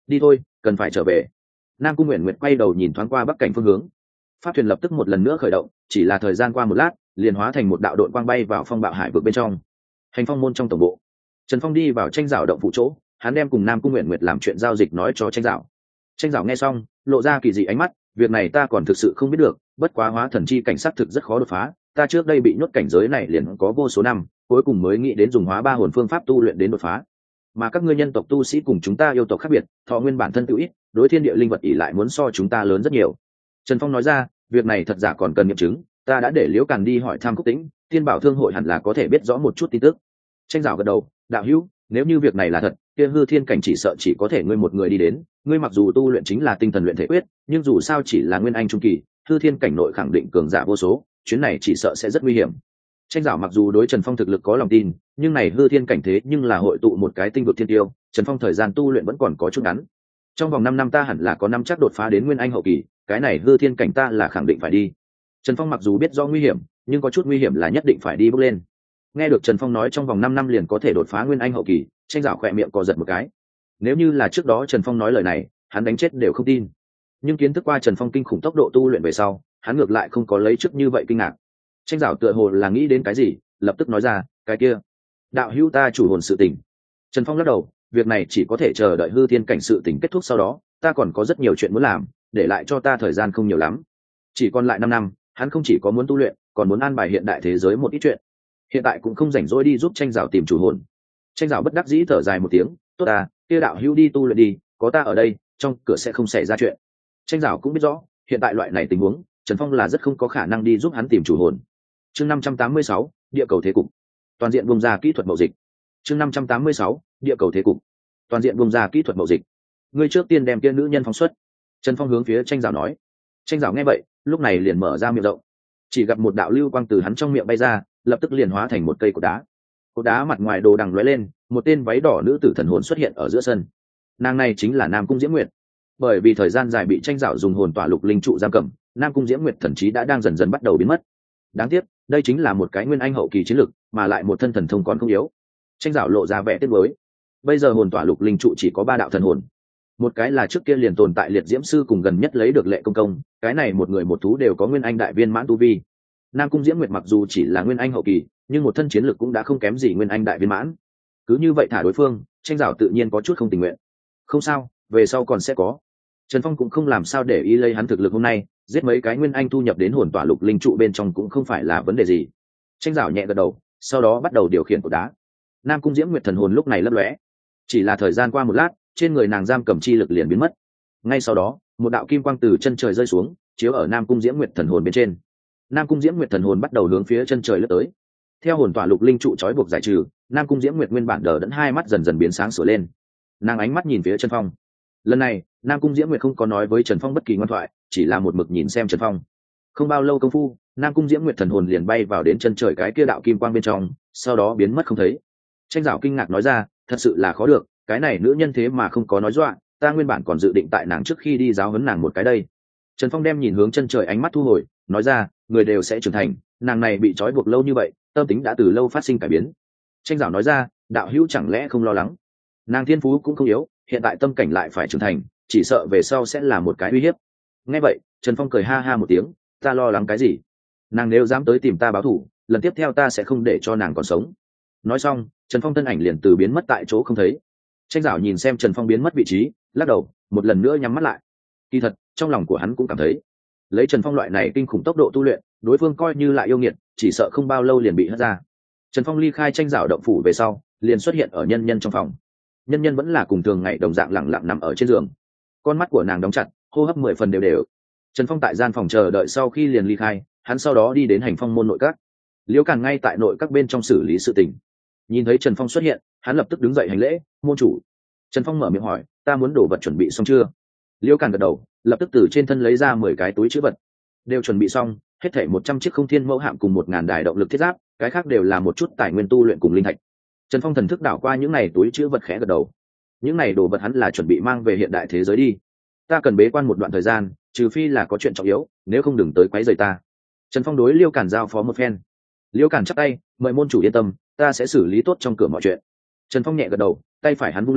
đi thôi, cần phải trở về. Nam Cung Uyển Nguyệt quay đầu nhìn thoáng qua bắc cảnh phương hướng, pháp thuyền lập tức một lần nữa khởi động, chỉ là thời gian qua một lát liền hóa thành một đạo đội quang bay vào phong bạo hải vực bên trong. Hành phong môn trong tổng bộ, Trần Phong đi vào tranh rào động phụ chỗ, hắn đem cùng Nam Cung Uyển Nguyệt làm chuyện giao dịch nói cho tranh rào. Tranh rào nghe xong lộ ra kỳ dị ánh mắt, việc này ta còn thực sự không biết được, bất quá hóa thần chi cảnh sát thực rất khó đột phá, ta trước đây bị nhốt cảnh giới này liền có vô số năm, cuối cùng mới nghĩ đến dùng hóa ba hồn phương pháp tu luyện đến đột phá. Mà các ngươi nhân tộc tu sĩ cùng chúng ta yêu tộc khác biệt, thọ nguyên bản thân tự ít, đối thiên địa linh vật ỷ lại muốn so chúng ta lớn rất nhiều. Trần Phong nói ra, việc này thật giả còn cần nghiệm chứng, ta đã để Liễu Càn đi hỏi thăm Cúc Tĩnh, Tiên Bảo Thương hội hẳn là có thể biết rõ một chút tin tức. Tranh Giảo gật đầu, đạo hữu, nếu như việc này là thật, kia hư thiên cảnh chỉ sợ chỉ có thể ngươi một người đi đến, ngươi mặc dù tu luyện chính là tinh thần luyện thể quyết, nhưng dù sao chỉ là nguyên anh trung kỳ, hư thiên cảnh nội khẳng định cường giả vô số, chuyến này chỉ sợ sẽ rất nguy hiểm. Tranh Giảo mặc dù đối Trần Phong thực lực có lòng tin, nhưng này hư thiên cảnh thế nhưng là hội tụ một cái tinh vực thiên tiêu, Trần Phong thời gian tu luyện vẫn còn có chút ngắn. Trong vòng năm năm ta hẳn là có năm chắc đột phá đến nguyên anh hậu kỳ, cái này hư thiên cảnh ta là khẳng định phải đi. Trần Phong mặc dù biết do nguy hiểm, nhưng có chút nguy hiểm là nhất định phải đi bước lên. Nghe được Trần Phong nói trong vòng năm năm liền có thể đột phá nguyên anh hậu kỳ, Tranh Giảo khỏe miệng co giật một cái. Nếu như là trước đó Trần Phong nói lời này, hắn đánh chết đều không tin. Nhưng kiến thức qua Trần Phong kinh khủng tốc độ tu luyện về sau, hắn ngược lại không có lấy trước như vậy kinh ngạc. Tranh Giảo tựa hồ là nghĩ đến cái gì, lập tức nói ra, cái kia, đạo hữu ta chủ hồn sự tình. Trần Phong lắc đầu, việc này chỉ có thể chờ đợi hư thiên cảnh sự tình kết thúc sau đó, ta còn có rất nhiều chuyện muốn làm, để lại cho ta thời gian không nhiều lắm. Chỉ còn lại năm năm, hắn không chỉ có muốn tu luyện, còn muốn an bài hiện đại thế giới một ít chuyện. Hiện tại cũng không rảnh rỗi đi giúp Tranh Giảo tìm chủ hồn. Tranh Giảo bất đắc dĩ thở dài một tiếng, tốt à, kia đạo hữu đi tu luyện đi, có ta ở đây, trong cửa sẽ không xảy ra chuyện. Tranh Giảo cũng biết rõ, hiện tại loại này tình huống, Trần Phong là rất không có khả năng đi giúp hắn tìm chủ hồn. Chương năm trăm tám mươi sáu, địa cầu thế cục. Toàn diện bung ra kỹ thuật mậu dịch. Chương năm trăm tám mươi sáu, địa cầu thế cục. Toàn diện bung ra kỹ thuật mậu dịch. Ngươi trước tiên đem kia nữ nhân phóng xuất. Trần Phong hướng phía Tranh Giảo nói. Tranh Giảo nghe vậy, lúc này liền mở ra miệng rộng. Chỉ gặp một đạo lưu quang từ hắn trong miệng bay ra, lập tức liền hóa thành một cây cột đá. Cột đá mặt ngoài đồ đằng lóe lên, một tên váy đỏ nữ tử thần hồn xuất hiện ở giữa sân. Nàng này chính là Nam Cung Diễm Nguyệt. Bởi vì thời gian dài bị Tranh Giảo dùng hồn tỏa lục linh trụ giam cầm, Nam Cung Diễm Nguyệt thần trí đã đang dần dần bắt đầu biến mất. Đáng tiếc, đây chính là một cái nguyên anh hậu kỳ chiến lực, mà lại một thân thần thông còn không yếu. Tranh Giảo lộ ra vẻ tiếc nuối. Bây giờ hồn tỏa lục linh trụ chỉ có ba đạo thần hồn. Một cái là trước kia liền tồn tại liệt diễm sư cùng gần nhất lấy được lệ công công, cái này một người một thú đều có nguyên anh đại viên mãn tu vi. Nam Cung Diễm Nguyệt mặc dù chỉ là nguyên anh hậu kỳ, nhưng một thân chiến lực cũng đã không kém gì nguyên anh đại viên mãn. Cứ như vậy thả đối phương, Tranh Giảo tự nhiên có chút không tình nguyện. Không sao, về sau còn sẽ có. Trần Phong cũng không làm sao để ý lấy hắn thực lực hôm nay, giết mấy cái nguyên anh thu nhập đến hồn tỏa lục linh trụ bên trong cũng không phải là vấn đề gì. Tranh Giảo nhẹ gật đầu, sau đó bắt đầu điều khiển cột đá. Nam Cung Diễm Nguyệt thần hồn lúc này lấp lóe, chỉ là thời gian qua một lát, trên người nàng giam cầm chi lực liền biến mất. Ngay sau đó, một đạo kim quang từ chân trời rơi xuống, chiếu ở Nam Cung Diễm Nguyệt thần hồn bên trên. Nam Cung Diễm Nguyệt thần hồn bắt đầu hướng phía chân trời lướt tới. Theo hồn tỏa lục linh trụ trói buộc giải trừ, Nam Cung Diễm Nguyệt nguyên bản đờ đẫn hai mắt dần dần biến sáng sủa lên. Nàng ánh mắt nhìn phía Trần Phong. Lần này, Nam Cung Diễm Nguyệt không có nói với Trần Phong bất kỳ ngoan thoại, chỉ là một mực nhìn xem Trần Phong. Không bao lâu công phu, Nam Cung Diễm Nguyệt thần hồn liền bay vào đến chân trời cái kia đạo kim quang bên trong, sau đó biến mất không thấy. Tranh Giảo kinh ngạc nói ra, thật sự là khó được, cái này nữ nhân thế mà không có nói dọa, ta nguyên bản còn dự định tại nàng trước khi đi giáo huấn nàng một cái đây. Trần Phong đem nhìn hướng chân trời ánh mắt thu hồi, nói ra, người đều sẽ trưởng thành, nàng này bị trói buộc lâu như vậy, tâm tính đã từ lâu phát sinh cải biến. Tranh Giảo nói ra, đạo hữu chẳng lẽ không lo lắng? Nàng thiên phú cũng không yếu, hiện tại tâm cảnh lại phải trưởng thành, chỉ sợ về sau sẽ là một cái uy hiếp. Nghe vậy, Trần Phong cười ha ha một tiếng, ta lo lắng cái gì? Nàng nếu dám tới tìm ta báo thù, lần tiếp theo ta sẽ không để cho nàng còn sống. Nói xong, Trần Phong thân ảnh liền từ biến mất tại chỗ không thấy. Tranh Giảo nhìn xem Trần Phong biến mất vị trí, lắc đầu, một lần nữa nhắm mắt lại. Kỳ thật, trong lòng của hắn cũng cảm thấy, lấy Trần Phong loại này kinh khủng tốc độ tu luyện, đối phương coi như lại yêu nghiệt, chỉ sợ không bao lâu liền bị hất ra. Trần Phong ly khai Tranh Giảo động phủ về sau, liền xuất hiện ở nhân nhân trong phòng. Nhân nhân vẫn là cùng thường ngày đồng dạng lẳng lặng nằm ở trên giường, con mắt của nàng đóng chặt, hô hấp mười phần đều đều. Trần Phong tại gian phòng chờ đợi sau khi liền ly khai, hắn sau đó đi đến hành phong môn nội các. Liễu Càn ngay tại nội các bên trong xử lý sự tình. Nhìn thấy Trần Phong xuất hiện, hắn lập tức đứng dậy hành lễ, môn chủ. Trần Phong mở miệng hỏi, ta muốn đổ vật chuẩn bị xong chưa? Liễu Càn gật đầu, lập tức từ trên thân lấy ra mười cái túi chữ vật. Đều chuẩn bị xong, hết thảy một trăm chiếc không thiên mẫu hạm cùng một ngàn đài động lực thiết giáp, cái khác đều là một chút tài nguyên tu luyện cùng linh thạch. Trần Phong thần thức đảo qua những này túi chữ vật khẽ gật đầu. Những này đồ vật hắn là chuẩn bị mang về hiện đại thế giới đi. Ta cần bế quan một đoạn thời gian, trừ phi là có chuyện trọng yếu, nếu không đừng tới quấy rầy ta. Trần Phong đối Liêu Càn giao phó một phen. Liêu Càn chắp tay, mời môn chủ yên tâm, ta sẽ xử lý tốt trong cửa mọi chuyện. Trần Phong nhẹ gật đầu, tay phải hắn vung lên,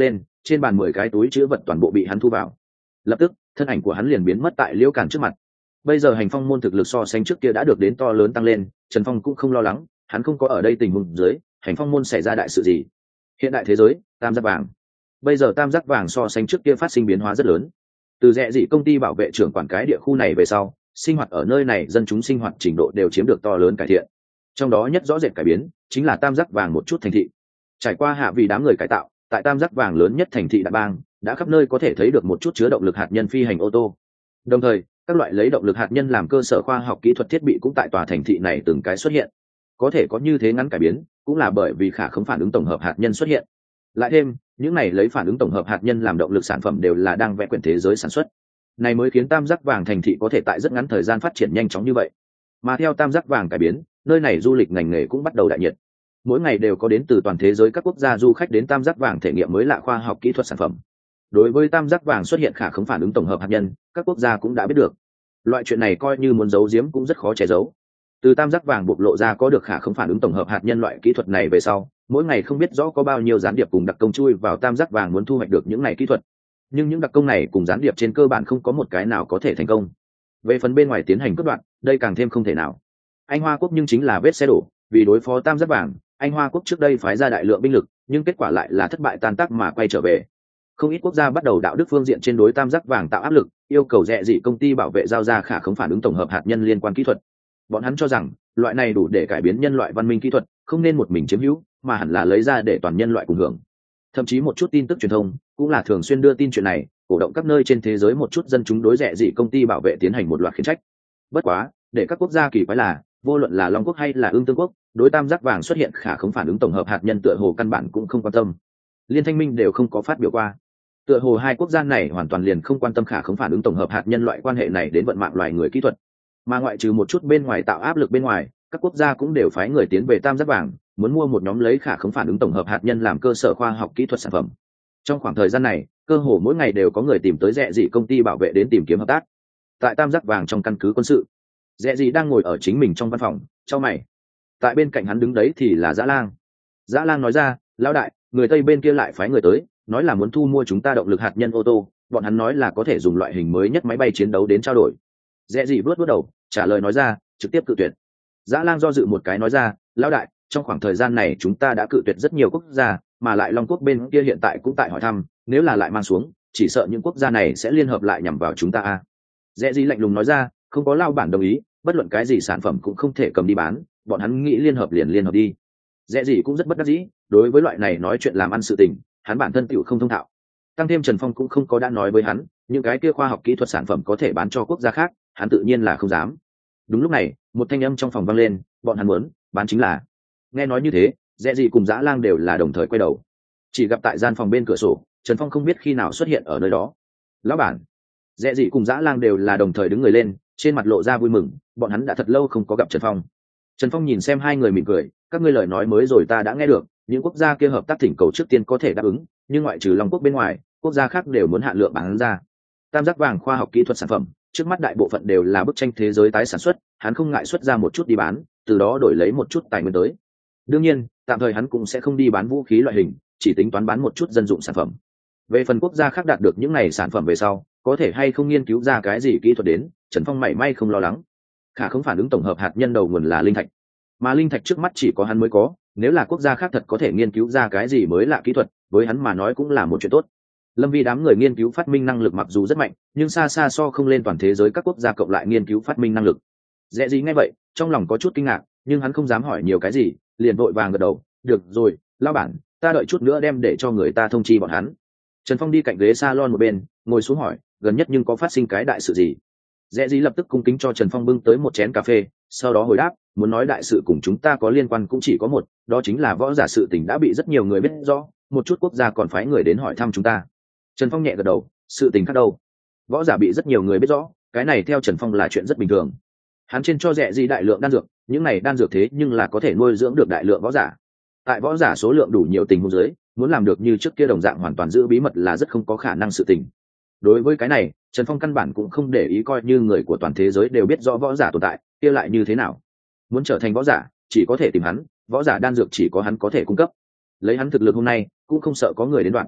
trên bàn mười cái túi chữ vật toàn bộ bị hắn thu vào. Lập tức thân ảnh của hắn liền biến mất tại Liễu Càn trước mặt. Bây giờ hành phong môn thực lực so sánh trước kia đã được đến to lớn tăng lên, Trần Phong cũng không lo lắng, hắn không có ở đây tình huống dưới hành phong môn xảy ra đại sự gì. Hiện đại thế giới tam giác vàng, bây giờ tam giác vàng so sánh trước kia phát sinh biến hóa rất lớn. Từ rẽ dị công ty bảo vệ trưởng quản cái địa khu này về sau, sinh hoạt ở nơi này dân chúng sinh hoạt trình độ đều chiếm được to lớn cải thiện. Trong đó nhất rõ rệt cải biến chính là tam giác vàng một chút thành thị. Trải qua hạ vì đám người cải tạo, tại tam giác vàng lớn nhất thành thị Đại Bang đã khắp nơi có thể thấy được một chút chứa động lực hạt nhân phi hành ô tô. Đồng thời các loại lấy động lực hạt nhân làm cơ sở khoa học kỹ thuật thiết bị cũng tại tòa thành thị này từng cái xuất hiện. Có thể có như thế ngắn cải biến cũng là bởi vì khả khống phản ứng tổng hợp hạt nhân xuất hiện. Lại thêm những này lấy phản ứng tổng hợp hạt nhân làm động lực sản phẩm đều là đang vẽ quyển thế giới sản xuất, này mới khiến tam giác vàng thành thị có thể tại rất ngắn thời gian phát triển nhanh chóng như vậy. Mà theo tam giác vàng cải biến, nơi này du lịch ngành nghề cũng bắt đầu đại nhiệt. Mỗi ngày đều có đến từ toàn thế giới các quốc gia du khách đến tam giác vàng thể nghiệm mới lạ khoa học kỹ thuật sản phẩm. Đối với tam giác vàng xuất hiện khả khống phản ứng tổng hợp hạt nhân, các quốc gia cũng đã biết được. Loại chuyện này coi như muốn giấu giếm cũng rất khó che giấu. Từ tam giác vàng bộc lộ ra có được khả khống phản ứng tổng hợp hạt nhân loại kỹ thuật này về sau, mỗi ngày không biết rõ có bao nhiêu gián điệp cùng đặc công chui vào tam giác vàng muốn thu hoạch được những này kỹ thuật. Nhưng những đặc công này cùng gián điệp trên cơ bản không có một cái nào có thể thành công. Về phần bên ngoài tiến hành cướp đoạt, đây càng thêm không thể nào. Anh Hoa quốc nhưng chính là vết xe đổ, vì đối phó tam giác vàng, Anh Hoa quốc trước đây phái ra đại lượng binh lực, nhưng kết quả lại là thất bại tan tác mà quay trở về. Không ít quốc gia bắt đầu đạo đức phương diện trên đối tam giác vàng tạo áp lực, yêu cầu rẻ dị công ty bảo vệ giao ra khả khống phản ứng tổng hợp hạt nhân liên quan kỹ thuật. Bọn hắn cho rằng loại này đủ để cải biến nhân loại văn minh kỹ thuật, không nên một mình chiếm hữu, mà hẳn là lấy ra để toàn nhân loại cùng hưởng. Thậm chí một chút tin tức truyền thông cũng là thường xuyên đưa tin chuyện này, cổ động các nơi trên thế giới một chút dân chúng đối rẻ dị công ty bảo vệ tiến hành một loạt khiển trách. Bất quá, để các quốc gia kỳ quái là, vô luận là Long quốc hay là Ưng Tương quốc, đối tam giác vàng xuất hiện khả khống phản ứng tổng hợp hạt nhân tựa hồ căn bản cũng không quan tâm. Liên Thanh Minh đều không có phát biểu qua. Tựa hồ hai quốc gia này hoàn toàn liền không quan tâm khả khống phản ứng tổng hợp hạt nhân loại quan hệ này đến vận mạng loài người kỹ thuật. Mà ngoại trừ một chút bên ngoài tạo áp lực bên ngoài, các quốc gia cũng đều phái người tiến về tam giác vàng, muốn mua một nhóm lấy khả khống phản ứng tổng hợp hạt nhân làm cơ sở khoa học kỹ thuật sản phẩm. Trong khoảng thời gian này, cơ hồ mỗi ngày đều có người tìm tới rẻ dị công ty bảo vệ đến tìm kiếm hợp tác. Tại tam giác vàng trong căn cứ quân sự, rẻ dị đang ngồi ở chính mình trong văn phòng, chau mày. Tại bên cạnh hắn đứng đấy thì là Dã Lang. Dã Lang nói ra, lão đại, người Tây bên kia lại phái người tới, nói là muốn thu mua chúng ta động lực hạt nhân ô tô, bọn hắn nói là có thể dùng loại hình mới nhất máy bay chiến đấu đến trao đổi. Rẽ dị vớt vớt đầu, trả lời nói ra, trực tiếp cự tuyệt. Dã Lang do dự một cái nói ra, lão đại, trong khoảng thời gian này chúng ta đã cự tuyệt rất nhiều quốc gia, mà lại Long quốc bên kia hiện tại cũng tại hỏi thăm, nếu là lại mang xuống, chỉ sợ những quốc gia này sẽ liên hợp lại nhằm vào chúng ta a. Rẽ dị lạnh lùng nói ra, không có lao bản đồng ý, bất luận cái gì sản phẩm cũng không thể cầm đi bán, bọn hắn nghĩ liên hợp liền liên hợp đi. Rẽ dị cũng rất bất đắc dĩ, đối với loại này nói chuyện làm ăn sự tình, hắn bản thân tựu không thông thạo. Tăng thêm Trần Phong cũng không có đã nói với hắn, những cái kia khoa học kỹ thuật sản phẩm có thể bán cho quốc gia khác, hắn tự nhiên là không dám. Đúng lúc này, một thanh âm trong phòng vang lên, bọn hắn muốn bán chính là. Nghe nói như thế, Rẽ dị cùng Dã Lang đều là đồng thời quay đầu. Chỉ gặp tại gian phòng bên cửa sổ, Trần Phong không biết khi nào xuất hiện ở nơi đó. Lão bản. Rẽ dị cùng Dã Lang đều là đồng thời đứng người lên, trên mặt lộ ra vui mừng, bọn hắn đã thật lâu không có gặp Trần Phong. Trần Phong nhìn xem hai người mỉm cười, các ngươi lời nói mới rồi ta đã nghe được, những quốc gia kia hợp tác thỉnh cầu trước tiên có thể đáp ứng, nhưng ngoại trừ Long quốc bên ngoài, quốc gia khác đều muốn hạn lượng bán ra. Tam giác vàng khoa học kỹ thuật sản phẩm, trước mắt đại bộ phận đều là bức tranh thế giới tái sản xuất, hắn không ngại xuất ra một chút đi bán, từ đó đổi lấy một chút tài nguyên tới. Đương nhiên, tạm thời hắn cũng sẽ không đi bán vũ khí loại hình, chỉ tính toán bán một chút dân dụng sản phẩm. Về phần quốc gia khác đạt được những này sản phẩm về sau, có thể hay không nghiên cứu ra cái gì kỹ thuật đến, Trần Phong mảy may không lo lắng. Khả không phản ứng tổng hợp hạt nhân đầu nguồn là linh thạch, mà linh thạch trước mắt chỉ có hắn mới có, nếu là quốc gia khác thật có thể nghiên cứu ra cái gì mới lạ kỹ thuật, với hắn mà nói cũng là một chuyện tốt. Lâm Vi đám người nghiên cứu phát minh năng lực mặc dù rất mạnh, nhưng xa xa so không lên toàn thế giới các quốc gia cộng lại nghiên cứu phát minh năng lực. Dễ gì nghe vậy, trong lòng có chút kinh ngạc, nhưng hắn không dám hỏi nhiều cái gì, liền vội vàng gật đầu, được rồi, lão bản, ta đợi chút nữa đem để cho người ta thông chi bọn hắn. Trần Phong đi cạnh ghế salon một bên, ngồi xuống hỏi, gần nhất nhưng có phát sinh cái đại sự gì? Dễ gì lập tức cung kính cho Trần Phong bưng tới một chén cà phê, sau đó hồi đáp, muốn nói đại sự cùng chúng ta có liên quan cũng chỉ có một, đó chính là võ giả sự tình đã bị rất nhiều người biết rõ, một chút quốc gia còn phái người đến hỏi thăm chúng ta. Trần Phong nhẹ gật đầu, sự tình khác đâu? Võ giả bị rất nhiều người biết rõ, cái này theo Trần Phong là chuyện rất bình thường. Hắn trên cho Rẽ gì đại lượng đan dược, những này đan dược thế nhưng là có thể nuôi dưỡng được đại lượng võ giả. Tại võ giả số lượng đủ nhiều tình huống dưới, muốn làm được như trước kia đồng dạng hoàn toàn giữ bí mật là rất không có khả năng sự tình. Đối với cái này, Trần Phong căn bản cũng không để ý, coi như người của toàn thế giới đều biết rõ võ giả tồn tại, kia lại như thế nào? Muốn trở thành võ giả, chỉ có thể tìm hắn, võ giả đan dược chỉ có hắn có thể cung cấp. Lấy hắn thực lực hôm nay, cũng không sợ có người đến đoạn.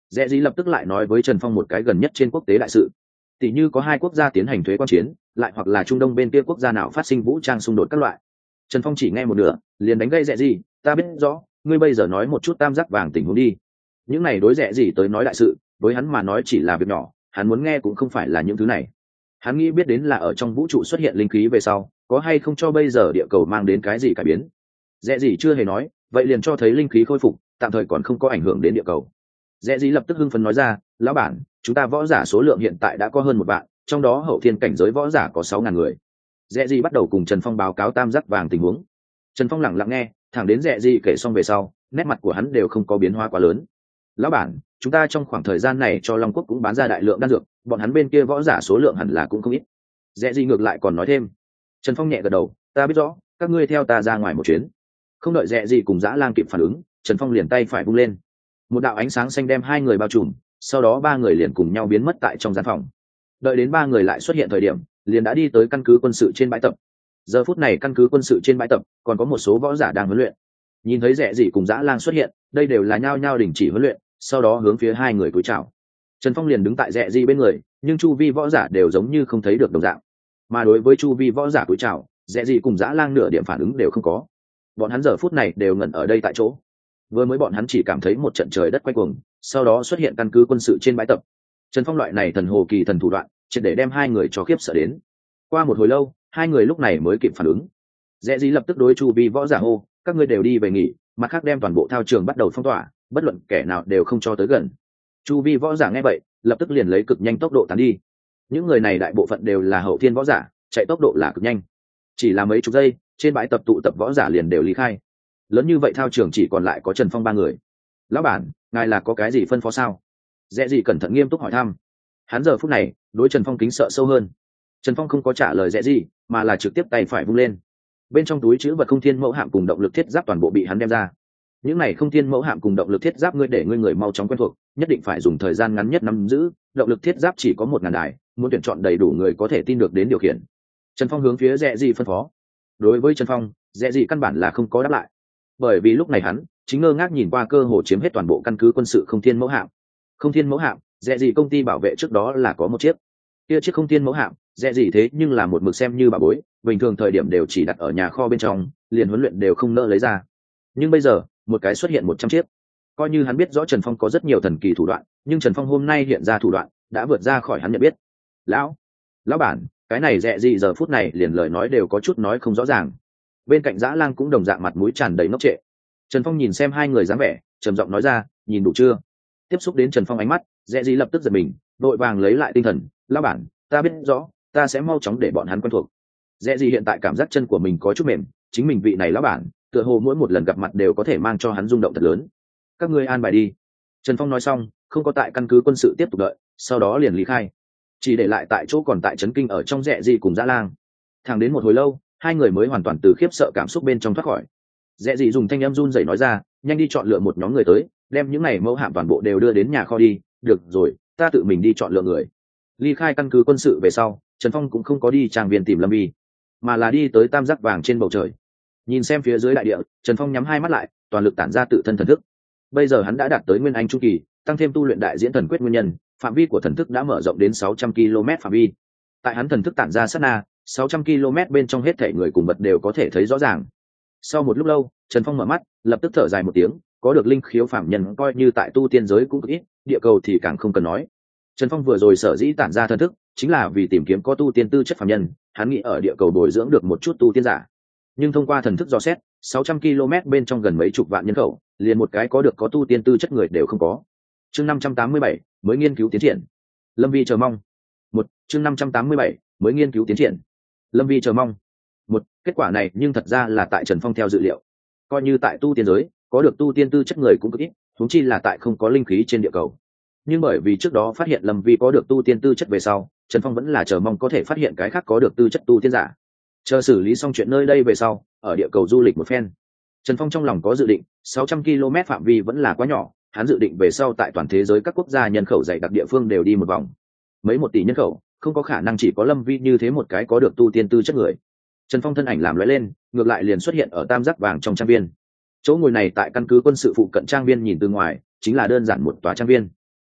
Rẽ gì lập tức lại nói với Trần Phong một cái gần nhất trên quốc tế đại sự. Tỷ như có hai quốc gia tiến hành thuế quan chiến, lại hoặc là Trung Đông bên kia quốc gia nào phát sinh vũ trang xung đột các loại. Trần Phong chỉ nghe một nửa, liền đánh gây Rẽ gì, ta biết rõ, ngươi bây giờ nói một chút tam giác vàng tình huống đi. Những này đối Rẽ gì tới nói đại sự, với hắn mà nói chỉ là việc nhỏ, hắn muốn nghe cũng không phải là những thứ này. Hắn nghĩ biết đến là ở trong vũ trụ xuất hiện linh khí về sau, có hay không cho bây giờ địa cầu mang đến cái gì cải biến. Rẽ gì chưa hề nói, vậy liền cho thấy linh khí khôi phục, tạm thời còn không có ảnh hưởng đến địa cầu. Rẽ gì lập tức hưng phấn nói ra, lão bản, chúng ta võ giả số lượng hiện tại đã có hơn một vạn, trong đó hậu thiên cảnh giới võ giả có sáu ngàn người. Rẽ gì bắt đầu cùng Trần Phong báo cáo tam giác vàng tình huống. Trần Phong lặng lặng nghe, thẳng đến Rẽ gì kể xong về sau, nét mặt của hắn đều không có biến hóa quá lớn. Lão bản, chúng ta trong khoảng thời gian này cho Long Quốc cũng bán ra đại lượng đan dược, bọn hắn bên kia võ giả số lượng hẳn là cũng không ít. Rẽ gì ngược lại còn nói thêm. Trần Phong nhẹ gật đầu, ta biết rõ, các ngươi theo ta ra ngoài một chuyến. Không đợi Rẽ gì cùng Dã Lang kịp phản ứng, Trần Phong liền tay phải vung lên, một đạo ánh sáng xanh đem hai người bao trùm, sau đó ba người liền cùng nhau biến mất tại trong gian phòng. Đợi đến ba người lại xuất hiện thời điểm, liền đã đi tới căn cứ quân sự trên bãi tập. Giờ phút này căn cứ quân sự trên bãi tập còn có một số võ giả đang huấn luyện. Nhìn thấy Rẽ gì cùng Dã Lang xuất hiện, đây đều là nhao nhao đình chỉ huấn luyện, sau đó hướng phía hai người cúi chào. Trần Phong liền đứng tại Rẽ gì bên người, nhưng chu vi võ giả đều giống như không thấy được đồng dạng. Mà đối với chu vi võ giả cúi chào, Rẽ gì cùng Dã Lang nửa điểm phản ứng đều không có. Bọn hắn giờ phút này đều ngẩn ở đây tại chỗ. Vừa mới bọn hắn chỉ cảm thấy một trận trời đất quay cuồng, sau đó xuất hiện căn cứ quân sự trên bãi tập. Trần Phong loại này thần hồ kỳ thần thủ đoạn, triệt để đem hai người cho khiếp sợ đến. Qua một hồi lâu, hai người lúc này mới kịp phản ứng. Rẽ gì lập tức đối chu vi võ giả hô, các ngươi đều đi về nghỉ, mặt khác đem toàn bộ thao trường bắt đầu phong tỏa, bất luận kẻ nào đều không cho tới gần. Chu vi võ giả nghe vậy, lập tức liền lấy cực nhanh tốc độ tán đi. Những người này đại bộ phận đều là hậu thiên võ giả, chạy tốc độ là cực nhanh. Chỉ là mấy chục giây, trên bãi tập tụ tập võ giả liền đều ly khai. Lớn như vậy thao trường chỉ còn lại có Trần Phong ba người. Lão bản, ngài là có cái gì phân phó sao? Rẽ gì cẩn thận nghiêm túc hỏi thăm. Hắn giờ phút này đối Trần Phong kính sợ sâu hơn. Trần Phong không có trả lời Rẽ gì, mà là trực tiếp tay phải vung lên. Bên trong túi chữ vật không thiên mẫu hạm cùng động lực thiết giáp toàn bộ bị hắn đem ra. Những này không thiên mẫu hạm cùng động lực thiết giáp ngươi để ngươi người mau chóng quen thuộc, nhất định phải dùng thời gian ngắn nhất nắm giữ. Động lực thiết giáp chỉ có một ngàn đài, muốn tuyển chọn đầy đủ người có thể tin được đến điều khiển. Trần Phong hướng phía Rẽ gì phân phó. Đối với Trần Phong, Rẽ gì căn bản là không có đáp lại, bởi vì lúc này hắn chính ngơ ngác nhìn qua cơ hồ chiếm hết toàn bộ căn cứ quân sự không thiên mẫu hạm. Không thiên mẫu hạm, Rẽ gì công ty bảo vệ trước đó là có một chiếc. Kia chiếc không thiên mẫu hạm, Rẽ gì thế nhưng là một mực xem như bảo bối, bình thường thời điểm đều chỉ đặt ở nhà kho bên trong, liền huấn luyện đều không nỡ lấy ra. Nhưng bây giờ, một cái xuất hiện một trăm chiếc. Coi như hắn biết rõ Trần Phong có rất nhiều thần kỳ thủ đoạn, nhưng Trần Phong hôm nay hiện ra thủ đoạn, đã vượt ra khỏi hắn nhận biết. Lão, lão bản, cái này Rẽ gì giờ phút này liền lời nói đều có chút nói không rõ ràng. Bên cạnh Dã Lang cũng đồng dạng mặt mũi tràn đầy ngốc trệ. Trần Phong nhìn xem hai người dáng vẻ, trầm giọng nói ra, nhìn đủ chưa? Tiếp xúc đến Trần Phong ánh mắt, Rẽ gì lập tức giật mình, đội vàng lấy lại tinh thần, lão bản, ta biết rõ, ta sẽ mau chóng để bọn hắn quen thuộc. Rẽ gì hiện tại cảm giác chân của mình có chút mềm, chính mình vị này lão bản, tựa hồ mỗi một lần gặp mặt đều có thể mang cho hắn rung động thật lớn. Các ngươi an bài đi. Trần Phong nói xong, không có tại căn cứ quân sự tiếp tục đợi, sau đó liền lý khai, chỉ để lại tại chỗ còn tại trấn kinh ở trong Rẽ gì cùng Dã Lang. Thẳng đến một hồi lâu, hai người mới hoàn toàn từ khiếp sợ cảm xúc bên trong thoát khỏi. Rẽ gì dùng thanh âm run rẩy nói ra, nhanh đi chọn lựa một nhóm người tới, đem những này mẫu hạm toàn bộ đều đưa đến nhà kho đi. Được rồi, ta tự mình đi chọn lựa người. Ly khai căn cứ quân sự về sau, Trần Phong cũng không có đi trang viên tìm Lâm Vi, mà là đi tới tam giác vàng trên bầu trời. Nhìn xem phía dưới đại địa, Trần Phong nhắm hai mắt lại, toàn lực tản ra tự thân thần thức. Bây giờ hắn đã đạt tới nguyên anh trung kỳ, tăng thêm tu luyện đại diễn thần quyết nguyên nhân, phạm vi của thần thức đã mở rộng đến sáu trăm ki lô mét phạm vi. Tại hắn thần thức tản ra sát na, sáu trăm ki lô mét bên trong hết thảy người cùng vật đều có thể thấy rõ ràng. Sau một lúc lâu, Trần Phong mở mắt, lập tức thở dài một tiếng, có được linh khiếu phạm nhân coi như tại tu tiên giới cũng cực ít, địa cầu thì càng không cần nói. Trần Phong vừa rồi sở dĩ tản ra thần thức, chính là vì tìm kiếm có tu tiên tư chất phạm nhân, hắn nghĩ ở địa cầu bồi dưỡng được một chút tu tiên giả. Nhưng thông qua thần thức dò xét, sáu trăm ki lô mét bên trong gần mấy chục vạn nhân khẩu, liền một cái có được có tu tiên tư chất người đều không có. Chương năm trăm tám mươi bảy, mới nghiên cứu tiến triển. Lâm Vi chờ mong. Một, chương năm trăm tám mươi bảy, mới nghiên cứu tiến triển. Lâm Vi chờ mong. Một, kết quả này nhưng thật ra là tại Trần Phong theo dự liệu. Coi như tại tu tiên giới, có được tu tiên tư chất người cũng cực ít, huống chi là tại không có linh khí trên địa cầu. Nhưng bởi vì trước đó phát hiện Lâm Vi có được tu tiên tư chất về sau, Trần Phong vẫn là chờ mong có thể phát hiện cái khác có được tư chất tu tiên giả. Chờ xử lý xong chuyện nơi đây về sau, ở địa cầu du lịch một phen. Trần Phong trong lòng có dự định, sáu trăm ki lô mét phạm vi vẫn là quá nhỏ, hắn dự định về sau tại toàn thế giới các quốc gia nhân khẩu dày đặc địa phương đều đi một vòng. Mấy một tỷ nhân khẩu, không có khả năng chỉ có Lâm Vi như thế một cái có được tu tiên tư chất người. Trần Phong thân ảnh làm lóe lên, ngược lại liền xuất hiện ở tam giác vàng trong trang viên. Chỗ ngồi này tại căn cứ quân sự phụ cận trang viên nhìn từ ngoài, chính là đơn giản một tòa trang viên.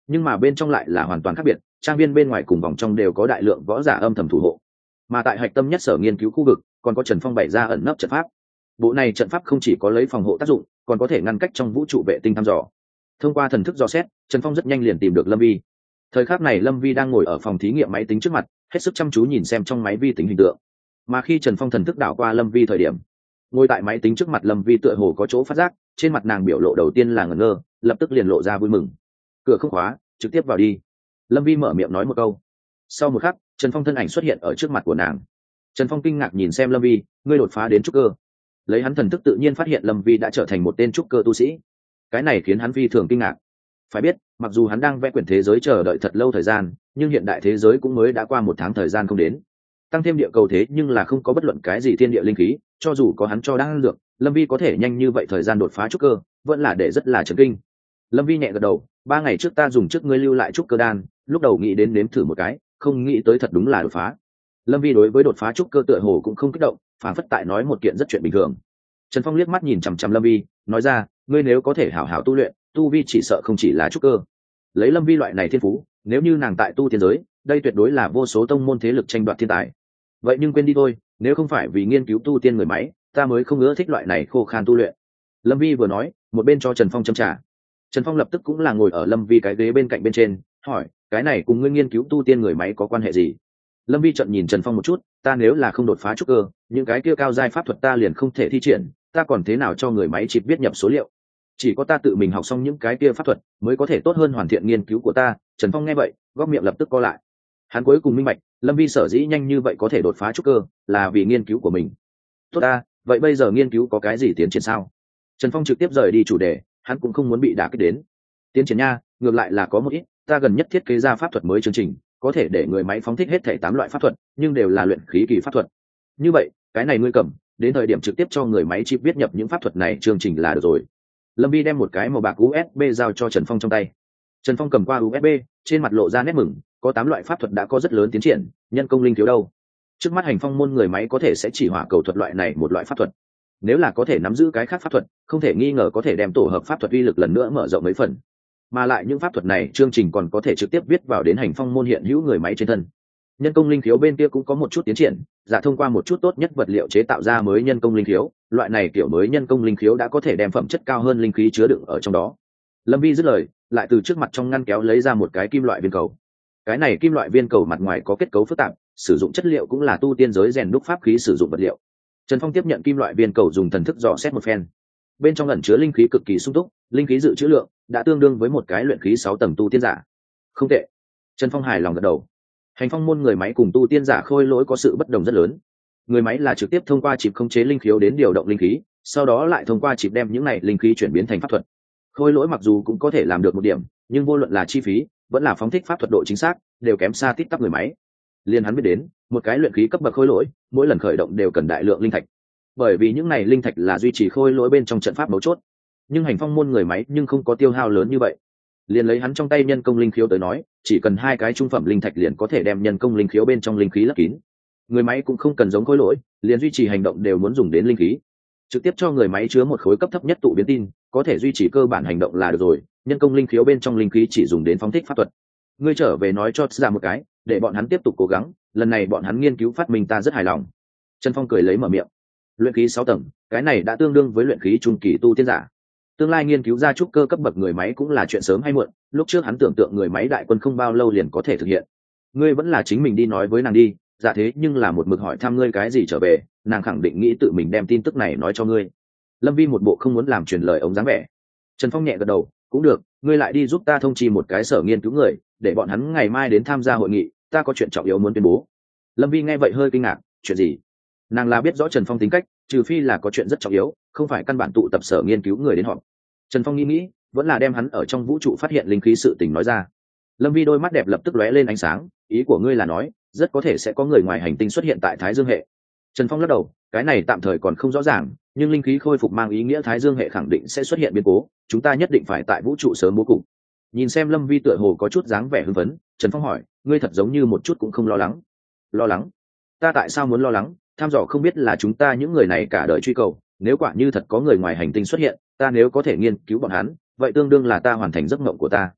nhưng mà bên trong lại là hoàn toàn khác biệt. Trang viên bên ngoài cùng vòng trong đều có đại lượng võ giả âm thầm thủ hộ, mà tại hạch tâm nhất sở nghiên cứu khu vực còn có Trần Phong bày ra ẩn nấp trận pháp. Bộ này trận pháp không chỉ có lấy phòng hộ tác dụng, còn có thể ngăn cách trong vũ trụ vệ tinh thăm dò. Thông qua thần thức dò xét, Trần Phong rất nhanh liền tìm được Lâm Vi. Thời khắc này Lâm Vi đang ngồi ở phòng thí nghiệm máy tính trước mặt, hết sức chăm chú nhìn xem trong máy vi tính hình tượng. Mà khi Trần Phong thần thức đảo qua Lâm Vi thời điểm, ngồi tại máy tính trước mặt Lâm Vi tựa hồ có chỗ phát giác, trên mặt nàng biểu lộ đầu tiên là ngẩn ngơ, lập tức liền lộ ra vui mừng. Cửa không khóa, trực tiếp vào đi. Lâm Vi mở miệng nói một câu. Sau một khắc, Trần Phong thân ảnh xuất hiện ở trước mặt của nàng. Trần Phong kinh ngạc nhìn xem Lâm Vi, ngươi đột phá đến trúc cơ. Lấy hắn thần thức tự nhiên phát hiện Lâm Vi đã trở thành một tên trúc cơ tu sĩ. Cái này khiến hắn phi thường kinh ngạc. Phải biết, mặc dù hắn đang vẽ quyển thế giới chờ đợi thật lâu thời gian, nhưng hiện đại thế giới cũng mới đã qua một tháng thời gian không đến. Tăng thêm địa cầu thế nhưng là không có bất luận cái gì thiên địa linh khí, cho dù có hắn cho đang lượng, Lâm Vi có thể nhanh như vậy thời gian đột phá trúc cơ, vẫn là để rất là chấn kinh. Lâm Vi nhẹ gật đầu, ba ngày trước ta dùng trước ngươi lưu lại trúc cơ đan, lúc đầu nghĩ đến nếm thử một cái, không nghĩ tới thật đúng là đột phá. Lâm Vi đối với đột phá trúc cơ tựa hồ cũng không kích động, phản phất tại nói một kiện rất chuyện bình thường. Trần Phong liếc mắt nhìn chằm chằm Lâm Vi, nói ra, ngươi nếu có thể hảo hảo tu luyện, tu vi chỉ sợ không chỉ là trúc cơ. Lấy Lâm Vi loại này thiên phú, nếu như nàng tại tu tiên giới, đây tuyệt đối là vô số tông môn thế lực tranh đoạt thiên tài. Vậy nhưng quên đi thôi, nếu không phải vì nghiên cứu tu tiên người máy, ta mới không ưa thích loại này khô khan tu luyện. Lâm Vi vừa nói, một bên cho Trần Phong châm trà. Trần Phong lập tức cũng là ngồi ở Lâm Vi cái ghế bên cạnh bên trên, hỏi, cái này cùng ngươi nghiên cứu tu tiên người máy có quan hệ gì? Lâm Vi trợn nhìn Trần Phong một chút, ta nếu là không đột phá trúc cơ, những cái kia cao giai pháp thuật ta liền không thể thi triển, ta còn thế nào cho người máy chip viết nhập số liệu? Chỉ có ta tự mình học xong những cái kia pháp thuật mới có thể tốt hơn hoàn thiện nghiên cứu của ta. Trần Phong nghe vậy, góc miệng lập tức co lại. Hắn cuối cùng minh bạch, Lâm Vi sở dĩ nhanh như vậy có thể đột phá trúc cơ, là vì nghiên cứu của mình. Tốt ta, vậy bây giờ nghiên cứu có cái gì tiến triển sao? Trần Phong trực tiếp rời đi chủ đề, hắn cũng không muốn bị đả kích đến. Tiến triển nha, ngược lại là có một ít, ta gần nhất thiết kế ra pháp thuật mới chương trình, có thể để người máy phóng thích hết thảy tám loại pháp thuật, nhưng đều là luyện khí kỳ pháp thuật. Như vậy, cái này ngươi cầm, đến thời điểm trực tiếp cho người máy chip viết nhập những pháp thuật này chương trình là được rồi. Lâm Vi đem một cái màu bạc u ét bê giao cho Trần Phong trong tay. Trần Phong cầm qua u ét bê, trên mặt lộ ra nét mừng, có tám loại pháp thuật đã có rất lớn tiến triển, nhân công linh thiếu đâu. Trước mắt hành phong môn người máy có thể sẽ chỉ hỏa cầu thuật loại này một loại pháp thuật. Nếu là có thể nắm giữ cái khác pháp thuật, không thể nghi ngờ có thể đem tổ hợp pháp thuật uy lực lần nữa mở rộng mấy phần. Mà lại những pháp thuật này chương trình còn có thể trực tiếp viết vào đến hành phong môn hiện hữu người máy trên thân. Nhân công linh khiếu bên kia cũng có một chút tiến triển, giả thông qua một chút tốt nhất vật liệu chế tạo ra mới nhân công linh khiếu, loại này kiểu mới nhân công linh khiếu đã có thể đem phẩm chất cao hơn linh khí chứa đựng ở trong đó. Lâm Vi dứt lời, lại từ trước mặt trong ngăn kéo lấy ra một cái kim loại viên cầu. Cái này kim loại viên cầu mặt ngoài có kết cấu phức tạp, sử dụng chất liệu cũng là tu tiên giới rèn đúc pháp khí sử dụng vật liệu. Trần Phong tiếp nhận kim loại viên cầu dùng thần thức dò xét một phen. Bên trong ẩn chứa linh khí cực kỳ sung túc, linh khí dự trữ lượng đã tương đương với một cái luyện khí sáu tầng tu tiên giả. Không tệ. Trần Phong hài lòng gật đầu. Hành phong môn người máy cùng tu tiên giả khôi lỗi có sự bất đồng rất lớn. Người máy là trực tiếp thông qua chip khống chế linh khiếu đến điều động linh khí, sau đó lại thông qua chip đem những này linh khí chuyển biến thành pháp thuật. Khôi lỗi mặc dù cũng có thể làm được một điểm, nhưng vô luận là chi phí, vẫn là phóng thích pháp thuật độ chính xác, đều kém xa tít tắp người máy. Liên hắn biết đến, một cái luyện khí cấp bậc khôi lỗi, mỗi lần khởi động đều cần đại lượng linh thạch. Bởi vì những này linh thạch là duy trì khôi lỗi bên trong trận pháp mấu chốt. Nhưng hành phong môn người máy nhưng không có tiêu hao lớn như vậy. Liền lấy hắn trong tay nhân công linh khiếu tới nói, chỉ cần hai cái trung phẩm linh thạch liền có thể đem nhân công linh khiếu bên trong linh khí lấp kín. Người máy cũng không cần giống khối lỗi, liền duy trì hành động đều muốn dùng đến linh khí. Trực tiếp cho người máy chứa một khối cấp thấp nhất tụ biến tin, có thể duy trì cơ bản hành động là được rồi, nhân công linh khiếu bên trong linh khí chỉ dùng đến phóng thích pháp thuật. Ngươi trở về nói cho ra một cái, để bọn hắn tiếp tục cố gắng, lần này bọn hắn nghiên cứu phát minh ta rất hài lòng. Trần Phong cười lấy mở miệng. Luyện khí sáu tầng, cái này đã tương đương với luyện khí trung kỳ tu tiên giả. Tương lai nghiên cứu ra trúc cơ cấp bậc người máy cũng là chuyện sớm hay muộn, lúc trước hắn tưởng tượng người máy đại quân không bao lâu liền có thể thực hiện. Ngươi vẫn là chính mình đi nói với nàng đi, dạ thế nhưng là một mực hỏi thăm ngươi cái gì trở về, nàng khẳng định nghĩ tự mình đem tin tức này nói cho ngươi. Lâm Vi một bộ không muốn làm truyền lời ống dáng vẻ. Trần Phong nhẹ gật đầu, cũng được, ngươi lại đi giúp ta thông chi một cái sở nghiên cứu người, để bọn hắn ngày mai đến tham gia hội nghị, ta có chuyện trọng yếu muốn tuyên bố. Lâm Vi nghe vậy hơi kinh ngạc, chuyện gì? Nàng là biết rõ Trần Phong tính cách, trừ phi là có chuyện rất trọng yếu, không phải căn bản tụ tập sở nghiên cứu người đến họp. Trần Phong nghĩ nghĩ, vẫn là đem hắn ở trong vũ trụ phát hiện linh khí sự tình nói ra. Lâm Vi đôi mắt đẹp lập tức lóe lên ánh sáng, ý của ngươi là nói, rất có thể sẽ có người ngoài hành tinh xuất hiện tại Thái Dương hệ. Trần Phong lắc đầu, cái này tạm thời còn không rõ ràng, nhưng linh khí khôi phục mang ý nghĩa Thái Dương hệ khẳng định sẽ xuất hiện biến cố, chúng ta nhất định phải tại vũ trụ sớm bố cục. Nhìn xem Lâm Vi tựa hồ có chút dáng vẻ hưng phấn, Trần Phong hỏi, ngươi thật giống như một chút cũng không lo lắng. Lo lắng? Ta tại sao muốn lo lắng? Tham dò không biết là chúng ta những người này cả đời truy cầu, nếu quả như thật có người ngoài hành tinh xuất hiện, ta nếu có thể nghiên cứu bọn hắn, vậy tương đương là ta hoàn thành giấc mộng của ta.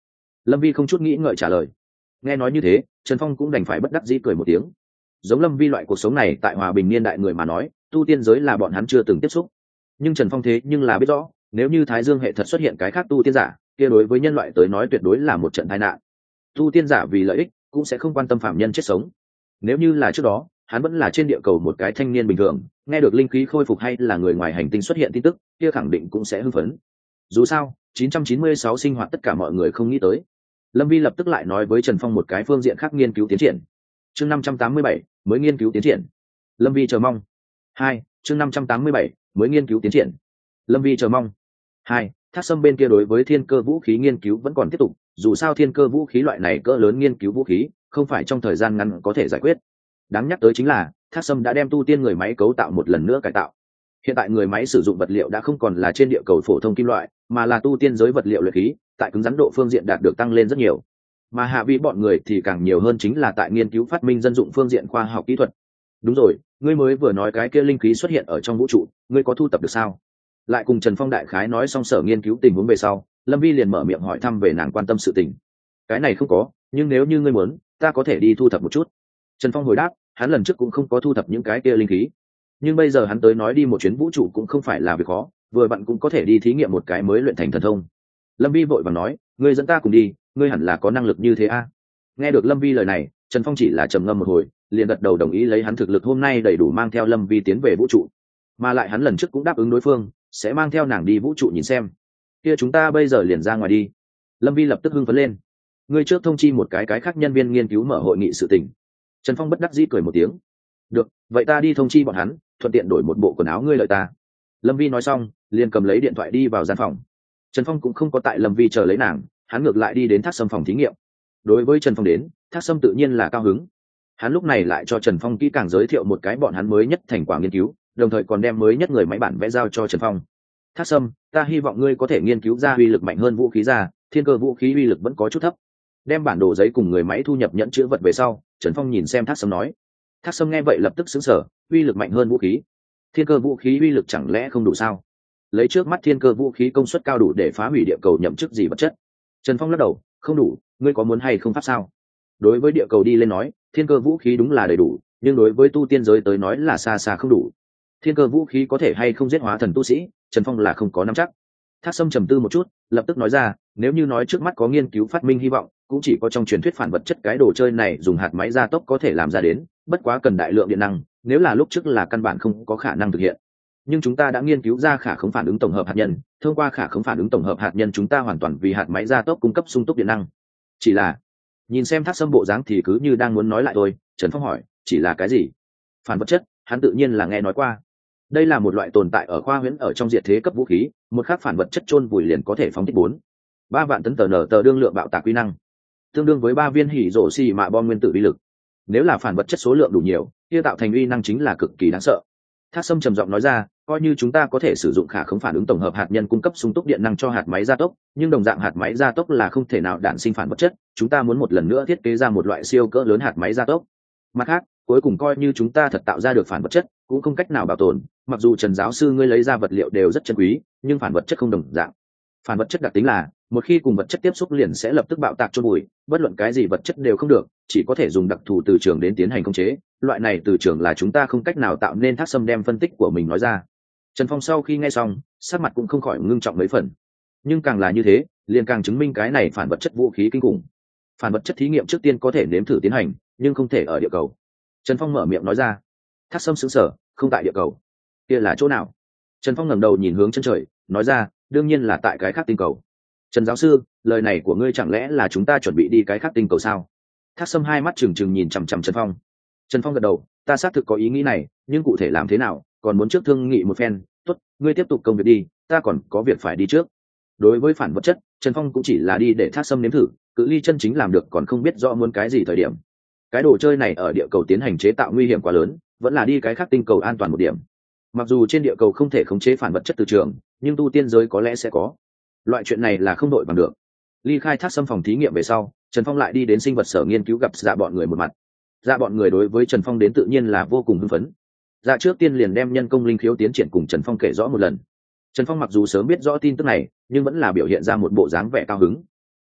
Lâm Vi không chút nghĩ ngợi trả lời. Nghe nói như thế, Trần Phong cũng đành phải bất đắc dĩ cười một tiếng. Giống Lâm Vi loại cuộc sống này tại hòa bình niên đại người mà nói, tu tiên giới là bọn hắn chưa từng tiếp xúc. Nhưng Trần Phong thế nhưng là biết rõ, nếu như Thái Dương hệ thật xuất hiện cái khác tu tiên giả, kia đối với nhân loại tới nói tuyệt đối là một trận tai nạn. Tu tiên giả vì lợi ích cũng sẽ không quan tâm phạm nhân chết sống. Nếu như là trước đó, hắn vẫn là trên địa cầu một cái thanh niên bình thường, nghe được linh khí khôi phục hay là người ngoài hành tinh xuất hiện tin tức, kia khẳng định cũng sẽ hưng phấn. Dù sao, chín trăm chín mươi sáu sinh hoạt tất cả mọi người không nghĩ tới. Lâm Vi lập tức lại nói với Trần Phong một cái phương diện khác nghiên cứu tiến triển. Chương năm trăm tám mươi bảy mới nghiên cứu tiến triển. Lâm Vi chờ mong. Hai, chương năm trăm tám mươi bảy mới nghiên cứu tiến triển. Lâm Vi chờ mong. Hai, Thác Sâm bên kia đối với thiên cơ vũ khí nghiên cứu vẫn còn tiếp tục, dù sao thiên cơ vũ khí loại này cỡ lớn nghiên cứu vũ khí, không phải trong thời gian ngắn có thể giải quyết. Đáng nhắc tới chính là, Thác Sâm đã đem tu tiên người máy cấu tạo một lần nữa cải tạo. Hiện tại người máy sử dụng vật liệu đã không còn là trên địa cầu phổ thông kim loại, mà là tu tiên giới vật liệu luyện khí, tại cứng rắn độ phương diện đạt được tăng lên rất nhiều. Mà hạ vị bọn người thì càng nhiều hơn chính là tại nghiên cứu phát minh dân dụng phương diện khoa học kỹ thuật. Đúng rồi, ngươi mới vừa nói cái kia linh khí xuất hiện ở trong vũ trụ, ngươi có thu tập được sao? Lại cùng Trần Phong đại khái nói xong sở nghiên cứu tình huống về sau, Lâm Vi liền mở miệng hỏi thăm về nàng quan tâm sự tình. Cái này không có, nhưng nếu như ngươi muốn, ta có thể đi thu thập một chút. Trần Phong hồi đáp, hắn lần trước cũng không có thu thập những cái kia linh khí, nhưng bây giờ hắn tới nói đi một chuyến vũ trụ cũng không phải là việc khó, vừa bạn cũng có thể đi thí nghiệm một cái mới luyện thành thần thông. Lâm Vi vội vàng nói, ngươi dẫn ta cùng đi, ngươi hẳn là có năng lực như thế a. Nghe được Lâm Vi lời này, Trần Phong chỉ là trầm ngâm một hồi, liền gật đầu đồng ý lấy hắn thực lực hôm nay đầy đủ mang theo Lâm Vi tiến về vũ trụ, mà lại hắn lần trước cũng đáp ứng đối phương sẽ mang theo nàng đi vũ trụ nhìn xem. Kia chúng ta bây giờ liền ra ngoài đi. Lâm Vi lập tức hưng phấn lên. Ngươi trước thông chi một cái cái khác nhân viên nghiên cứu mở hội nghị sự tình. Trần Phong bất đắc dĩ cười một tiếng. Được, vậy ta đi thông chi bọn hắn, thuận tiện đổi một bộ quần áo ngươi lợi ta. Lâm Vi nói xong, liền cầm lấy điện thoại đi vào gian phòng. Trần Phong cũng không có tại Lâm Vi chờ lấy nàng, hắn ngược lại đi đến Thác Sâm phòng thí nghiệm. Đối với Trần Phong đến, Thác Sâm tự nhiên là cao hứng. Hắn lúc này lại cho Trần Phong kỹ càng giới thiệu một cái bọn hắn mới nhất thành quả nghiên cứu, đồng thời còn đem mới nhất người máy bản vẽ giao cho Trần Phong. Thác Sâm, ta hy vọng ngươi có thể nghiên cứu ra uy lực mạnh hơn vũ khí ra, thiên cơ vũ khí uy lực vẫn có chút thấp. Đem bản đồ giấy cùng người máy thu nhập nhẫn chữ vật về sau, Trần Phong nhìn xem Thác Sâm nói. Thác Sâm nghe vậy lập tức sững sờ, uy lực mạnh hơn vũ khí, thiên cơ vũ khí uy lực chẳng lẽ không đủ sao? Lấy trước mắt thiên cơ vũ khí công suất cao đủ để phá hủy địa cầu nhậm chức gì vật chất? Trần Phong lắc đầu, không đủ, ngươi có muốn hay không pháp sao? Đối với địa cầu đi lên nói, thiên cơ vũ khí đúng là đầy đủ, nhưng đối với tu tiên giới tới nói là xa xa không đủ. Thiên cơ vũ khí có thể hay không giết hóa thần tu sĩ, Trần Phong là không có nắm chắc. Thác Sâm trầm tư một chút, lập tức nói ra, nếu như nói trước mắt có nghiên cứu phát minh hy vọng, cũng chỉ có trong truyền thuyết phản vật chất cái đồ chơi này dùng hạt máy gia tốc có thể làm ra đến, bất quá cần đại lượng điện năng, nếu là lúc trước là căn bản không có khả năng thực hiện. Nhưng chúng ta đã nghiên cứu ra khả khống phản ứng tổng hợp hạt nhân, thông qua khả khống phản ứng tổng hợp hạt nhân chúng ta hoàn toàn vì hạt máy gia tốc cung cấp sung túc điện năng. Chỉ là, nhìn xem Thác Sâm bộ dáng thì cứ như đang muốn nói lại thôi, Trần Phong hỏi, chỉ là cái gì? Phản vật chất, hắn tự nhiên là nghe nói qua. Đây là một loại tồn tại ở khoa huyễn ở trong diệt thế cấp vũ khí, một khắc phản vật chất chôn vùi liền có thể phóng thích bốn ba vạn tấn tờ nở tờ đương lượng bạo tạc quy năng, tương đương với ba viên hỉ rổ xì mạ bom nguyên tử uy lực. Nếu là phản vật chất số lượng đủ nhiều, kia tạo thành uy năng chính là cực kỳ đáng sợ. Thác Sâm trầm giọng nói ra, coi như chúng ta có thể sử dụng khả khống phản ứng tổng hợp hạt nhân cung cấp sung túc điện năng cho hạt máy gia tốc, nhưng đồng dạng hạt máy gia tốc là không thể nào đản sinh phản vật chất, chúng ta muốn một lần nữa thiết kế ra một loại siêu cỡ lớn hạt máy gia tốc. Mặt khác, cuối cùng coi như chúng ta thật tạo ra được phản vật chất, cũng không cách nào bảo tồn, mặc dù Trần giáo sư ngươi lấy ra vật liệu đều rất chân quý, nhưng phản vật chất không đồng dạng. Phản vật chất đặc tính là, một khi cùng vật chất tiếp xúc liền sẽ lập tức bạo tạc chôn bụi, bất luận cái gì vật chất đều không được, chỉ có thể dùng đặc thù từ trường đến tiến hành khống chế, loại này từ trường là chúng ta không cách nào tạo nên. Thác Sâm đem phân tích của mình nói ra. Trần Phong sau khi nghe xong, sắc mặt cũng không khỏi ngưng trọng mấy phần. Nhưng càng là như thế, liền càng chứng minh cái này phản vật chất vũ khí kinh khủng. Phản vật chất thí nghiệm trước tiên có thể nếm thử tiến hành, nhưng không thể ở địa cầu. Trần Phong mở miệng nói ra. Thác Sâm sững sờ, không tại địa cầu, kia là chỗ nào? Trần Phong ngẩng đầu nhìn hướng chân trời, nói ra, đương nhiên là tại cái khác tinh cầu. Trần giáo sư, lời này của ngươi chẳng lẽ là chúng ta chuẩn bị đi cái khác tinh cầu sao? Thác Sâm hai mắt trừng trừng nhìn chằm chằm Trần Phong. Trần Phong gật đầu, ta xác thực có ý nghĩ này, nhưng cụ thể làm thế nào, còn muốn trước thương nghị một phen. Tốt, ngươi tiếp tục công việc đi, ta còn có việc phải đi trước. Đối với phản vật chất, Trần Phong cũng chỉ là đi để Thác Sâm nếm thử, cự ly chân chính làm được còn không biết rõ muốn cái gì thời điểm. Cái đồ chơi này ở địa cầu tiến hành chế tạo nguy hiểm quá lớn, vẫn là đi cái khác tinh cầu an toàn một điểm. Mặc dù trên địa cầu không thể khống chế phản vật chất từ trường, nhưng tu tiên giới có lẽ sẽ có. Loại chuyện này là không đội bằng được. Ly khai Thác Sâm phòng thí nghiệm về sau, Trần Phong lại đi đến sinh vật sở nghiên cứu gặp Dạ bọn người một mặt. Dạ bọn người đối với Trần Phong đến tự nhiên là vô cùng hưng phấn. Dạ trước tiên liền đem nhân công linh khiếu tiến triển cùng Trần Phong kể rõ một lần. Trần Phong mặc dù sớm biết rõ tin tức này, nhưng vẫn là biểu hiện ra một bộ dáng vẻ cao hứng.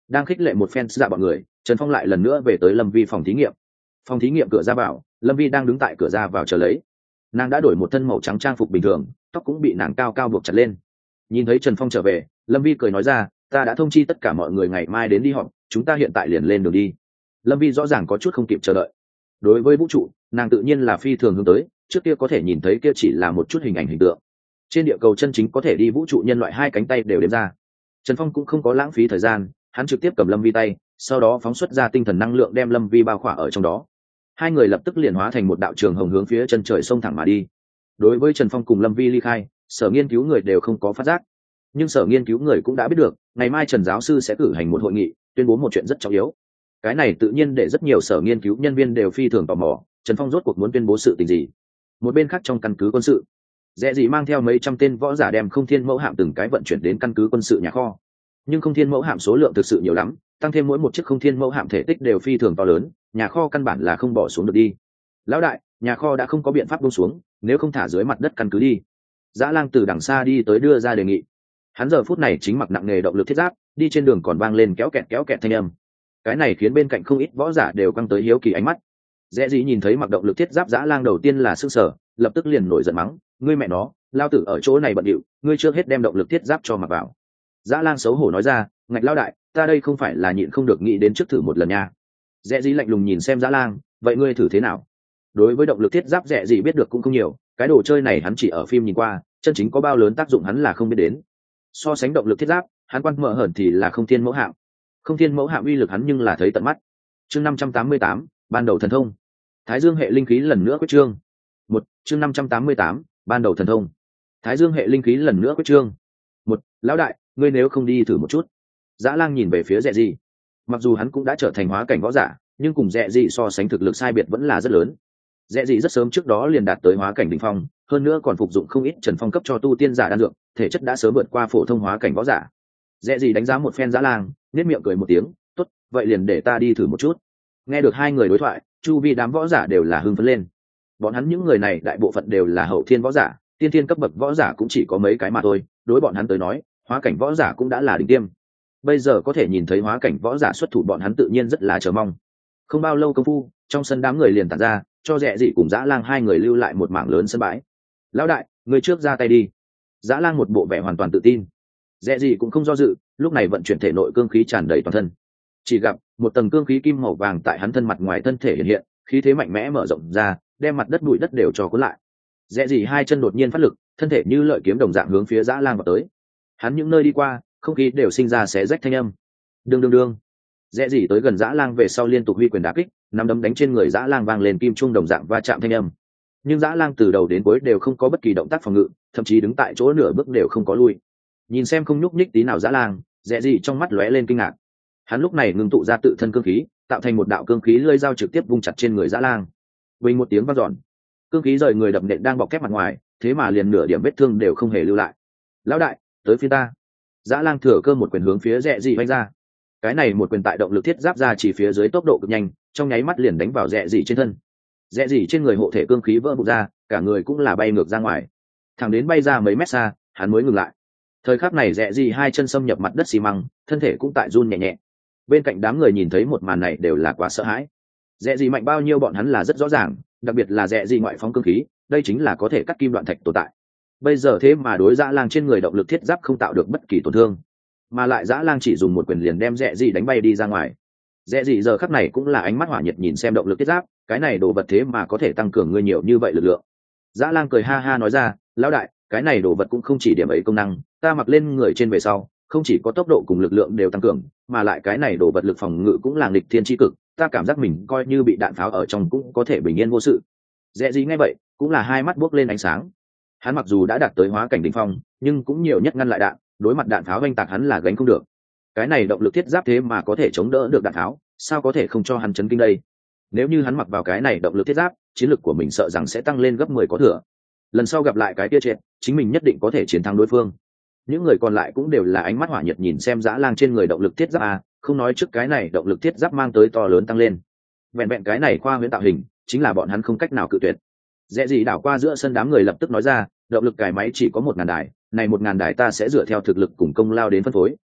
Đang khích lệ một phen dạ bọn người, Trần Phong lại lần nữa về tới Lâm Vi phòng thí nghiệm. Phòng thí nghiệm cửa ra vào, Lâm Vi đang đứng tại cửa ra vào chờ lấy. Nàng đã đổi một thân màu trắng trang phục bình thường, tóc cũng bị nàng cao cao buộc chặt lên. Nhìn thấy Trần Phong trở về, Lâm Vi cười nói ra, ta đã thông chi tất cả mọi người ngày mai đến đi họp, chúng ta hiện tại liền lên đường đi. Lâm Vi rõ ràng có chút không kịp chờ đợi. Đối với vũ trụ, nàng tự nhiên là phi thường hướng tới, trước kia có thể nhìn thấy kia chỉ là một chút hình ảnh hình tượng. Trên địa cầu chân chính có thể đi vũ trụ nhân loại hai cánh tay đều đếm ra. Trần Phong cũng không có lãng phí thời gian, hắn trực tiếp cầm Lâm Vi tay, sau đó phóng xuất ra tinh thần năng lượng đem Lâm Vi bao khỏa ở trong đó. Hai người lập tức liền hóa thành một đạo trường hồng hướng phía chân trời sông thẳng mà đi. Đối với Trần Phong cùng Lâm Vi ly khai, sở nghiên cứu người đều không có phát giác, nhưng sở nghiên cứu người cũng đã biết được, ngày mai Trần giáo sư sẽ cử hành một hội nghị, tuyên bố một chuyện rất trọng yếu. Cái này tự nhiên để rất nhiều sở nghiên cứu nhân viên đều phi thường tò mò, Trần Phong rốt cuộc muốn tuyên bố sự tình gì. Một bên khác trong căn cứ quân sự, Dễ Dị mang theo mấy trăm tên võ giả đem Không Thiên Mẫu Hạm từng cái vận chuyển đến căn cứ quân sự nhà kho. Nhưng Không Thiên Mẫu Hạm số lượng thực sự nhiều lắm, tăng thêm mỗi một chiếc Không Thiên Mẫu Hạm thể tích đều phi thường to lớn, nhà kho căn bản là không bỏ xuống được đi. Lão đại, nhà kho đã không có biện pháp buông xuống, nếu không thả dưới mặt đất căn cứ đi. Dã Lang từ đằng xa đi tới đưa ra đề nghị. Hắn giờ phút này chính mặc nặng nghề động lực thiết giáp, đi trên đường còn vang lên kéo kẹt kéo kẹt thanh âm. Cái này khiến bên cạnh không ít võ giả đều căng tới hiếu kỳ ánh mắt. Dễ Dị nhìn thấy mặc động lực thiết giáp Dã Lang đầu tiên là sững sờ, lập tức liền nổi giận mắng, ngươi mẹ nó, lao tử ở chỗ này bận điệu, ngươi trước hết đem động lực thiết giáp cho mặc vào. Dã Lang xấu hổ nói ra, ngạch lao đại, ta đây không phải là nhịn không được nghĩ đến trước thử một lần nha. Dễ Dị lạnh lùng nhìn xem Dã Lang, vậy ngươi thử thế nào? Đối với động lực thiết giáp Dễ Dị biết được cũng không nhiều, cái đồ chơi này hắn chỉ ở phim nhìn qua, chân chính có bao lớn tác dụng hắn là không biết đến. So sánh động lực thiết giáp, hắn quan mở hởn thì là Không Thiên Mẫu Hạm. Không Thiên Mẫu Hạm uy lực hắn nhưng là thấy tận mắt. Chương năm trăm tám mươi tám, ban đầu thần thông. Thái Dương hệ linh khí lần nữa quyết trương. Một, chương năm trăm tám mươi tám, ban đầu thần thông. Thái Dương hệ linh khí lần nữa quyết trương. Một, lão đại, ngươi nếu không đi thử một chút. Dã Lang nhìn về phía Dẹ Dị. Mặc dù hắn cũng đã trở thành hóa cảnh võ giả, nhưng cùng Dẹ Dị so sánh thực lực sai biệt vẫn là rất lớn. Dẹ Dị rất sớm trước đó liền đạt tới hóa cảnh đỉnh phong, hơn nữa còn phục dụng không ít Trần Phong cấp cho tu tiên giả đan dược, thể chất đã sớm vượt qua phổ thông hóa cảnh võ giả. Dẹ Dị đánh giá một phen Dã Lang, nhếch miệng cười một tiếng, "Tốt, vậy liền để ta đi thử một chút." Nghe được hai người đối thoại, chu vi đám võ giả đều là hưng phấn lên. Bọn hắn những người này đại bộ phận đều là hậu thiên võ giả, tiên thiên cấp bậc võ giả cũng chỉ có mấy cái mà thôi, đối bọn hắn tới nói, hóa cảnh võ giả cũng đã là đỉnh tiêm. Bây giờ có thể nhìn thấy hóa cảnh võ giả xuất thủ, bọn hắn tự nhiên rất là chờ mong. Không bao lâu công phu, trong sân đám người liền tản ra, cho Dẹ Dị cùng Dã Lang hai người lưu lại một mảng lớn sân bãi. "Lão đại, người trước ra tay đi." Dã Lang một bộ vẻ hoàn toàn tự tin. Dẹ Dị cũng không do dự, lúc này vận chuyển thể nội cương khí tràn đầy toàn thân. Chỉ gặp một tầng cương khí kim màu vàng tại hắn thân mặt ngoài thân thể hiện hiện, khí thế mạnh mẽ mở rộng ra, đem mặt đất bụi đất đều cho cuốn lại. Dẹ Dị hai chân đột nhiên phát lực, thân thể như lợi kiếm đồng dạng hướng phía Dã Lang vào tới. Hắn những nơi đi qua, không khí đều sinh ra xé rách thanh âm. Đương đương đương. Dẹ Dị tới gần Dã Lang về sau liên tục huy quyền đả kích, nắm đấm đánh trên người Dã Lang vang lên kim trung đồng dạng va chạm thanh âm. Nhưng Dã Lang từ đầu đến cuối đều không có bất kỳ động tác phòng ngự, thậm chí đứng tại chỗ nửa bước đều không có lui. Nhìn xem không nhúc nhích tí nào Dã Lang, Dẹ Dị trong mắt lóe lên kinh ngạc. Hắn lúc này ngưng tụ ra tự thân cương khí, tạo thành một đạo cương khí lưỡi dao trực tiếp vung chặt trên người Dã Lang. Bình một tiếng vang dọn, cương khí rời người đập nện đang bọc thép mặt ngoài, thế mà liền nửa điểm vết thương đều không hề lưu lại. "Lão đại, tới phiên ta." Dã Lang thừa cơ một quyền hướng phía Dẹ Dị vung ra. Cái này một quyền tại động lực thiết giáp ra chỉ phía dưới tốc độ cực nhanh, trong nháy mắt liền đánh vào Dẹ Dị trên thân. Dẹ Dị trên người hộ thể cương khí vỡ vụn ra, cả người cũng là bay ngược ra ngoài, thẳng đến bay ra mấy mét xa, hắn mới ngừng lại. Thời khắc này Dẹ Dị hai chân xâm nhập mặt đất xi măng, thân thể cũng tại run nhẹ nhẹ. Bên cạnh đám người nhìn thấy một màn này đều là quá sợ hãi. Dẹ Dị mạnh bao nhiêu bọn hắn là rất rõ ràng, đặc biệt là Dẹ Dị ngoại phóng cương khí, đây chính là có thể cắt kim đoạn thạch tồn tại. Bây giờ thế mà đối Dã Lang trên người động lực thiết giáp không tạo được bất kỳ tổn thương, mà lại Dã Lang chỉ dùng một quyền liền đem Dẹ Dị đánh bay đi ra ngoài. Dẹ Dị giờ khắc này cũng là ánh mắt hỏa nhiệt nhìn xem động lực thiết giáp, cái này đồ vật thế mà có thể tăng cường ngươi nhiều như vậy lực lượng. Dã Lang cười ha ha nói ra, "Lão đại, cái này đồ vật cũng không chỉ điểm ấy công năng, ta mặc lên người trên về sau, không chỉ có tốc độ cùng lực lượng đều tăng cường, mà lại cái này đồ vật lực phòng ngự cũng là nghịch thiên chi cực, ta cảm giác mình coi như bị đạn pháo ở trong cũng có thể bình yên vô sự." Dẹ Dị nghe vậy, cũng là hai mắt buốc lên ánh sáng. Hắn mặc dù đã đạt tới hóa cảnh đỉnh phong, nhưng cũng nhiều nhất ngăn lại đạn, đối mặt đạn pháo oanh tạc hắn là gánh không được. Cái này động lực thiết giáp thế mà có thể chống đỡ được đạn pháo, sao có thể không cho hắn chấn kinh đây? Nếu như hắn mặc vào cái này động lực thiết giáp, chiến lực của mình sợ rằng sẽ tăng lên gấp mười có thừa. Lần sau gặp lại cái kia chết, chính mình nhất định có thể chiến thắng đối phương. Những người còn lại cũng đều là ánh mắt hỏa nhiệt nhìn xem Dã Lang trên người động lực thiết giáp a, không nói trước cái này động lực thiết giáp mang tới to lớn tăng lên. Vẹn vẹn cái này khoa huyễn tạo hình, chính là bọn hắn không cách nào cự tuyệt. Dễ Dị đảo qua giữa sân đám người lập tức nói ra, động lực cải máy chỉ có một ngàn đài, này một ngàn đài ta sẽ dựa theo thực lực cùng công lao đến phân phối,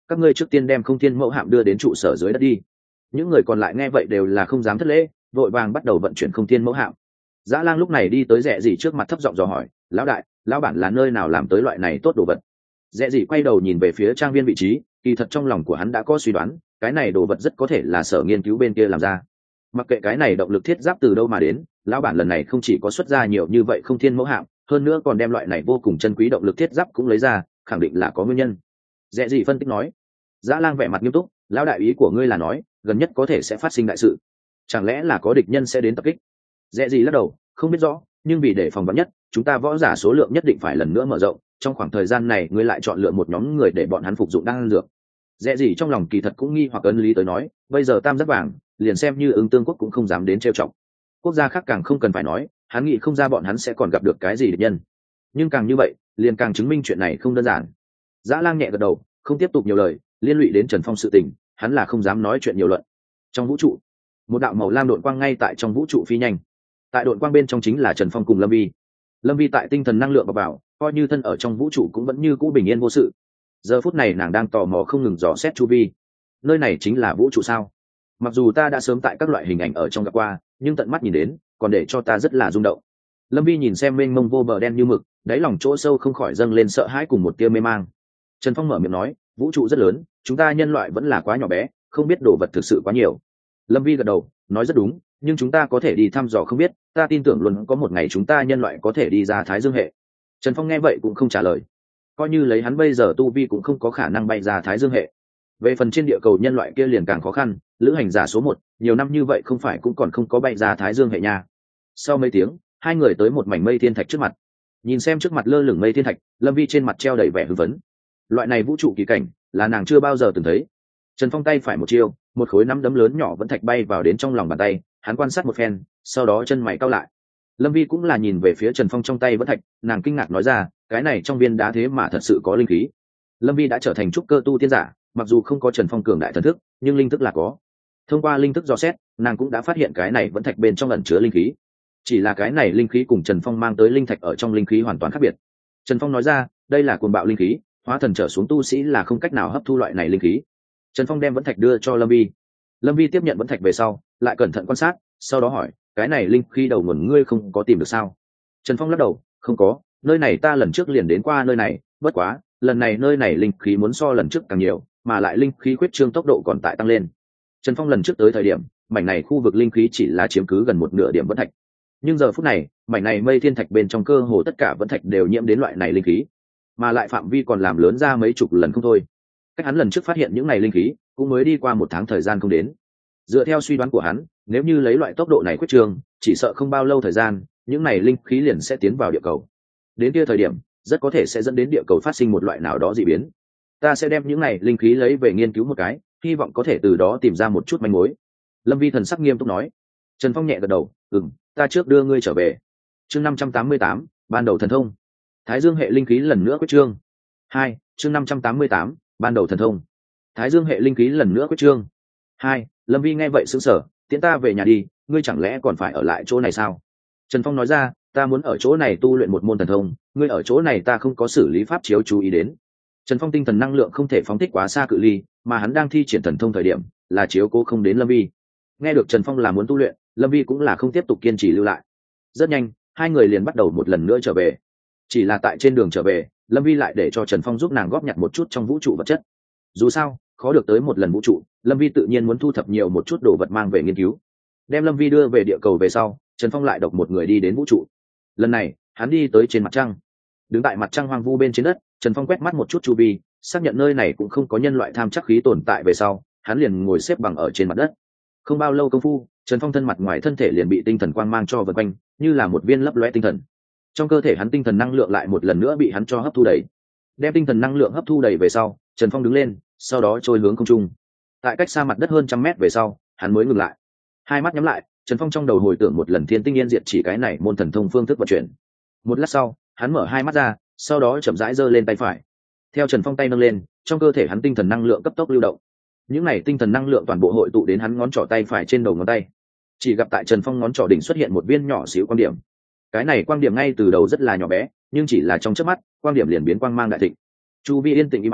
các ngươi trước tiên đem không thiên mẫu hạm đưa đến trụ sở dưới đất đi. Những người còn lại nghe vậy đều là không dám thất lễ, vội vàng bắt đầu vận chuyển không thiên mẫu hạm. Dã Lang lúc này đi tới Dẹ Dỉ trước mặt thấp giọng dò hỏi, lão đại, lão bản là nơi nào làm tới loại này tốt đồ vật? Dẹ Dỉ quay đầu nhìn về phía trang viên vị trí, kỳ thật trong lòng của hắn đã có suy đoán, cái này đồ vật rất có thể là sở nghiên cứu bên kia làm ra. Mặc kệ cái này động lực thiết giáp từ đâu mà đến, lão bản lần này không chỉ có xuất ra nhiều như vậy không thiên mẫu hạm, hơn nữa còn đem loại này vô cùng chân quý động lực thiết giáp cũng lấy ra, khẳng định là có nguyên nhân. Dẹ Dỉ phân tích nói. Dã Lang vẻ mặt nghiêm túc, lão đại ý của ngươi là nói, gần nhất có thể sẽ phát sinh đại sự, chẳng lẽ là có địch nhân sẽ đến tập kích? Dẹ Dỉ lắc đầu, không biết rõ, nhưng vì để phòng vắn nhất, chúng ta võ giả số lượng nhất định phải lần nữa mở rộng, trong khoảng thời gian này ngươi lại chọn lựa một nhóm người để bọn hắn phục dụng đan dược. Dẹ Dỉ trong lòng kỳ thật cũng nghi hoặc ấn lý tới nói, bây giờ tam giác vàng, liền xem như Ứng Tương quốc cũng không dám đến trêu chọc. Quốc gia khác càng không cần phải nói, hắn nghĩ không ra bọn hắn sẽ còn gặp được cái gì địch nhân. Nhưng càng như vậy, liền càng chứng minh chuyện này không đơn giản. Dã Lang nhẹ gật đầu, không tiếp tục nhiều lời, liên lụy đến Trần Phong sự tình, hắn là không dám nói chuyện nhiều luận. Trong vũ trụ, một đạo màu lam độn quang ngay tại trong vũ trụ phi nhanh. Tại độn quang bên trong chính là Trần Phong cùng Lâm Vi. Lâm Vi tại tinh thần năng lượng vào, coi như thân ở trong vũ trụ cũng vẫn như cũ bình yên vô sự. Giờ phút này nàng đang tò mò không ngừng dò xét chu vi. Nơi này chính là vũ trụ sao? Mặc dù ta đã sớm tại các loại hình ảnh ở trong gặp qua, nhưng tận mắt nhìn đến, còn để cho ta rất là rung động. Lâm Vi nhìn xem mênh mông vô bờ đen như mực, đáy lòng chỗ sâu không khỏi dâng lên sợ hãi cùng một tia mê mang. Trần Phong mở miệng nói, vũ trụ rất lớn, chúng ta nhân loại vẫn là quá nhỏ bé, không biết đồ vật thực sự quá nhiều. Lâm Vi gật đầu, nói rất đúng, nhưng chúng ta có thể đi thăm dò không biết, ta tin tưởng luôn có một ngày chúng ta nhân loại có thể đi ra Thái Dương hệ. Trần Phong nghe vậy cũng không trả lời, coi như lấy hắn bây giờ tu vi cũng không có khả năng bay ra Thái Dương hệ. Về phần trên địa cầu nhân loại kia liền càng khó khăn, lữ hành giả số một, nhiều năm như vậy không phải cũng còn không có bay ra Thái Dương hệ nha. Sau mấy tiếng, hai người tới một mảnh mây thiên thạch trước mặt. Nhìn xem trước mặt lơ lửng mây thiên thạch, Lâm Vi trên mặt treo đầy vẻ hưng phấn. Loại này vũ trụ kỳ cảnh, là nàng chưa bao giờ từng thấy. Trần Phong tay phải một chiêu, một khối nắm đấm lớn nhỏ vẫn thạch bay vào đến trong lòng bàn tay, hắn quan sát một phen, sau đó chân mày cau lại. Lâm Vi cũng là nhìn về phía Trần Phong trong tay vẫn thạch, nàng kinh ngạc nói ra, cái này trong viên đá thế mà thật sự có linh khí. Lâm Vi đã trở thành trúc cơ tu tiên giả, mặc dù không có Trần Phong cường đại thần thức, nhưng linh thức là có. Thông qua linh thức dò xét, nàng cũng đã phát hiện cái này vẫn thạch bên trong ẩn chứa linh khí. Chỉ là cái này linh khí cùng Trần Phong mang tới linh thạch ở trong linh khí hoàn toàn khác biệt. Trần Phong nói ra, đây là cuồng bạo linh khí, hóa thần trở xuống tu sĩ là không cách nào hấp thu loại này linh khí. Trần Phong đem vẫn thạch đưa cho Lâm Vi. Lâm Vi tiếp nhận vẫn thạch về sau, lại cẩn thận quan sát, sau đó hỏi, cái này linh khí đầu nguồn ngươi không có tìm được sao? Trần Phong lắc đầu, không có, nơi này ta lần trước liền đến qua nơi này, bất quá, lần này nơi này linh khí muốn so lần trước càng nhiều, mà lại linh khí khuyết trương tốc độ còn tại tăng lên. Trần Phong lần trước tới thời điểm, mảnh này khu vực linh khí chỉ là chiếm cứ gần một nửa điểm vẫn thạch, nhưng giờ phút này, mảnh này mây thiên thạch bên trong cơ hồ tất cả vẫn thạch đều nhiễm đến loại này linh khí, mà lại phạm vi còn làm lớn ra mấy chục lần không thôi. Cách hắn lần trước phát hiện những này linh khí, cũng mới đi qua một tháng thời gian không đến. Dựa theo suy đoán của hắn, nếu như lấy loại tốc độ này khuyết trương, chỉ sợ không bao lâu thời gian, những này linh khí liền sẽ tiến vào địa cầu. Đến kia thời điểm, rất có thể sẽ dẫn đến địa cầu phát sinh một loại nào đó dị biến. Ta sẽ đem những này linh khí lấy về nghiên cứu một cái, hy vọng có thể từ đó tìm ra một chút manh mối. Lâm Vi thần sắc nghiêm túc nói. Trần Phong nhẹ gật đầu, ừm, ta trước đưa ngươi trở về. Chương năm trăm tám mươi tám, ban đầu thần thông. Thái Dương hệ linh khí lần nữa quyết trương. Hai, chương năm trăm tám mươi tám, ban đầu thần thông. Thái Dương hệ linh khí lần nữa quyết trương. Hai, Lâm Vi nghe vậy sững sờ, tiễn ta về nhà đi, ngươi chẳng lẽ còn phải ở lại chỗ này sao? Trần Phong nói ra, ta muốn ở chỗ này tu luyện một môn thần thông, ngươi ở chỗ này ta không có xử lý pháp chiếu chú ý đến. Trần Phong tinh thần năng lượng không thể phóng thích quá xa cự ly, mà hắn đang thi triển thần thông thời điểm, là chiếu cố không đến Lâm Vi. Nghe được Trần Phong là muốn tu luyện, Lâm Vi cũng là không tiếp tục kiên trì lưu lại. Rất nhanh, hai người liền bắt đầu một lần nữa trở về. Chỉ là tại trên đường trở về, Lâm Vi lại để cho Trần Phong giúp nàng góp nhặt một chút trong vũ trụ vật chất. Dù sao, khó được tới một lần vũ trụ, Lâm Vi tự nhiên muốn thu thập nhiều một chút đồ vật mang về nghiên cứu. Đem Lâm Vi đưa về địa cầu về sau, Trần Phong lại độc một người đi đến vũ trụ. Lần này, hắn đi tới trên mặt trăng. Đứng tại mặt trăng hoang vu bên trên đất, Trần Phong quét mắt một chút chu vi, xác nhận nơi này cũng không có nhân loại tham chắc khí tồn tại về sau, hắn liền ngồi xếp bằng ở trên mặt đất. Không bao lâu công phu, Trần Phong thân mặt ngoài thân thể liền bị tinh thần quang mang cho vần quanh, như là một viên lấp loe tinh thần. Trong cơ thể hắn tinh thần năng lượng lại một lần nữa bị hắn cho hấp thu đầy. Đem tinh thần năng lượng hấp thu đầy về sau, Trần Phong đứng lên, sau đó trôi hướng không trung. Tại cách xa mặt đất hơn trăm mét về sau, hắn mới ngừng lại. Hai mắt nhắm lại, Trần Phong trong đầu hồi tưởng một lần thiên tinh yên diệt chỉ cái này môn thần thông phương thức vận chuyển. Một lát sau, hắn mở hai mắt ra, sau đó chậm rãi giơ lên tay phải. Theo Trần Phong tay nâng lên, trong cơ thể hắn tinh thần năng lượng cấp tốc lưu động. Những này tinh thần năng lượng toàn bộ hội tụ đến hắn ngón trỏ tay phải trên đầu ngón tay. Chỉ gặp tại Trần Phong ngón trỏ đỉnh xuất hiện một viên nhỏ xíu quang điểm. Cái này quang điểm ngay từ đầu rất là nhỏ bé, nhưng chỉ là trong chớp mắt, quang điểm liền biến quang mang đại thịnh. Chu vi yên tĩnh im mắng,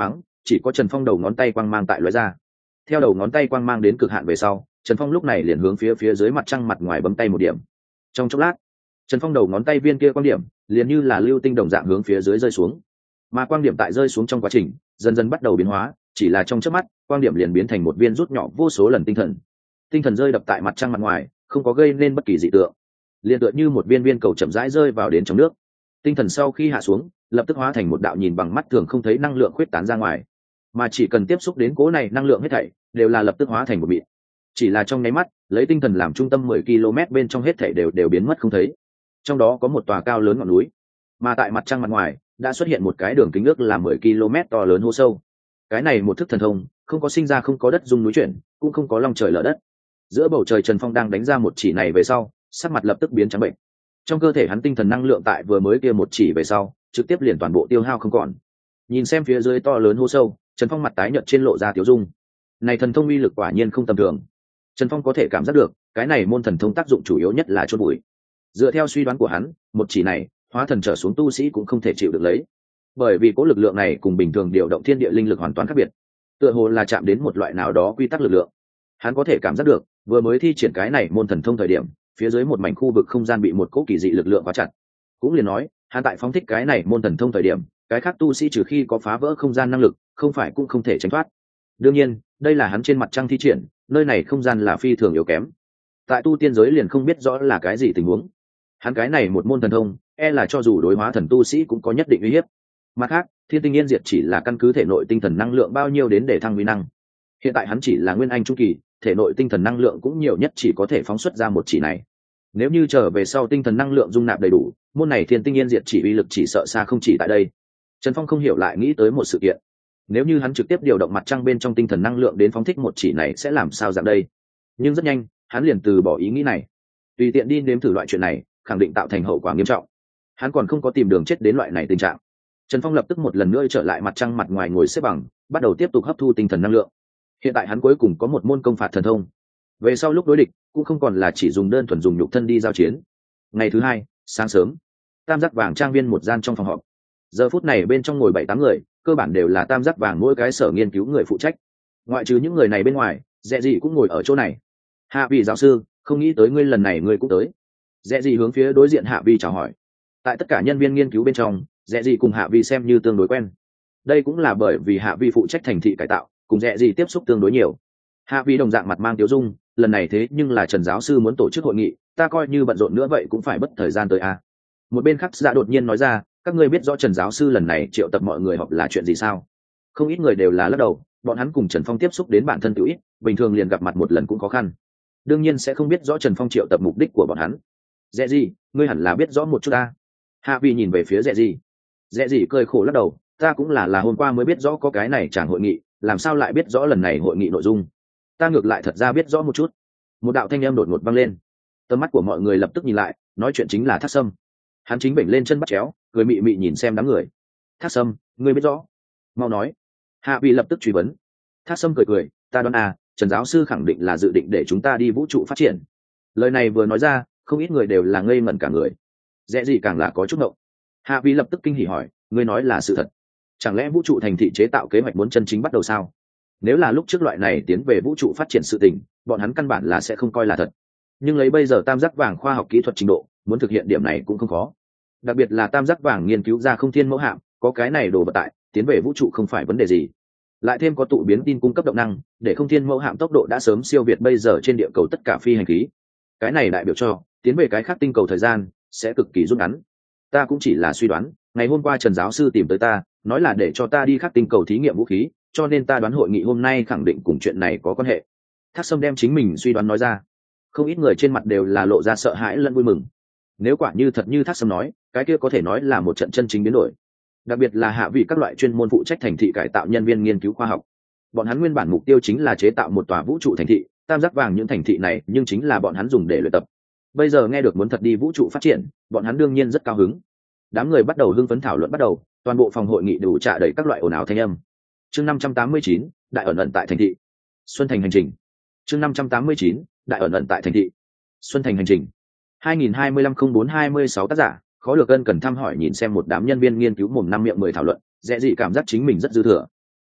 chỉ có Trần Phong đầu ngón tay quang mang tại lóe ra. Theo đầu ngón tay quang mang đến cực hạn về sau, Trần Phong lúc này liền hướng phía phía dưới mặt trăng mặt ngoài bấm tay một điểm. Trong chốc lát, Trần Phong đầu ngón tay viên kia quang điểm liền như là lưu tinh đồng dạng hướng phía dưới rơi xuống. Mà quang điểm tại rơi xuống trong quá trình, dần dần bắt đầu biến hóa, chỉ là trong chớp mắt, quang điểm liền biến thành một viên rút nhỏ vô số lần tinh thần. Tinh thần rơi đập tại mặt trăng mặt ngoài, không có gây nên bất kỳ dị tượng. Liên tựa như một viên viên cầu chậm rãi rơi vào đến trong nước. Tinh thần sau khi hạ xuống, lập tức hóa thành một đạo nhìn bằng mắt thường không thấy năng lượng khuyết tán ra ngoài. Mà chỉ cần tiếp xúc đến cố này năng lượng hết thảy, đều là lập tức hóa thành một mịn. Chỉ là trong nháy mắt, lấy tinh thần làm trung tâm mười ki lô mét bên trong hết thảy đều đều biến mất không thấy. Trong đó có một tòa cao lớn ngọn núi, mà tại mặt trăng mặt ngoài đã xuất hiện một cái đường kính ước là mười ki lô mét to lớn hố sâu. Cái này một thức thần thông, không có sinh ra không có đất rung núi chuyển, cũng không có long trời lở đất. Giữa bầu trời Trần Phong đang đánh ra một chỉ này về sau, sắc mặt lập tức biến trắng bệnh. Trong cơ thể hắn tinh thần năng lượng tại vừa mới kia một chỉ về sau, trực tiếp liền toàn bộ tiêu hao không còn. Nhìn xem phía dưới to lớn hố sâu, Trần Phong mặt tái nhợt trên lộ ra tiêu dung. Này thần thông uy lực quả nhiên không tầm thường. Trần Phong có thể cảm giác được, cái này môn thần thông tác dụng chủ yếu nhất là chôn bụi. Dựa theo suy đoán của hắn, một chỉ này, hóa thần trở xuống tu sĩ cũng không thể chịu được lấy. Bởi vì cố lực lượng này cùng bình thường điều động thiên địa linh lực hoàn toàn khác biệt. Tựa hồ là chạm đến một loại nào đó quy tắc lực lượng. Hắn có thể cảm giác được, vừa mới thi triển cái này môn thần thông thời điểm, phía dưới một mảnh khu vực không gian bị một cỗ kỳ dị lực lượng khóa chặt. Cũng liền nói, hắn tại phóng thích cái này môn thần thông thời điểm, cái khác tu sĩ trừ khi có phá vỡ không gian năng lực, không phải cũng không thể tránh thoát. Đương nhiên, đây là hắn trên mặt trăng thi triển, nơi này không gian là phi thường yếu kém. Tại tu tiên giới liền không biết rõ là cái gì tình huống. Hắn cái này một môn thần thông, e là cho dù đối hóa thần tu sĩ cũng có nhất định uy hiếp. Mặt khác, Thiên Tinh Yên Diệt chỉ là căn cứ thể nội tinh thần năng lượng bao nhiêu đến để thăng uy năng. Hiện tại hắn chỉ là nguyên anh trung kỳ, thể nội tinh thần năng lượng cũng nhiều nhất chỉ có thể phóng xuất ra một chỉ này. Nếu như trở về sau tinh thần năng lượng dung nạp đầy đủ, môn này Thiên Tinh Yên Diệt chỉ uy lực chỉ sợ xa không chỉ tại đây. Trần Phong không hiểu lại nghĩ tới một sự kiện. Nếu như hắn trực tiếp điều động mặt trăng bên trong tinh thần năng lượng đến phóng thích một chỉ này sẽ làm sao dạng đây? Nhưng rất nhanh, hắn liền từ bỏ ý nghĩ này. Tùy tiện đi nếm thử loại chuyện này, khẳng định tạo thành hậu quả nghiêm trọng. Hắn còn không có tìm đường chết đến loại này tình trạng. Trần Phong lập tức một lần nữa trở lại mặt trăng mặt ngoài ngồi xếp bằng, bắt đầu tiếp tục hấp thu tinh thần năng lượng. Hiện tại hắn cuối cùng có một môn công phạt thần thông. Về sau lúc đối địch, cũng không còn là chỉ dùng đơn thuần dùng nhục thân đi giao chiến. Ngày thứ hai, sáng sớm, Tam Giác Vàng trang viên một gian trong phòng họp. Giờ phút này bên trong ngồi bảy tám người, cơ bản đều là Tam Giác Vàng mỗi cái sở nghiên cứu người phụ trách. Ngoại trừ những người này bên ngoài, Dẹ Dị cũng ngồi ở chỗ này. Hạ vị giáo sư, không nghĩ tới ngươi lần này ngươi cũng tới. Dẹ Dị hướng phía đối diện Hạ Vi chào hỏi. Tại tất cả nhân viên nghiên cứu bên trong, Dẹ Dị cùng Hạ Vi xem như tương đối quen. Đây cũng là bởi vì Hạ Vi phụ trách thành thị cải tạo, cùng Dẹ Dị tiếp xúc tương đối nhiều. Hạ Vi đồng dạng mặt mang tiêu dung, lần này thế nhưng là Trần giáo sư muốn tổ chức hội nghị, ta coi như bận rộn nữa vậy cũng phải bất thời gian tới a. Một bên khác Dạ đột nhiên nói ra, các ngươi biết rõ Trần giáo sư lần này triệu tập mọi người họp là chuyện gì sao? Không ít người đều là lắc đầu, bọn hắn cùng Trần Phong tiếp xúc đến bản thân tiểu ít, bình thường liền gặp mặt một lần cũng khó khăn. Đương nhiên sẽ không biết rõ Trần Phong triệu tập mục đích của bọn hắn. Dẹ Dị, ngươi hẳn là biết rõ một chút ta. Hạ Vi nhìn về phía Dẹ Dị. Dẹ Dị cười khổ lắc đầu, ta cũng là là hôm qua mới biết rõ có cái này chẳng hội nghị, làm sao lại biết rõ lần này hội nghị nội dung? Ta ngược lại thật ra biết rõ một chút. Một đạo thanh âm đột ngột vang lên. Tầm mắt của mọi người lập tức nhìn lại, nói chuyện chính là Thác Sâm. Hắn chính bệnh lên chân bắt chéo, cười mị mị nhìn xem đám người. Thác Sâm, ngươi biết rõ? Mau nói. Hạ Vi lập tức truy vấn. Thác Sâm cười cười, ta đoán à, Trần giáo sư khẳng định là dự định để chúng ta đi vũ trụ phát triển. Lời này vừa nói ra, không ít người đều là ngây ngẩn cả người. Dễ gì càng là có chút ngộng. Hạ Vi lập tức kinh hỉ hỏi, ngươi nói là sự thật? Chẳng lẽ vũ trụ thành thị chế tạo kế hoạch muốn chân chính bắt đầu sao? Nếu là lúc trước loại này tiến về vũ trụ phát triển sự tình, bọn hắn căn bản là sẽ không coi là thật. Nhưng lấy bây giờ Tam Giác Vàng khoa học kỹ thuật trình độ, muốn thực hiện điểm này cũng không khó. Đặc biệt là Tam Giác Vàng nghiên cứu ra không thiên mẫu hạm, có cái này đồ vật tại, tiến về vũ trụ không phải vấn đề gì. Lại thêm có tụ biến tin cung cấp động năng, để không thiên mẫu hạm tốc độ đã sớm siêu việt bây giờ trên địa cầu tất cả phi hành khí. Cái này đại biểu cho tiến về cái khác tinh cầu thời gian sẽ cực kỳ rút ngắn. Ta cũng chỉ là suy đoán, ngày hôm qua Trần giáo sư tìm tới ta, nói là để cho ta đi khác tinh cầu thí nghiệm vũ khí, cho nên ta đoán hội nghị hôm nay khẳng định cùng chuyện này có quan hệ. Thác Sâm đem chính mình suy đoán nói ra. Không ít người trên mặt đều là lộ ra sợ hãi lẫn vui mừng. Nếu quả như thật như Thác Sâm nói, cái kia có thể nói là một trận chân chính biến đổi. Đặc biệt là hạ vị các loại chuyên môn phụ trách thành thị cải tạo nhân viên nghiên cứu khoa học. Bọn hắn nguyên bản mục tiêu chính là chế tạo một tòa vũ trụ thành thị, Tam Giác Vàng những thành thị này nhưng chính là bọn hắn dùng để luyện tập. Bây giờ nghe được muốn thật đi vũ trụ phát triển, bọn hắn đương nhiên rất cao hứng. Đám người bắt đầu hưng phấn thảo luận bắt đầu, toàn bộ phòng hội nghị đủ trạ đầy các loại ồn ào thanh âm. Chương năm trăm tám mươi chín, đại ẩn ẩn tại thành thị. Xuân thành hành trình. Chương năm trăm tám mươi chín, đại ẩn ẩn tại thành thị. Xuân thành hành trình. hai nghìn hai mươi lăm không bốn hai mươi sáu tác giả, khó được ân cần thăm hỏi nhìn xem một đám nhân viên nghiên cứu mồm năm miệng mười thảo luận, dễ dị cảm giác chính mình rất dư thừa.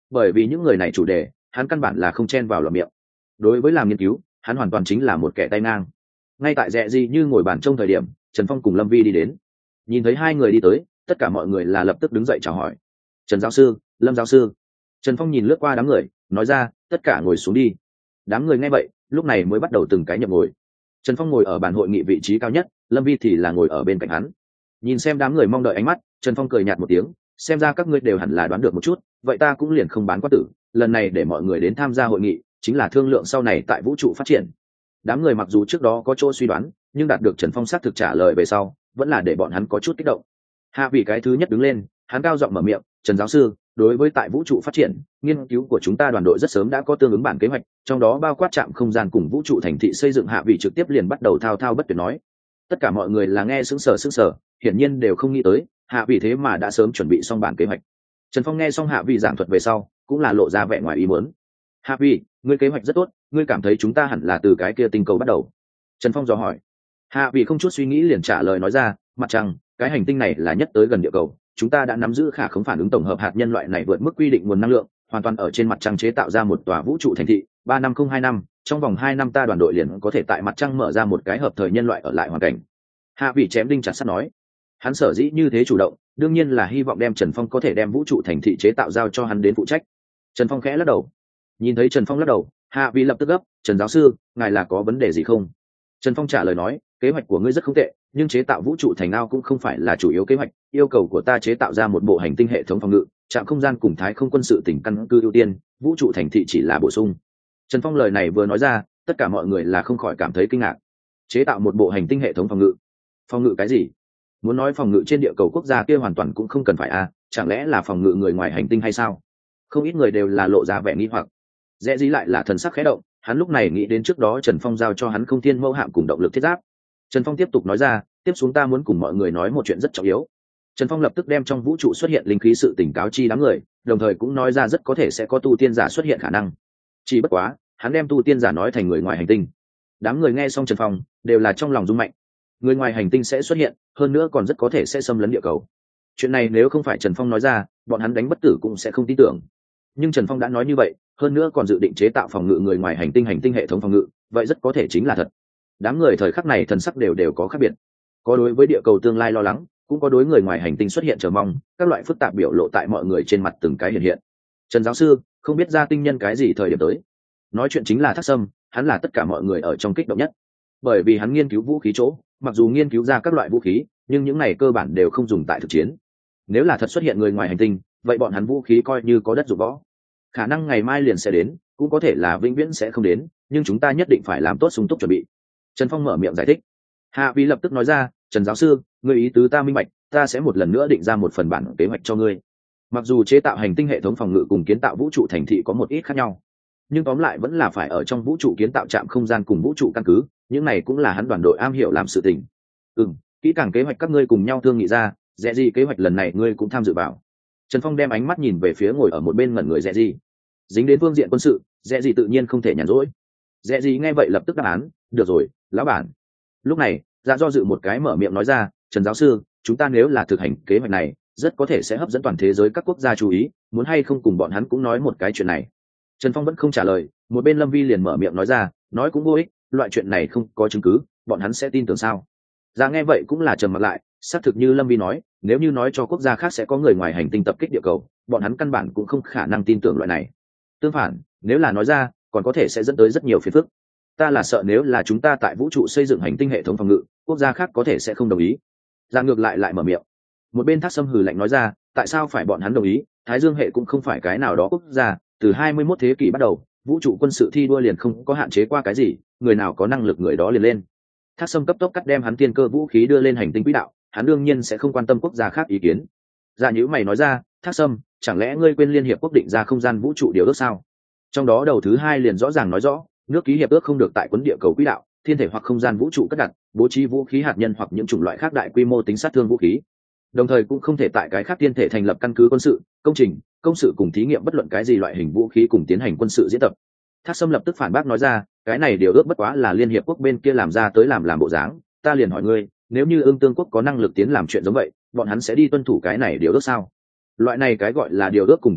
bởi vì những người này chủ đề hắn căn bản là không chen vào lọt miệng. Đối với làm nghiên cứu hắn hoàn toàn chính là một kẻ tay ngang. Ngay tại Dẹ Gì như ngồi bàn trong thời điểm, Trần Phong cùng Lâm Vi đi đến. Nhìn thấy hai người đi tới, tất cả mọi người là lập tức đứng dậy chào hỏi. Trần giáo sư, Lâm giáo sư. Trần Phong nhìn lướt qua đám người, nói ra, tất cả ngồi xuống đi. Đám người nghe vậy lúc này mới bắt đầu từng cái nhập ngồi. Trần Phong ngồi ở bàn hội nghị vị trí cao nhất, Lâm Vi thì là ngồi ở bên cạnh hắn. Nhìn xem đám người mong đợi ánh mắt, Trần Phong cười nhạt một tiếng, xem ra các ngươi đều hẳn là đoán được một chút, vậy ta cũng liền không bán quá tử, lần này để mọi người đến tham gia hội nghị chính là thương lượng sau này tại vũ trụ phát triển. Đám người mặc dù trước đó có chỗ suy đoán, nhưng đạt được Trần Phong xác thực trả lời về sau, vẫn là để bọn hắn có chút kích động. Hạ vị cái thứ nhất đứng lên, hắn cao giọng mở miệng, Trần giáo sư, đối với tại vũ trụ phát triển, nghiên cứu của chúng ta đoàn đội rất sớm đã có tương ứng bản kế hoạch, trong đó bao quát trạm không gian cùng vũ trụ thành thị xây dựng. Hạ vị trực tiếp liền bắt đầu thao thao bất tuyệt nói. Tất cả mọi người là nghe sững sờ sững sờ, hiển nhiên đều không nghĩ tới Hạ vị thế mà đã sớm chuẩn bị xong bản kế hoạch. Trần Phong nghe xong Hạ vị giảng thuật về sau, cũng là lộ ra vẻ ngoài ý muốn. Hạ vị, ngươi kế hoạch rất tốt, ngươi cảm thấy chúng ta hẳn là từ cái kia tinh cầu bắt đầu? Trần Phong dò hỏi. Hạ vị không chút suy nghĩ liền trả lời nói ra, mặt trăng, cái hành tinh này là nhất tới gần địa cầu, chúng ta đã nắm giữ khả khống phản ứng tổng hợp hạt nhân loại này vượt mức quy định nguồn năng lượng, hoàn toàn ở trên mặt trăng chế tạo ra một tòa vũ trụ thành thị. Ba năm không hai năm, trong vòng hai năm ta đoàn đội liền có thể tại mặt trăng mở ra một cái hợp thời nhân loại ở lại hoàn cảnh. Hạ vị chém đinh chặt sắt nói. Hắn sở dĩ như thế chủ động, đương nhiên là hy vọng đem Trần Phong có thể đem vũ trụ thành thị chế tạo giao cho hắn đến phụ trách. Trần Phong khẽ lắc đầu. Nhìn thấy Trần Phong lắc đầu, Hạ vị lập tức gấp, Trần giáo sư, ngài là có vấn đề gì không? Trần Phong trả lời nói, kế hoạch của ngươi rất không tệ, nhưng chế tạo vũ trụ thành ao cũng không phải là chủ yếu kế hoạch. Yêu cầu của ta chế tạo ra một bộ hành tinh hệ thống phòng ngự, trạm không gian cùng thái không quân sự tỉnh căn cứ ưu tiên, vũ trụ thành thị chỉ là bổ sung. Trần Phong lời này vừa nói ra, tất cả mọi người là không khỏi cảm thấy kinh ngạc. Chế tạo một bộ hành tinh hệ thống phòng ngự? Phòng ngự cái gì? Muốn nói phòng ngự trên địa cầu quốc gia kia hoàn toàn cũng không cần phải à, chẳng lẽ là phòng ngự người ngoài hành tinh hay sao? Không ít người đều là lộ ra vẻ nghi hoặc. Dễ dĩ lại là thần sắc khẽ động, hắn lúc này nghĩ đến trước đó Trần Phong giao cho hắn không thiên mẫu hạm cùng động lực thiết giáp. Trần Phong tiếp tục nói ra, tiếp xuống ta muốn cùng mọi người nói một chuyện rất trọng yếu. Trần Phong lập tức đem trong vũ trụ xuất hiện linh khí sự tỉnh cáo chi đám người, đồng thời cũng nói ra rất có thể sẽ có tu tiên giả xuất hiện khả năng. Chỉ bất quá, hắn đem tu tiên giả nói thành người ngoài hành tinh. Đám người nghe xong Trần Phong đều là trong lòng rung mạnh. Người ngoài hành tinh sẽ xuất hiện, hơn nữa còn rất có thể sẽ xâm lấn địa cầu. Chuyện này nếu không phải Trần Phong nói ra, bọn hắn đánh bất tử cũng sẽ không tin tưởng. Nhưng Trần Phong đã nói như vậy, hơn nữa còn dự định chế tạo phòng ngự người ngoài hành tinh hành tinh hệ thống phòng ngự, vậy rất có thể chính là thật. Đám người thời khắc này thần sắc đều đều có khác biệt. Có đối với địa cầu tương lai lo lắng, cũng có đối người ngoài hành tinh xuất hiện chờ mong, các loại phức tạp biểu lộ tại mọi người trên mặt từng cái hiện hiện. Trần giáo sư, không biết ra tinh nhân cái gì thời điểm tới? Nói chuyện chính là Thác Sâm, hắn là tất cả mọi người ở trong kích động nhất. Bởi vì hắn nghiên cứu vũ khí chỗ, mặc dù nghiên cứu ra các loại vũ khí, nhưng những này cơ bản đều không dùng tại thực chiến. Nếu là thật xuất hiện người ngoài hành tinh, vậy bọn hắn vũ khí coi như có đất dụng võ. Khả năng ngày mai liền sẽ đến, cũng có thể là vĩnh viễn sẽ không đến, nhưng chúng ta nhất định phải làm tốt sung túc chuẩn bị. Trần Phong mở miệng giải thích. Hạ Vi lập tức nói ra, Trần giáo sư, ngươi ý tứ ta minh bạch, ta sẽ một lần nữa định ra một phần bản kế hoạch cho ngươi. Mặc dù chế tạo hành tinh hệ thống phòng ngự cùng kiến tạo vũ trụ thành thị có một ít khác nhau, nhưng tóm lại vẫn là phải ở trong vũ trụ kiến tạo trạm không gian cùng vũ trụ căn cứ, những này cũng là hắn đoàn đội am hiểu làm sự tình. Ừm, kỹ càng kế hoạch các ngươi cùng nhau thương nghị ra, Dẹ gì kế hoạch lần này ngươi cũng tham dự vào. Trần Phong đem ánh mắt nhìn về phía ngồi ở một bên ngẩn người Dẹ gì. Dính đến phương diện quân sự, Dẹ gì tự nhiên không thể nhàn rỗi. Dẹ gì nghe vậy lập tức đáp án, được rồi, lão bản. Lúc này, Dạ do dự một cái mở miệng nói ra, Trần giáo sư, chúng ta nếu là thực hành kế hoạch này, rất có thể sẽ hấp dẫn toàn thế giới các quốc gia chú ý, muốn hay không cùng bọn hắn cũng nói một cái chuyện này. Trần Phong vẫn không trả lời, một bên Lâm Vi liền mở miệng nói ra, nói cũng vô ích, loại chuyện này không có chứng cứ, bọn hắn sẽ tin tưởng sao? Dạ nghe vậy cũng là trầm mặc lại, xác thực như Lâm Vi nói, nếu như nói cho quốc gia khác sẽ có người ngoài hành tinh tập kích địa cầu, bọn hắn căn bản cũng không khả năng tin tưởng loại này. Tương phản, nếu là nói ra, còn có thể sẽ dẫn tới rất nhiều phiền phức. Ta là sợ nếu là chúng ta tại vũ trụ xây dựng hành tinh hệ thống phòng ngự, quốc gia khác có thể sẽ không đồng ý. Dạ ngược lại lại mở miệng. Một bên Thác Sâm hừ lạnh nói ra, tại sao phải bọn hắn đồng ý? Thái Dương hệ cũng không phải cái nào đó quốc gia, từ hai mươi mốt thế kỷ bắt đầu, vũ trụ quân sự thi đua liền không có hạn chế qua cái gì, người nào có năng lực người đó liền lên. Thác Sâm cấp tốc cắt đem hắn tiên cơ vũ khí đưa lên hành tinh quỹ đạo, hắn đương nhiên sẽ không quan tâm quốc gia khác ý kiến. Dạ nhữ mày nói ra, Thác Sâm, chẳng lẽ ngươi quên liên hiệp quốc định ra không gian vũ trụ điều ước sao? Trong đó đầu thứ hai liền rõ ràng nói rõ, nước ký hiệp ước không được tại quấn địa cầu quỹ đạo, thiên thể hoặc không gian vũ trụ cất đặt, bố trí vũ khí hạt nhân hoặc những chủng loại khác đại quy mô tính sát thương vũ khí. Đồng thời cũng không thể tại cái khác thiên thể thành lập căn cứ quân sự, công trình, công sự cùng thí nghiệm bất luận cái gì loại hình vũ khí cùng tiến hành quân sự diễn tập. Thác Sâm lập tức phản bác nói ra, cái này điều ước bất quá là liên hiệp quốc bên kia làm ra tới làm làm bộ dáng, ta liền hỏi ngươi, nếu như Ương Tương quốc có năng lực tiến làm chuyện giống vậy, bọn hắn sẽ đi tuân thủ cái này điều ước sao? Loại này cái gọi là điều ước cùng chế độ,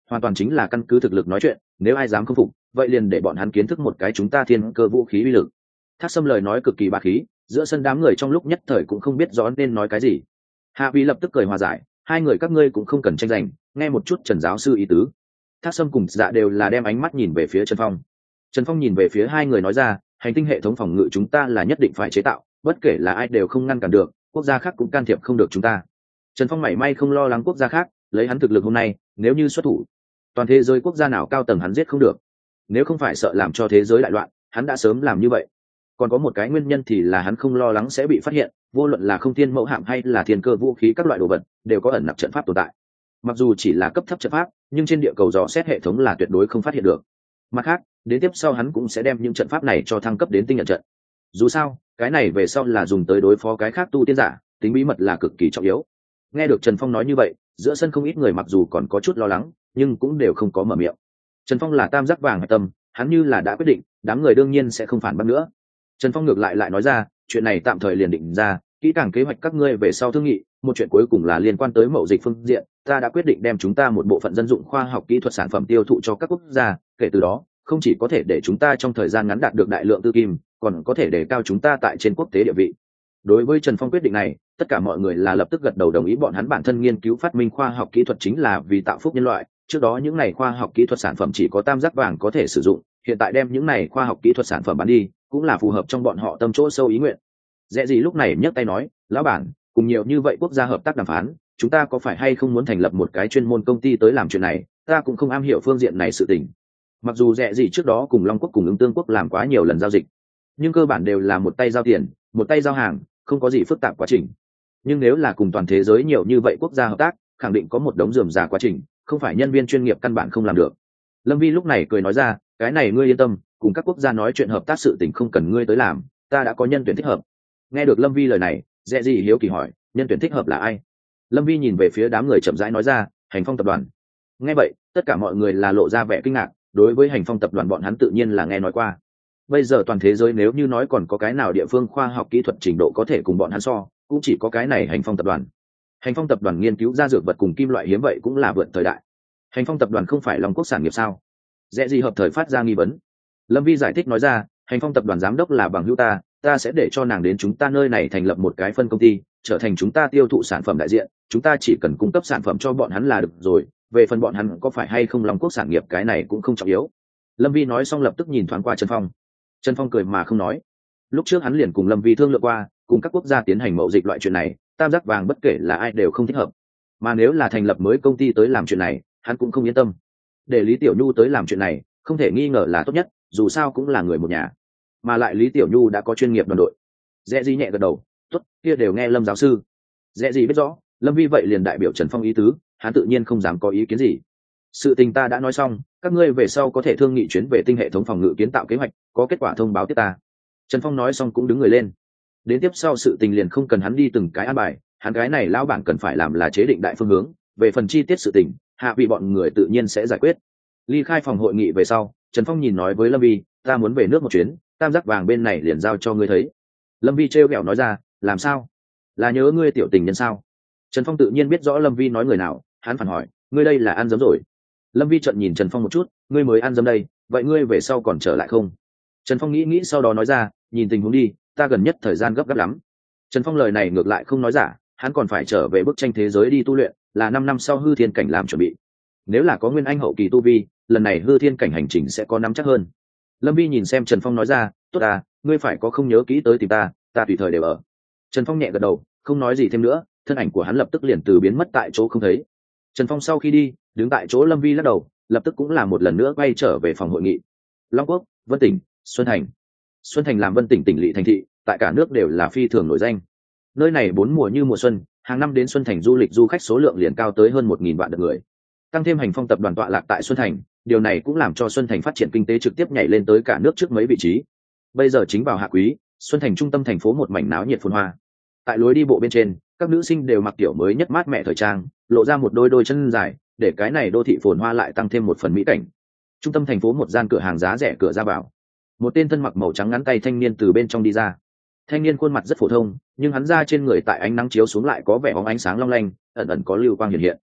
hoàn toàn chính là căn cứ thực lực nói chuyện, nếu ai dám không phục vậy liền để bọn hắn kiến thức một cái chúng ta thiên cơ vũ khí uy lực. Thác Sâm lời nói cực kỳ bá khí, giữa sân đám người trong lúc nhất thời cũng không biết rõ nên nói cái gì. Hạ Vi lập tức cười hòa giải, hai người các ngươi cũng không cần tranh giành, nghe một chút Trần giáo sư ý tứ. Thác Sâm cùng Dạ đều là đem ánh mắt nhìn về phía Trần Phong. Trần Phong nhìn về phía hai người nói ra, hành tinh hệ thống phòng ngự chúng ta là nhất định phải chế tạo, bất kể là ai đều không ngăn cản được, quốc gia khác cũng can thiệp không được chúng ta. Trần Phong mảy may không lo lắng quốc gia khác, lấy hắn thực lực hôm nay, nếu như xuất thủ, toàn thế giới quốc gia nào cao tầng hắn giết không được. Nếu không phải sợ làm cho thế giới đại loạn, hắn đã sớm làm như vậy. Còn có một cái nguyên nhân thì là hắn không lo lắng sẽ bị phát hiện, vô luận là không thiên mẫu hạm hay là thiên cơ vũ khí các loại đồ vật, đều có ẩn nặc trận pháp tồn tại. Mặc dù chỉ là cấp thấp trận pháp, nhưng trên địa cầu dò xét hệ thống là tuyệt đối không phát hiện được. Mặt khác, đến tiếp sau hắn cũng sẽ đem những trận pháp này cho thăng cấp đến tinh nhận trận. Dù sao, cái này về sau là dùng tới đối phó cái khác tu tiên giả, tính bí mật là cực kỳ trọng yếu. Nghe được Trần Phong nói như vậy, giữa sân không ít người mặc dù còn có chút lo lắng, nhưng cũng đều không có mở miệng. Trần Phong là tam giác vàng hạch tâm, hắn như là đã quyết định, đám người đương nhiên sẽ không phản bác nữa. Trần Phong ngược lại lại nói ra, chuyện này tạm thời liền định ra, kỹ càng kế hoạch các ngươi về sau thương nghị. Một chuyện cuối cùng là liên quan tới mậu dịch phương diện, ta đã quyết định đem chúng ta một bộ phận dân dụng khoa học kỹ thuật sản phẩm tiêu thụ cho các quốc gia. Kể từ đó, không chỉ có thể để chúng ta trong thời gian ngắn đạt được đại lượng tư kim, còn có thể đề cao chúng ta tại trên quốc tế địa vị. Đối với Trần Phong quyết định này, tất cả mọi người là lập tức gật đầu đồng ý. Bọn hắn bản thân nghiên cứu phát minh khoa học kỹ thuật chính là vì tạo phúc nhân loại. Trước đó những này khoa học kỹ thuật sản phẩm chỉ có tam giác vàng có thể sử dụng, hiện tại đem những này khoa học kỹ thuật sản phẩm bán đi, cũng là phù hợp trong bọn họ tâm chỗ sâu ý nguyện. Dễ gì lúc này nhấc tay nói, lão bản, cùng nhiều như vậy quốc gia hợp tác đàm phán, chúng ta có phải hay không muốn thành lập một cái chuyên môn công ty tới làm chuyện này? Ta cũng không am hiểu phương diện này sự tình. Mặc dù Dễ gì trước đó cùng Long Quốc cùng Ứng Tương Quốc làm quá nhiều lần giao dịch, nhưng cơ bản đều là một tay giao tiền, một tay giao hàng, không có gì phức tạp quá trình. Nhưng nếu là cùng toàn thế giới nhiều như vậy quốc gia hợp tác, khẳng định có một đống rườm rà quá trình, không phải nhân viên chuyên nghiệp căn bản không làm được. Lâm Vi lúc này cười nói ra, cái này ngươi yên tâm, cùng các quốc gia nói chuyện hợp tác sự tình không cần ngươi tới làm, ta đã có nhân tuyển thích hợp. Nghe được Lâm Vi lời này, Dễ gì hiếu kỳ hỏi, nhân tuyển thích hợp là ai? Lâm Vi nhìn về phía đám người chậm rãi nói ra, Hành Phong tập đoàn. Nghe vậy, tất cả mọi người là lộ ra vẻ kinh ngạc, đối với Hành Phong tập đoàn bọn hắn tự nhiên là nghe nói qua. Bây giờ toàn thế giới nếu như nói còn có cái nào địa phương khoa học kỹ thuật trình độ có thể cùng bọn hắn so, cũng chỉ có cái này Hành Phong tập đoàn. Hành Phong tập đoàn nghiên cứu ra dược vật cùng kim loại hiếm vậy cũng là vượt thời đại. Hành Phong tập đoàn không phải Long Quốc sản nghiệp sao? Dễ gì hợp thời phát ra nghi vấn. Lâm Vi giải thích nói ra, Hành Phong tập đoàn giám đốc là bằng hữu ta, ta sẽ để cho nàng đến chúng ta nơi này thành lập một cái phân công ty, trở thành chúng ta tiêu thụ sản phẩm đại diện, chúng ta chỉ cần cung cấp sản phẩm cho bọn hắn là được rồi, về phần bọn hắn có phải hay không Long Quốc sản nghiệp cái này cũng không trọng yếu. Lâm Vi nói xong lập tức nhìn thoáng qua Trần Phong. Trần Phong cười mà không nói. Lúc trước hắn liền cùng Lâm Vi thương lượng qua, cùng các quốc gia tiến hành mậu dịch loại chuyện này, tam giác vàng bất kể là ai đều không thích hợp. Mà nếu là thành lập mới công ty tới làm chuyện này, hắn cũng không yên tâm. Để Lý Tiểu Nhu tới làm chuyện này, không thể nghi ngờ là tốt nhất, dù sao cũng là người một nhà. Mà lại Lý Tiểu Nhu đã có chuyên nghiệp đoàn đội. Dễ gì nhẹ gật đầu, tốt, kia đều nghe Lâm giáo sư. Dễ gì biết rõ, Lâm Vi vậy liền đại biểu Trần Phong ý tứ, hắn tự nhiên không dám có ý kiến gì. Sự tình ta đã nói xong, các ngươi về sau có thể thương nghị chuyến về tinh hệ thống phòng ngự kiến tạo kế hoạch, có kết quả thông báo tiếp ta. Trần Phong nói xong cũng đứng người lên. Đến tiếp sau sự tình liền không cần hắn đi từng cái an bài, hắn cái này lão bản cần phải làm là chế định đại phương hướng, về phần chi tiết sự tình, hạ vị bọn người tự nhiên sẽ giải quyết. Ly khai phòng hội nghị về sau, Trần Phong nhìn nói với Lâm Vi, ta muốn về nước một chuyến, tam giác vàng bên này liền giao cho ngươi thấy. Lâm Vi trêu ghẹo nói ra, làm sao? Là nhớ ngươi tiểu tình nhân sao? Trần Phong tự nhiên biết rõ Lâm Vi nói người nào, hắn phản hỏi, ngươi đây là ăn dấm rồi. Lâm Vi trợn nhìn Trần Phong một chút, ngươi mới ăn dấm đây, vậy ngươi về sau còn trở lại không? Trần Phong nghĩ nghĩ sau đó nói ra, nhìn tình huống đi, ta gần nhất thời gian gấp gáp lắm. Trần Phong lời này ngược lại không nói giả, hắn còn phải trở về bức tranh thế giới đi tu luyện, là năm năm sau hư thiên cảnh làm chuẩn bị. Nếu là có nguyên anh hậu kỳ tu vi, lần này hư thiên cảnh hành trình sẽ có nắm chắc hơn. Lâm Vi nhìn xem Trần Phong nói ra, tốt à, ngươi phải có không nhớ kỹ tới tìm ta, ta tùy thời đều ở. Trần Phong nhẹ gật đầu, không nói gì thêm nữa, thân ảnh của hắn lập tức liền từ biến mất tại chỗ không thấy. Trần Phong sau khi đi, đứng tại chỗ Lâm Vi lắc đầu, lập tức cũng là một lần nữa quay trở về phòng hội nghị. Long Quốc, Vân Tỉnh, Xuân Thành. Xuân Thành làm Vân Tỉnh tỉnh lỵ thành thị, tại cả nước đều là phi thường nổi danh. Nơi này bốn mùa như mùa xuân, hàng năm đến Xuân Thành du lịch du khách số lượng liền cao tới hơn một nghìn vạn lượt người. Tăng thêm Hành Phong tập đoàn tọa lạc tại Xuân Thành, điều này cũng làm cho Xuân Thành phát triển kinh tế trực tiếp nhảy lên tới cả nước trước mấy vị trí. Bây giờ chính vào hạ quý, Xuân Thành trung tâm thành phố một mảnh náo nhiệt phồn hoa. Tại lối đi bộ bên trên, các nữ sinh đều mặc kiểu mới nhất mát mẻ thời trang, lộ ra một đôi đôi chân dài, để cái này đô thị phồn hoa lại tăng thêm một phần mỹ cảnh. Trung tâm thành phố một gian cửa hàng giá rẻ cửa ra vào, một tên thân mặc màu trắng ngắn tay thanh niên từ bên trong đi ra. Thanh niên khuôn mặt rất phổ thông, nhưng hắn ra trên người tại ánh nắng chiếu xuống lại có vẻ bóng ánh sáng long lanh, ẩn ẩn có lưu quang hiện hiện.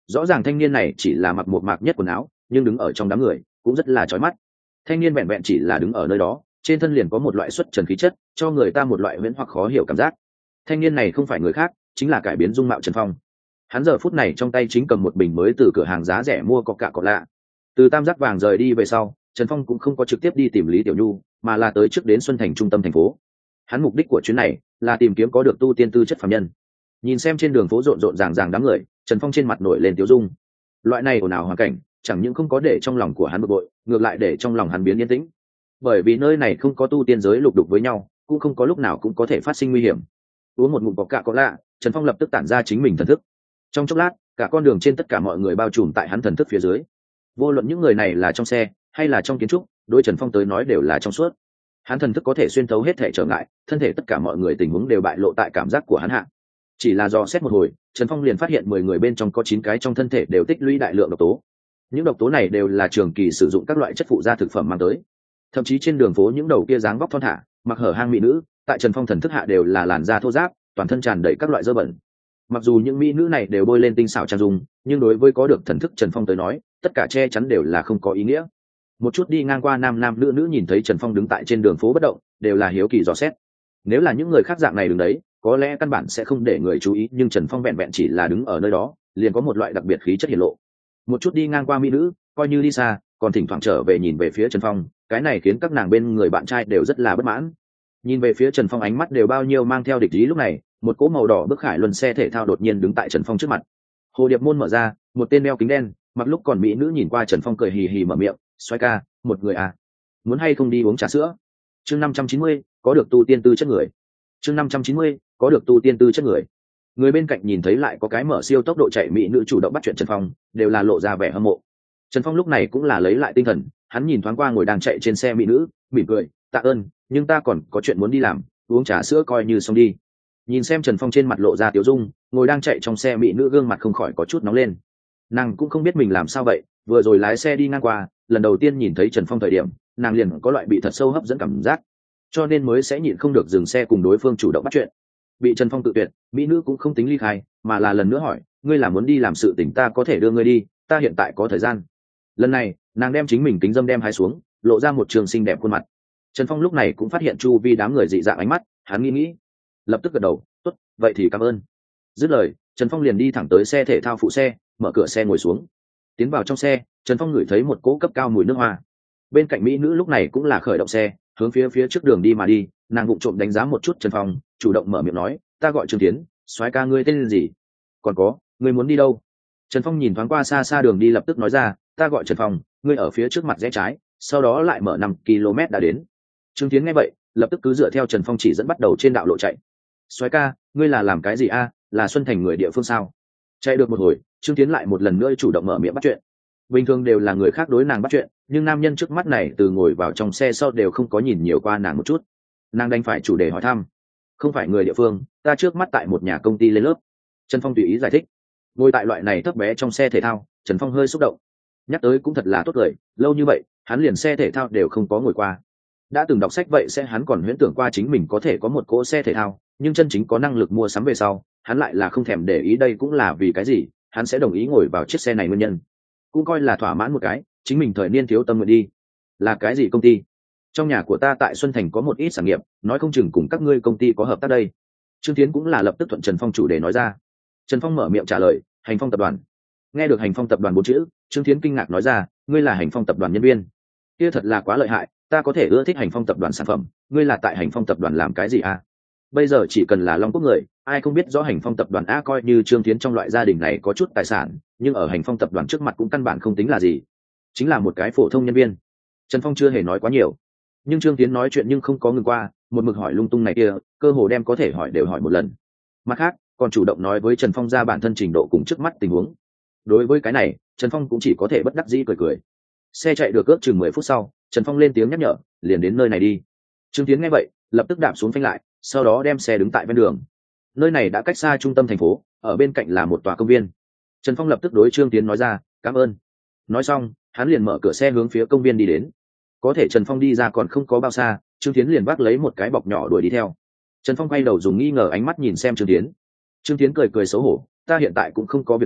rõ ràng thanh niên này chỉ là mặc một mạc nhất quần áo nhưng đứng ở trong đám người cũng rất là chói mắt. Thanh niên vẹn vẹn chỉ là đứng ở nơi đó, trên thân liền có một loại xuất trần khí chất, cho người ta một loại huyễn hoặc khó hiểu cảm giác. Thanh niên này không phải người khác, chính là cải biến dung mạo Trần Phong. Hắn giờ phút này trong tay chính cầm một bình mới từ cửa hàng giá rẻ mua Coca-Cola. Từ Tam Giác Vàng rời đi về sau, Trần Phong cũng không có trực tiếp đi tìm Lý Tiểu Nhu, mà là tới trước đến Xuân Thành trung tâm thành phố. Hắn mục đích của chuyến này là tìm kiếm có được tu tiên tư chất phàm nhân. Nhìn xem trên đường phố rộn rộn ràng ràng đám người, Trần Phong trên mặt nổi lên tiêu dung. Loại này ồn ào hoàn cảnh, chẳng những không có để trong lòng của hắn bực bội, ngược lại để trong lòng hắn biến yên tĩnh. Bởi vì nơi này không có tu tiên giới lục đục với nhau, cũng không có lúc nào cũng có thể phát sinh nguy hiểm. Uống một ngụm Coca-Cola, Trần Phong lập tức tản ra chính mình thần thức. Trong chốc lát, cả con đường trên tất cả mọi người bao trùm tại hắn thần thức phía dưới. Vô luận những người này là trong xe hay là trong kiến trúc, đối Trần Phong tới nói đều là trong suốt. Hắn thần thức có thể xuyên thấu hết thể trở ngại, thân thể tất cả mọi người tình huống đều bại lộ tại cảm giác của hắn hạ. Chỉ là do xét một hồi, Trần Phong liền phát hiện mười người bên trong có chín cái trong thân thể đều tích lũy đại lượng độc tố. Những độc tố này đều là trường kỳ sử dụng các loại chất phụ gia thực phẩm mang tới. Thậm chí trên đường phố những đầu kia dáng vóc thon thả, mặc hở hang mỹ nữ, tại Trần Phong thần thức hạ đều là làn da thô ráp, toàn thân tràn đầy các loại dơ bẩn. Mặc dù những mỹ nữ này đều bôi lên tinh xảo trang dung, nhưng đối với có được thần thức Trần Phong tới nói, tất cả che chắn đều là không có ý nghĩa. Một chút đi ngang qua nam nam nữ nữ nhìn thấy Trần Phong đứng tại trên đường phố bất động, đều là hiếu kỳ dò xét. Nếu là những người khác dạng này đứng đấy, có lẽ căn bản sẽ không để người chú ý, nhưng Trần Phong vẹn vẹn chỉ là đứng ở nơi đó, liền có một loại đặc biệt khí chất hiển lộ. Một chút đi ngang qua mỹ nữ, coi như đi xa, còn thỉnh thoảng trở về nhìn về phía Trần Phong, cái này khiến các nàng bên người bạn trai đều rất là bất mãn. Nhìn về phía Trần Phong ánh mắt đều bao nhiêu mang theo địch ý. Lúc này, một cỗ màu đỏ bức khải luân xe thể thao đột nhiên đứng tại Trần Phong trước mặt. Hồ điệp môn mở ra, một tên đeo kính đen, mặc lúc còn mỹ nữ nhìn qua Trần Phong cười hì hì mở miệng, "Soái ca, một người à? Muốn hay không đi uống trà sữa?" Chương năm trăm chín mươi, có được tu tiên tư chất người. Chương năm trăm chín mươi, có được tu tiên tư chất người. Người bên cạnh nhìn thấy lại có cái mở siêu tốc độ chạy mỹ nữ chủ động bắt chuyện Trần Phong, đều là lộ ra vẻ hâm mộ. Trần Phong lúc này cũng là lấy lại tinh thần, hắn nhìn thoáng qua ngồi đang chạy trên xe mỹ nữ, mỉm cười, "Tạ ơn, nhưng ta còn có chuyện muốn đi làm, uống trà sữa coi như xong đi." Nhìn xem Trần Phong trên mặt lộ ra tiểu dung, ngồi đang chạy trong xe mỹ nữ gương mặt không khỏi có chút nóng lên. Nàng cũng không biết mình làm sao vậy, vừa rồi lái xe đi ngang qua, lần đầu tiên nhìn thấy Trần Phong thời điểm, nàng liền có loại bị thật sâu hấp dẫn cảm giác, cho nên mới sẽ nhịn không được dừng xe cùng đối phương chủ động bắt chuyện. Bị Trần Phong tự tuyệt, mỹ nữ cũng không tính ly khai, mà là lần nữa hỏi, "Ngươi là muốn đi làm sự tình ta có thể đưa ngươi đi, ta hiện tại có thời gian." Lần này, nàng đem chính mình kính dâm đem hái xuống, lộ ra một trường xinh đẹp khuôn mặt. Trần Phong lúc này cũng phát hiện chu vi đám người dị dạng ánh mắt, hắn nghĩ nghĩ, lập tức gật đầu, "Tốt, vậy thì cảm ơn." Dứt lời, Trần Phong liền đi thẳng tới xe thể thao phụ xe, mở cửa xe ngồi xuống. Tiến vào trong xe, Trần Phong ngửi thấy một cỗ cấp cao mùi nước hoa. Bên cạnh mỹ nữ lúc này cũng là khởi động xe, hướng phía phía trước đường đi mà đi. Nàng vụng trộm đánh giá một chút Trần Phong, chủ động mở miệng nói, "Ta gọi Trương Tiến, soái ca ngươi tên gì? Còn có, ngươi muốn đi đâu?" Trần Phong nhìn thoáng qua xa xa đường đi lập tức nói ra, "Ta gọi Trần Phong, ngươi ở phía trước mặt rẽ trái, sau đó lại mở năm ki lô mét đã đến." Trương Tiến nghe vậy, lập tức cứ dựa theo Trần Phong chỉ dẫn bắt đầu trên đạo lộ chạy. "Soái ca, ngươi là làm cái gì a? Là Xuân Thành người địa phương sao?" Chạy được một hồi, Trương Tiến lại một lần nữa chủ động mở miệng bắt chuyện. Bình thường đều là người khác đối nàng bắt chuyện, nhưng nam nhân trước mắt này từ ngồi vào trong xe sau đều không có nhìn nhiều qua nàng một chút. Nàng đành phải chủ đề hỏi thăm. "Không phải người địa phương, ta trước mắt tại một nhà công ty lên lớp." Trần Phong tùy ý giải thích. Ngồi tại loại này thấp bé trong xe thể thao, Trần Phong hơi xúc động. Nhắc tới cũng thật là tốt lời, lâu như vậy, hắn liền xe thể thao đều không có ngồi qua. Đã từng đọc sách vậy sẽ hắn còn huyễn tưởng qua chính mình có thể có một cỗ xe thể thao, nhưng chân chính có năng lực mua sắm về sau, hắn lại là không thèm để ý đây cũng là vì cái gì, hắn sẽ đồng ý ngồi vào chiếc xe này nguyên nhân. Cũng coi là thỏa mãn một cái, chính mình thời niên thiếu tâm nguyện đi. "Là cái gì công ty?" "Trong nhà của ta tại Xuân Thành có một ít sản nghiệp, nói không chừng cùng các ngươi công ty có hợp tác đây." Trương Tiến cũng là lập tức thuận Trần Phong chủ đề nói ra. Trần Phong mở miệng trả lời, "Hành Phong tập đoàn." Nghe được Hành Phong tập đoàn bốn chữ, Trương Tiến kinh ngạc nói ra, "Ngươi là Hành Phong tập đoàn nhân viên? Kia thật là quá lợi hại, ta có thể ưa thích Hành Phong tập đoàn sản phẩm, ngươi là tại Hành Phong tập đoàn làm cái gì à?" Bây giờ chỉ cần là Long Quốc người, ai không biết rõ Hành Phong tập đoàn a, coi như Trương Tiến trong loại gia đình này có chút tài sản, nhưng ở Hành Phong tập đoàn trước mặt cũng căn bản không tính là gì, chính là một cái phổ thông nhân viên. Trần Phong chưa hề nói quá nhiều, nhưng Trương Tiến nói chuyện nhưng không có ngừng qua, một mực hỏi lung tung này kia, cơ hồ đem có thể hỏi đều hỏi một lần. Mặt khác, còn chủ động nói với Trần Phong ra bản thân trình độ cùng trước mắt tình huống. Đối với cái này, Trần Phong cũng chỉ có thể bất đắc dĩ cười cười. Xe chạy được ước chừng mười phút sau, Trần Phong lên tiếng nhắc nhở, "Liền đến nơi này đi." Trương Tiến nghe vậy, lập tức đạp xuống phanh lại, sau đó đem xe đứng tại ven đường. Nơi này đã cách xa trung tâm thành phố, ở bên cạnh là một tòa công viên. Trần Phong lập tức đối Trương Tiến nói ra, "Cảm ơn." Nói xong, hắn liền mở cửa xe hướng phía công viên đi đến. Có thể Trần Phong đi ra còn không có bao xa, Trương Tiến liền vác lấy một cái bọc nhỏ đuổi đi theo. Trần Phong quay đầu dùng nghi ngờ ánh mắt nhìn xem Trương Tiến. Trương Tiến cười cười xấu hổ, "Ta hiện tại cũng không có việc gì,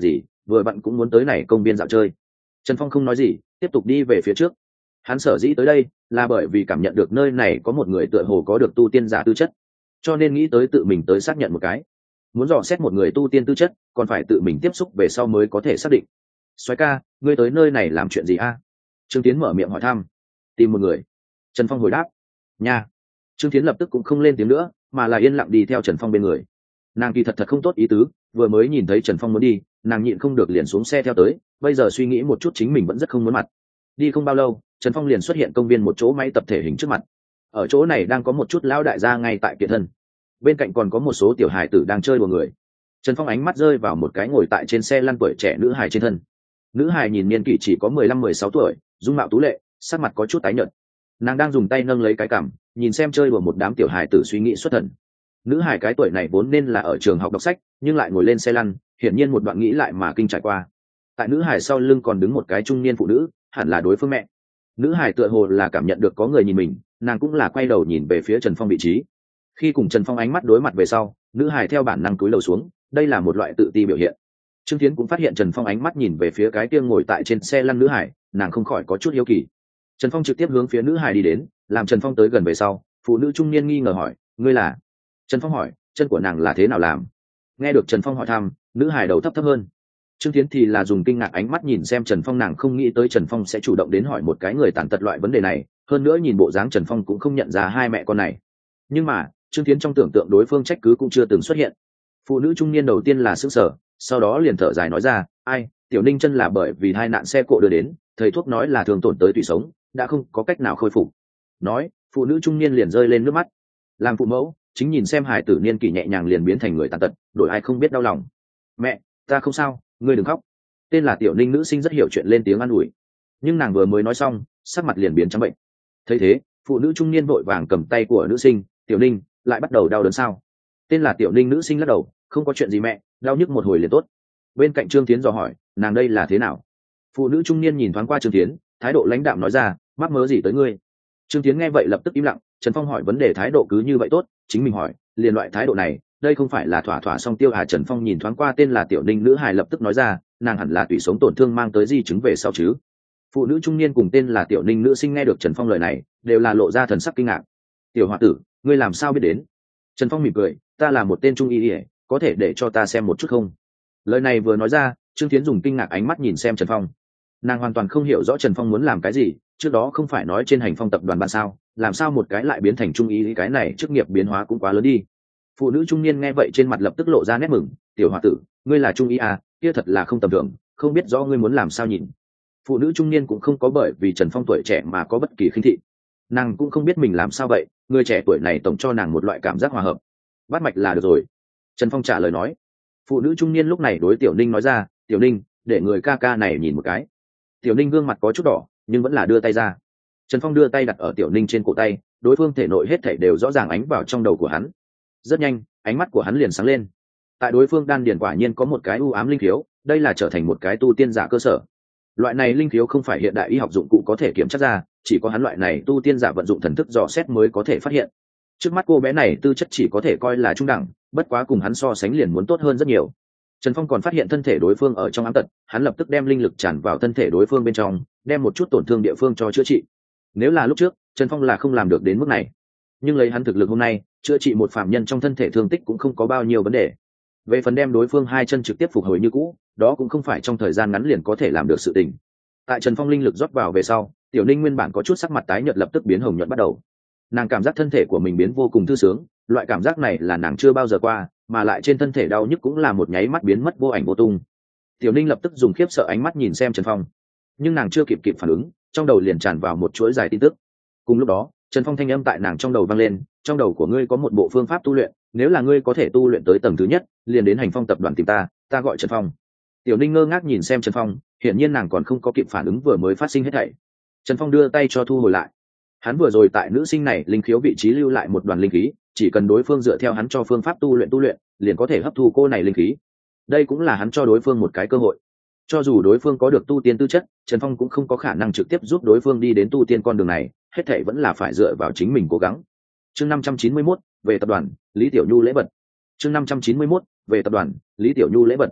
vừa vặn cũng muốn tới này công viên dạo chơi. Trần Phong không nói gì, tiếp tục đi về phía trước. Hắn sở dĩ tới đây là bởi vì cảm nhận được nơi này có một người tựa hồ có được tu tiên giả tư chất, cho nên nghĩ tới tự mình tới xác nhận một cái. Muốn dò xét một người tu tiên tư chất còn phải tự mình tiếp xúc về sau mới có thể xác định. Soái ca, ngươi tới nơi này làm chuyện gì a? Trương Tiến mở miệng hỏi thăm. Tìm một người. Trần Phong hồi đáp. Nha. Trương Tiến lập tức cũng không lên tiếng nữa, mà là yên lặng đi theo Trần Phong bên người. Nàng kỳ thật thật không tốt ý tứ, vừa mới nhìn thấy Trần Phong muốn đi, nàng nhịn không được liền xuống xe theo tới, bây giờ suy nghĩ một chút chính mình vẫn rất không muốn mặt. Đi không bao lâu, Trần Phong liền xuất hiện công viên một chỗ máy tập thể hình trước mặt. Ở chỗ này đang có một chút lão đại gia ngay tại kiện thân, bên cạnh còn có một số tiểu hài tử đang chơi đùa người. Trần Phong ánh mắt rơi vào một cái ngồi tại trên xe lăn tuổi trẻ nữ hài trên thân. Nữ hài nhìn niên kỷ chỉ có mười lăm mười sáu tuổi, dung mạo tú lệ, sắc mặt có chút tái nhợt. Nàng đang dùng tay nâng lấy cái cằm, nhìn xem chơi đùa một đám tiểu hài tử suy nghĩ xuất thần. Nữ hài cái tuổi này vốn nên là ở trường học đọc sách, nhưng lại ngồi lên xe lăn, hiển nhiên một đoạn nghĩ lại mà kinh trải qua. Tại nữ hài sau lưng còn đứng một cái trung niên phụ nữ, hẳn là đối phương mẹ. Nữ hài tựa hồ là cảm nhận được có người nhìn mình, nàng cũng là quay đầu nhìn về phía Trần Phong vị trí. Khi cùng Trần Phong ánh mắt đối mặt về sau, nữ hài theo bản năng cúi đầu xuống, đây là một loại tự ti biểu hiện. Trương Thiến cũng phát hiện Trần Phong ánh mắt nhìn về phía cái kia ngồi tại trên xe lăn nữ hài, nàng không khỏi có chút hiếu kỳ. Trần Phong trực tiếp hướng phía nữ hài đi đến, làm Trần Phong tới gần về sau, phụ nữ trung niên nghi ngờ hỏi, ngươi là? Trần Phong hỏi, chân của nàng là thế nào làm? Nghe được Trần Phong hỏi thăm, nữ hài đầu thấp thấp hơn. Trương Thiến thì là dùng kinh ngạc ánh mắt nhìn xem Trần Phong, nàng không nghĩ tới Trần Phong sẽ chủ động đến hỏi một cái người tàn tật loại vấn đề này, hơn nữa nhìn bộ dáng Trần Phong cũng không nhận ra hai mẹ con này. Nhưng mà, Trương Thiến trong tưởng tượng đối phương trách cứ cũng chưa từng xuất hiện. Phụ nữ trung niên đầu tiên là sững sờ, sau đó liền thở dài nói ra, ai, tiểu Ninh chân là bởi vì hai nạn xe cộ đưa đến, thầy thuốc nói là thường tổn tới tủy sống, đã không có cách nào khôi phục. Nói, phụ nữ trung niên liền rơi lên nước mắt. Làm phụ mẫu, chính nhìn xem hài tử niên kỷ nhẹ nhàng liền biến thành người tàn tật, đổi ai không biết đau lòng. Mẹ, ta không sao, ngươi đừng khóc. Tên là tiểu Ninh nữ sinh rất hiểu chuyện lên tiếng an ủi, nhưng nàng vừa mới nói xong, sắc mặt liền biến trắng bệnh. Thấy thế, phụ nữ trung niên vội vàng cầm tay của nữ sinh, tiểu Ninh, lại bắt đầu đau đớn sao? Tên là tiểu Ninh nữ sinh lắc đầu, không có chuyện gì mẹ, đau nhức một hồi liền tốt. Bên cạnh Trương Tiến dò hỏi, nàng đây là thế nào? Phụ nữ trung niên nhìn thoáng qua Trương Tiến, thái độ lãnh đạm nói ra, mắc mớ gì tới ngươi? Trương Tiến nghe vậy lập tức im lặng. Trần Phong hỏi vấn đề thái độ cứ như vậy tốt, chính mình hỏi liền loại thái độ này, đây không phải là thỏa thỏa song tiêu à? Trần Phong nhìn thoáng qua tên là tiểu Ninh nữ hài lập tức nói ra, nàng hẳn là tủy sống tổn thương mang tới di chứng về sau chứ. Phụ nữ trung niên cùng tên là tiểu Ninh nữ sinh nghe được Trần Phong lời này, đều là lộ ra thần sắc kinh ngạc. Tiểu h o a tử, ngươi làm sao biết đến? Trần Phong mỉm cười, ta là một tên trung y ỉa, có thể để cho ta xem một chút không? Lời này vừa nói ra, Trương Thiến dùng kinh ngạc ánh mắt nhìn xem Trần Phong. Nàng hoàn toàn không hiểu rõ Trần Phong muốn làm cái gì, trước đó không phải nói trên hành phong tập đoàn ban sao, làm sao một cái lại biến thành trung y, cái này chức nghiệp biến hóa cũng quá lớn đi. Phụ nữ trung niên nghe vậy trên mặt lập tức lộ ra nét mừng, tiểu h o a tử, ngươi là trung y à, kia thật là không tầm thường, không biết rõ ngươi muốn làm sao nhìn. Phụ nữ trung niên cũng không có bởi vì Trần Phong tuổi trẻ mà có bất kỳ khinh thị, nàng cũng không biết mình làm sao vậy, người trẻ tuổi này tổng cho nàng một loại cảm giác hòa hợp. Bắt mạch là được rồi. Trần Phong trả lời nói. Phụ nữ trung niên lúc này đối tiểu Ninh nói ra, tiểu Ninh, để người ca ca này nhìn một cái. Tiểu Ninh gương mặt có chút đỏ, nhưng vẫn là đưa tay ra. Trần Phong đưa tay đặt ở tiểu Ninh trên cổ tay, đối phương thể nội hết thảy đều rõ ràng ánh vào trong đầu của hắn. Rất nhanh, ánh mắt của hắn liền sáng lên. Tại đối phương đan điền quả nhiên có một cái u ám linh khiếu, đây là trở thành một cái tu tiên giả cơ sở. Loại này linh khiếu không phải hiện đại y học dụng cụ có thể kiểm tra ra, chỉ có hắn loại này tu tiên giả vận dụng thần thức dò xét mới có thể phát hiện. Trước mắt cô bé này tư chất chỉ có thể coi là trung đẳng, bất quá cùng hắn so sánh liền muốn tốt hơn rất nhiều. Trần Phong còn phát hiện thân thể đối phương ở trong ám tật, hắn lập tức đem linh lực tràn vào thân thể đối phương bên trong, đem một chút tổn thương địa phương cho chữa trị. Nếu là lúc trước, Trần Phong là không làm được đến mức này, nhưng lấy hắn thực lực hôm nay, chữa trị một phạm nhân trong thân thể thương tích cũng không có bao nhiêu vấn đề. Về phần đem đối phương hai chân trực tiếp phục hồi như cũ, đó cũng không phải trong thời gian ngắn liền có thể làm được sự tình. Tại Trần Phong linh lực rót vào về sau, tiểu Ninh nguyên bản có chút sắc mặt tái nhợt lập tức biến hồng nhuận bắt đầu. Nàng cảm giác thân thể của mình biến vô cùng thư sướng, loại cảm giác này là nàng chưa bao giờ qua, mà lại trên thân thể đau nhức cũng là một nháy mắt biến mất vô ảnh vô tung. Tiểu Ninh lập tức dùng khiếp sợ ánh mắt nhìn xem Trần Phong, nhưng nàng chưa kịp kịp phản ứng, trong đầu liền tràn vào một chuỗi dài tin tức. Cùng lúc đó, Trần Phong thanh âm tại nàng trong đầu vang lên, trong đầu của ngươi có một bộ phương pháp tu luyện, nếu là ngươi có thể tu luyện tới tầng thứ nhất, liền đến hành phong tập đoàn tìm ta, ta gọi Trần Phong. Tiểu Ninh ngơ ngác nhìn xem Trần Phong, hiển nhiên nàng còn không có kịp phản ứng vừa mới phát sinh hết thảy. Trần Phong đưa tay cho thu hồi lại. Hắn vừa rồi tại nữ sinh này linh khiếu vị trí lưu lại một đoàn linh khí, chỉ cần đối phương dựa theo hắn cho phương pháp tu luyện tu luyện, liền có thể hấp thu cô này linh khí. Đây cũng là hắn cho đối phương một cái cơ hội. Cho dù đối phương có được tu tiên tư chất, Trần Phong cũng không có khả năng trực tiếp giúp đối phương đi đến tu tiên con đường này, hết thảy vẫn là phải dựa vào chính mình cố gắng. Chương năm trăm chín mươi mốt, về tập đoàn, Lý Tiểu Nhu lễ vật. Chương năm trăm chín mươi mốt, về tập đoàn, Lý Tiểu Nhu lễ vật.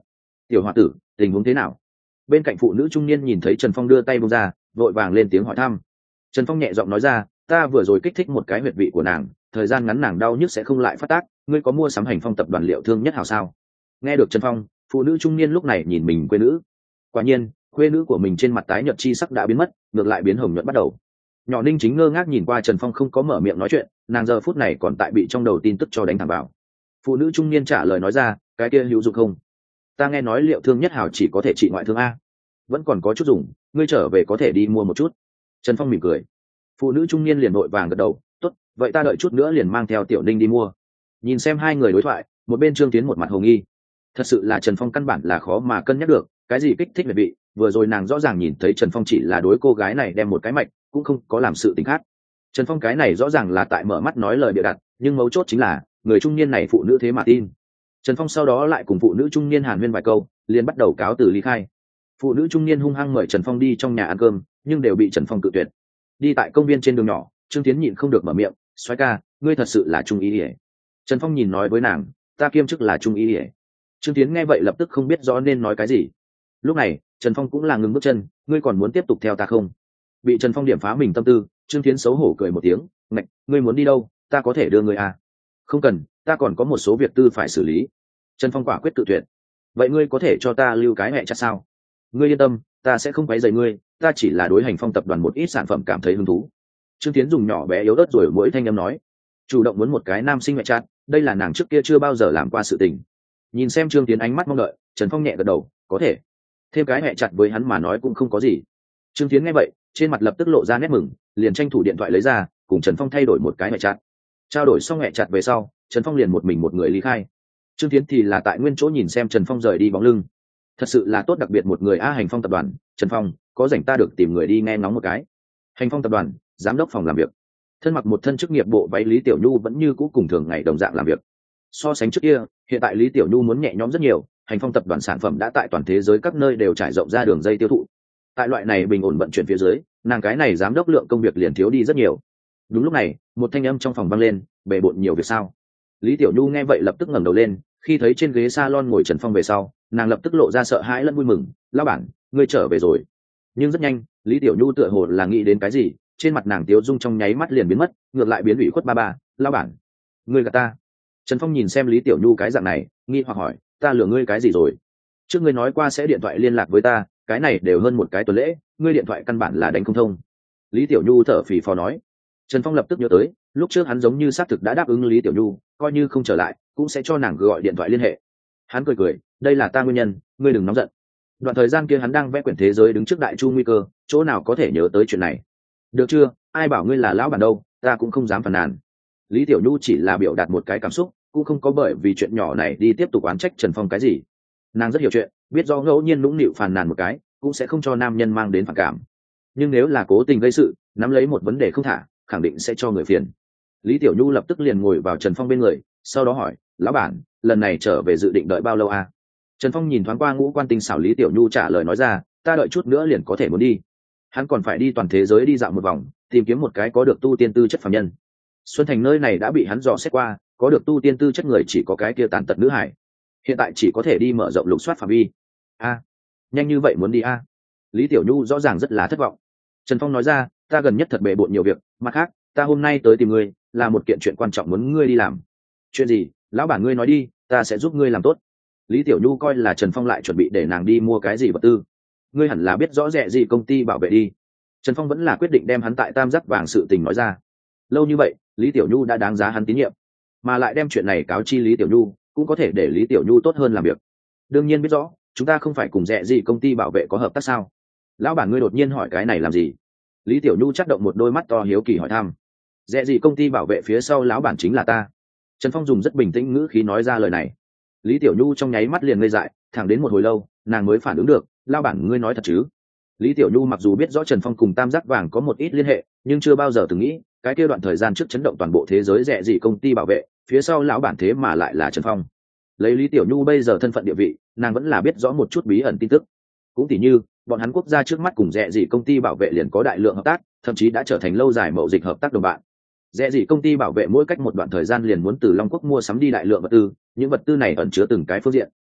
Tiểu h tử, tình huống thế nào? Bên cạnh phụ nữ trung niên nhìn thấy Trần Phong đưa tay bông ra, vội vàng lên tiếng hỏi thăm. Trần Phong nhẹ giọng nói ra, ta vừa rồi kích thích một cái huyệt vị của nàng, thời gian ngắn nàng đau nhức sẽ không lại phát tác. Ngươi có mua sắm Hành Phong tập đoàn liệu thương nhất hào sao? Nghe được Trần Phong, phụ nữ trung niên lúc này nhìn mình quê nữ. Quả nhiên, quê nữ của mình trên mặt tái nhợt chi sắc đã biến mất, ngược lại biến hồng nhuận bắt đầu. Nhỏ Ninh chính ngơ ngác nhìn qua Trần Phong không có mở miệng nói chuyện, nàng giờ phút này còn tại bị trong đầu tin tức cho đánh thẳng vào. Phụ nữ trung niên trả lời nói ra, cái kia hữu dụng không? Ta nghe nói liệu thương nhất hào chỉ có thể trị ngoại thương a, vẫn còn có chút dùng, ngươi trở về có thể đi mua một chút. Trần Phong mỉm cười. Phụ nữ trung niên liền vội vàng gật đầu, tốt, vậy ta đợi chút nữa liền mang theo Tiểu Ninh đi mua. Nhìn xem hai người đối thoại, một bên Trương Tiến một mặt hồ nghi. Thật sự là Trần Phong căn bản là khó mà cân nhắc được, cái gì kích thích về vị, vừa rồi nàng rõ ràng nhìn thấy Trần Phong chỉ là đối cô gái này đem một cái mạch, cũng không có làm sự tình khác. Trần Phong cái này rõ ràng là tại mở mắt nói lời bịa đặt, nhưng mấu chốt chính là người trung niên này phụ nữ thế mà tin. Trần Phong sau đó lại cùng phụ nữ trung niên hàn huyên vài câu, liền bắt đầu cáo từ ly khai. Phụ nữ trung niên hung hăng mời Trần Phong đi trong nhà ăn cơm, nhưng đều bị Trần Phong cự tuyệt. Đi tại công viên trên đường nhỏ, Trương Tiến nhịn không được mở miệng, "Soái ca, ngươi thật sự là trung ý ỉa?" Trần Phong nhìn nói với nàng, "Ta kiêm chức là trung ý ỉa." Trương Tiến nghe vậy lập tức không biết rõ nên nói cái gì. Lúc này, Trần Phong cũng là ngừng bước chân, "Ngươi còn muốn tiếp tục theo ta không?" Bị Trần Phong điểm phá mình tâm tư, Trương Tiến xấu hổ cười một tiếng, "Ngạch, ngươi muốn đi đâu, ta có thể đưa ngươi à?" "Không cần, ta còn có một số việc tư phải xử lý." Trần Phong quả quyết cự tuyệt. "Vậy ngươi có thể cho ta lưu cái mẹ chặt sao?" "Ngươi yên tâm, ta sẽ không quấy rầy ngươi, ta chỉ là đối Hành Phong tập đoàn một ít sản phẩm cảm thấy hứng thú." Trương Tiến dùng nhỏ bé yếu ớt rồi mỗi thanh âm nói, chủ động muốn một cái nam sinh mẹ chặt, đây là nàng trước kia chưa bao giờ làm qua sự tình. Nhìn xem Trương Tiến ánh mắt mong đợi, Trần Phong nhẹ gật đầu, "Có thể." Thêm cái mẹ chặt với hắn mà nói cũng không có gì. Trương Tiến nghe vậy, trên mặt lập tức lộ ra nét mừng, liền tranh thủ điện thoại lấy ra, cùng Trần Phong thay đổi một cái mẹ chặt. Trao đổi xong mẹ chặt về sau, Trần Phong liền một mình một người ly khai. Trương Tiến thì là tại nguyên chỗ nhìn xem Trần Phong rời đi bóng lưng. Thật sự là tốt, đặc biệt một người a Hành Phong tập đoàn, Trần Phong, có rảnh ta được tìm người đi nghe ngóng một cái. Hành Phong tập đoàn, giám đốc phòng làm việc. Thân mặc một thân chức nghiệp bộ váy Lý Tiểu Nhu vẫn như cũ cùng thường ngày đồng dạng làm việc. So sánh trước kia, hiện tại Lý Tiểu Nhu muốn nhẹ nhõm rất nhiều, Hành Phong tập đoàn sản phẩm đã tại toàn thế giới các nơi đều trải rộng ra đường dây tiêu thụ. Tại loại này bình ổn vận chuyển phía dưới, nàng cái này giám đốc lượng công việc liền thiếu đi rất nhiều. Đúng lúc này, một thanh âm trong phòng vang lên, "Bề bộn nhiều việc sao?" Lý Tiểu Nhu nghe vậy lập tức ngẩng đầu lên, khi thấy trên ghế salon ngồi Trần Phong về sau, nàng lập tức lộ ra sợ hãi lẫn vui mừng, "Lão bản, ngươi trở về rồi." Nhưng rất nhanh, Lý Tiểu Nhu tựa hồ là nghĩ đến cái gì, trên mặt nàng tiếu dung trong nháy mắt liền biến mất, ngược lại biến ủy khuất ba ba, "Lão bản, ngươi gạt ta." Trần Phong nhìn xem Lý Tiểu Nhu cái dạng này, nghi hoặc hỏi, "Ta lừa ngươi cái gì rồi? Trước ngươi nói qua sẽ điện thoại liên lạc với ta, cái này đều hơn một cái tuần lễ, ngươi điện thoại căn bản là đánh không thông." Lý Tiểu Nhu thở phì phò nói. Trần Phong lập tức nhớ tới, lúc trước hắn giống như xác thực đã đáp ứng Lý Tiểu Nhu, coi như không trở lại, cũng sẽ cho nàng gọi điện thoại liên hệ. Hắn cười cười, "Đây là ta nguyên nhân, ngươi đừng nóng giận." Đoạn thời gian kia hắn đang vẽ quyển thế giới đứng trước đại chu nguy cơ, chỗ nào có thể nhớ tới chuyện này. "Được chưa, ai bảo ngươi là lão bản đâu, ta cũng không dám phàn nàn." Lý Tiểu Nhu chỉ là biểu đạt một cái cảm xúc, cũng không có bởi vì chuyện nhỏ này đi tiếp tục oán trách Trần Phong cái gì. Nàng rất hiểu chuyện, biết do ngẫu nhiên nũng nịu phàn nàn một cái, cũng sẽ không cho nam nhân mang đến phản cảm. Nhưng nếu là cố tình gây sự, nắm lấy một vấn đề không thả, khẳng định sẽ cho người phiền. Lý Tiểu Nhu lập tức liền ngồi vào Trần Phong bên người, sau đó hỏi, "Lão bản, lần này trở về dự định đợi bao lâu à?" Trần Phong nhìn thoáng qua ngũ quan tinh xảo Lý Tiểu Nhu trả lời nói ra, "Ta đợi chút nữa liền có thể muốn đi." Hắn còn phải đi toàn thế giới đi dạo một vòng, tìm kiếm một cái có được tu tiên tư chất phàm nhân. Xuân Thành nơi này đã bị hắn dò xét qua, có được tu tiên tư chất người chỉ có cái kia tàn tật nữ hải. Hiện tại chỉ có thể đi mở rộng lục soát phạm vi. A, nhanh như vậy muốn đi a? Lý Tiểu Nhu rõ ràng rất là thất vọng. Trần Phong nói ra, "Ta gần nhất thật bề bộn nhiều việc, mặt khác, ta hôm nay tới tìm ngươi, là một kiện chuyện quan trọng muốn ngươi đi làm." "Chuyện gì? Lão bản ngươi nói đi, ta sẽ giúp ngươi làm tốt." Lý Tiểu Nhu coi là Trần Phong lại chuẩn bị để nàng đi mua cái gì vật tư. "Ngươi hẳn là biết rõ rẻ gì công ty bảo vệ đi." Trần Phong vẫn là quyết định đem hắn tại Tam Giác Vàng sự tình nói ra. Lâu như vậy, Lý Tiểu Nhu đã đáng giá hắn tín nhiệm, mà lại đem chuyện này cáo chi Lý Tiểu Nhu, cũng có thể để Lý Tiểu Nhu tốt hơn làm việc. Đương nhiên biết rõ, chúng ta không phải cùng rẻ gì công ty bảo vệ có hợp tác sao? Lão bản ngươi đột nhiên hỏi cái này làm gì? Lý Tiểu Nhu chắt động một đôi mắt to hiếu kỳ hỏi thăm. Rẻ gì công ty bảo vệ phía sau lão bản chính là ta. Trần Phong dùng rất bình tĩnh ngữ khí nói ra lời này. Lý Tiểu Nhu trong nháy mắt liền ngây dại, thẳng đến một hồi lâu, nàng mới phản ứng được, "Lão bản ngươi nói thật chứ?" Lý Tiểu Nhu mặc dù biết rõ Trần Phong cùng Tam Giác Vàng có một ít liên hệ, nhưng chưa bao giờ từng nghĩ, cái kia đoạn thời gian trước chấn động toàn bộ thế giới rẻ gì công ty bảo vệ, phía sau lão bản thế mà lại là Trần Phong. Lấy Lý Tiểu Nhu bây giờ thân phận địa vị, nàng vẫn là biết rõ một chút bí ẩn tin tức. Cũng tỉ như, bọn hắn quốc gia trước mắt cùng rẻ gì công ty bảo vệ liền có đại lượng hợp tác, thậm chí đã trở thành lâu dài mậu dịch hợp tác đồng bạn. Rẻ gì công ty bảo vệ mỗi cách một đoạn thời gian liền muốn từ Long Quốc mua sắm đi đại lượng vật tư, những vật tư này ẩn chứa từng cái phương diện.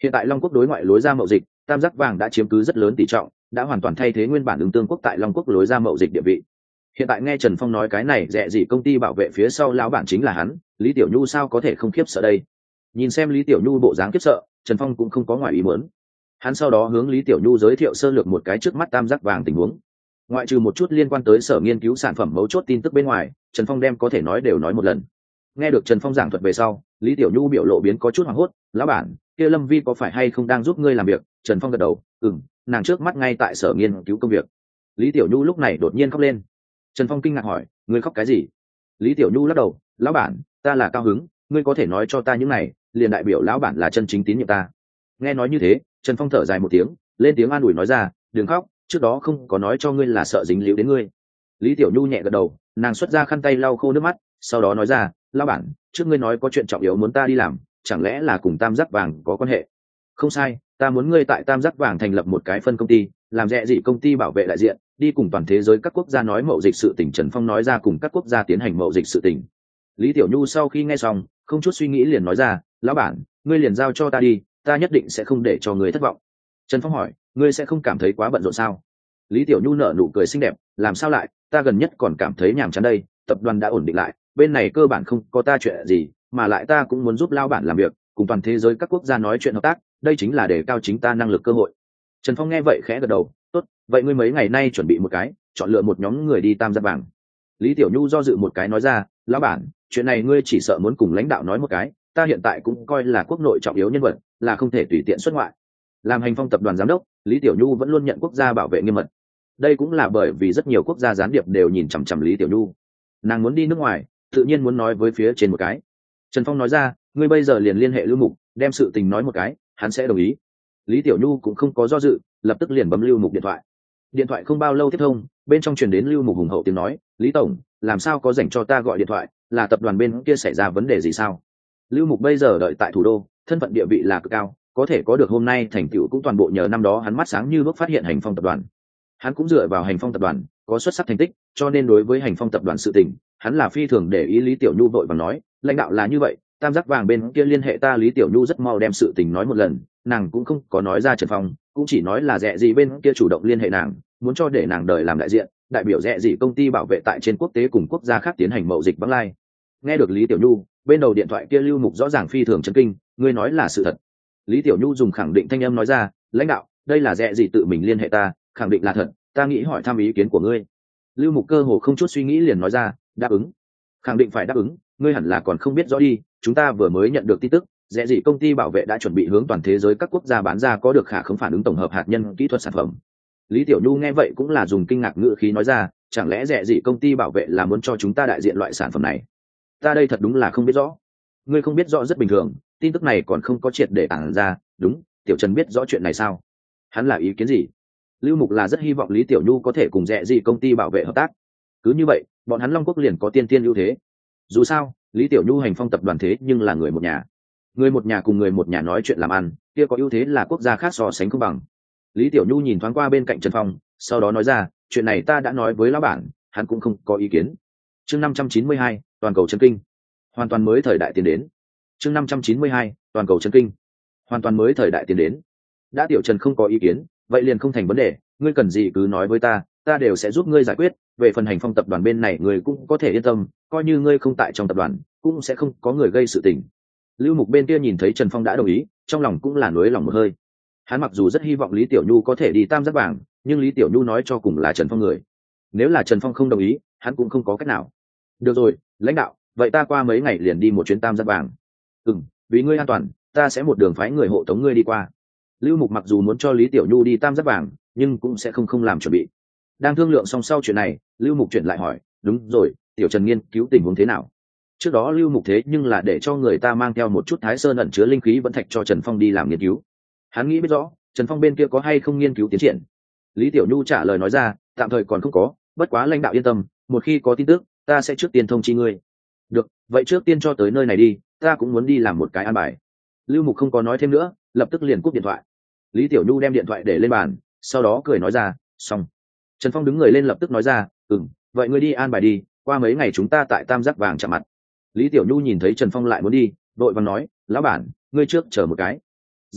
Hiện tại Long Quốc đối ngoại lối ra mậu dịch, tam giác vàng đã chiếm cứ rất lớn tỷ trọng, đã hoàn toàn thay thế nguyên bản ứng tương quốc tại Long Quốc lối ra mậu dịch địa vị. Hiện tại nghe Trần Phong nói cái này rẻ gì công ty bảo vệ phía sau lão bản chính là hắn, Lý Tiểu Nhu sao có thể không khiếp sợ đây? Nhìn xem Lý Tiểu Nhu bộ dáng khiếp sợ, Trần Phong cũng không có ngoài ý muốn. Hắn sau đó hướng Lý Tiểu Nhu giới thiệu sơ lược một cái trước mắt tam giác vàng tình huống. Ngoại trừ một chút liên quan tới sở nghiên cứu sản phẩm mấu chốt tin tức bên ngoài, Trần Phong đem có thể nói đều nói một lần. Nghe được Trần Phong giảng thuật về sau, Lý Tiểu Nhu biểu lộ biến có chút hoảng hốt, "Lão bản, kia Lâm Vi có phải hay không đang giúp ngươi làm việc?" Trần Phong gật đầu, "Ừm, nàng trước mắt ngay tại sở nghiên cứu công việc." Lý Tiểu Nhu lúc này đột nhiên khóc lên. Trần Phong kinh ngạc hỏi, "Ngươi khóc cái gì?" Lý Tiểu Nhu lắc đầu, "Lão bản, ta là cao hứng, ngươi có thể nói cho ta những này, liền đại biểu lão bản là chân chính tín nhiệm ta." Nghe nói như thế, Trần Phong thở dài một tiếng, lên tiếng an ủi nói ra, "Đừng khóc, trước đó không có nói cho ngươi là sợ dính líu đến ngươi." Lý Tiểu Nhu nhẹ gật đầu, nàng xuất ra khăn tay lau khô nước mắt, sau đó nói ra, "Lão bản, trước ngươi nói có chuyện trọng yếu muốn ta đi làm, chẳng lẽ là cùng tam giác vàng có quan hệ?" "Không sai, ta muốn ngươi tại tam giác vàng thành lập một cái phân công ty, làm rẻ gì công ty bảo vệ đại diện, đi cùng toàn thế giới các quốc gia nói mậu dịch sự tình." Trần Phong nói ra cùng các quốc gia tiến hành mậu dịch sự tình. Lý Tiểu Nhu sau khi nghe xong, không chút suy nghĩ liền nói ra, "Lão bản, ngươi liền giao cho ta đi, ta nhất định sẽ không để cho ngươi thất vọng." Trần Phong hỏi, "Ngươi sẽ không cảm thấy quá bận rộn sao?" Lý Tiểu Nhu nở nụ cười xinh đẹp, "Làm sao lại, ta gần nhất còn cảm thấy nhàm chán đây, tập đoàn đã ổn định lại, bên này cơ bản không có ta chuyện gì, mà lại ta cũng muốn giúp lão bản làm việc, cùng toàn thế giới các quốc gia nói chuyện hợp tác, đây chính là để cao chính ta năng lực cơ hội." Trần Phong nghe vậy khẽ gật đầu, "Tốt, vậy ngươi mấy ngày nay chuẩn bị một cái, chọn lựa một nhóm người đi tam giác vàng." Lý Tiểu Nhu do dự một cái nói ra, "Lão bản, chuyện này ngươi chỉ sợ muốn cùng lãnh đạo nói một cái, ta hiện tại cũng coi là quốc nội trọng yếu nhân vật, là không thể tùy tiện xuất ngoại." Làm Hành Phong tập đoàn giám đốc, Lý Tiểu Nhu vẫn luôn nhận quốc gia bảo vệ nghiêm mật. Đây cũng là bởi vì rất nhiều quốc gia gián điệp đều nhìn chằm chằm Lý Tiểu Nhu. Nàng muốn đi nước ngoài, tự nhiên muốn nói với phía trên một cái. Trần Phong nói ra, "Ngươi bây giờ liền liên hệ Lưu Mục, đem sự tình nói một cái, hắn sẽ đồng ý." Lý Tiểu Nhu cũng không có do dự, lập tức liền bấm Lưu Mục điện thoại. Điện thoại không bao lâu tiếp thông, bên trong truyền đến Lưu Mục hùng hậu tiếng nói, "Lý tổng, làm sao có rảnh cho ta gọi điện thoại, là tập đoàn bên kia xảy ra vấn đề gì sao?" Lưu Mục bây giờ đợi tại thủ đô, thân phận địa vị là cực cao, có thể có được hôm nay thành tựu cũng toàn bộ nhờ năm đó hắn mắt sáng như bước phát hiện Hành Phong tập đoàn. Hắn cũng dựa vào Hành Phong tập đoàn có xuất sắc thành tích, cho nên đối với Hành Phong tập đoàn sự tình, hắn là phi thường để ý. Lý Tiểu Nhu vội vàng nói, "Lãnh đạo là như vậy, tam giác vàng bên kia liên hệ ta." Lý Tiểu Nhu rất mau đem sự tình nói một lần, nàng cũng không có nói ra Trần Phong, cũng chỉ nói là rẻ gì bên kia chủ động liên hệ nàng, muốn cho để nàng đợi làm đại diện, đại biểu rẻ gì công ty bảo vệ tại trên quốc tế cùng quốc gia khác tiến hành mậu dịch vắng lai. Nghe được Lý Tiểu Nhu, bên đầu điện thoại kia Lưu Mục rõ ràng phi thường chấn kinh, "Ngươi nói là sự thật?" Lý Tiểu Nhu dùng khẳng định thanh âm nói ra, "Lãnh đạo, đây là rẻ gì tự mình liên hệ ta, khẳng định là thật, ta nghĩ hỏi thăm ý kiến của ngươi." Lưu Mục cơ hồ không chút suy nghĩ liền nói ra, "Đáp ứng." "Khẳng định phải đáp ứng, ngươi hẳn là còn không biết rõ đi, chúng ta vừa mới nhận được tin tức, rẻ gì công ty bảo vệ đã chuẩn bị hướng toàn thế giới các quốc gia bán ra có được khả không phản ứng tổng hợp hạt nhân kỹ thuật sản phẩm." Lý Tiểu Nhu nghe vậy cũng là dùng kinh ngạc ngữ khí nói ra, "Chẳng lẽ rẻ gì công ty bảo vệ là muốn cho chúng ta đại diện loại sản phẩm này?" "Ta đây thật đúng là không biết rõ." "Ngươi không biết rõ rất bình thường, tin tức này còn không có triệt để tản ra." "Đúng, Tiểu Trần biết rõ chuyện này sao? Hắn là ý kiến gì?" Lưu Mục là rất hy vọng Lý Tiểu Nhu có thể cùng rẻ gì công ty bảo vệ hợp tác. Cứ như vậy, bọn hắn Long Quốc liền có tiên tiên ưu thế. Dù sao, Lý Tiểu Nhu Hành Phong tập đoàn thế nhưng là người một nhà. Người một nhà cùng người một nhà nói chuyện làm ăn, kia có ưu thế là quốc gia khác so sánh không bằng. Lý Tiểu Nhu nhìn thoáng qua bên cạnh Trần Phong, sau đó nói ra, "Chuyện này ta đã nói với lão bản, hắn cũng không có ý kiến." Chương năm trăm chín mươi hai, toàn cầu chấn kinh. Hoàn toàn mới thời đại tiến đến. Chương năm trăm chín mươi hai, toàn cầu chấn kinh. Hoàn toàn mới thời đại tiến đến. Đã Tiểu Trần không có ý kiến, vậy liền không thành vấn đề, ngươi cần gì cứ nói với ta, ta đều sẽ giúp ngươi giải quyết. Về phần Hành Phong tập đoàn bên này ngươi cũng có thể yên tâm, coi như ngươi không tại trong tập đoàn, cũng sẽ không có người gây sự tình. Lưu Mục bên kia nhìn thấy Trần Phong đã đồng ý, trong lòng cũng là nuối lòng một hơi. Hắn mặc dù rất hy vọng Lý Tiểu Nhu có thể đi tam giác vàng, nhưng Lý Tiểu Nhu nói cho cùng là Trần Phong người. Nếu là Trần Phong không đồng ý, hắn cũng không có cách nào. "Được rồi, lãnh đạo, vậy ta qua mấy ngày liền đi một chuyến tam giác vàng." "Ừm, vì ngươi an toàn, ta sẽ một đường phái người hộ tống ngươi đi qua." Lưu Mục mặc dù muốn cho Lý Tiểu Nhu đi tam giác vàng, nhưng cũng sẽ không không làm chuẩn bị. Đang thương lượng xong sau chuyện này, Lưu Mục chuyển lại hỏi, "Đúng rồi, Tiểu Trần nghiên cứu tình huống thế nào?" Trước đó Lưu Mục thế nhưng là để cho người ta mang theo một chút Thái Sơn ẩn chứa linh khí vẫn thạch cho Trần Phong đi làm nghiên cứu. Hắn nghĩ biết rõ Trần Phong bên kia có hay không nghiên cứu tiến triển. Lý Tiểu Nhu trả lời nói ra, "Tạm thời còn không có, bất quá lãnh đạo yên tâm, một khi có tin tức, ta sẽ trước tiên thông chi ngươi." "Được, vậy trước tiên cho tới nơi này đi, ta cũng muốn đi làm một cái an bài." Lưu Mục không có nói thêm nữa, lập tức liền cúp điện thoại. Lý Tiểu Nhu đem điện thoại để lên bàn, sau đó cười nói ra, "Xong." Trần Phong đứng người lên lập tức nói ra, "Ừm, vậy ngươi đi an bài đi, qua mấy ngày chúng ta tại tam giác vàng chạm mặt." Lý Tiểu Nhu nhìn thấy Trần Phong lại muốn đi, đội vàng nói, "Lão bản, ngươi trước chờ một cái." Dứt lời,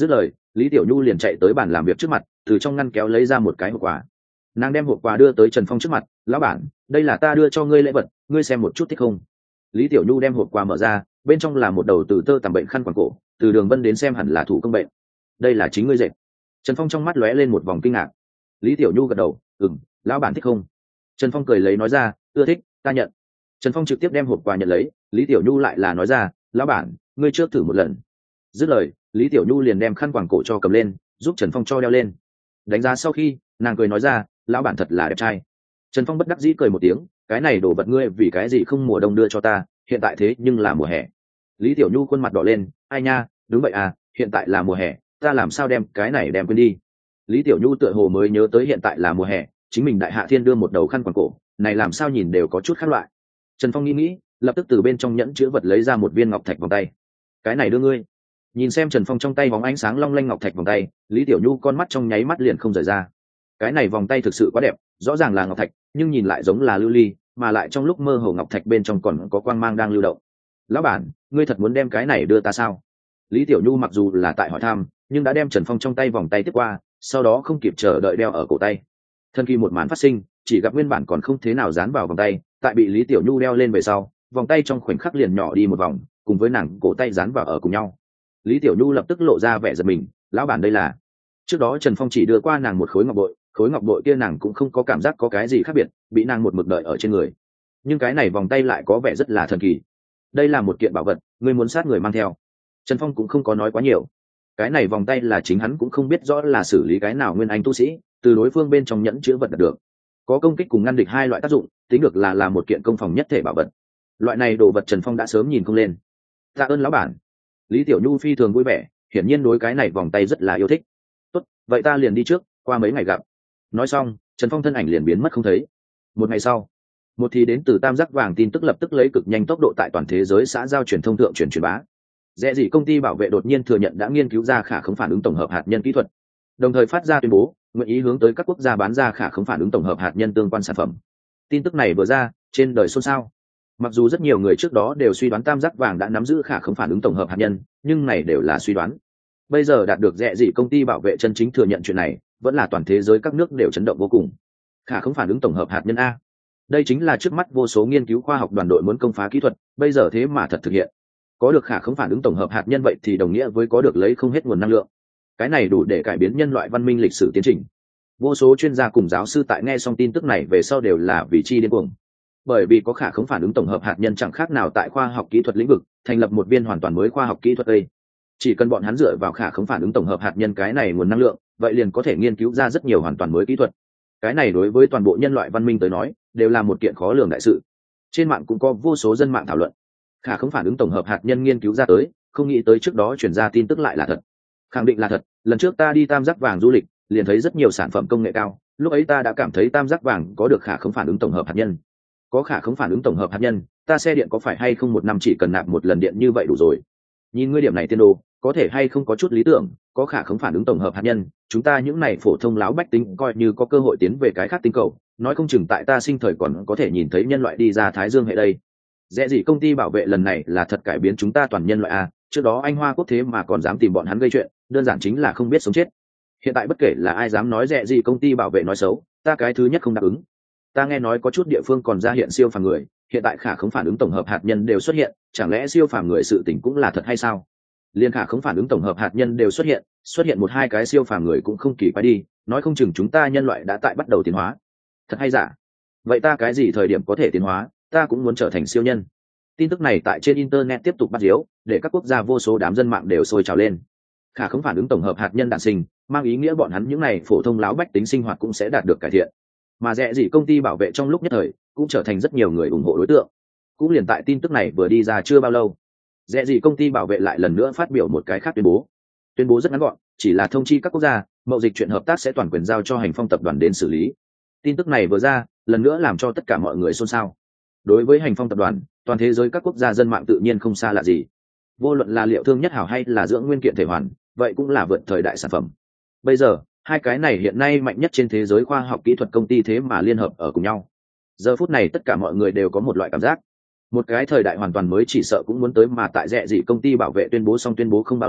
Lý Tiểu Nhu liền chạy tới bàn làm việc trước mặt, từ trong ngăn kéo lấy ra một cái hộp quà. Nàng đem hộp quà đưa tới Trần Phong trước mặt. Lão bản, đây là ta đưa cho ngươi lễ vật, ngươi xem một chút thích không? Lý Tiểu Nhu đem hộp quà mở ra, bên trong là một đầu từ tơ tằm bệnh khăn quàng cổ, từ đường vân đến xem hẳn là thủ công bệnh. Đây là chính ngươi dệt. Trần Phong trong mắt lóe lên một vòng kinh ngạc. Lý Tiểu Nhu gật đầu, ừm, lão bản thích không? Trần Phong cười lấy nói ra, ưa thích, ta nhận. Trần Phong trực tiếp đem hộp quà nhận lấy, Lý Tiểu Nhu lại là nói ra, lão bản, ngươi trước thử một lần. Dứt lời, Lý Tiểu Nhu liền đem khăn quàng cổ cho cầm lên, giúp Trần Phong cho đeo lên. Đánh giá sau khi, nàng cười nói ra, lão bản thật là đẹp trai. Trần Phong bất đắc dĩ cười một tiếng, cái này đồ vật ngươi vì cái gì không mùa đông đưa cho ta, hiện tại thế nhưng là mùa hè. Lý Tiểu Nhu khuôn mặt đỏ lên, ai nha, đúng vậy à, hiện tại là mùa hè, ta làm sao đem cái này đem quên đi. Lý Tiểu Nhu tựa hồ mới nhớ tới hiện tại là mùa hè, chính mình đại hạ thiên đưa một đầu khăn quàng cổ, này làm sao nhìn đều có chút khác loại. Trần Phong nghĩ nghĩ, lập tức từ bên trong nhẫn chứa vật lấy ra một viên ngọc thạch vòng tay. Cái này đưa ngươi. Nhìn xem Trần Phong trong tay vòng ánh sáng long lanh ngọc thạch vòng tay, Lý Tiểu Nhu con mắt trong nháy mắt liền không rời ra. Cái này vòng tay thực sự quá đẹp, rõ ràng là ngọc thạch, nhưng nhìn lại giống là lưu ly, mà lại trong lúc mơ hồ ngọc thạch bên trong còn có quang mang đang lưu động. Lão bản, ngươi thật muốn đem cái này đưa ta sao? Lý Tiểu Nhu mặc dù là tại hỏi thăm, nhưng đã đem Trần Phong trong tay vòng tay tiếp qua, sau đó không kịp chờ đợi đeo ở cổ tay. Thân kỳ một màn phát sinh, chỉ gặp nguyên bản còn không thế nào dán vào vòng tay, tại bị Lý Tiểu Nhu đeo lên về sau, vòng tay trong khoảnh khắc liền nhỏ đi một vòng, cùng với nàng cổ tay dán vào ở cùng nhau. Lý Tiểu Nhu lập tức lộ ra vẻ giật mình, lão bản đây là. Trước đó Trần Phong chỉ đưa qua nàng một khối ngọc bội, khối ngọc bội kia nàng cũng không có cảm giác có cái gì khác biệt, bị nàng một mực đợi ở trên người. Nhưng cái này vòng tay lại có vẻ rất là thần kỳ. Đây là một kiện bảo vật, ngươi muốn sát người mang theo. Trần Phong cũng không có nói quá nhiều. Cái này vòng tay là chính hắn cũng không biết rõ là xử lý cái nào nguyên anh tu sĩ, từ đối phương bên trong nhẫn chứa vật đạt được. Có công kích cùng ngăn địch hai loại tác dụng, tính được là là một kiện công phòng nhất thể bảo vật. Loại này đồ vật Trần Phong đã sớm nhìn không lên. Tạ ơn lão bản. Lý Tiểu Nhu phi thường vui vẻ, hiển nhiên đối cái này vòng tay rất là yêu thích. Tốt, vậy ta liền đi trước, qua mấy ngày gặp. Nói xong, Trần Phong thân ảnh liền biến mất không thấy. Một ngày sau, một thì đến từ Tam Giác Vàng tin tức lập tức lấy cực nhanh tốc độ tại toàn thế giới xã giao truyền thông thượng truyền truyền bá. Rẽ gì công ty bảo vệ đột nhiên thừa nhận đã nghiên cứu ra khả khống phản ứng tổng hợp hạt nhân kỹ thuật, đồng thời phát ra tuyên bố nguyện ý hướng tới các quốc gia bán ra khả khống phản ứng tổng hợp hạt nhân tương quan sản phẩm. Tin tức này vừa ra, trên đời xôn xao. Mặc dù rất nhiều người trước đó đều suy đoán Tam Giác Vàng đã nắm giữ khả khống phản ứng tổng hợp hạt nhân, nhưng này đều là suy đoán. Bây giờ đạt được rẽ gì công ty bảo vệ chân chính thừa nhận chuyện này, vẫn là toàn thế giới các nước đều chấn động vô cùng. Khả khống phản ứng tổng hợp hạt nhân a, đây chính là trước mắt vô số nghiên cứu khoa học đoàn đội muốn công phá kỹ thuật, bây giờ thế mà thật thực hiện. Có được khả khống phản ứng tổng hợp hạt nhân vậy thì đồng nghĩa với có được lấy không hết nguồn năng lượng. Cái này đủ để cải biến nhân loại văn minh lịch sử tiến trình. Vô số chuyên gia cùng giáo sư tại nghe xong tin tức này về sau đều là vì chi điên cuồng. Bởi vì có khả khống phản ứng tổng hợp hạt nhân chẳng khác nào tại khoa học kỹ thuật lĩnh vực thành lập một viên hoàn toàn mới khoa học kỹ thuật đây. Chỉ cần bọn hắn dựa vào khả khống phản ứng tổng hợp hạt nhân cái này nguồn năng lượng, vậy liền có thể nghiên cứu ra rất nhiều hoàn toàn mới kỹ thuật. Cái này đối với toàn bộ nhân loại văn minh tới nói đều là một kiện khó lường đại sự. Trên mạng cũng có vô số dân mạng thảo luận. Khả khống phản ứng tổng hợp hạt nhân nghiên cứu ra tới, không nghĩ tới trước đó truyền ra tin tức lại là thật. Khẳng định là thật, lần trước ta đi Tam Giác Vàng du lịch, liền thấy rất nhiều sản phẩm công nghệ cao, lúc ấy ta đã cảm thấy Tam Giác Vàng có được khả khống phản ứng tổng hợp hạt nhân. Có khả khống phản ứng tổng hợp hạt nhân, ta xe điện có phải hay không một năm chỉ cần nạp một lần điện như vậy đủ rồi. Nhìn ngươi điểm này tiên đồ, có thể hay không có chút lý tưởng, có khả khống phản ứng tổng hợp hạt nhân, chúng ta những này phổ thông láo bách tính coi như có cơ hội tiến về cái khác tinh cầu, nói không chừng tại ta sinh thời còn có thể nhìn thấy nhân loại đi ra Thái Dương hệ đây. Rẽ gì công ty bảo vệ lần này là thật cải biến chúng ta toàn nhân loại a, trước đó anh Hoa quốc thế mà còn dám tìm bọn hắn gây chuyện, đơn giản chính là không biết sống chết. Hiện tại bất kể là ai dám nói rẽ gì công ty bảo vệ nói xấu, ta cái thứ nhất không đáp ứng. Ta nghe nói có chút địa phương còn ra hiện siêu phàm người, hiện tại khả khống phản ứng tổng hợp hạt nhân đều xuất hiện, chẳng lẽ siêu phàm người sự tình cũng là thật hay sao? Liên khả khống phản ứng tổng hợp hạt nhân đều xuất hiện, xuất hiện một hai cái siêu phàm người cũng không kỳ quái đi, nói không chừng chúng ta nhân loại đã tại bắt đầu tiến hóa. Thật hay giả? Vậy ta cái gì thời điểm có thể tiến hóa, ta cũng muốn trở thành siêu nhân. Tin tức này tại trên internet tiếp tục bắt diếu, để các quốc gia vô số đám dân mạng đều sôi trào lên. Khả khống phản ứng tổng hợp hạt nhân đản sinh, mang ý nghĩa bọn hắn những này phổ thông láo bách tính sinh hoạt cũng sẽ đạt được cải thiện. Mà rẽ gì công ty bảo vệ trong lúc nhất thời cũng trở thành rất nhiều người ủng hộ đối tượng. Cũng liền tại tin tức này vừa đi ra chưa bao lâu, rẽ gì công ty bảo vệ lại lần nữa phát biểu một cái khác tuyên bố. Tuyên bố rất ngắn gọn, chỉ là thông chi các quốc gia mậu dịch chuyện hợp tác sẽ toàn quyền giao cho Hành Phong tập đoàn đến xử lý. Tin tức này vừa ra, lần nữa làm cho tất cả mọi người xôn xao. Đối với Hành Phong tập đoàn, toàn thế giới các quốc gia dân mạng tự nhiên không xa lạ gì. Vô luận là liệu thương nhất hảo hay là dưỡng nguyên kiện thể hoàn, vậy cũng là vượt thời đại sản phẩm. Bây giờ hai cái này hiện nay mạnh nhất trên thế giới khoa học kỹ thuật công ty thế mà liên hợp ở cùng nhau. Giờ phút này tất cả mọi người đều có một loại cảm giác, một cái thời đại hoàn toàn mới chỉ sợ cũng muốn tới, mà tại rẽ gì công ty bảo vệ tuyên bố xong tuyên bố không bao lâu,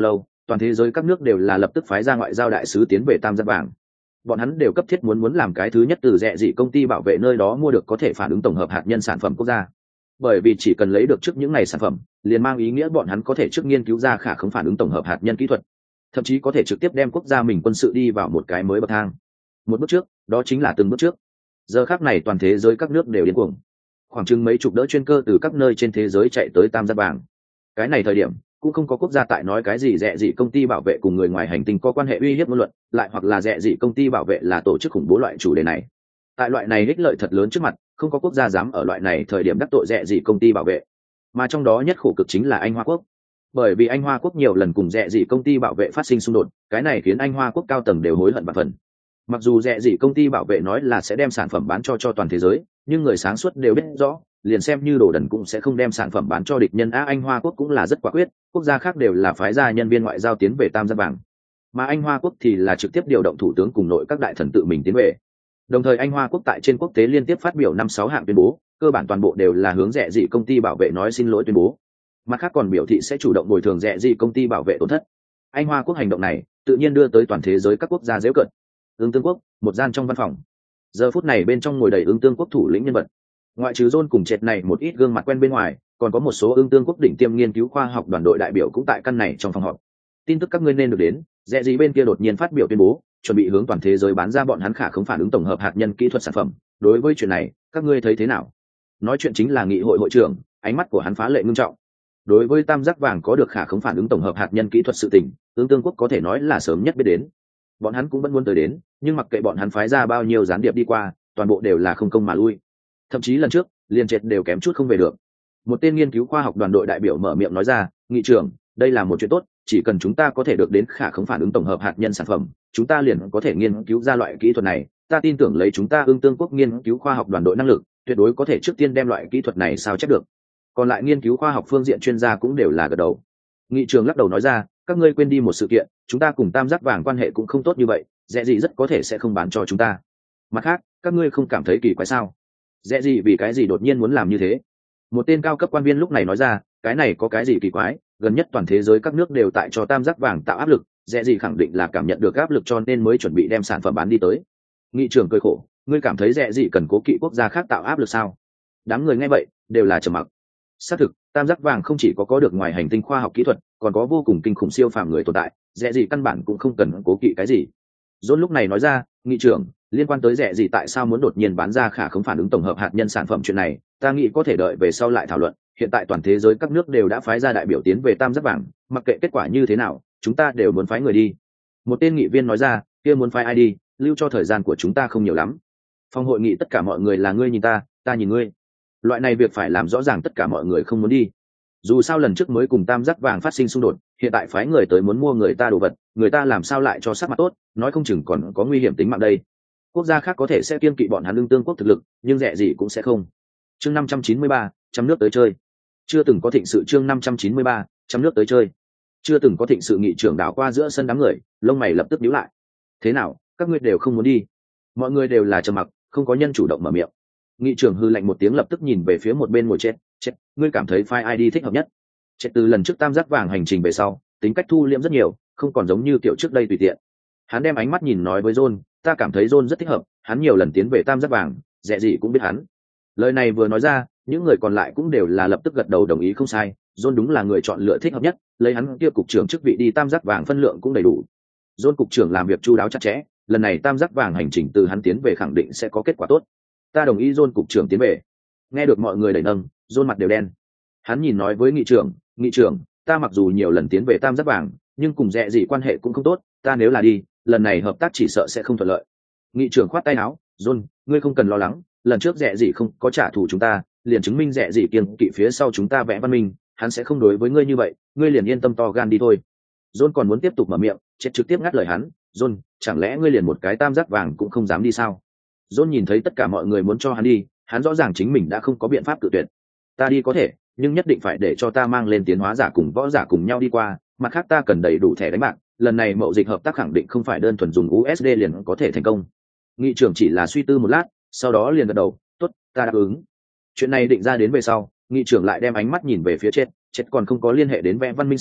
toàn thế giới các nước đều là lập tức phái ra ngoại giao đại sứ tiến về tam giác vàng. Bọn hắn đều cấp thiết muốn muốn làm cái thứ nhất từ rẻ dị công ty bảo vệ nơi đó mua được có thể phản ứng tổng hợp hạt nhân sản phẩm quốc gia, bởi vì chỉ cần lấy được trước những ngày sản phẩm liền mang ý nghĩa bọn hắn có thể trước nghiên cứu ra khả không phản ứng tổng hợp hạt nhân kỹ thuật, thậm chí có thể trực tiếp đem quốc gia mình quân sự đi vào một cái mới bậc thang. Một bước trước, đó chính là từng bước trước. Giờ khác này toàn thế giới các nước đều điên cuồng, khoảng chừng mấy chục đỡ chuyên cơ từ các nơi trên thế giới chạy tới tam giác vàng. Cái này thời điểm cũng không có quốc gia tại nói cái gì rẻ dị công ty bảo vệ cùng người ngoài hành tinh có quan hệ uy hiếp ngôn luận, lại hoặc là rẻ dị công ty bảo vệ là tổ chức khủng bố loại chủ đề này. Tại loại này ích lợi thật lớn trước mặt, không có quốc gia dám ở loại này thời điểm đắc tội rẻ dị công ty bảo vệ. Mà trong đó nhất khổ cực chính là Anh Hoa quốc, bởi vì Anh Hoa quốc nhiều lần cùng rẻ dị công ty bảo vệ phát sinh xung đột, cái này khiến Anh Hoa quốc cao tầng đều hối hận vạn phần. Mặc dù rẻ dị công ty bảo vệ nói là sẽ đem sản phẩm bán cho cho toàn thế giới, nhưng người sáng suốt đều biết rõ, liền xem như đồ đần cũng sẽ không đem sản phẩm bán cho địch nhân. a Anh Hoa quốc cũng là rất quả quyết, quốc gia khác đều là phái gia nhân viên ngoại giao tiến về tam giác vàng, mà Anh Hoa quốc thì là trực tiếp điều động thủ tướng cùng nội các đại thần tự mình tiến về. Đồng thời Anh Hoa quốc tại trên quốc tế liên tiếp phát biểu năm sáu hạng tuyên bố, cơ bản toàn bộ đều là hướng rẻ dị công ty bảo vệ nói xin lỗi tuyên bố, mặt khác còn biểu thị sẽ chủ động bồi thường rẻ dị công ty bảo vệ tổn thất. Anh Hoa quốc hành động này tự nhiên đưa tới toàn thế giới các quốc gia giễu cợt. Ứng Tương quốc, một gian trong văn phòng, giờ phút này bên trong ngồi đầy Ứng Tương quốc thủ lĩnh nhân vật, ngoại trừ John cùng Trệt này một ít gương mặt quen bên ngoài, còn có một số Ứng Tương quốc đỉnh tiêm nghiên cứu khoa học đoàn đội đại biểu cũng tại căn này trong phòng họp. Tin tức các ngươi nên được đến, rẻ gì bên kia đột nhiên phát biểu tuyên bố chuẩn bị hướng toàn thế giới bán ra bọn hắn khả không phản ứng tổng hợp hạt nhân kỹ thuật sản phẩm. Đối với chuyện này các ngươi thấy thế nào? Nói chuyện chính là nghị hội hội trưởng, ánh mắt của hắn phá lệ ngưng trọng. Đối với tam giác vàng có được khả không phản ứng tổng hợp hạt nhân kỹ thuật sự tình, Ứng Tương quốc có thể nói là sớm nhất biết đến. Bọn hắn cũng vẫn muốn tới đến, nhưng mặc kệ bọn hắn phái ra bao nhiêu gián điệp đi qua, toàn bộ đều là không công mà lui. Thậm chí lần trước liền Trệt đều kém chút không về được. Một tên nghiên cứu khoa học đoàn đội đại biểu mở miệng nói ra, nghị trưởng, đây là một chuyện tốt, chỉ cần chúng ta có thể được đến khả không phản ứng tổng hợp hạt nhân sản phẩm, chúng ta liền có thể nghiên cứu ra loại kỹ thuật này. Ta tin tưởng lấy chúng ta Ứng Tương quốc nghiên cứu khoa học đoàn đội năng lực, tuyệt đối có thể trước tiên đem loại kỹ thuật này sao chép được. Còn lại nghiên cứu khoa học phương diện chuyên gia cũng đều là gật đầu. Nghị trưởng lắc đầu nói ra, các ngươi quên đi một sự kiện, chúng ta cùng tam giác vàng quan hệ cũng không tốt như vậy, rẻ gì rất có thể sẽ không bán cho chúng ta. Mặt khác, các ngươi không cảm thấy kỳ quái sao? Rẻ gì vì cái gì đột nhiên muốn làm như thế? Một tên cao cấp quan viên lúc này nói ra, cái này có cái gì kỳ quái, gần nhất toàn thế giới các nước đều tại cho tam giác vàng tạo áp lực, rẻ gì khẳng định là cảm nhận được áp lực cho nên mới chuẩn bị đem sản phẩm bán đi tới. Nghị trưởng cười khổ, ngươi cảm thấy rẻ gì cần cố kỵ quốc gia khác tạo áp lực sao? Đám người nghe vậy đều là trầm mặc. Xác thực, tam giác vàng không chỉ có có được ngoài hành tinh khoa học kỹ thuật, còn có vô cùng kinh khủng siêu phàm người tồn tại, rẻ gì căn bản cũng không cần cố kỵ cái gì. John lúc này nói ra, nghị trưởng, liên quan tới rẻ gì tại sao muốn đột nhiên bán ra khả không phản ứng tổng hợp hạt nhân sản phẩm chuyện này, ta nghĩ có thể đợi về sau lại thảo luận. Hiện tại toàn thế giới các nước đều đã phái ra đại biểu tiến về tam giác vàng, mặc kệ kết quả như thế nào, chúng ta đều muốn phái người đi. Một tên nghị viên nói ra, kia muốn phái ai đi, lưu cho thời gian của chúng ta không nhiều lắm. Phòng hội nghị tất cả mọi người là ngươi nhìn ta, ta nhìn ngươi. Loại này việc phải làm rõ ràng tất cả mọi người không muốn đi. Dù sao lần trước mới cùng tam giác vàng phát sinh xung đột, hiện tại phái người tới muốn mua người ta đồ vật, người ta làm sao lại cho sắc mặt tốt, nói không chừng còn có nguy hiểm tính mạng đây. Quốc gia khác có thể sẽ kiêng kỵ bọn hắn Ứng Tương quốc thực lực, nhưng rẻ gì cũng sẽ không. Chương năm trăm chín mươi ba, trăm nước tới chơi. Chưa từng có thịnh sự. Chương năm trăm chín mươi ba, trăm nước tới chơi. Chưa từng có thịnh sự. Nghị trưởng đảo qua giữa sân đám người, lông mày lập tức nhíu lại. Thế nào, các ngươi đều không muốn đi? Mọi người đều là trầm mặc, không có nhân chủ động mở miệng. Nghị trưởng hư lạnh một tiếng lập tức nhìn về phía một bên ngồi chết, chết, ngươi cảm thấy phái ai đi thích hợp nhất? Chết từ lần trước tam giác vàng hành trình về sau, tính cách thu liễm rất nhiều, không còn giống như kiểu trước đây tùy tiện. Hắn đem ánh mắt nhìn nói với John, ta cảm thấy John rất thích hợp, hắn nhiều lần tiến về tam giác vàng, rẻ gì cũng biết hắn. Lời này vừa nói ra, những người còn lại cũng đều là lập tức gật đầu đồng ý không sai, John đúng là người chọn lựa thích hợp nhất, lấy hắn kia cục trưởng chức vị đi tam giác vàng phân lượng cũng đầy đủ. John cục trưởng làm việc chu đáo chặt chẽ, lần này tam giác vàng hành trình từ hắn tiến về khẳng định sẽ có kết quả tốt. Ta đồng ý John cục trưởng tiến về. Nghe được mọi người đẩy nâng, John mặt đều đen. Hắn nhìn nói với nghị trưởng, nghị trưởng, ta mặc dù nhiều lần tiến về tam giác vàng, nhưng cùng rẻ gì quan hệ cũng không tốt, ta nếu là đi, lần này hợp tác chỉ sợ sẽ không thuận lợi. Nghị trưởng khoát tay áo, John, ngươi không cần lo lắng, lần trước rẻ gì không có trả thù chúng ta, liền chứng minh rẻ gì kiêng kỵ phía sau chúng ta vẽ văn minh, hắn sẽ không đối với ngươi như vậy, ngươi liền yên tâm to gan đi thôi. John còn muốn tiếp tục mở miệng, chết trực tiếp ngắt lời hắn, John, chẳng lẽ ngươi liền một cái tam giác vàng cũng không dám đi sao? John nhìn thấy tất cả mọi người muốn cho hắn đi, hắn rõ ràng chính mình đã không có biện pháp cự tuyệt. Ta đi có thể, nhưng nhất định phải để cho ta mang lên tiến hóa giả cùng võ giả cùng nhau đi qua, mặt khác ta cần đầy đủ thẻ đánh bạc, lần này mậu dịch hợp tác khẳng định không phải đơn thuần dùng u ét đê liền có thể thành công. Nghị trưởng chỉ là suy tư một lát, sau đó liền gật đầu, tốt, ta đáp ứng. Chuyện này định ra đến về sau, nghị trưởng lại đem ánh mắt nhìn về phía chết, chết còn không có liên hệ đến vẽ văn minh sao,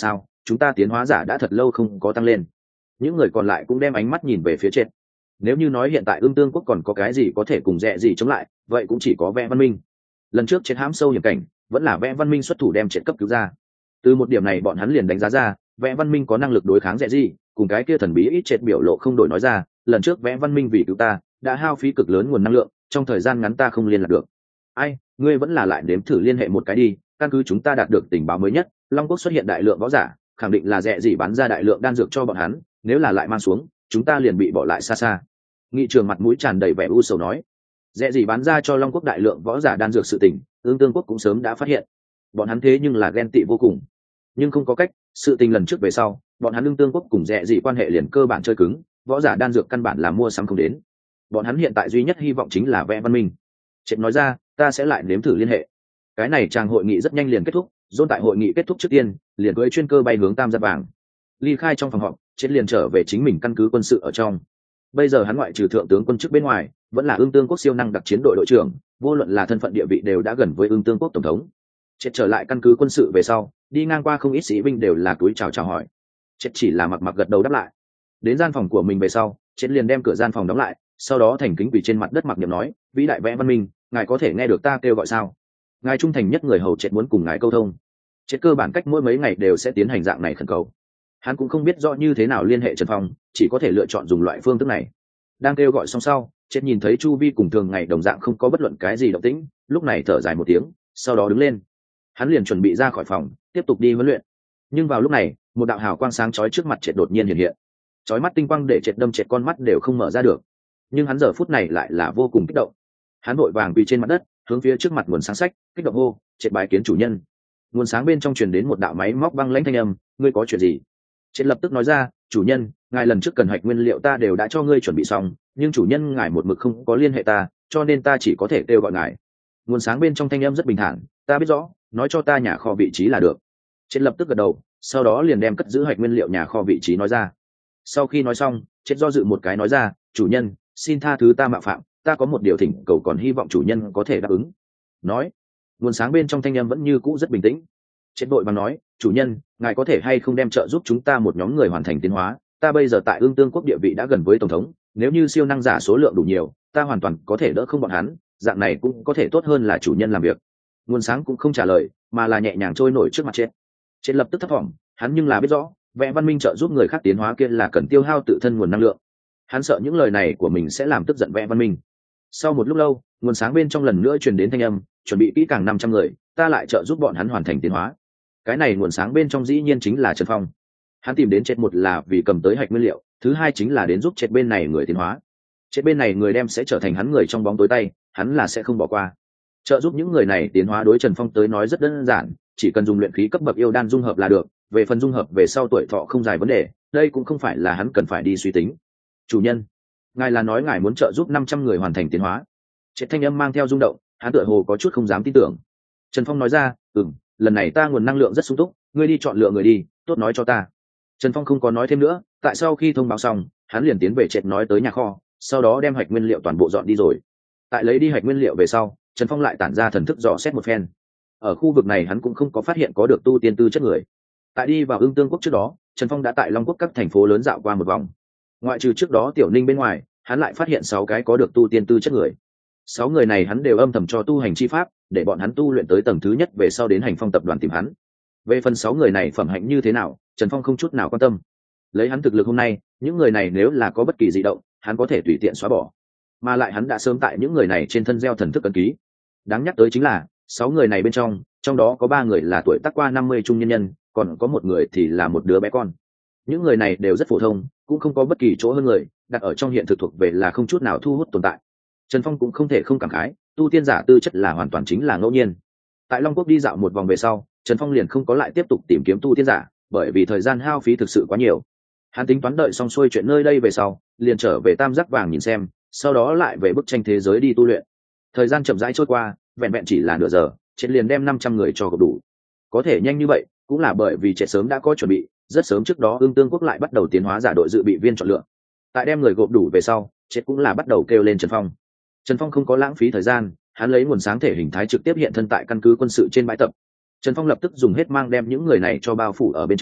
chúng ta tiến hóa giả đã thật lâu không có tăng lên. Những người còn lại cũng đem ánh mắt nhìn về phía trên. Nếu như nói hiện tại ương tương quốc còn có cái gì có thể cùng Rẽ gì chống lại, vậy cũng chỉ có Vẽ Văn Minh. Lần trước chết hãm sâu hiểm cảnh, vẫn là Vẽ Văn Minh xuất thủ đem chết cấp cứu ra. Từ một điểm này bọn hắn liền đánh giá ra, Vẽ Văn Minh có năng lực đối kháng Rẽ gì, cùng cái kia thần bí ít chết biểu lộ không đổi nói ra, lần trước Vẽ Văn Minh vì cứu ta, đã hao phí cực lớn nguồn năng lượng, trong thời gian ngắn ta không liên lạc được. Ai, ngươi vẫn là lại nếm thử liên hệ một cái đi, căn cứ chúng ta đạt được tình báo mới nhất, Long Quốc xuất hiện đại lượng võ giả, khẳng định là Rẽ gì bán ra đại lượng đan dược cho bọn hắn, nếu là lại mang xuống, chúng ta liền bị bỏ lại xa xa. Nghị trường mặt mũi tràn đầy vẻ u sầu nói, Rẽ gì bán ra cho Long Quốc đại lượng võ giả đan dược sự tình, ương tương quốc cũng sớm đã phát hiện. Bọn hắn thế nhưng là ghen tị vô cùng, nhưng không có cách, sự tình lần trước về sau, bọn hắn ương tương quốc cùng Rẽ gì quan hệ liền cơ bản chơi cứng, võ giả đan dược căn bản là mua sắm không đến. Bọn hắn hiện tại duy nhất hy vọng chính là Vẽ Văn Minh. Chết nói ra, ta sẽ lại nếm thử liên hệ. Cái này chàng hội nghị rất nhanh liền kết thúc, Dôn tại hội nghị kết thúc trước tiên, liền cưỡi chuyên cơ bay hướng Tam Giác Vàng. Ly khai trong phòng họp, Chết liền trở về chính mình căn cứ quân sự ở trong. Bây giờ hắn ngoại trừ thượng tướng quân chức bên ngoài, vẫn là ương tương quốc siêu năng đặc chiến đội đội trưởng, vô luận là thân phận địa vị đều đã gần với ương tương quốc tổng thống. Chết trở lại căn cứ quân sự về sau, đi ngang qua không ít sĩ binh đều là túi chào chào hỏi. Chết chỉ là mặc mặc gật đầu đáp lại. Đến gian phòng của mình về sau, Chết liền đem cửa gian phòng đóng lại, sau đó thành kính quỳ trên mặt đất mặc niệm nói, vĩ đại Vẽ Văn Minh, ngài có thể nghe được ta kêu gọi sao? Ngài trung thành nhất người hầu Chết muốn cùng ngài câu thông. Chết cơ bản cách mỗi mấy ngày đều sẽ tiến hành dạng này khẩn cầu. Hắn cũng không biết rõ như thế nào liên hệ Trần Phong, chỉ có thể lựa chọn dùng loại phương thức này. Đang kêu gọi xong sau, Chết nhìn thấy chu vi cùng thường ngày đồng dạng không có bất luận cái gì động tĩnh, lúc này thở dài một tiếng, sau đó đứng lên. Hắn liền chuẩn bị ra khỏi phòng, tiếp tục đi huấn luyện. Nhưng vào lúc này, một đạo hào quang sáng chói trước mặt Chết đột nhiên hiện hiện. Chói mắt tinh quang để Chết đâm Chết con mắt đều không mở ra được. Nhưng hắn giờ phút này lại là vô cùng kích động. Hắn vội vàng quỳ trên mặt đất, hướng phía trước mặt nguồn sáng sách, kích động hô, Chết bái kiến chủ nhân. Nguồn sáng bên trong truyền đến một đạo máy móc băng lãnh thanh âm, ngươi có chuyện gì? Chết lập tức nói ra, chủ nhân, ngài lần trước cần hạch nguyên liệu ta đều đã cho ngươi chuẩn bị xong, nhưng chủ nhân ngài một mực không có liên hệ ta, cho nên ta chỉ có thể kêu gọi ngài. Nguồn sáng bên trong thanh âm rất bình thản, ta biết rõ, nói cho ta nhà kho vị trí là được. Chết lập tức gật đầu, sau đó liền đem cất giữ hạch nguyên liệu nhà kho vị trí nói ra. Sau khi nói xong, Chết do dự một cái nói ra, chủ nhân, xin tha thứ ta mạo phạm, ta có một điều thỉnh cầu còn hy vọng chủ nhân có thể đáp ứng. Nói, nguồn sáng bên trong thanh âm vẫn như cũ rất bình tĩnh. Chết vội vàng nói, chủ nhân, ngài có thể hay không đem trợ giúp chúng ta một nhóm người hoàn thành tiến hóa, ta bây giờ tại ương tương quốc địa vị đã gần với tổng thống, nếu như siêu năng giả số lượng đủ nhiều, ta hoàn toàn có thể đỡ không bọn hắn, dạng này cũng có thể tốt hơn là chủ nhân làm việc. Nguồn sáng cũng không trả lời, mà là nhẹ nhàng trôi nổi trước mặt Chết. Chết lập tức thất vọng, hắn nhưng là biết rõ, Vẽ Văn Minh trợ giúp người khác tiến hóa kia là cần tiêu hao tự thân nguồn năng lượng. Hắn sợ những lời này của mình sẽ làm tức giận Vẽ Văn Minh. Sau một lúc lâu, nguồn sáng bên trong lần nữa truyền đến thanh âm, chuẩn bị kỹ càng năm trăm người, ta lại trợ giúp bọn hắn hoàn thành tiến hóa. Cái này nguồn sáng bên trong dĩ nhiên chính là Trần Phong. Hắn tìm đến Chết một là vì cầm tới hạch nguyên liệu, thứ hai chính là đến giúp Chết bên này người tiến hóa. Chết bên này người đem sẽ trở thành hắn người trong bóng tối tay, hắn là sẽ không bỏ qua. Trợ giúp những người này tiến hóa đối Trần Phong tới nói rất đơn giản, chỉ cần dùng luyện khí cấp bậc yêu đan dung hợp là được, về phần dung hợp về sau tuổi thọ không dài vấn đề, đây cũng không phải là hắn cần phải đi suy tính. Chủ nhân, ngài là nói ngài muốn trợ giúp năm trăm người hoàn thành tiến hóa? Chết thanh âm mang theo rung động, hắn tựa hồ có chút không dám tin tưởng. Trần Phong nói ra, ừm, lần này ta nguồn năng lượng rất sung túc, ngươi đi chọn lựa người đi, tốt nói cho ta. Trần Phong không có nói thêm nữa, tại sau khi thông báo xong, hắn liền tiến về Chết nói tới nhà kho, sau đó đem hạch nguyên liệu toàn bộ dọn đi rồi. Tại lấy đi hạch nguyên liệu về sau, Trần Phong lại tản ra thần thức dò xét một phen. Ở khu vực này hắn cũng không có phát hiện có được tu tiên tư chất người. Tại đi vào ương tương quốc trước đó, Trần Phong đã tại Long Quốc các thành phố lớn dạo qua một vòng. Ngoại trừ trước đó Tiểu Ninh bên ngoài, hắn lại phát hiện sáu cái có được tu tiên tư chất người. Sáu người này hắn đều âm thầm cho tu hành chi pháp, để bọn hắn tu luyện tới tầng thứ nhất về sau đến Hành Phong tập đoàn tìm hắn. Về phần sáu người này phẩm hạnh như thế nào, Trần Phong không chút nào quan tâm. Lấy hắn thực lực hôm nay, những người này nếu là có bất kỳ dị động, hắn có thể tùy tiện xóa bỏ. Mà lại hắn đã sớm tại những người này trên thân gieo thần thức ấn ký. Đáng nhắc tới chính là, sáu người này bên trong, trong đó có ba người là tuổi tác qua năm mươi trung nhân nhân, còn có một người thì là một đứa bé con. Những người này đều rất phổ thông, cũng không có bất kỳ chỗ hơn người, đặt ở trong hiện thực thuộc về là không chút nào thu hút tồn tại. Trần Phong cũng không thể không cảm khái, tu tiên giả tư chất là hoàn toàn chính là ngẫu nhiên. Tại Long Quốc đi dạo một vòng về sau, Trần Phong liền không có lại tiếp tục tìm kiếm tu tiên giả, bởi vì thời gian hao phí thực sự quá nhiều. Hắn tính toán đợi xong xuôi chuyện nơi đây về sau, liền trở về Tam Giác Vàng nhìn xem, sau đó lại về bức tranh thế giới đi tu luyện. Thời gian chậm rãi trôi qua, vẹn vẹn chỉ là nửa giờ, Chết liền đem năm trăm người cho gộp đủ. Có thể nhanh như vậy, cũng là bởi vì Chết sớm đã có chuẩn bị, rất sớm trước đó ương tương quốc lại bắt đầu tiến hóa giả đội dự bị viên chọn lựa. Tại đem người gộp đủ về sau, Chết cũng là bắt đầu kêu lên Trần Phong. Trần Phong không có lãng phí thời gian, hắn lấy nguồn sáng thể hình thái trực tiếp hiện thân tại căn cứ quân sự trên bãi tập. Trần Phong lập tức dùng hết mang đem những người này cho bao phủ ở bên trong,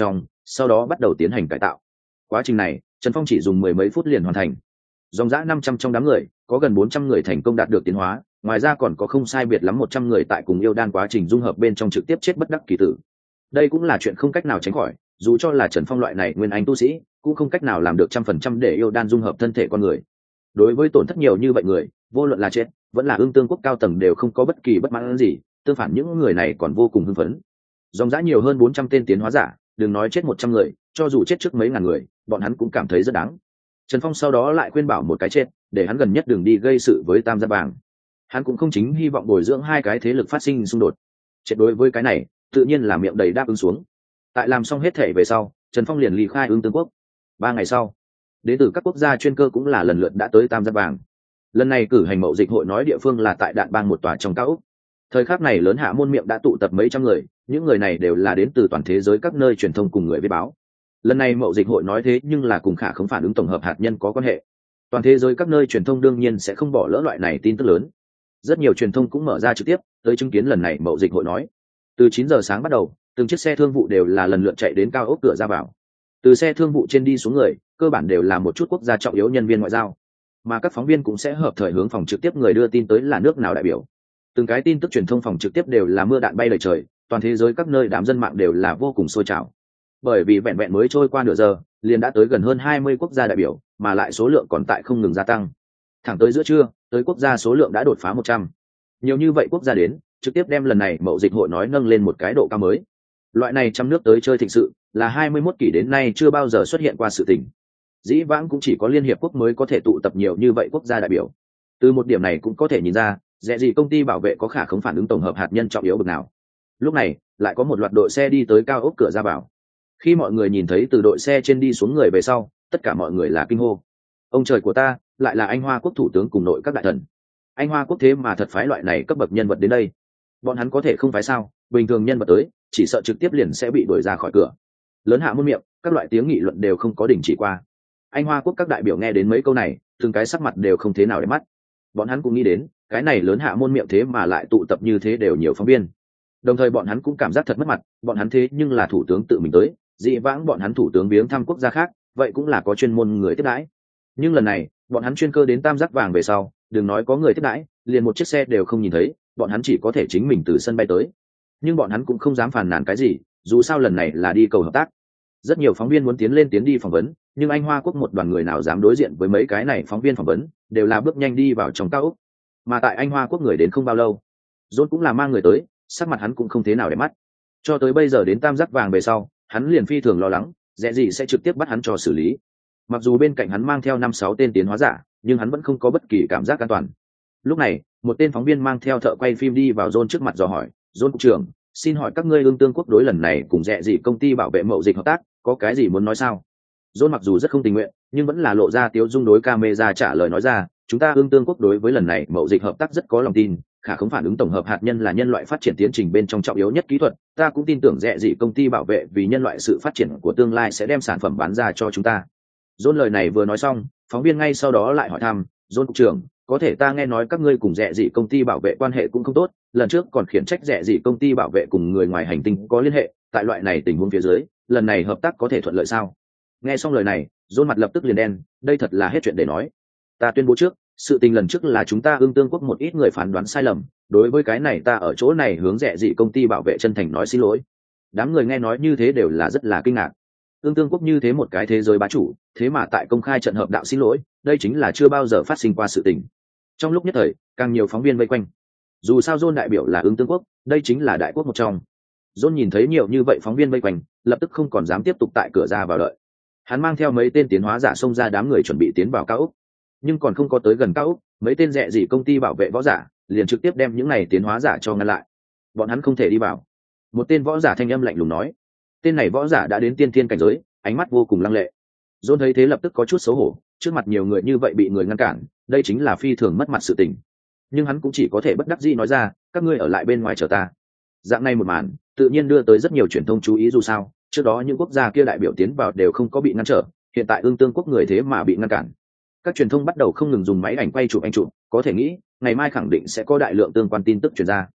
sau đó bắt đầu tiến hành cải tạo. Quá trình này Trần Phong chỉ dùng mười mấy phút liền hoàn thành. Dòng dã năm trăm trong đám người có gần bốn trăm người thành công đạt được tiến hóa, ngoài ra còn có không sai biệt lắm một trăm người tại cùng yêu đan quá trình dung hợp bên trong trực tiếp chết bất đắc kỳ tử. Đây cũng là chuyện không cách nào tránh khỏi, dù cho là Trần Phong loại này nguyên anh tu sĩ cũng không cách nào làm được trăm phần trăm để yêu đan dung hợp thân thể con người. Đối với tổn thất nhiều như vậy người, vô luận là chết vẫn là ương tương quốc cao tầng đều không có bất kỳ bất mãn gì, tương phản những người này còn vô cùng hưng phấn. Dòng dã nhiều hơn bốn trăm tên tiến hóa giả, đừng nói chết một trăm người, cho dù chết trước mấy ngàn người bọn hắn cũng cảm thấy rất đáng. Trần Phong sau đó lại khuyên bảo một cái chết, để hắn gần nhất đừng đi gây sự với Tam Giác Vàng. Hắn cũng không chính hy vọng bồi dưỡng hai cái thế lực phát sinh xung đột. Chết đối với cái này tự nhiên là miệng đầy đáp ứng xuống. Tại làm xong hết thể về sau, Trần Phong liền ly khai Ương Tương Quốc. Ba ngày sau, đến từ các quốc gia chuyên cơ cũng là lần lượt đã tới Tam Giác Vàng. Lần này cử hành mậu dịch hội nói địa phương là tại Đạn Bang một tòa trong cao ốc. Thời khắc này lớn hạ môn miệng đã tụ tập mấy trăm người, những người này đều là đến từ toàn thế giới các nơi truyền thông cùng người viết báo. Lần này mậu dịch hội nói thế nhưng là cùng khả không phản ứng tổng hợp hạt nhân có quan hệ. Toàn thế giới các nơi truyền thông đương nhiên sẽ không bỏ lỡ loại này tin tức lớn. Rất nhiều truyền thông cũng mở ra trực tiếp tới chứng kiến lần này mậu dịch hội nói. Từ chín giờ sáng bắt đầu, từng chiếc xe thương vụ đều là lần lượt chạy đến cao ốc cửa ra vào. Từ xe thương vụ trên đi xuống người, cơ bản đều là một chút quốc gia trọng yếu nhân viên ngoại giao, mà các phóng viên cũng sẽ hợp thời hướng phòng trực tiếp người đưa tin tới là nước nào đại biểu. Từng cái tin tức truyền thông phòng trực tiếp đều là mưa đạn bay lời trời, toàn thế giới các nơi đám dân mạng đều là vô cùng sôi trào. Bởi vì vẹn vẹn mới trôi qua nửa giờ, liền đã tới gần hơn hai mươi quốc gia đại biểu, mà lại số lượng còn tại không ngừng gia tăng. Thẳng tới giữa trưa, tới quốc gia số lượng đã đột phá một trăm. Nhiều như vậy quốc gia đến, trực tiếp đem lần này mậu dịch hội nói nâng lên một cái độ cao mới. Loại này trăm nước tới chơi thịnh sự, là hai mươi mốt kỷ đến nay chưa bao giờ xuất hiện qua sự tình. Dĩ vãng cũng chỉ có Liên hiệp quốc mới có thể tụ tập nhiều như vậy quốc gia đại biểu. Từ một điểm này cũng có thể nhìn ra, dễ gì công ty bảo vệ có khả không phản ứng tổng hợp hạt nhân trọng yếu bậc nào. Lúc này, lại có một loạt đội xe đi tới cao ốc cửa ra vào. Khi mọi người nhìn thấy từ đội xe trên đi xuống người về sau, tất cả mọi người là kinh hô. Ông trời của ta, lại là Anh Hoa quốc thủ tướng cùng nội các đại thần. Anh Hoa quốc thế mà thật phái loại này cấp bậc nhân vật đến đây. Bọn hắn có thể không phải sao, bình thường nhân vật tới, chỉ sợ trực tiếp liền sẽ bị đuổi ra khỏi cửa. Lớn hạ muôn miệng, các loại tiếng nghị luận đều không có đình chỉ qua. Anh Hoa quốc các đại biểu nghe đến mấy câu này, từng cái sắc mặt đều không thế nào để mắt. Bọn hắn cũng nghĩ đến, cái này lớn hạ môn miệng thế mà lại tụ tập như thế đều nhiều phóng viên. Đồng thời bọn hắn cũng cảm giác thật mất mặt, bọn hắn thế nhưng là thủ tướng tự mình tới, dị vãng bọn hắn thủ tướng viếng thăm quốc gia khác, vậy cũng là có chuyên môn người tiếp đãi. Nhưng lần này, bọn hắn chuyên cơ đến Tam Giác Vàng về sau, đừng nói có người tiếp đãi, liền một chiếc xe đều không nhìn thấy, bọn hắn chỉ có thể chính mình từ sân bay tới. Nhưng bọn hắn cũng không dám phàn nàn cái gì, dù sao lần này là đi cầu hợp tác. Rất nhiều phóng viên muốn tiến lên tiến đi phỏng vấn, nhưng Anh Hoa quốc một đoàn người nào dám đối diện với mấy cái này phóng viên phỏng vấn, đều là bước nhanh đi vào trong cao ốc. Mà tại Anh Hoa quốc người đến không bao lâu, John cũng là mang người tới, sắc mặt hắn cũng không thế nào để mắt. Cho tới bây giờ đến Tam Giác Vàng về sau, hắn liền phi thường lo lắng, dễ gì sẽ trực tiếp bắt hắn cho xử lý. Mặc dù bên cạnh hắn mang theo năm sáu tên tiến hóa giả, nhưng hắn vẫn không có bất kỳ cảm giác an toàn. Lúc này, một tên phóng viên mang theo thợ quay phim đi vào John trước mặt dò hỏi, "John cục trưởng, xin hỏi các ngươi Ương Tương quốc đối lần này cùng dẹ gì công ty bảo vệ mậu dịch hợp tác, có cái gì muốn nói sao?" John mặc dù rất không tình nguyện, nhưng vẫn là lộ ra tiếu dung đối camera trả lời nói ra, "Chúng ta Ương Tương quốc đối với lần này mậu dịch hợp tác rất có lòng tin, khả không phản ứng tổng hợp hạt nhân là nhân loại phát triển tiến trình bên trong trọng yếu nhất kỹ thuật, ta cũng tin tưởng dẹ gì công ty bảo vệ vì nhân loại sự phát triển của tương lai sẽ đem sản phẩm bán ra cho chúng ta." John lời này vừa nói xong, phóng viên ngay sau đó lại hỏi thăm, "John cục trưởng, có thể ta nghe nói các ngươi cùng dẹ gì công ty bảo vệ quan hệ cũng không tốt, lần trước còn khiển trách dẹ gì công ty bảo vệ cùng người ngoài hành tinh có liên hệ, tại loại này tình huống phía dưới, lần này hợp tác có thể thuận lợi sao?" Nghe xong lời này, John mặt lập tức liền đen, đây thật là hết chuyện để nói. Ta tuyên bố trước, sự tình lần trước là chúng ta Ương Tương quốc một ít người phán đoán sai lầm, đối với cái này ta ở chỗ này hướng dẹ dị công ty bảo vệ chân thành nói xin lỗi. Đám người nghe nói như thế đều là rất là kinh ngạc. Ương Tương quốc như thế một cái thế giới bá chủ, thế mà tại công khai trận hợp đạo xin lỗi, đây chính là chưa bao giờ phát sinh qua sự tình. Trong lúc nhất thời, càng nhiều phóng viên vây quanh. Dù sao John đại biểu là Ương Tương quốc, đây chính là đại quốc một trong. John nhìn thấy nhiều như vậy phóng viên vây quanh, lập tức không còn dám tiếp tục tại cửa ra vào đợi. Hắn mang theo mấy tên tiến hóa giả xông ra đám người chuẩn bị tiến vào cao ốc, nhưng còn không có tới gần cao ốc, mấy tên dẹ dị công ty bảo vệ võ giả liền trực tiếp đem những này tiến hóa giả cho ngăn lại. Bọn hắn không thể đi vào. Một tên võ giả thanh âm lạnh lùng nói. Tên này võ giả đã đến tiên thiên cảnh giới, ánh mắt vô cùng lăng lệ. John thấy thế lập tức có chút xấu hổ, trước mặt nhiều người như vậy bị người ngăn cản, đây chính là phi thường mất mặt sự tình. Nhưng hắn cũng chỉ có thể bất đắc dĩ nói ra, các ngươi ở lại bên ngoài chờ ta. Dạng này một màn, tự nhiên đưa tới rất nhiều truyền thông chú ý, dù sao trước đó những quốc gia kia đại biểu tiến vào đều không có bị ngăn trở, hiện tại Ương Tương quốc người thế mà bị ngăn cản. Các truyền thông bắt đầu không ngừng dùng máy ảnh quay chụp anh chụp, có thể nghĩ ngày mai khẳng định sẽ có đại lượng tương quan tin tức truyền ra.